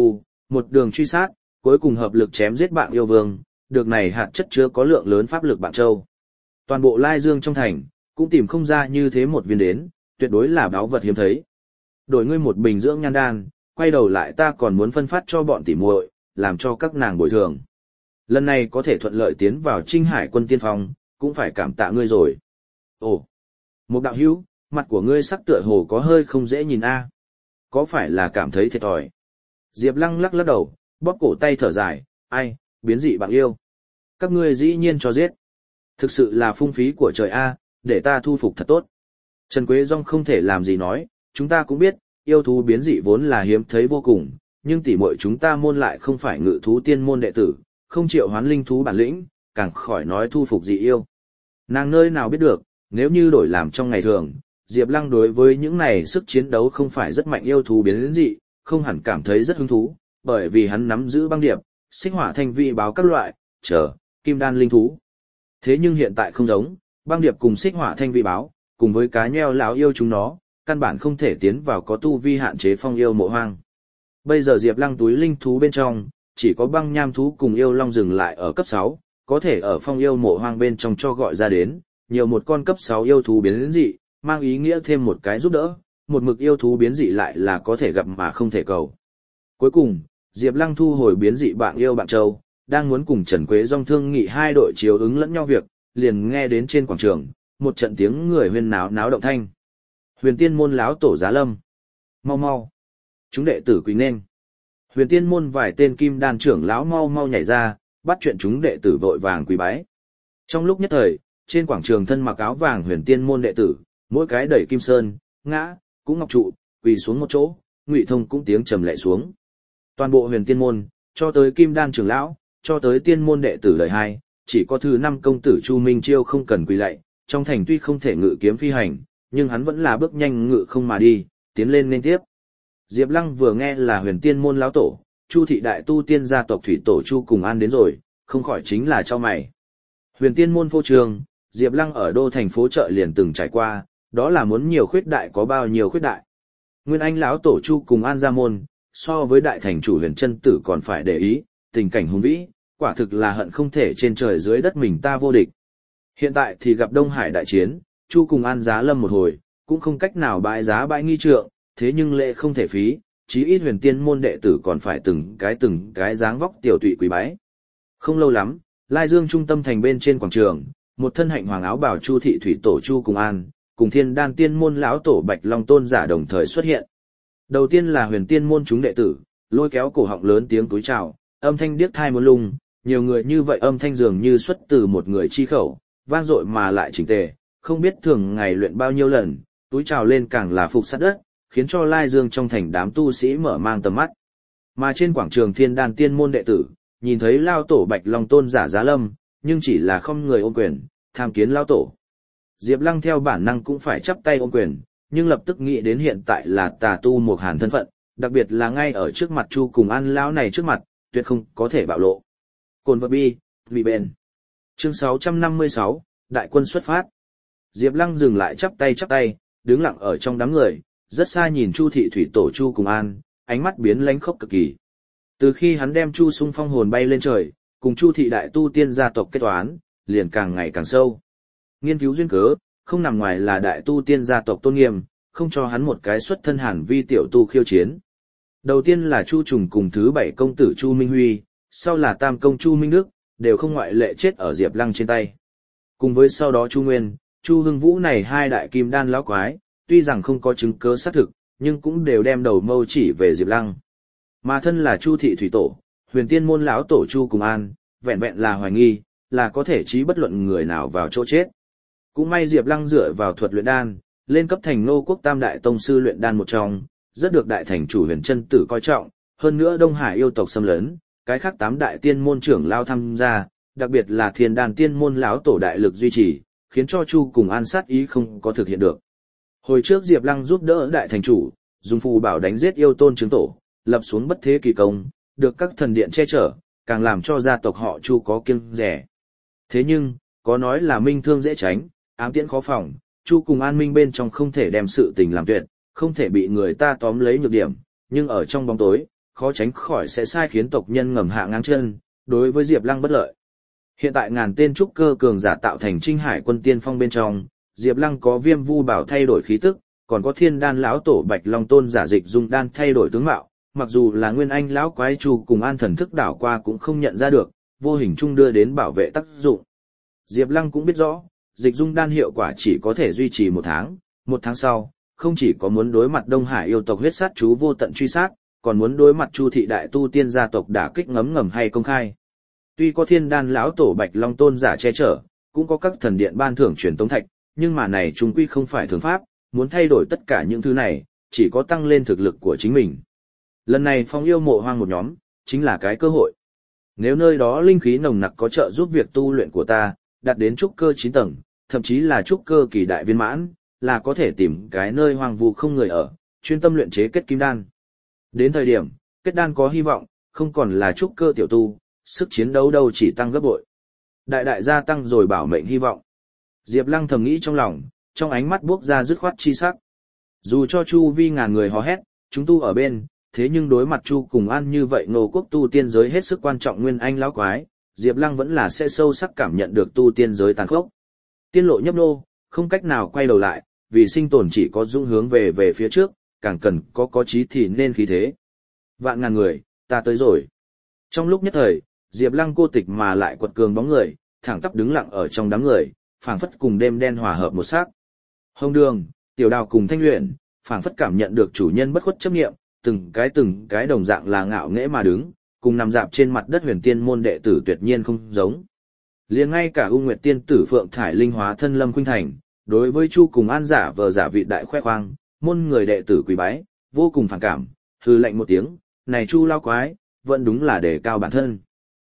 một đường truy sát, cuối cùng hợp lực chém giết bạn yêu vương, được này hạt chất chứa có lượng lớn pháp lực bạn châu. Toàn bộ Lai Dương trong thành, cũng tìm không ra như thế một viên đến, tuyệt đối là báu vật hiếm thấy. Đổi ngươi một bình dưỡng nhan đan, quay đầu lại ta còn muốn phân phát cho bọn tỉ muội, làm cho các nàng bồi thường. Lần này có thể thuận lợi tiến vào Trinh Hải quân tiên phong, cũng phải cảm tạ ngươi rồi. Ồ, một đạo hữu, mặt của ngươi sắc tựa hồ có hơi không dễ nhìn a. Có phải là cảm thấy thiệt thòi? Diệp Lăng lắc lắc đầu, bóp cổ tay thở dài, ai, biến dị bạn yêu. Các ngươi dĩ nhiên cho giết. Thực sự là phung phí của trời a, để ta thu phục thật tốt. Trần Quế Dung không thể làm gì nói, chúng ta cũng biết, yêu thú biến dị vốn là hiếm thấy vô cùng, nhưng tỉ muội chúng ta môn lại không phải ngự thú tiên môn đệ tử, không chịu hoán linh thú bản lĩnh, càng khỏi nói thu phục dị yêu. Nàng nơi nào biết được, nếu như đổi làm trong ngày thường, Diệp Lăng đối với những này sức chiến đấu không phải rất mạnh yêu thú biến dị, không hẳn cảm thấy rất hứng thú, bởi vì hắn nắm giữ băng điệp, xích hỏa thanh vi báo các loại, kim đan linh thú. Thế nhưng hiện tại không giống, băng điệp cùng xích hỏa thanh vi báo, cùng với cá nheo lão yêu chúng nó, căn bản không thể tiến vào có tu vi hạn chế phong yêu mộ hoang. Bây giờ Diệp Lăng túi linh thú bên trong, chỉ có băng nham thú cùng yêu long dừng lại ở cấp 6, có thể ở phong yêu mộ hoang bên trong cho gọi ra đến, nhiều một con cấp 6 yêu thú biến dị, mang ý nghĩa thêm một cái giúp đỡ, một mực yêu thú biến dị lại là có thể gặp mà không thể cầu. Cuối cùng, Diệp Lăng thu hồi biến dị bạn yêu bạn châu, đang muốn cùng Trần Quế Dung thương nghị hai đội chiếu ứng lẫn nhau việc, liền nghe đến trên quảng trường, một trận tiếng người huyên náo náo động thanh. Huyền Tiên môn láo tổ Giá Lâm. Mau mau. Chúng đệ tử quỳ nên. Huyền Tiên môn vài tên kim đan trưởng lão mau mau nhảy ra, bắt chuyện chúng đệ tử vội vàng quỳ bái. Trong lúc nhất thời, trên quảng trường thân mặc áo vàng Huyền Tiên môn đệ tử, mỗi cái đẩy kim sơn, ngã, cũng ngọc trụ, quỳ xuống một chỗ, Ngụy Thông cũng tiếng trầm lệ xuống. Toàn bộ Huyền Tiên môn, cho tới kim đan trưởng lão, cho tới tiên môn đệ tử đời 2, chỉ có thứ 5 công tử Chu Minh Chiêu không cần quỳ lạy, trong thành tuy không thể ngự kiếm phi hành, nhưng hắn vẫn là bước nhanh ngự không mà đi, tiến lên nên tiếp. Diệp Lăng vừa nghe là Huyền Tiên môn lão tổ, Chu thị đại tu tiên gia tộc thủy tổ Chu Cùng An đến rồi, không khỏi chính là cho mày. Huyền Tiên môn phô trương, Diệp Lăng ở đô thành phố chợ liền từng trải qua, đó là muốn nhiều khuyết đại có bao nhiêu khuyết đại. Nguyên Anh lão tổ Chu Cùng An ra môn, so với đại thành chủ Huyền Chân Tử còn phải để ý, tình cảnh hùng vĩ, quả thực là hận không thể trên trời dưới đất mình ta vô địch. Hiện tại thì gặp Đông Hải đại chiến, Chu Cùng An giá lâm một hồi, cũng không cách nào bãi giá bãi nghi trượng, thế nhưng lệ không thể phí, chí ít Huyền Tiên môn đệ tử còn phải từng cái dáng vóc tiểu tụy quý bái. Không lâu lắm, Lai Dương trung tâm thành bên trên quảng trường, một thân hạnh hoàng áo bào Chu thị thủy tổ Chu Cùng An, cùng Thiên Đan tiên môn lão tổ Bạch Long tôn giả đồng thời xuất hiện. Đầu tiên là Huyền Tiên môn chúng đệ tử, lôi kéo cổ họng lớn tiếng túi chào, âm thanh điếc tai muốn lung, nhiều người như vậy âm thanh dường như xuất từ một người chi khẩu, vang dội mà lại chỉnh tề, không biết thường ngày luyện bao nhiêu lần, túi trào lên càng là phục sát đất, khiến cho Lai Dương trong thành đám tu sĩ mở mang tầm mắt. Mà trên quảng trường Thiên Đan tiên môn đệ tử, nhìn thấy lao tổ Bạch Long tôn giả Giá Lâm, nhưng chỉ là không người ôm quyền, tham kiến lao tổ. Diệp Lăng theo bản năng cũng phải chắp tay ôm quyền, nhưng lập tức nghĩ đến hiện tại là tà tu Mục Hàn thân phận, đặc biệt là ngay ở trước mặt Chu Cùng An lão này trước mặt, tuyệt không có thể bạo lộ. Cồn vật bi, vì bền. Chương 656, Đại quân xuất phát. Diệp Lăng dừng lại chắp tay, đứng lặng ở trong đám người, rất xa nhìn Chu thị thủy tổ Chu Cùng An, ánh mắt biến lánh khốc cực kỳ. Từ khi hắn đem Chu Sung Phong hồn bay lên trời, cùng Chu thị đại tu tiên gia tộc kết toán, liền càng ngày càng sâu. Nghiên cứu duyên cớ, không nằm ngoài là đại tu tiên gia tộc tôn nghiêm, không cho hắn một cái xuất thân hàn vi tiểu tu khiêu chiến. Đầu tiên là Chu Trùng cùng thứ 7 công tử Chu Minh Huy, sau là tam công Chu Minh Đức, đều không ngoại lệ chết ở Diệp Lăng trên tay. Cùng với sau đó Chu Nguyên, Chu Hưng Vũ này hai đại kim đan lão quái, tuy rằng không có chứng cứ xác thực, nhưng cũng đều đem đầu mâu chỉ về Diệp Lăng. Mà thân là Chu thị thủy tổ, Huyền Tiên môn lão tổ Chu Cùng An, vẹn vẹn là hoài nghi, là có thể trí bất luận người nào vào chỗ chết. Cũng may Diệp Lăng dựa vào thuật luyện đan, lên cấp thành Nô Quốc Tam đại tông sư luyện đan một trong, rất được đại thành chủ Huyền Chân Tử coi trọng, hơn nữa Đông Hải yêu tộc xâm lấn, cái khác 8 đại tiên môn trưởng lao tham gia, đặc biệt là Thiên Đan tiên môn lão tổ đại lực duy trì, khiến cho Chu Cùng An sát ý không có thực hiện được. Hồi trước Diệp Lăng giúp đỡ đại thành chủ, dùng phù bảo đánh giết yêu tôn chứng tổ, lập xuống bất thế kỳ công, được các thần điện che chở, càng làm cho gia tộc họ Chu có kiêng dè. Thế nhưng, có nói là minh thương dễ tránh, ám tiễn khó phòng, Chu Cùng An minh bên trong không thể đem sự tình làm tuyệt, không thể bị người ta tóm lấy nhược điểm, nhưng ở trong bóng tối, khó tránh khỏi sẽ sai khiến tộc nhân ngầm hạ ngang chân, đối với Diệp Lăng bất lợi. Hiện tại ngàn tên trúc cơ cường giả tạo thành Trinh Hải quân tiên phong bên trong, Diệp Lăng có Viêm Vu Bảo thay đổi khí tức, còn có Thiên Đan lão tổ Bạch Long Tôn giả Dịch Dung Đan thay đổi tướng mạo, mặc dù là Nguyên Anh lão quái Chu cùng An thần thức đảo qua cũng không nhận ra được, vô hình chung đưa đến bảo vệ tác dụng. Diệp Lăng cũng biết rõ, Dịch Dung Đan hiệu quả chỉ có thể duy trì 1 tháng sau, không chỉ có muốn đối mặt Đông Hải yêu tộc huyết sát chú vô tận truy sát, còn muốn đối mặt Chu thị đại tu tiên gia tộc đả kích ngấm ngầm hay công khai. Tuy có Thiên Đan lão tổ Bạch Long Tôn giả che chở, cũng có các thần điện ban thưởng truyền tống thạch, nhưng mà này chung quy không phải thường pháp, muốn thay đổi tất cả những thứ này, chỉ có tăng lên thực lực của chính mình. Lần này Phong yêu mộ hoang một nhóm, chính là cái cơ hội. Nếu nơi đó linh khí nồng nặc có trợ giúp việc tu luyện của ta, đạt đến trúc cơ 9 tầng, thậm chí là trúc cơ kỳ đại viên mãn, là có thể tìm cái nơi hoang vu không người ở, chuyên tâm luyện chế kết kim đan. Đến thời điểm, kết đan có hy vọng, không còn là trúc cơ tiểu tu, sức chiến đấu đâu chỉ tăng gấp bội. Đại gia tăng rồi bảo mệnh hy vọng. Diệp Lăng thầm nghĩ trong lòng, trong ánh mắt buốc ra dứt khoát chi sắc. Dù cho chu vi ngàn người hò hét, chúng tu ở bên, thế nhưng đối mặt Chu cùng An như vậy Ngô quốc tu tiên giới hết sức quan trọng Nguyên Anh lão quái, Diệp Lăng vẫn là sẽ sâu sắc cảm nhận được tu tiên giới tàn khốc. Tiên lộ nhấp nô, không cách nào quay đầu lại, vì sinh tồn chỉ có dũng hướng về phía trước, càng cần có chí thì nên khí thế. Vạn ngàn người, ta tới rồi. Trong lúc nhất thời, Diệp Lăng cô tịch mà lại quật cường bóng người, thẳng tắp đứng lặng ở trong đám người, phảng phất cùng đêm đen hòa hợp một sắc. Hồng Đường, Tiểu Đào cùng Thanh Luyện, phảng phất cảm nhận được chủ nhân bất khuất chấp niệm, từng cái đồng dạng là ngạo nghễ mà đứng, cùng nằm dạp trên mặt đất Huyền Tiên môn đệ tử tuyệt nhiên không giống. Liền ngay cả U Nguyệt tiên tử Phượng Thải Linh hóa thân Lâm Khuynh Thành, đối với Chu cùng An giả vờ giả vị đại khoe khoang, môn người đệ tử quỳ bái, vô cùng phản cảm, hừ lạnh một tiếng, này Chu lao quái, vẫn đúng là đề cao bản thân.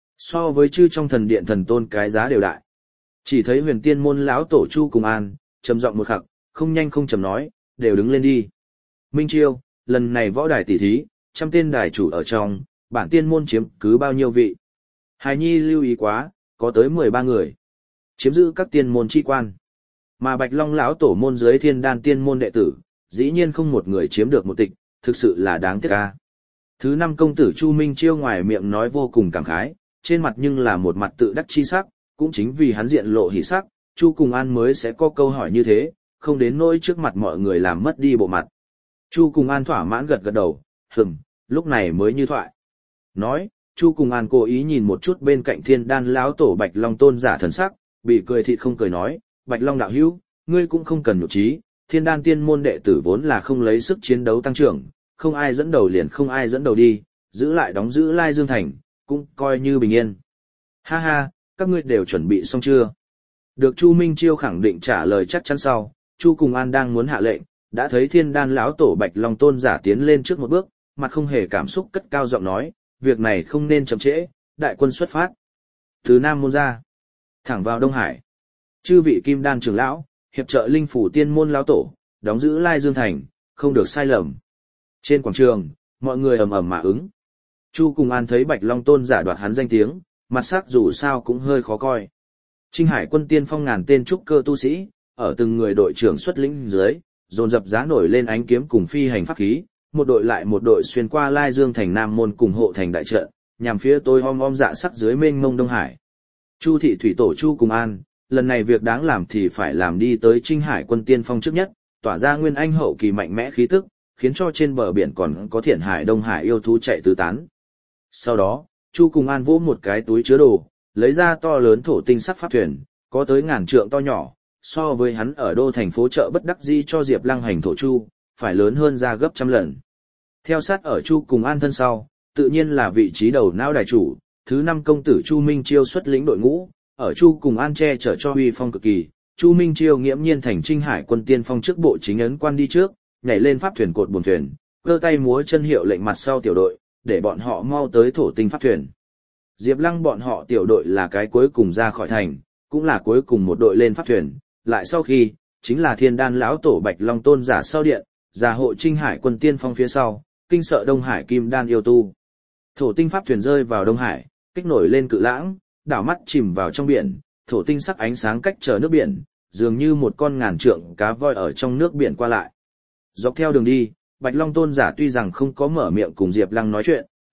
So với chư trong thần điện thần tôn cái giá đều đại. Chỉ thấy Huyền Tiên môn lão tổ Chu cùng An, trầm giọng một khắc, không nhanh không chậm nói, đều đứng lên đi. Minh Chiêu, lần này võ đài tỷ thí, 100 tên đài chủ ở trong, bản tiên môn chiếm cứ bao nhiêu vị. Hài nhi lưu ý quá, có tới 13 người. Chiếm giữ các tiên môn chi quan. Mà Bạch Long lão tổ môn dưới Thiên Đan tiên môn đệ tử, dĩ nhiên không một người chiếm được một tịch, thực sự là đáng tiếc ca. Thứ 5 công tử Chu Minh Chiêu ngoài miệng nói vô cùng cảm khái, trên mặt nhưng là một mặt tự đắc chi sắc, cũng chính vì hắn diện lộ hỉ sắc, Chu cùng An mới sẽ có câu hỏi như thế, không đến nỗi trước mặt mọi người làm mất đi bộ mặt. Chu cùng An thỏa mãn gật đầu, lúc này mới như thoại. Nói, Chu cùng An cố ý nhìn một chút bên cạnh Thiên Đan lão tổ Bạch Long tôn giả thần sắc, bị cười thịt không cười nói, Bạch Long đạo hữu, ngươi cũng không cần nhục trí, Thiên Đan tiên môn đệ tử vốn là không lấy sức chiến đấu tăng trưởng, không ai dẫn đầu liền không ai dẫn đầu đi, giữ lại đóng giữ Lai Dương Thành, cũng coi như bình yên. Ha ha, các ngươi đều chuẩn bị xong chưa? Được Chu Minh Chiêu khẳng định trả lời chắc chắn sau, Chu cùng An đang muốn hạ lệnh, đã thấy Thiên Đan lão tổ Bạch Long tôn giả tiến lên trước một bước, mặt không hề cảm xúc cất cao giọng nói, việc này không nên chậm trễ, đại quân xuất phát. Từ Nam môn ra, thẳng vào Đông Hải. Chư vị Kim Đan trưởng lão, hiệp trợ linh phủ tiên môn lão tổ, đóng giữ Lai Dương Thành, không được sai lầm. Trên quảng trường, mọi người ầm ầm mà ứng. Chu cùng An thấy Bạch Long tôn giả đoạt hắn danh tiếng, mặt sắc dù sao cũng hơi khó coi. Trinh Hải quân tiên phong ngàn tên trúc cơ tu sĩ, ở từng người đội trưởng xuất lĩnh dưới, dồn dập giá nổi lên ánh kiếm cùng phi hành pháp khí, một đội lại một đội xuyên qua Lai Dương Thành Nam môn cùng hộ thành đại trận, nhằm phía tôi om dạ sắc dưới mênh mông Đông Hải. Chu thị thủy tổ Chu cùng An, lần này việc đáng làm thì phải làm đi tới Trinh Hải quân tiên phong trước nhất, tỏa ra nguyên anh hậu kỳ mạnh mẽ khí tức, khiến cho trên bờ biển còn có Thiện Hải Đông Hải yêu thú chạy tứ tán. Sau đó, Chu cùng An vỗ một cái túi chứa đồ, lấy ra to lớn thổ tinh sắc pháp thuyền, có tới ngàn trượng to nhỏ, so với hắn ở đô thành phố chợ bất đắc dĩ cho Diệp Lăng hành thổ chu, phải lớn hơn ra gấp trăm lần. Theo sát ở Chu cùng An thân sau, tự nhiên là vị trí đầu não đài chủ, thứ 5 công tử Chu Minh Chiêu xuất lĩnh đội ngũ, ở Chu cùng An che chở cho uy phong cực kỳ, Chu Minh Chiêu nghiễm nhiên thành Trinh Hải quân tiên phong trước bộ chính ấn quan đi trước, nhảy lên pháp thuyền cột buồm thuyền, giơ tay múa chân hiệu lệnh mặt sau tiểu đội, để bọn họ mau tới thổ tinh pháp thuyền. Diệp Lăng bọn họ tiểu đội là cái cuối cùng ra khỏi thành, cũng là cuối cùng một đội lên pháp thuyền, lại sau khi, chính là Thiên Đan lão tổ Bạch Long tôn giả sau điện, giả hộ Trinh Hải quân tiên phong phía sau, kinh sợ Đông Hải Kim Đan yêu tu. Thổ tinh pháp thuyền rơi vào Đông Hải, kích nổi lên cự lãng, đảo mắt chìm vào trong biển, thổ tinh sắc ánh sáng cách trở nước biển, dường như một con ngàn trượng cá voi ở trong nước biển qua lại. Dọc theo đường đi, Bạch Long tôn giả tuy rằng không có mở miệng cùng Diệp Lăng nói chuyện,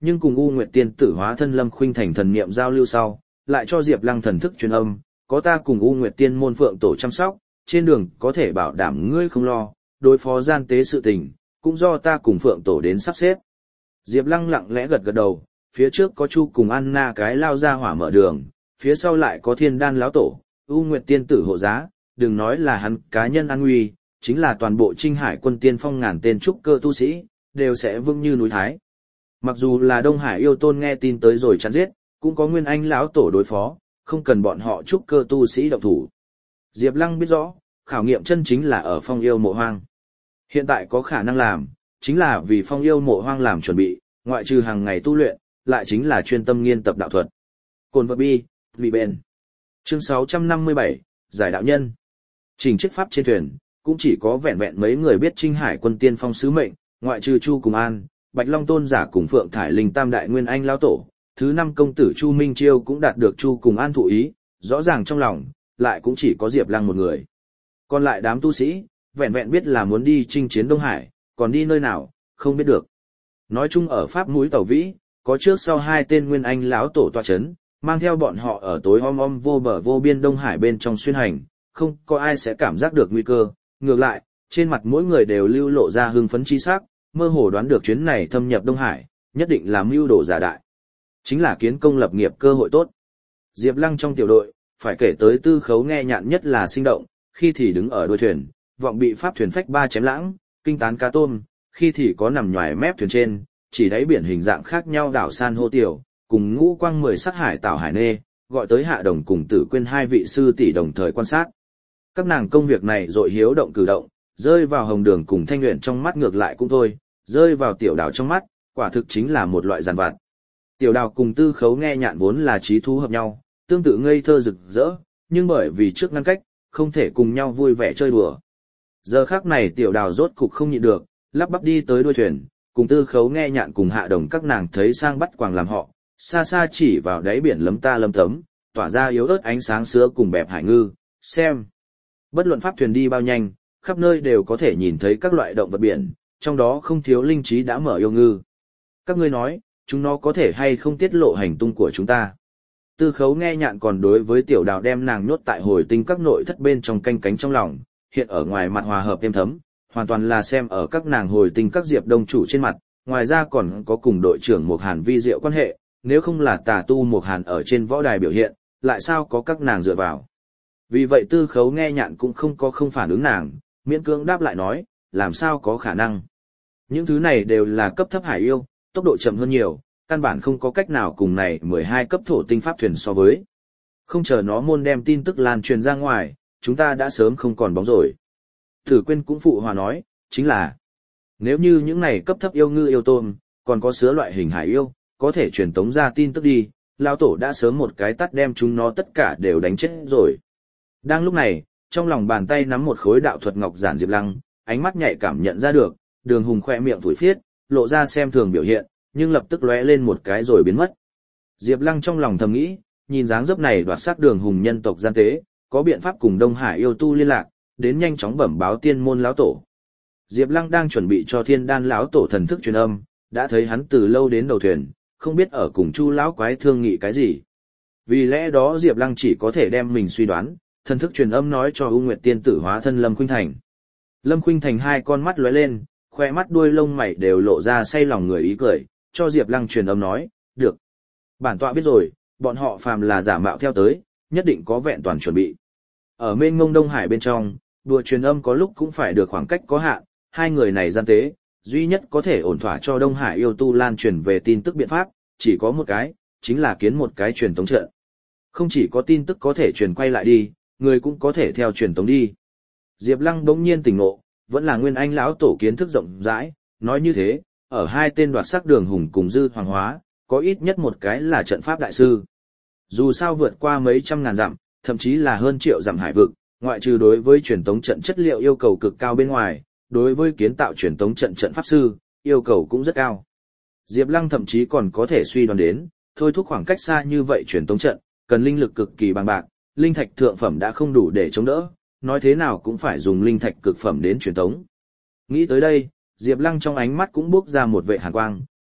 nhưng cùng U Nguyệt Tiên tử hóa thân Lâm Khuynh Thành thần niệm giao lưu sau, lại cho Diệp Lăng thần thức truyền âm, có ta cùng U Nguyệt Tiên môn phượng tổ chăm sóc, trên đường có thể bảo đảm ngươi không lo, đối phó gian tế sự tình, cũng do ta cùng phượng tổ đến sắp xếp. Diệp Lăng lặng lẽ gật gật đầu, phía trước có Chu cùng Anna cái lao ra hỏa mở đường, phía sau lại có Thiên Đan lão tổ, U Nguyệt Tiên tử hộ giá, đừng nói là hắn cá nhân an nguy, chính là toàn bộ Trinh Hải quân tiên phong ngàn tên trúc cơ tu sĩ, đều sẽ vững như núi Thái. Mặc dù là Đông Hải yêu tôn nghe tin tới rồi chắn giết, cũng có Nguyên Anh lão tổ đối phó, không cần bọn họ trúc cơ tu sĩ động thủ. Diệp Lăng biết rõ, khảo nghiệm chân chính là ở Phong Yêu Mộ Hoang. Hiện tại có khả năng làm, chính là vì Phong Yêu Mộ Hoang làm chuẩn bị, ngoại trừ hàng ngày tu luyện, lại chính là chuyên tâm nghiên tập đạo thuật. Cồn vật bi, vì bền. Chương 657, Giải đạo nhân. Trình chiếc pháp trên thuyền, cũng chỉ có vẹn vẹn mấy người biết Trinh Hải quân tiên phong sứ mệnh, ngoại trừ Chu cùng An, Bạch Long tôn giả cùng Phượng Thải Linh tam đại nguyên anh lão tổ, thứ 5 công tử Chu Minh Chiêu cũng đạt được Chu cùng An thụ ý, rõ ràng trong lòng, lại cũng chỉ có Diệp Lăng một người. Còn lại đám tu sĩ, vẹn vẹn biết là muốn đi chinh chiến Đông Hải, còn đi nơi nào, không biết được. Nói chung ở Pháp Mũi Tàu Vĩ, có trước sau 2 tên nguyên anh lão tổ tọa chấn, mang theo bọn họ ở tối om vô bờ vô biên Đông Hải bên trong xuyên hành, không có ai sẽ cảm giác được nguy cơ, ngược lại, trên mặt mỗi người đều lưu lộ ra hưng phấn chi sắc, mơ hồ đoán được chuyến này thâm nhập Đông Hải, nhất định là mưu đồ giả đại. Chính là kiến công lập nghiệp cơ hội tốt. Diệp Lăng trong tiểu đội, phải kể tới Tư Khấu nghe nhạn nhất là sinh động, khi thì đứng ở đuôi thuyền, vọng bị pháp thuyền phách ba chém lãng, kinh tán cá tôm, khi thì có nằm nhoài mép thuyền trên, chỉ đáy biển hình dạng khác nhau đảo san hô tiểu, cùng ngũ quang 10 sắc hải tảo hải nê, gọi tới Hạ Đồng cùng Tử Quyên 2 vị sư tỷ đồng thời quan sát. Các nàng công việc này dội hiếu động cử động, rơi vào Hồng Đường cùng Thanh Uyển trong mắt ngược lại cũng thôi, rơi vào Tiểu Đào trong mắt, quả thực chính là một loại giàn vặt. Tiểu Đào cùng Tư Khấu nghe nhạn vốn là trí thú hợp nhau, tương tự ngây thơ rực rỡ, nhưng bởi vì trước ngăn cách, không thể cùng nhau vui vẻ chơi đùa. Giờ khắc này Tiểu Đào rốt cục không nhịn được, lắp bắp đi tới đuôi thuyền, cùng Tư Khấu nghe nhạn cùng Hạ Đồng các nàng thấy sang bắt quàng làm họ, xa xa chỉ vào đáy biển lấm ta lấm tấm, tỏa ra yếu ớt ánh sáng sữa cùng bẹp hải ngư, xem. Bất luận pháp thuyền đi bao nhanh, khắp nơi đều có thể nhìn thấy các loại động vật biển, trong đó không thiếu linh trí đã mở yêu ngư. Các ngươi nói, chúng nó có thể hay không tiết lộ hành tung của chúng ta. Tư Khấu nghe nhạn còn đối với Tiểu Đào đem nàng nhốt tại hồi tinh các nội thất bên trong canh cánh trong lòng, hiện ở ngoài mặt hòa hợp êm thấm, hoàn toàn là xem ở các nàng hồi tinh các Diệp Đông chủ trên mặt, ngoài ra còn có cùng đội trưởng Mục Hàn vi diệu quan hệ, nếu không là tà tu Mục Hàn ở trên võ đài biểu hiện, lại sao có các nàng dựa vào. Vì vậy Tư Khấu nghe nhạn cũng không phản ứng nàng, miễn cưỡng đáp lại nói, làm sao có khả năng. Những thứ này đều là cấp thấp hải yêu, tốc độ chậm hơn nhiều, căn bản không có cách nào cùng này 12 cấp thổ tinh pháp thuyền so với. Không chờ nó môn đem tin tức lan truyền ra ngoài, chúng ta đã sớm không còn bóng rồi. Tử Quyên cũng phụ hòa nói, chính là, nếu như những này cấp thấp yêu ngư yêu tôm, còn có sứa loại hình hải yêu, có thể truyền tống ra tin tức đi, lão tổ đã sớm một cái tát đem chúng nó tất cả đều đánh chết rồi. Đang lúc này, trong lòng bàn tay nắm một khối đạo thuật ngọc giản Diệp Lăng, ánh mắt nhạy cảm nhận ra được, Đường Hùng khoe miệng phủi phiết, lộ ra xem thường biểu hiện, nhưng lập tức lóe lên một cái rồi biến mất. Diệp Lăng trong lòng thầm nghĩ, nhìn dáng dấp này đoạt xác Đường Hùng nhân tộc gian tế, có biện pháp cùng Đông Hải yêu tu liên lạc, đến nhanh chóng bẩm báo tiên môn lão tổ. Diệp Lăng đang chuẩn bị cho Thiên Đan lão tổ thần thức truyền âm, đã thấy hắn từ lâu đến đầu thuyền, không biết ở cùng Chu lão quái thương nghị cái gì. Vì lẽ đó Diệp Lăng chỉ có thể đem mình suy đoán, thần thức truyền âm nói cho U Nguyệt tiên tử hóa thân Lâm Khuynh Thành. Lâm Khuynh Thành 2 con mắt lóe lên, khoe mắt đuôi lông mày đều lộ ra say lòng người ý cười, cho Diệp Lăng truyền âm nói, được. Bản tọa biết rồi, bọn họ phàm là giả mạo theo tới, nhất định có vẹn toàn chuẩn bị. Ở mênh mông Đông Hải bên trong, đùa truyền âm có lúc cũng phải được khoảng cách có hạn, 2 người này gian tế, duy nhất có thể ổn thỏa cho Đông Hải yêu tu lan truyền về tin tức biện pháp, chỉ có một cái, chính là kiến một cái truyền tống trận. Không chỉ có tin tức có thể truyền quay lại đi, người cũng có thể theo truyền tống đi. Diệp Lăng bỗng nhiên tỉnh ngộ, vẫn là Nguyên Anh lão tổ kiến thức rộng rãi, nói như thế, ở 2 tên đoạt sắc Đường Hùng cùng Dư Hoàng Hóa, có ít nhất một cái là trận pháp đại sư. Dù sao vượt qua mấy trăm ngàn dặm, thậm chí là hơn triệu dặm hải vực, ngoại trừ đối với truyền tống trận chất liệu yêu cầu cực cao bên ngoài, đối với kiến tạo truyền tống trận trận pháp sư, yêu cầu cũng rất cao. Diệp Lăng thậm chí còn có thể suy đoán đến, thôi thúc khoảng cách xa như vậy truyền tống trận, cần linh lực cực kỳ bằng bạc, linh thạch thượng phẩm đã không đủ để chống đỡ, nói thế nào cũng phải dùng linh thạch cực phẩm đến truyền tống. Nghĩ tới đây, Diệp Lăng trong ánh mắt cũng bốc ra một vệ hàn quang,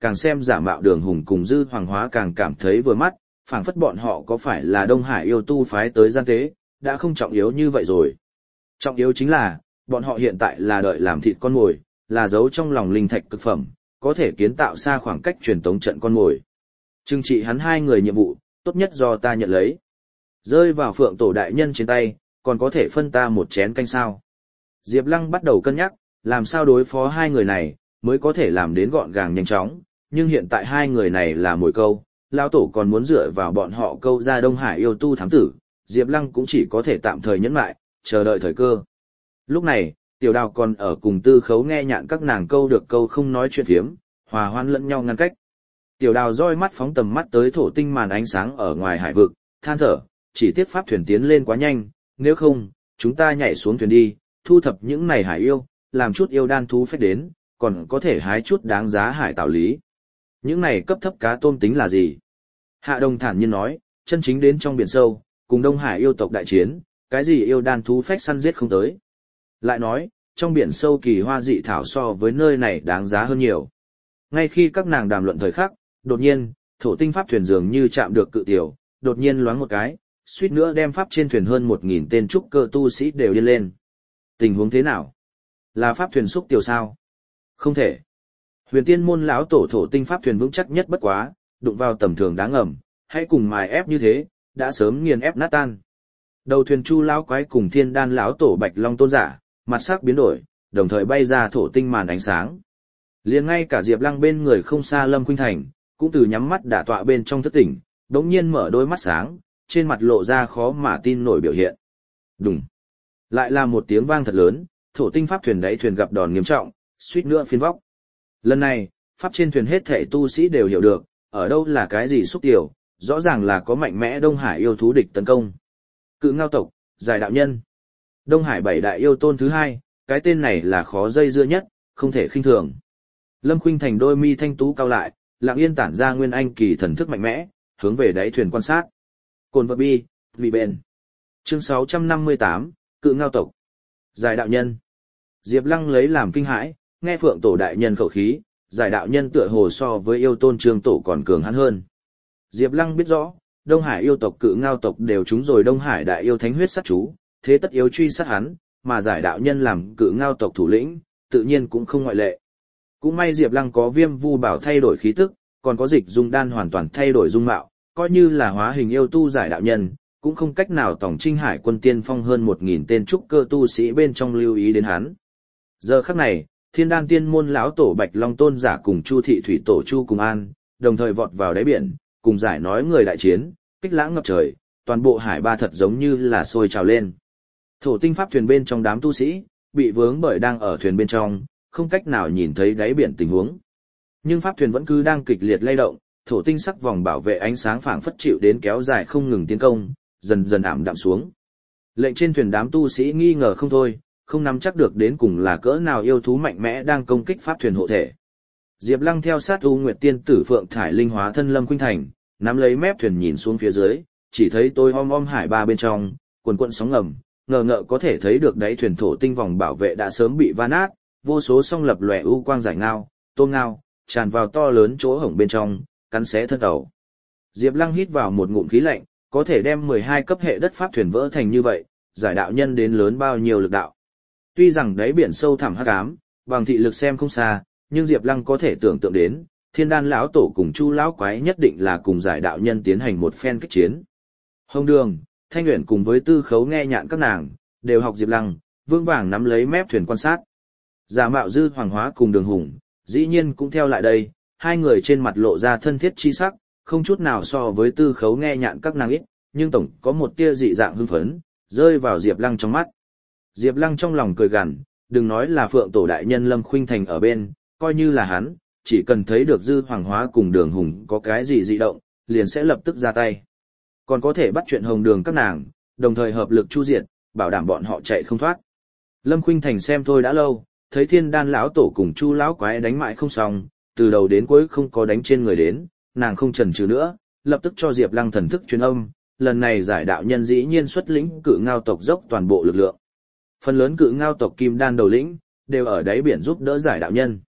càng xem giả mạo Đường Hùng cùng Dư Hoàng Hóa càng cảm thấy vừa mắt, phảng phất bọn họ có phải là Đông Hải yêu tu phái tới gian tế, đã không trọng yếu như vậy rồi. Trọng yếu chính là, bọn họ hiện tại là đợi làm thịt con mồi, là giấu trong lòng linh thạch cực phẩm, có thể kiến tạo xa khoảng cách truyền tống trận con mồi. Trừng trị hắn hai người nhiệm vụ, tốt nhất do ta nhận lấy. Rơi vào Phượng Tổ đại nhân trên tay, còn có thể phân ta một chén canh sao. Diệp Lăng bắt đầu cân nhắc, làm sao đối phó hai người này, mới có thể làm đến gọn gàng nhanh chóng, nhưng hiện tại hai người này là mồi câu, Lão Tổ còn muốn dựa vào bọn họ câu ra Đông Hải yêu tu thám tử, Diệp Lăng cũng chỉ có thể tạm thời nhẫn lại, chờ đợi thời cơ. Lúc này, Tiểu Đào còn ở cùng Tư Khấu nghe nhạn các nàng câu được câu không nói chuyện phiếm, hòa hoan lẫn nhau ngăn cách. Tiểu Đào roi mắt phóng tầm mắt tới thổ tinh màn ánh sáng ở ngoài hải vực, than thở, chỉ tiếc pháp thuyền tiến lên quá nhanh, nếu không, chúng ta nhảy xuống thuyền đi, thu thập những này hải yêu, làm chút yêu đan thú phách đến, còn có thể hái chút đáng giá hải tạo lý. Những này cấp thấp cá tôm tính là gì? Hạ Đồng thản nhiên nói, chân chính đến trong biển sâu, cùng Đông Hải yêu tộc đại chiến, cái gì yêu đan thú phách săn giết không tới. Lại nói, trong biển sâu kỳ hoa dị thảo so với nơi này đáng giá hơn nhiều. Ngay khi các nàng đàm luận thời khắc, đột nhiên, thổ tinh pháp thuyền dường như chạm được cự tiểu, đột nhiên loáng một cái, suýt nữa đem pháp trên thuyền hơn 1.000 tên trúc cơ tu sĩ đều điên lên. Tình huống thế nào? Là pháp thuyền xúc tiểu sao? Không thể. Huyền Tiên môn lão tổ thổ tinh pháp thuyền vững chắc nhất bất quá, đụng vào tầm thường đáng ngầm, hãy cùng mài ép như thế, đã sớm nghiền ép nát tan. Đầu thuyền Chu lão quái cùng Thiên Đan lão tổ Bạch Long tôn giả, mặt sắc biến đổi, đồng thời bay ra thổ tinh màn ánh sáng. Liền ngay cả Diệp Lăng bên người không xa Lâm Khuynh Thành, cũng từ nhắm mắt đả tọa bên trong thức tỉnh, đống nhiên mở đôi mắt sáng, trên mặt lộ ra khó mà tin nổi biểu hiện. Đùng. Lại là một tiếng vang thật lớn, thổ tinh pháp thuyền đáy thuyền gặp đòn nghiêm trọng, suýt nữa phiên vóc. Lần này, pháp trên thuyền hết thảy tu sĩ đều hiểu được, ở đâu là cái gì xúc tiểu, rõ ràng là có mạnh mẽ Đông Hải yêu thú địch tấn công. Cự Ngao tộc, Giải đạo nhân. Đông Hải bảy đại yêu tôn thứ hai, cái tên này là khó dây dưa nhất, không thể khinh thường. Lâm Khuynh Thành đôi mi thanh tú cao lại, lặng yên tản ra nguyên anh kỳ thần thức mạnh mẽ, hướng về đáy thuyền quan sát. Cồn vật bi, vì bền. Chương 658, Cự Ngao tộc. Giải đạo nhân. Diệp Lăng lấy làm kinh hãi, nghe Phượng Tổ đại nhân khẩu khí, Giải đạo nhân tựa hồ so với yêu tôn Trương Tổ còn cường hắn hơn. Diệp Lăng biết rõ, Đông Hải yêu tộc Cự Ngao tộc đều trúng rồi Đông Hải đại yêu thánh huyết sát chú, thế tất yếu truy sát hắn, mà Giải đạo nhân làm Cự Ngao tộc thủ lĩnh, tự nhiên cũng không ngoại lệ. Cũng may Diệp Lăng có Viêm Vu Bảo thay đổi khí tức, còn có Dịch Dung Đan hoàn toàn thay đổi dung mạo, coi như là hóa hình yêu tu Giải đạo nhân, cũng không cách nào tổng trinh hải quân tiên phong hơn 1.000 tên trúc cơ tu sĩ bên trong lưu ý đến hắn. Giờ khắc này, Thiên Đan Tiên môn lão tổ Bạch Long tôn giả cùng Chu thị thủy tổ Chu Cùng An, đồng thời vọt vào đáy biển, cùng Giải nói người đại chiến, kích lãng ngập trời, toàn bộ hải ba thật giống như là sôi trào lên. Thổ tinh pháp thuyền bên trong đám tu sĩ, bị vướng bởi đang ở thuyền bên trong, không cách nào nhìn thấy đáy biển tình huống. Nhưng pháp thuyền vẫn cứ đang kịch liệt lay động, thổ tinh sắc vòng bảo vệ ánh sáng phảng phất chịu đến kéo dài không ngừng tiến công, dần dần ảm đạm xuống. Lệnh trên thuyền đám tu sĩ nghi ngờ không thôi, không nắm chắc được đến cùng là cỡ nào yêu thú mạnh mẽ đang công kích pháp thuyền hộ thể. Diệp Lăng theo sát U Nguyệt Tiên tử Phượng Thải Linh hóa thân Lâm Khuynh Thành, nắm lấy mép thuyền nhìn xuống phía dưới, chỉ thấy tối om hải ba bên trong, quần quần sóng ngầm, ngờ ngợ có thể thấy được đáy thuyền thổ tinh vòng bảo vệ đã sớm bị va nát, vô số song lập lòe u quang giải ngao, tôm ngao, tràn vào to lớn chỗ hổng bên trong, cắn xé thân tàu. Diệp Lăng hít vào một ngụm khí lạnh, có thể đem 12 cấp hệ đất pháp thuyền vỡ thành như vậy, Giải đạo nhân đến lớn bao nhiêu lực đạo. Tuy rằng đáy biển sâu thẳm hắc ám, bằng thị lực xem không xa, nhưng Diệp Lăng có thể tưởng tượng đến, Thiên Đan lão tổ cùng Chu lão quái nhất định là cùng Giải đạo nhân tiến hành một phen kích chiến. Hồng Đường, Thanh Uyển cùng với Tư Khấu nghe nhạn các nàng, đều học Diệp Lăng, vững vàng nắm lấy mép thuyền quan sát. Giả mạo Dư Hoàng Hóa cùng Đường Hùng, dĩ nhiên cũng theo lại đây, hai người trên mặt lộ ra thân thiết chi sắc, không chút nào so với Tư Khấu nghe nhạn các nàng ít, nhưng tổng có một tia dị dạng hưng phấn, rơi vào Diệp Lăng trong mắt. Diệp Lăng trong lòng cười gằn, đừng nói là Phượng Tổ đại nhân Lâm Khuynh Thành ở bên, coi như là hắn, chỉ cần thấy được Dư Hoàng Hóa cùng Đường Hùng có cái gì dị động, liền sẽ lập tức ra tay. Còn có thể bắt chuyện Hồng Đường các nàng, đồng thời hợp lực chu diệt, bảo đảm bọn họ chạy không thoát. Lâm Khuynh Thành xem thôi đã lâu, thấy Thiên Đan lão tổ cùng Chu lão quái đánh mãi không xong, từ đầu đến cuối không có đánh trên người đến, nàng không chần chừ nữa, lập tức cho Diệp Lăng thần thức truyền âm, lần này Giải đạo nhân dĩ nhiên xuất lĩnh Cự Ngao tộc dốc toàn bộ lực lượng. Phần lớn Cự Ngao tộc Kim Đan đầu lĩnh đều ở đáy biển giúp đỡ Giải đạo nhân.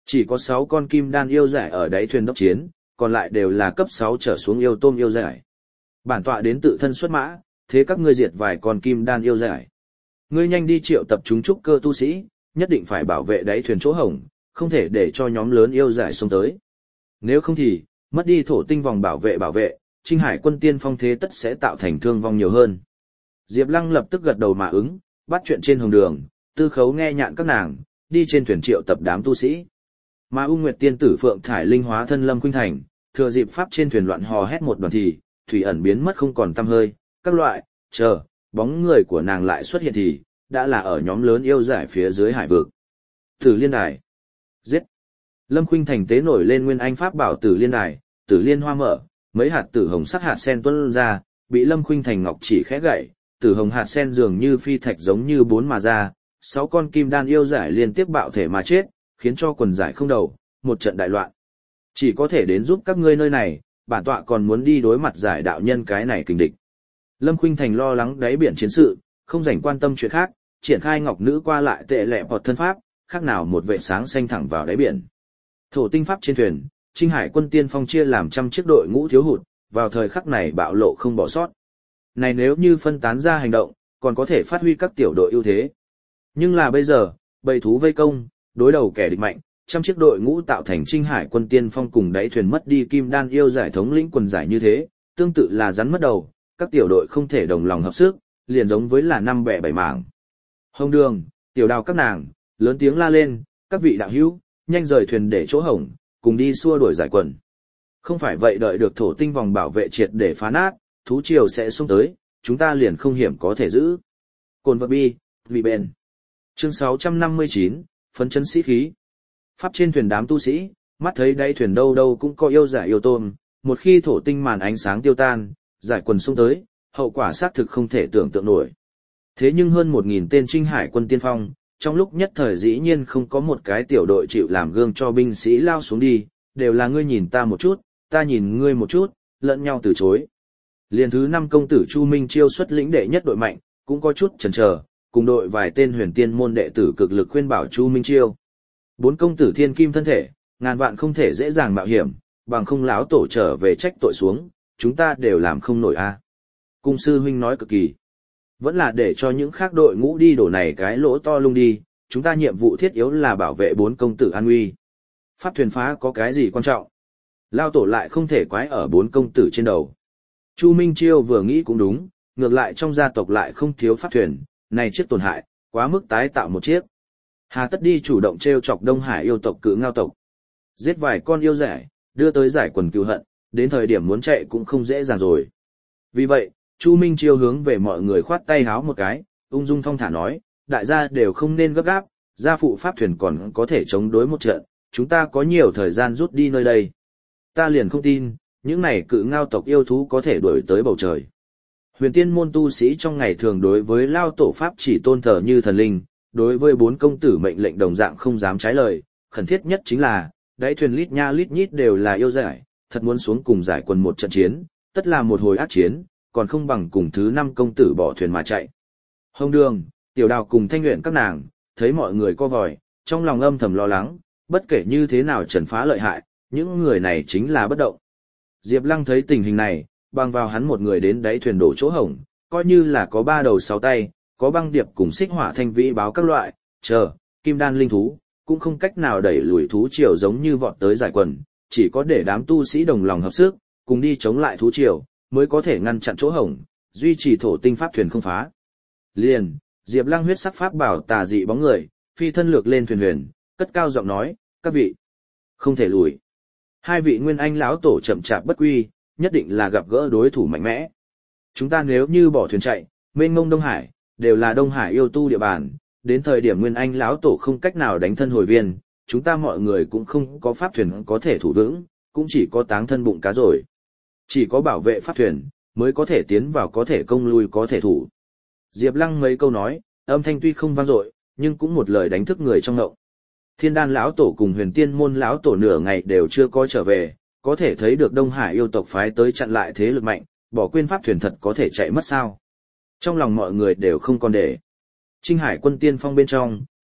Chỉ có 6 con kim đan yêu giải ở đáy thuyền đốc chiến, còn lại đều là cấp 6 trở xuống yêu tôm yêu giải. Bản tọa đến tự thân xuất mã, thế các ngươi diệt vài con kim đan yêu giải. Ngươi nhanh đi triệu tập chúng trúc cơ tu sĩ, nhất định phải bảo vệ đáy thuyền chỗ hổng, không thể để cho nhóm lớn yêu giải xông tới. Nếu không thì, mất đi thổ tinh vòng bảo vệ, Trinh Hải quân tiên phong thế tất sẽ tạo thành thương vong nhiều hơn. Diệp Lăng lập tức gật đầu mà ứng, bắt chuyện trên hồng đường, Tư Khấu nghe nhạn các nàng, đi trên thuyền triệu tập đám tu sĩ. Mà U Nguyệt tiên tử Phượng Thải Linh hóa thân Lâm Khuynh Thành, thừa dịp pháp trên thuyền loạn hò hét một đoàn thì, thủy ẩn biến mất không còn tăm hơi, các loại, bóng người của nàng lại xuất hiện thì, đã là ở nhóm lớn yêu giải phía dưới hải vực. Tử Liên Đài. Giết. Lâm Khuynh Thành tế nổi lên nguyên anh pháp bảo Tử Liên Đài, Tử Liên hoa mở, mấy hạt tử hồng sắc hạt sen tuôn ra, bị Lâm Khuynh Thành ngọc chỉ khẽ gậy, tử hồng hạt sen dường như phi thạch giống như bốn mà ra, 6 con kim đan yêu giải liên tiếp bạo thể mà chết, khiến cho quần giải không đầu, một trận đại loạn. Chỉ có thể đến giúp các ngươi nơi này, bản tọa còn muốn đi đối mặt giải đạo nhân cái này kình địch. Lâm Khuynh Thành lo lắng đáy biển chiến sự, không rảnh quan tâm chuyện khác, triển khai ngọc nữ qua lại tệ lẹ bọt thân pháp, khác nào một vệ sáng xanh thẳng vào đáy biển. Thổ tinh pháp trên thuyền, Trinh Hải quân tiên phong chia làm trăm chiếc đội ngũ thiếu hụt, vào thời khắc này bạo lộ không bỏ sót. Này nếu như phân tán ra hành động, còn có thể phát huy các tiểu đội ưu thế. Nhưng là bây giờ, bầy thú vây công, đối đầu kẻ địch mạnh, trăm chiếc đội ngũ tạo thành Trinh Hải quân tiên phong cùng đáy thuyền mất đi kim đan yêu giải thống lĩnh quần giải như thế, tương tự là rắn mất đầu, các tiểu đội không thể đồng lòng hợp sức, liền giống với là năm bẻ bảy mảng. Hồng Đường, Tiểu Đào các nàng, lớn tiếng la lên, các vị đạo hữu, nhanh rời thuyền để chỗ hổng, cùng đi xua đuổi giải quần. Không phải vậy đợi được thổ tinh vòng bảo vệ triệt để phá nát, thú triều sẽ xông tới, chúng ta liền không hiểm có thể giữ. Cồn vật bi, vì bền. Chương 659, phấn chấn sĩ khí. Pháp trên thuyền đám tu sĩ, mắt thấy đáy thuyền đâu đâu cũng có yêu giải yêu tôm, một khi thổ tinh màn ánh sáng tiêu tan, giải quần xông tới, hậu quả xác thực không thể tưởng tượng nổi. Thế nhưng hơn 1.000 tên Trinh Hải quân tiên phong, trong lúc nhất thời dĩ nhiên không có một cái tiểu đội chịu làm gương cho binh sĩ lao xuống đi, đều là ngươi nhìn ta một chút, ta nhìn ngươi một chút, lẫn nhau từ chối. Liền thứ 5 công tử Chu Minh Chiêu xuất lĩnh đệ nhất đội mạnh, cũng có chút chần chờ, cùng đội vài tên huyền tiên môn đệ tử cực lực khuyên bảo Chu Minh Chiêu. 4 công tử thiên kim thân thể, ngàn vạn không thể dễ dàng mạo hiểm, bằng không láo tổ trở về trách tội xuống, chúng ta đều làm không nổi a. Cung sư huynh nói cực kỳ. Vẫn là để cho những khác đội ngũ đi đổ này cái lỗ to lung đi, chúng ta nhiệm vụ thiết yếu là bảo vệ 4 công tử an nguy. Pháp thuyền phá có cái gì quan trọng? Lao tổ lại không thể quái ở 4 công tử trên đầu. Chu Minh Chiêu vừa nghĩ cũng đúng, ngược lại trong gia tộc lại không thiếu pháp thuyền, này chiếc tổn hại, quá mức tái tạo một chiếc. Hà tất đi chủ động treo chọc Đông Hải yêu tộc Cự Ngao tộc. Giết vài con yêu giải, đưa tới giải quần cừu hận, đến thời điểm muốn chạy cũng không dễ dàng rồi. Vì vậy, Chu Minh Chiêu hướng về mọi người khoát tay háo một cái, ung dung thong thả nói, đại gia đều không nên gấp gáp, gia phụ pháp thuyền còn có thể chống đối một trận, chúng ta có nhiều thời gian rút đi nơi đây. Ta liền không tin, những này Cự Ngao tộc yêu thú có thể đuổi tới bầu trời. Huyền tiên môn tu sĩ trong ngày thường đối với Lao tổ pháp chỉ tôn thờ như thần linh, đối với 4 công tử mệnh lệnh đồng dạng không dám trái lời, khẩn thiết nhất chính là, đáy thuyền lít nha lít nhít đều là yêu giải, thật muốn xuống cùng giải quần một trận chiến, tất là một hồi ác chiến, còn không bằng cùng thứ 5 công tử bỏ thuyền mà chạy. Hồng Đường, Tiểu Đào cùng Thanh Nguyện các nàng, thấy mọi người co vòi, trong lòng âm thầm lo lắng, bất kể như thế nào trần phá lợi hại, những người này chính là bất động. Diệp Lăng thấy tình hình này, bằng vào hắn một người đến đáy thuyền đổ chỗ hổng, coi như là có 3 đầu 6 tay, có băng điệp cùng xích hỏa thanh vĩ báo các loại, kim đan linh thú, cũng không cách nào đẩy lùi thú triều giống như vọt tới giải quần, chỉ có để đám tu sĩ đồng lòng hợp sức, cùng đi chống lại thú triều, mới có thể ngăn chặn chỗ hổng, duy trì thổ tinh pháp thuyền không phá. Liền, Diệp Lăng huyết sắc pháp bảo tà dị bóng người, phi thân lược lên thuyền huyền, cất cao giọng nói, các vị, không thể lùi. 2 vị nguyên anh lão tổ chậm chạp bất quy, nhất định là gặp gỡ đối thủ mạnh mẽ. Chúng ta nếu như bỏ thuyền chạy, mênh mông Đông Hải, đều là Đông Hải yêu tu địa bàn, đến thời điểm nguyên anh lão tổ không cách nào đánh thân hồi viên, chúng ta mọi người cũng không có pháp thuyền có thể thủ vững, cũng chỉ có táng thân bụng cá rồi. Chỉ có bảo vệ pháp thuyền, mới có thể tiến vào có thể công lui có thể thủ. Diệp Lăng mấy câu nói, âm thanh tuy không vang dội, nhưng cũng một lời đánh thức người trong ngộng. Thiên Đan lão tổ cùng Huyền Tiên môn lão tổ nửa ngày đều chưa có trở về, có thể thấy được Đông Hải yêu tộc phái tới chặn lại thế lực mạnh, bỏ quên pháp thuyền thật có thể chạy mất sao? Trong lòng mọi người đều không còn để. Trinh Hải quân tiên phong bên trong,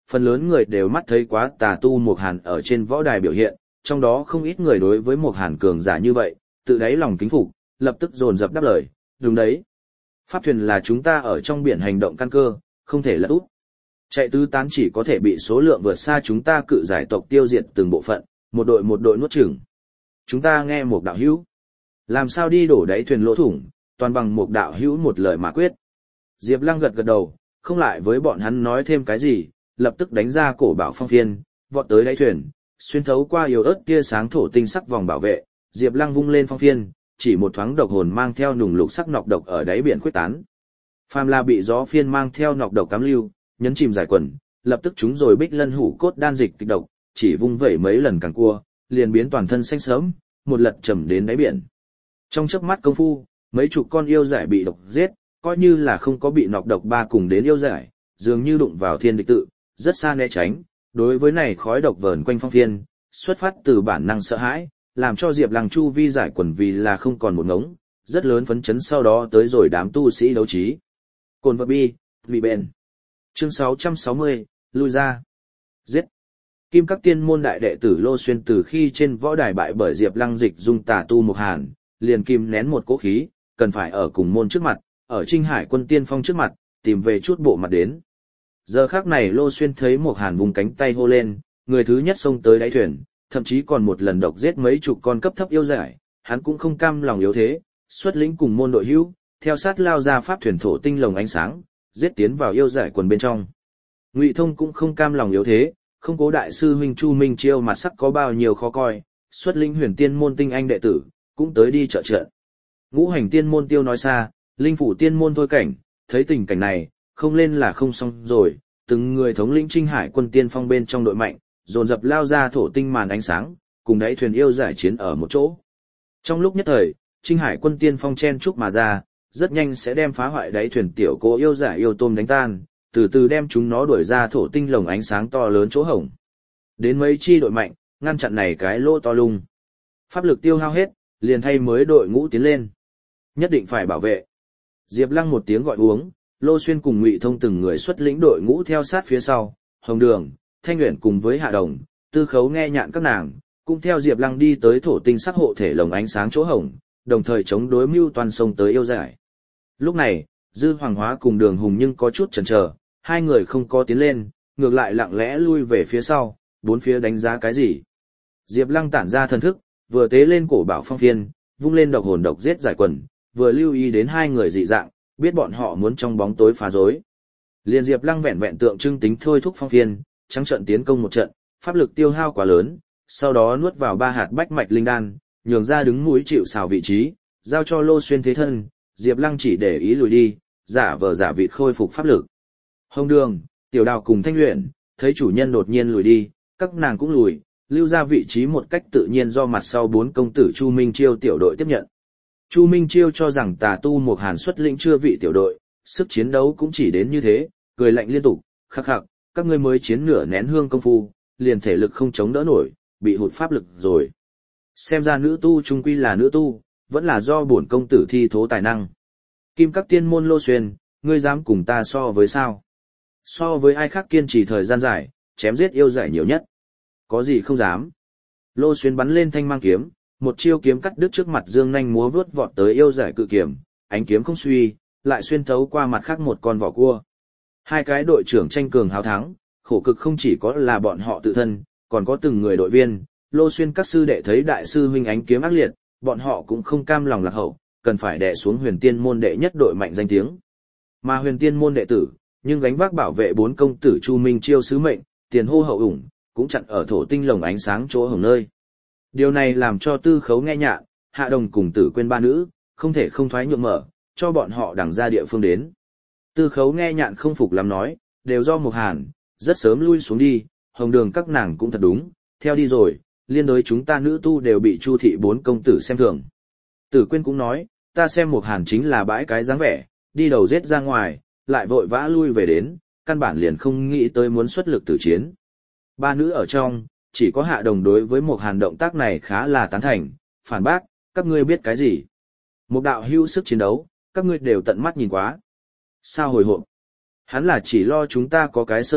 phần lớn người đều mắt thấy quá tà tu Mộc Hàn ở trên võ đài biểu hiện, trong đó không ít người đối với Mộc Hàn cường giả như vậy, tự đáy lòng kính phục, lập tức dồn dập đáp lời, đúng đấy. Pháp thuyền là chúng ta ở trong biển hành động căn cơ, không thể lật úp. Chạy tứ tán chỉ có thể bị số lượng vượt xa chúng ta cự giải tộc tiêu diệt từng bộ phận, một đội nuốt chửng. Chúng ta nghe một đạo hữu. Làm sao đi đổ đáy thuyền lỗ thủng, toàn bằng một đạo hữu một lời mà quyết. Diệp Lăng gật gật đầu, không lại với bọn hắn nói thêm cái gì, lập tức đánh ra cổ bảo phong phiên, vọt tới đáy thuyền, xuyên thấu qua yếu ớt tia sáng thổ tinh sắc vòng bảo vệ, Diệp Lăng vung lên phong phiên, chỉ một thoáng độc hồn mang theo nùng lục sắc nọc độc ở đáy biển khuếch tán. Phàm là bị gió phiên mang theo nọc độc cám lưu, nhấn chìm giải quần, lập tức chúng rồi bích lân hủ cốt đan dịch kịch độc, chỉ vung vẩy mấy lần càng cua, liền biến toàn thân xanh sớm, một lật trầm đến đáy biển. Trong chớp mắt công phu, mấy chục con yêu giải bị độc giết, coi như là không có bị nọc độc ba cùng đến yêu giải, dường như đụng vào thiên địch tự, rất xa né tránh. Đối với này khói độc vờn quanh phong phiên, xuất phát từ bản năng sợ hãi, làm cho Diệp Lăng chu vi giải quần vì là không còn một ngống, rất lớn phấn chấn sau đó tới rồi đám tu sĩ đấu trí. Cồn vật bi, vì bền. Chương 660, lui ra. Giết. Kim các tiên môn đại đệ tử Lô Xuyên từ khi trên võ đài bại bởi Diệp Lăng dịch dung tà tu Mộc Hàn, liền kim nén một cỗ khí, cần phải ở cùng môn trước mặt, ở Trinh Hải quân tiên phong trước mặt, tìm về chút bộ mặt đến. Giờ khắc này Lô Xuyên thấy Mộc Hàn vùng cánh tay hô lên, người thứ nhất xông tới đáy thuyền, thậm chí còn một lần độc giết mấy chục con cấp thấp yêu giải, hắn cũng không cam lòng yếu thế, xuất lĩnh cùng môn đội hữu, theo sát lao ra pháp thuyền thổ tinh lồng ánh sáng, giết tiến vào yêu giải quần bên trong. Ngụy Thông cũng không cam lòng yếu thế, không cố đại sư huynh Chu Minh Chiêu mặt sắc có bao nhiêu khó coi, xuất lĩnh huyền tiên môn tinh anh đệ tử, cũng tới đi trợ trận. Ngũ hành tiên môn Tiêu nói xa, linh phủ tiên môn Thôi Cảnh, thấy tình cảnh này, không lên là không xong rồi, từng người thống lĩnh Trinh Hải quân tiên phong bên trong đội mạnh, dồn dập lao ra thổ tinh màn ánh sáng, cùng đáy thuyền yêu giải chiến ở một chỗ. Trong lúc nhất thời, Trinh Hải quân tiên phong chen chúc mà ra, rất nhanh sẽ đem phá hoại đáy thuyền tiểu cố yêu giải yêu tôm đánh tan, từ từ đem chúng nó đuổi ra thổ tinh lồng ánh sáng to lớn chỗ hổng. Đến mấy chi đội mạnh, ngăn chặn này cái lỗ to lung. Pháp lực tiêu hao hết, liền thay mới đội ngũ tiến lên. Nhất định phải bảo vệ. Diệp Lăng một tiếng gọi uống, Lô Xuyên cùng Ngụy Thông từng người xuất lĩnh đội ngũ theo sát phía sau, Hồng Đường, Thanh Uyển cùng với Hạ Đồng, Tư Khấu nghe nhạn các nàng, cũng theo Diệp Lăng đi tới thổ tinh sắc hộ thể lồng ánh sáng chỗ hổng, đồng thời chống đối mưu toàn sông tới yêu giải. Lúc này, Dư Hoàng Hóa cùng Đường Hùng nhưng có chút chần chờ, hai người không có tiến lên, ngược lại lặng lẽ lui về phía sau, bốn phía đánh giá cái gì. Diệp Lăng tản ra thần thức, vừa tế lên cổ bảo phong phiên, vung lên độc hồn độc giết giải quần, vừa lưu ý đến hai người dị dạng, biết bọn họ muốn trong bóng tối phá rối. Liền Diệp Lăng vẹn vẹn tượng trưng tính thôi thúc phong phiên, trắng trận tiến công một trận, pháp lực tiêu hao quá lớn, sau đó nuốt vào 3 hạt bách mạch linh đan, nhường ra đứng mũi chịu sào vị trí, giao cho Lô Xuyên thế thân, Diệp Lăng chỉ để ý lùi đi, giả vờ giả vịt khôi phục pháp lực. Hồng Đường, Tiểu Đào cùng Thanh Uyển, thấy chủ nhân đột nhiên lùi đi, các nàng cũng lùi, lưu ra vị trí một cách tự nhiên do mặt sau 4 công tử Chu Minh Chiêu tiểu đội tiếp nhận. Chu Minh Chiêu cho rằng tà tu Mộc Hàn xuất lĩnh chưa vị tiểu đội, sức chiến đấu cũng chỉ đến như thế, cười lạnh liên tục, khắc khắc, các ngươi mới chiến nửa nén hương công phu, liền thể lực không chống đỡ nổi, bị hụt pháp lực rồi. Xem ra nữ tu trung quy là nữ tu, vẫn là do bổn công tử thi thố tài năng. Kim các tiên môn Lô Xuyên, ngươi dám cùng ta so với sao? So với ai khác kiên trì thời gian dài, chém giết yêu giải nhiều nhất. Có gì không dám. Lô Xuyên bắn lên thanh mang kiếm, một chiêu kiếm cắt đứt trước mặt dương nhanh múa vướt vọt tới yêu giải cự kiếm, ánh kiếm không suy, lại xuyên thấu qua mặt khác một con vỏ cua. Hai cái đội trưởng tranh cường hào thắng, khổ cực không chỉ có là bọn họ tự thân, còn có từng người đội viên. Lô Xuyên các sư đệ thấy đại sư huynh ánh kiếm ác liệt, bọn họ cũng không cam lòng lạc hậu, cần phải đè xuống huyền tiên môn đệ nhất đội mạnh danh tiếng. Mà huyền tiên môn đệ tử, nhưng gánh vác bảo vệ 4 công tử Chu Minh Chiêu sứ mệnh, tiền hô hậu ủng, cũng chặn ở thổ tinh lồng ánh sáng chỗ hồng nơi. Điều này làm cho Tư Khấu nghe nhạn, Hạ Đồng cùng Tử Quên ba nữ, không thể không thoái nhượng mở, cho bọn họ đằng ra địa phương đến. Tư Khấu nghe nhạn không phục lắm nói, đều do Mộc Hàn, rất sớm lui xuống đi, Hồng Đường các nàng cũng thật đúng, theo đi rồi, liên đối chúng ta nữ tu đều bị Chu thị 4 công tử xem thường. Tử Quên cũng nói, ta xem Mộc Hàn chính là bãi cái dáng vẻ, đi đầu giết ra ngoài, lại vội vã lui về đến, căn bản liền không nghĩ tới muốn xuất lực tử chiến. Ba nữ ở trong, chỉ có Hạ Đồng đối với Mộc Hàn động tác này khá là tán thành, phản bác, các ngươi biết cái gì? Một đạo hữu sức chiến đấu, các ngươi đều tận mắt nhìn quá. Sao hồi hộp? Hắn là chỉ lo chúng ta có cái sơ suất,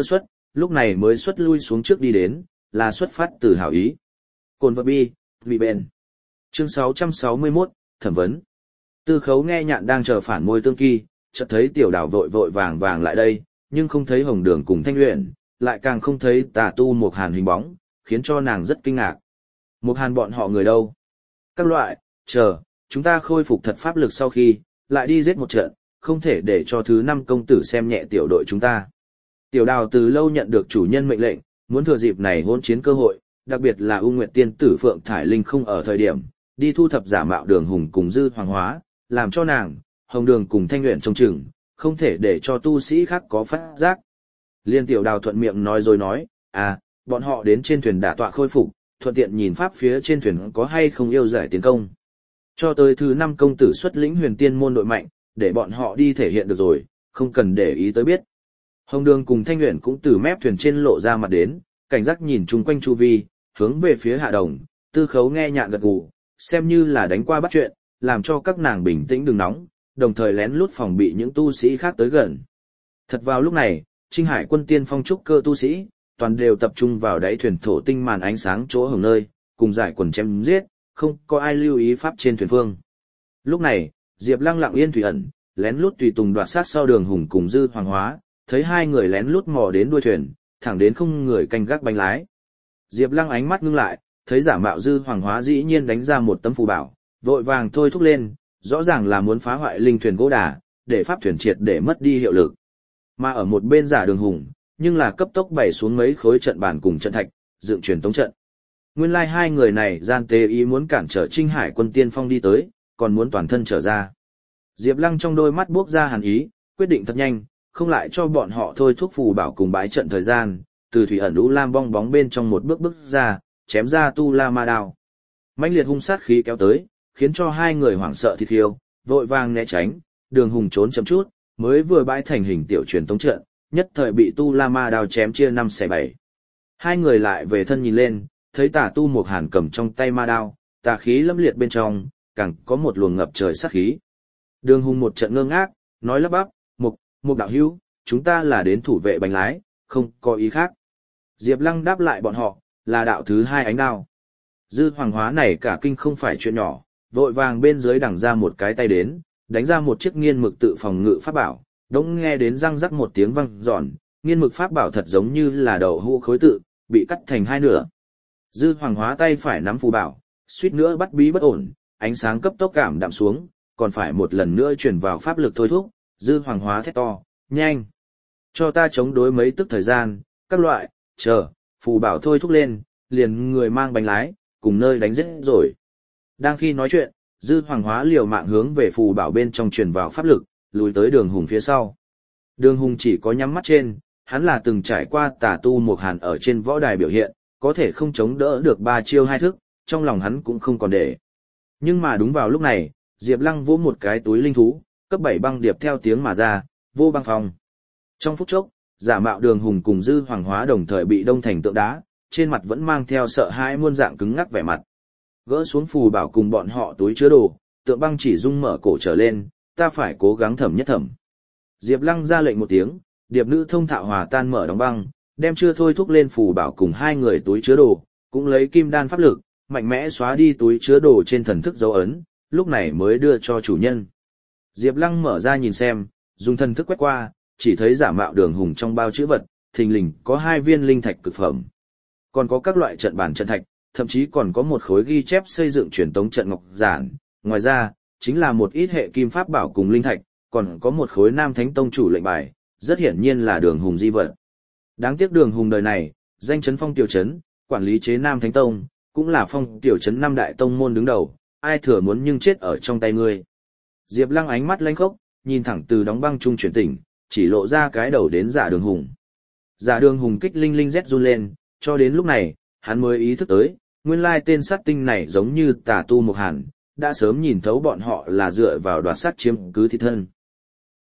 lúc này mới xuất lui xuống trước đi đến, là xuất phát từ hảo ý. Cồn vật bi, vị bền. Chương 661, thẩm vấn. Tư Khấu nghe nhạn đang chờ phản môi tương kỳ, chợt thấy Tiểu Đào vội vội vàng vàng lại đây, nhưng không thấy Hồng Đường cùng Thanh Uyển, lại càng không thấy Tà Tu Mục Hàn hình bóng, khiến cho nàng rất kinh ngạc. Mục Hàn bọn họ người đâu? Các loại, chờ, chúng ta khôi phục thật pháp lực sau khi, lại đi giết một trận, không thể để cho thứ 5 công tử xem nhẹ tiểu đội chúng ta. Tiểu Đào từ lâu nhận được chủ nhân mệnh lệnh, muốn thừa dịp này hôn chiến cơ hội, đặc biệt là U Nguyệt Tiên tử Phượng Thải Linh không ở thời điểm, đi thu thập giả mạo Đường Hùng cùng Dư Hoàng Hóa, làm cho nàng, Hồng Đường cùng Thanh Uyển trông chừng, không thể để cho tu sĩ khác có phát giác. Liên Tiểu Đào thuận miệng nói rồi nói, bọn họ đến trên thuyền đả tọa khôi phục, thuận tiện nhìn pháp phía trên thuyền có hay không yêu giải tiến công. Cho tới thứ 5 công tử xuất lĩnh Huyền Tiên môn đội mạnh, để bọn họ đi thể hiện được rồi, không cần để ý tới biết. Hồng Đường cùng Thanh Uyển cũng từ mép thuyền trên lộ ra mặt đến, cảnh giác nhìn chung quanh chu vi, hướng về phía Hạ Đồng, Tư Khấu nghe nhạn gật gù, xem như là đánh qua bắt chuyện, làm cho các nàng bình tĩnh đừng nóng, đồng thời lén lút phòng bị những tu sĩ khác tới gần. Thật vào lúc này, Trinh Hải quân tiên phong trúc cơ tu sĩ, toàn đều tập trung vào đáy thuyền thổ tinh màn ánh sáng chỗ hồng nơi, cùng giải quần chém giết, không có ai lưu ý pháp trên thuyền phương. Lúc này, Diệp Lăng lặng yên thủy ẩn, lén lút tùy tùng đoạt sát sau Đường Hùng cùng Dư Hoàng Hóa, thấy hai người lén lút mò đến đuôi thuyền, thẳng đến không người canh gác bánh lái. Diệp Lăng ánh mắt ngưng lại, thấy giả mạo Dư Hoàng Hóa dĩ nhiên đánh ra một tấm phù bảo, vội vàng thôi thúc lên, rõ ràng là muốn phá hoại linh thuyền gỗ đà, để pháp thuyền triệt để mất đi hiệu lực. Mà ở một bên giả Đường Hùng, nhưng là cấp tốc bày xuống mấy khối trận bàn cùng trận thạch, dựng truyền tống trận. Nguyên lai hai người này gian tế ý muốn cản trở Trinh Hải quân tiên phong đi tới, còn muốn toàn thân trở ra. Diệp Lăng trong đôi mắt buốc ra hàn ý, quyết định thật nhanh, không lại cho bọn họ thôi thúc phù bảo cùng bái trận thời gian, từ thủy ẩn U Lam bong bóng bên trong một bước ra, chém ra tu la ma đao. Mãnh liệt hung sát khí kéo tới, khiến cho hai người hoảng sợ thịt hiêu, vội vàng né tránh, Đường Hùng trốn chậm chút, mới vừa bãi thành hình tiểu truyền tống trận, nhất thời bị tu la ma đao chém chia 5/7. Hai người lại về thân nhìn lên, thấy Tà Tu Mục Hàn cầm trong tay ma đao, tà khí lâm liệt bên trong, càng có một luồng ngập trời sát khí. Đường Hùng một trận ngơ ngác, nói lắp bắp, Mục đạo hữu, chúng ta là đến thủ vệ bánh lái, không có ý khác. Diệp Lăng đáp lại bọn họ, là đạo thứ 2 ánh đao. Dư Hoàng Hóa này cả kinh không phải chuyện nhỏ, vội vàng bên dưới đằng ra một cái tay đến, đánh ra một chiếc nghiên mực tự phòng ngự pháp bảo, đống nghe đến răng rắc một tiếng vang giòn, nghiên mực pháp bảo thật giống như là đậu hũ khối tự, bị cắt thành hai nửa. Dư Hoàng Hóa tay phải nắm phù bảo, suýt nữa bắt bí bất ổn, ánh sáng cấp tốc cảm đạm xuống, còn phải một lần nữa chuyển vào pháp lực thôi thúc. Dư Hoàng Hóa thét to, nhanh! Cho ta chống đối mấy tức thời gian, các loại, chờ, phù bảo thôi thúc lên, liền người mang bánh lái, cùng nơi đánh giết rồi. Đang khi nói chuyện, Dư Hoàng Hóa liều mạng hướng về phù bảo bên trong truyền vào pháp lực, lùi tới Đường Hùng phía sau. Đường Hùng chỉ có nhắm mắt trên, hắn là từng trải qua Tà Tu Mục Hàn ở trên võ đài biểu hiện, có thể không chống đỡ được 3 chiêu 2 thức, trong lòng hắn cũng không còn để. Nhưng mà đúng vào lúc này, Diệp Lăng vỗ một cái túi linh thú, cấp 7 băng điệp theo tiếng mà ra, vô băng phong. Trong phút chốc, giả mạo Đường Hùng cùng Dư Hoàng Hóa đồng thời bị đông thành tượng đá, trên mặt vẫn mang theo sợ hãi muôn dạng cứng ngắc vẻ mặt. Gỡ xuống phù bảo cùng bọn họ túi chứa đồ, tượng băng chỉ dung mở cổ trở lên, ta phải cố gắng thẩm nhất thẩm. Diệp Lăng ra lệnh một tiếng, điệp nữ thông thạo hòa tan mở đóng băng, đem chưa thôi thúc lên phù bảo cùng hai người túi chứa đồ, cũng lấy kim đan pháp lực, mạnh mẽ xóa đi túi chứa đồ trên thần thức dấu ấn, lúc này mới đưa cho chủ nhân. Diệp Lăng mở ra nhìn xem, dùng thần thức quét qua, chỉ thấy giả mạo Đường Hùng trong bao chữ vật, thình lình có 2 viên linh thạch cực phẩm. Còn có các loại trận bàn trận thạch, thậm chí còn có một khối ghi chép xây dựng truyền tống trận ngọc giản, ngoài ra, chính là một ít hệ kim pháp bảo cùng linh thạch, còn có một khối Nam Thánh Tông chủ lệnh bài, rất hiển nhiên là Đường Hùng di vật. Đáng tiếc Đường Hùng đời này, danh chấn phong tiểu trấn, quản lý chế Nam Thánh Tông, cũng là phong tiểu trấn 5 đại tông môn đứng đầu, ai thừa muốn nhưng chết ở trong tay ngươi. Diệp Lăng ánh mắt lanh khốc, nhìn thẳng từ đóng băng trung chuyển tỉnh, chỉ lộ ra cái đầu đến giả Đường Hùng. Giả Đường Hùng kích linh linh rét run lên, cho đến lúc này, hắn mới ý thức tới, nguyên lai tên sát tinh này giống như Tà Tu Mục Hàn, đã sớm nhìn thấu bọn họ là dựa vào đoạt sát chiếm cứ thị thân.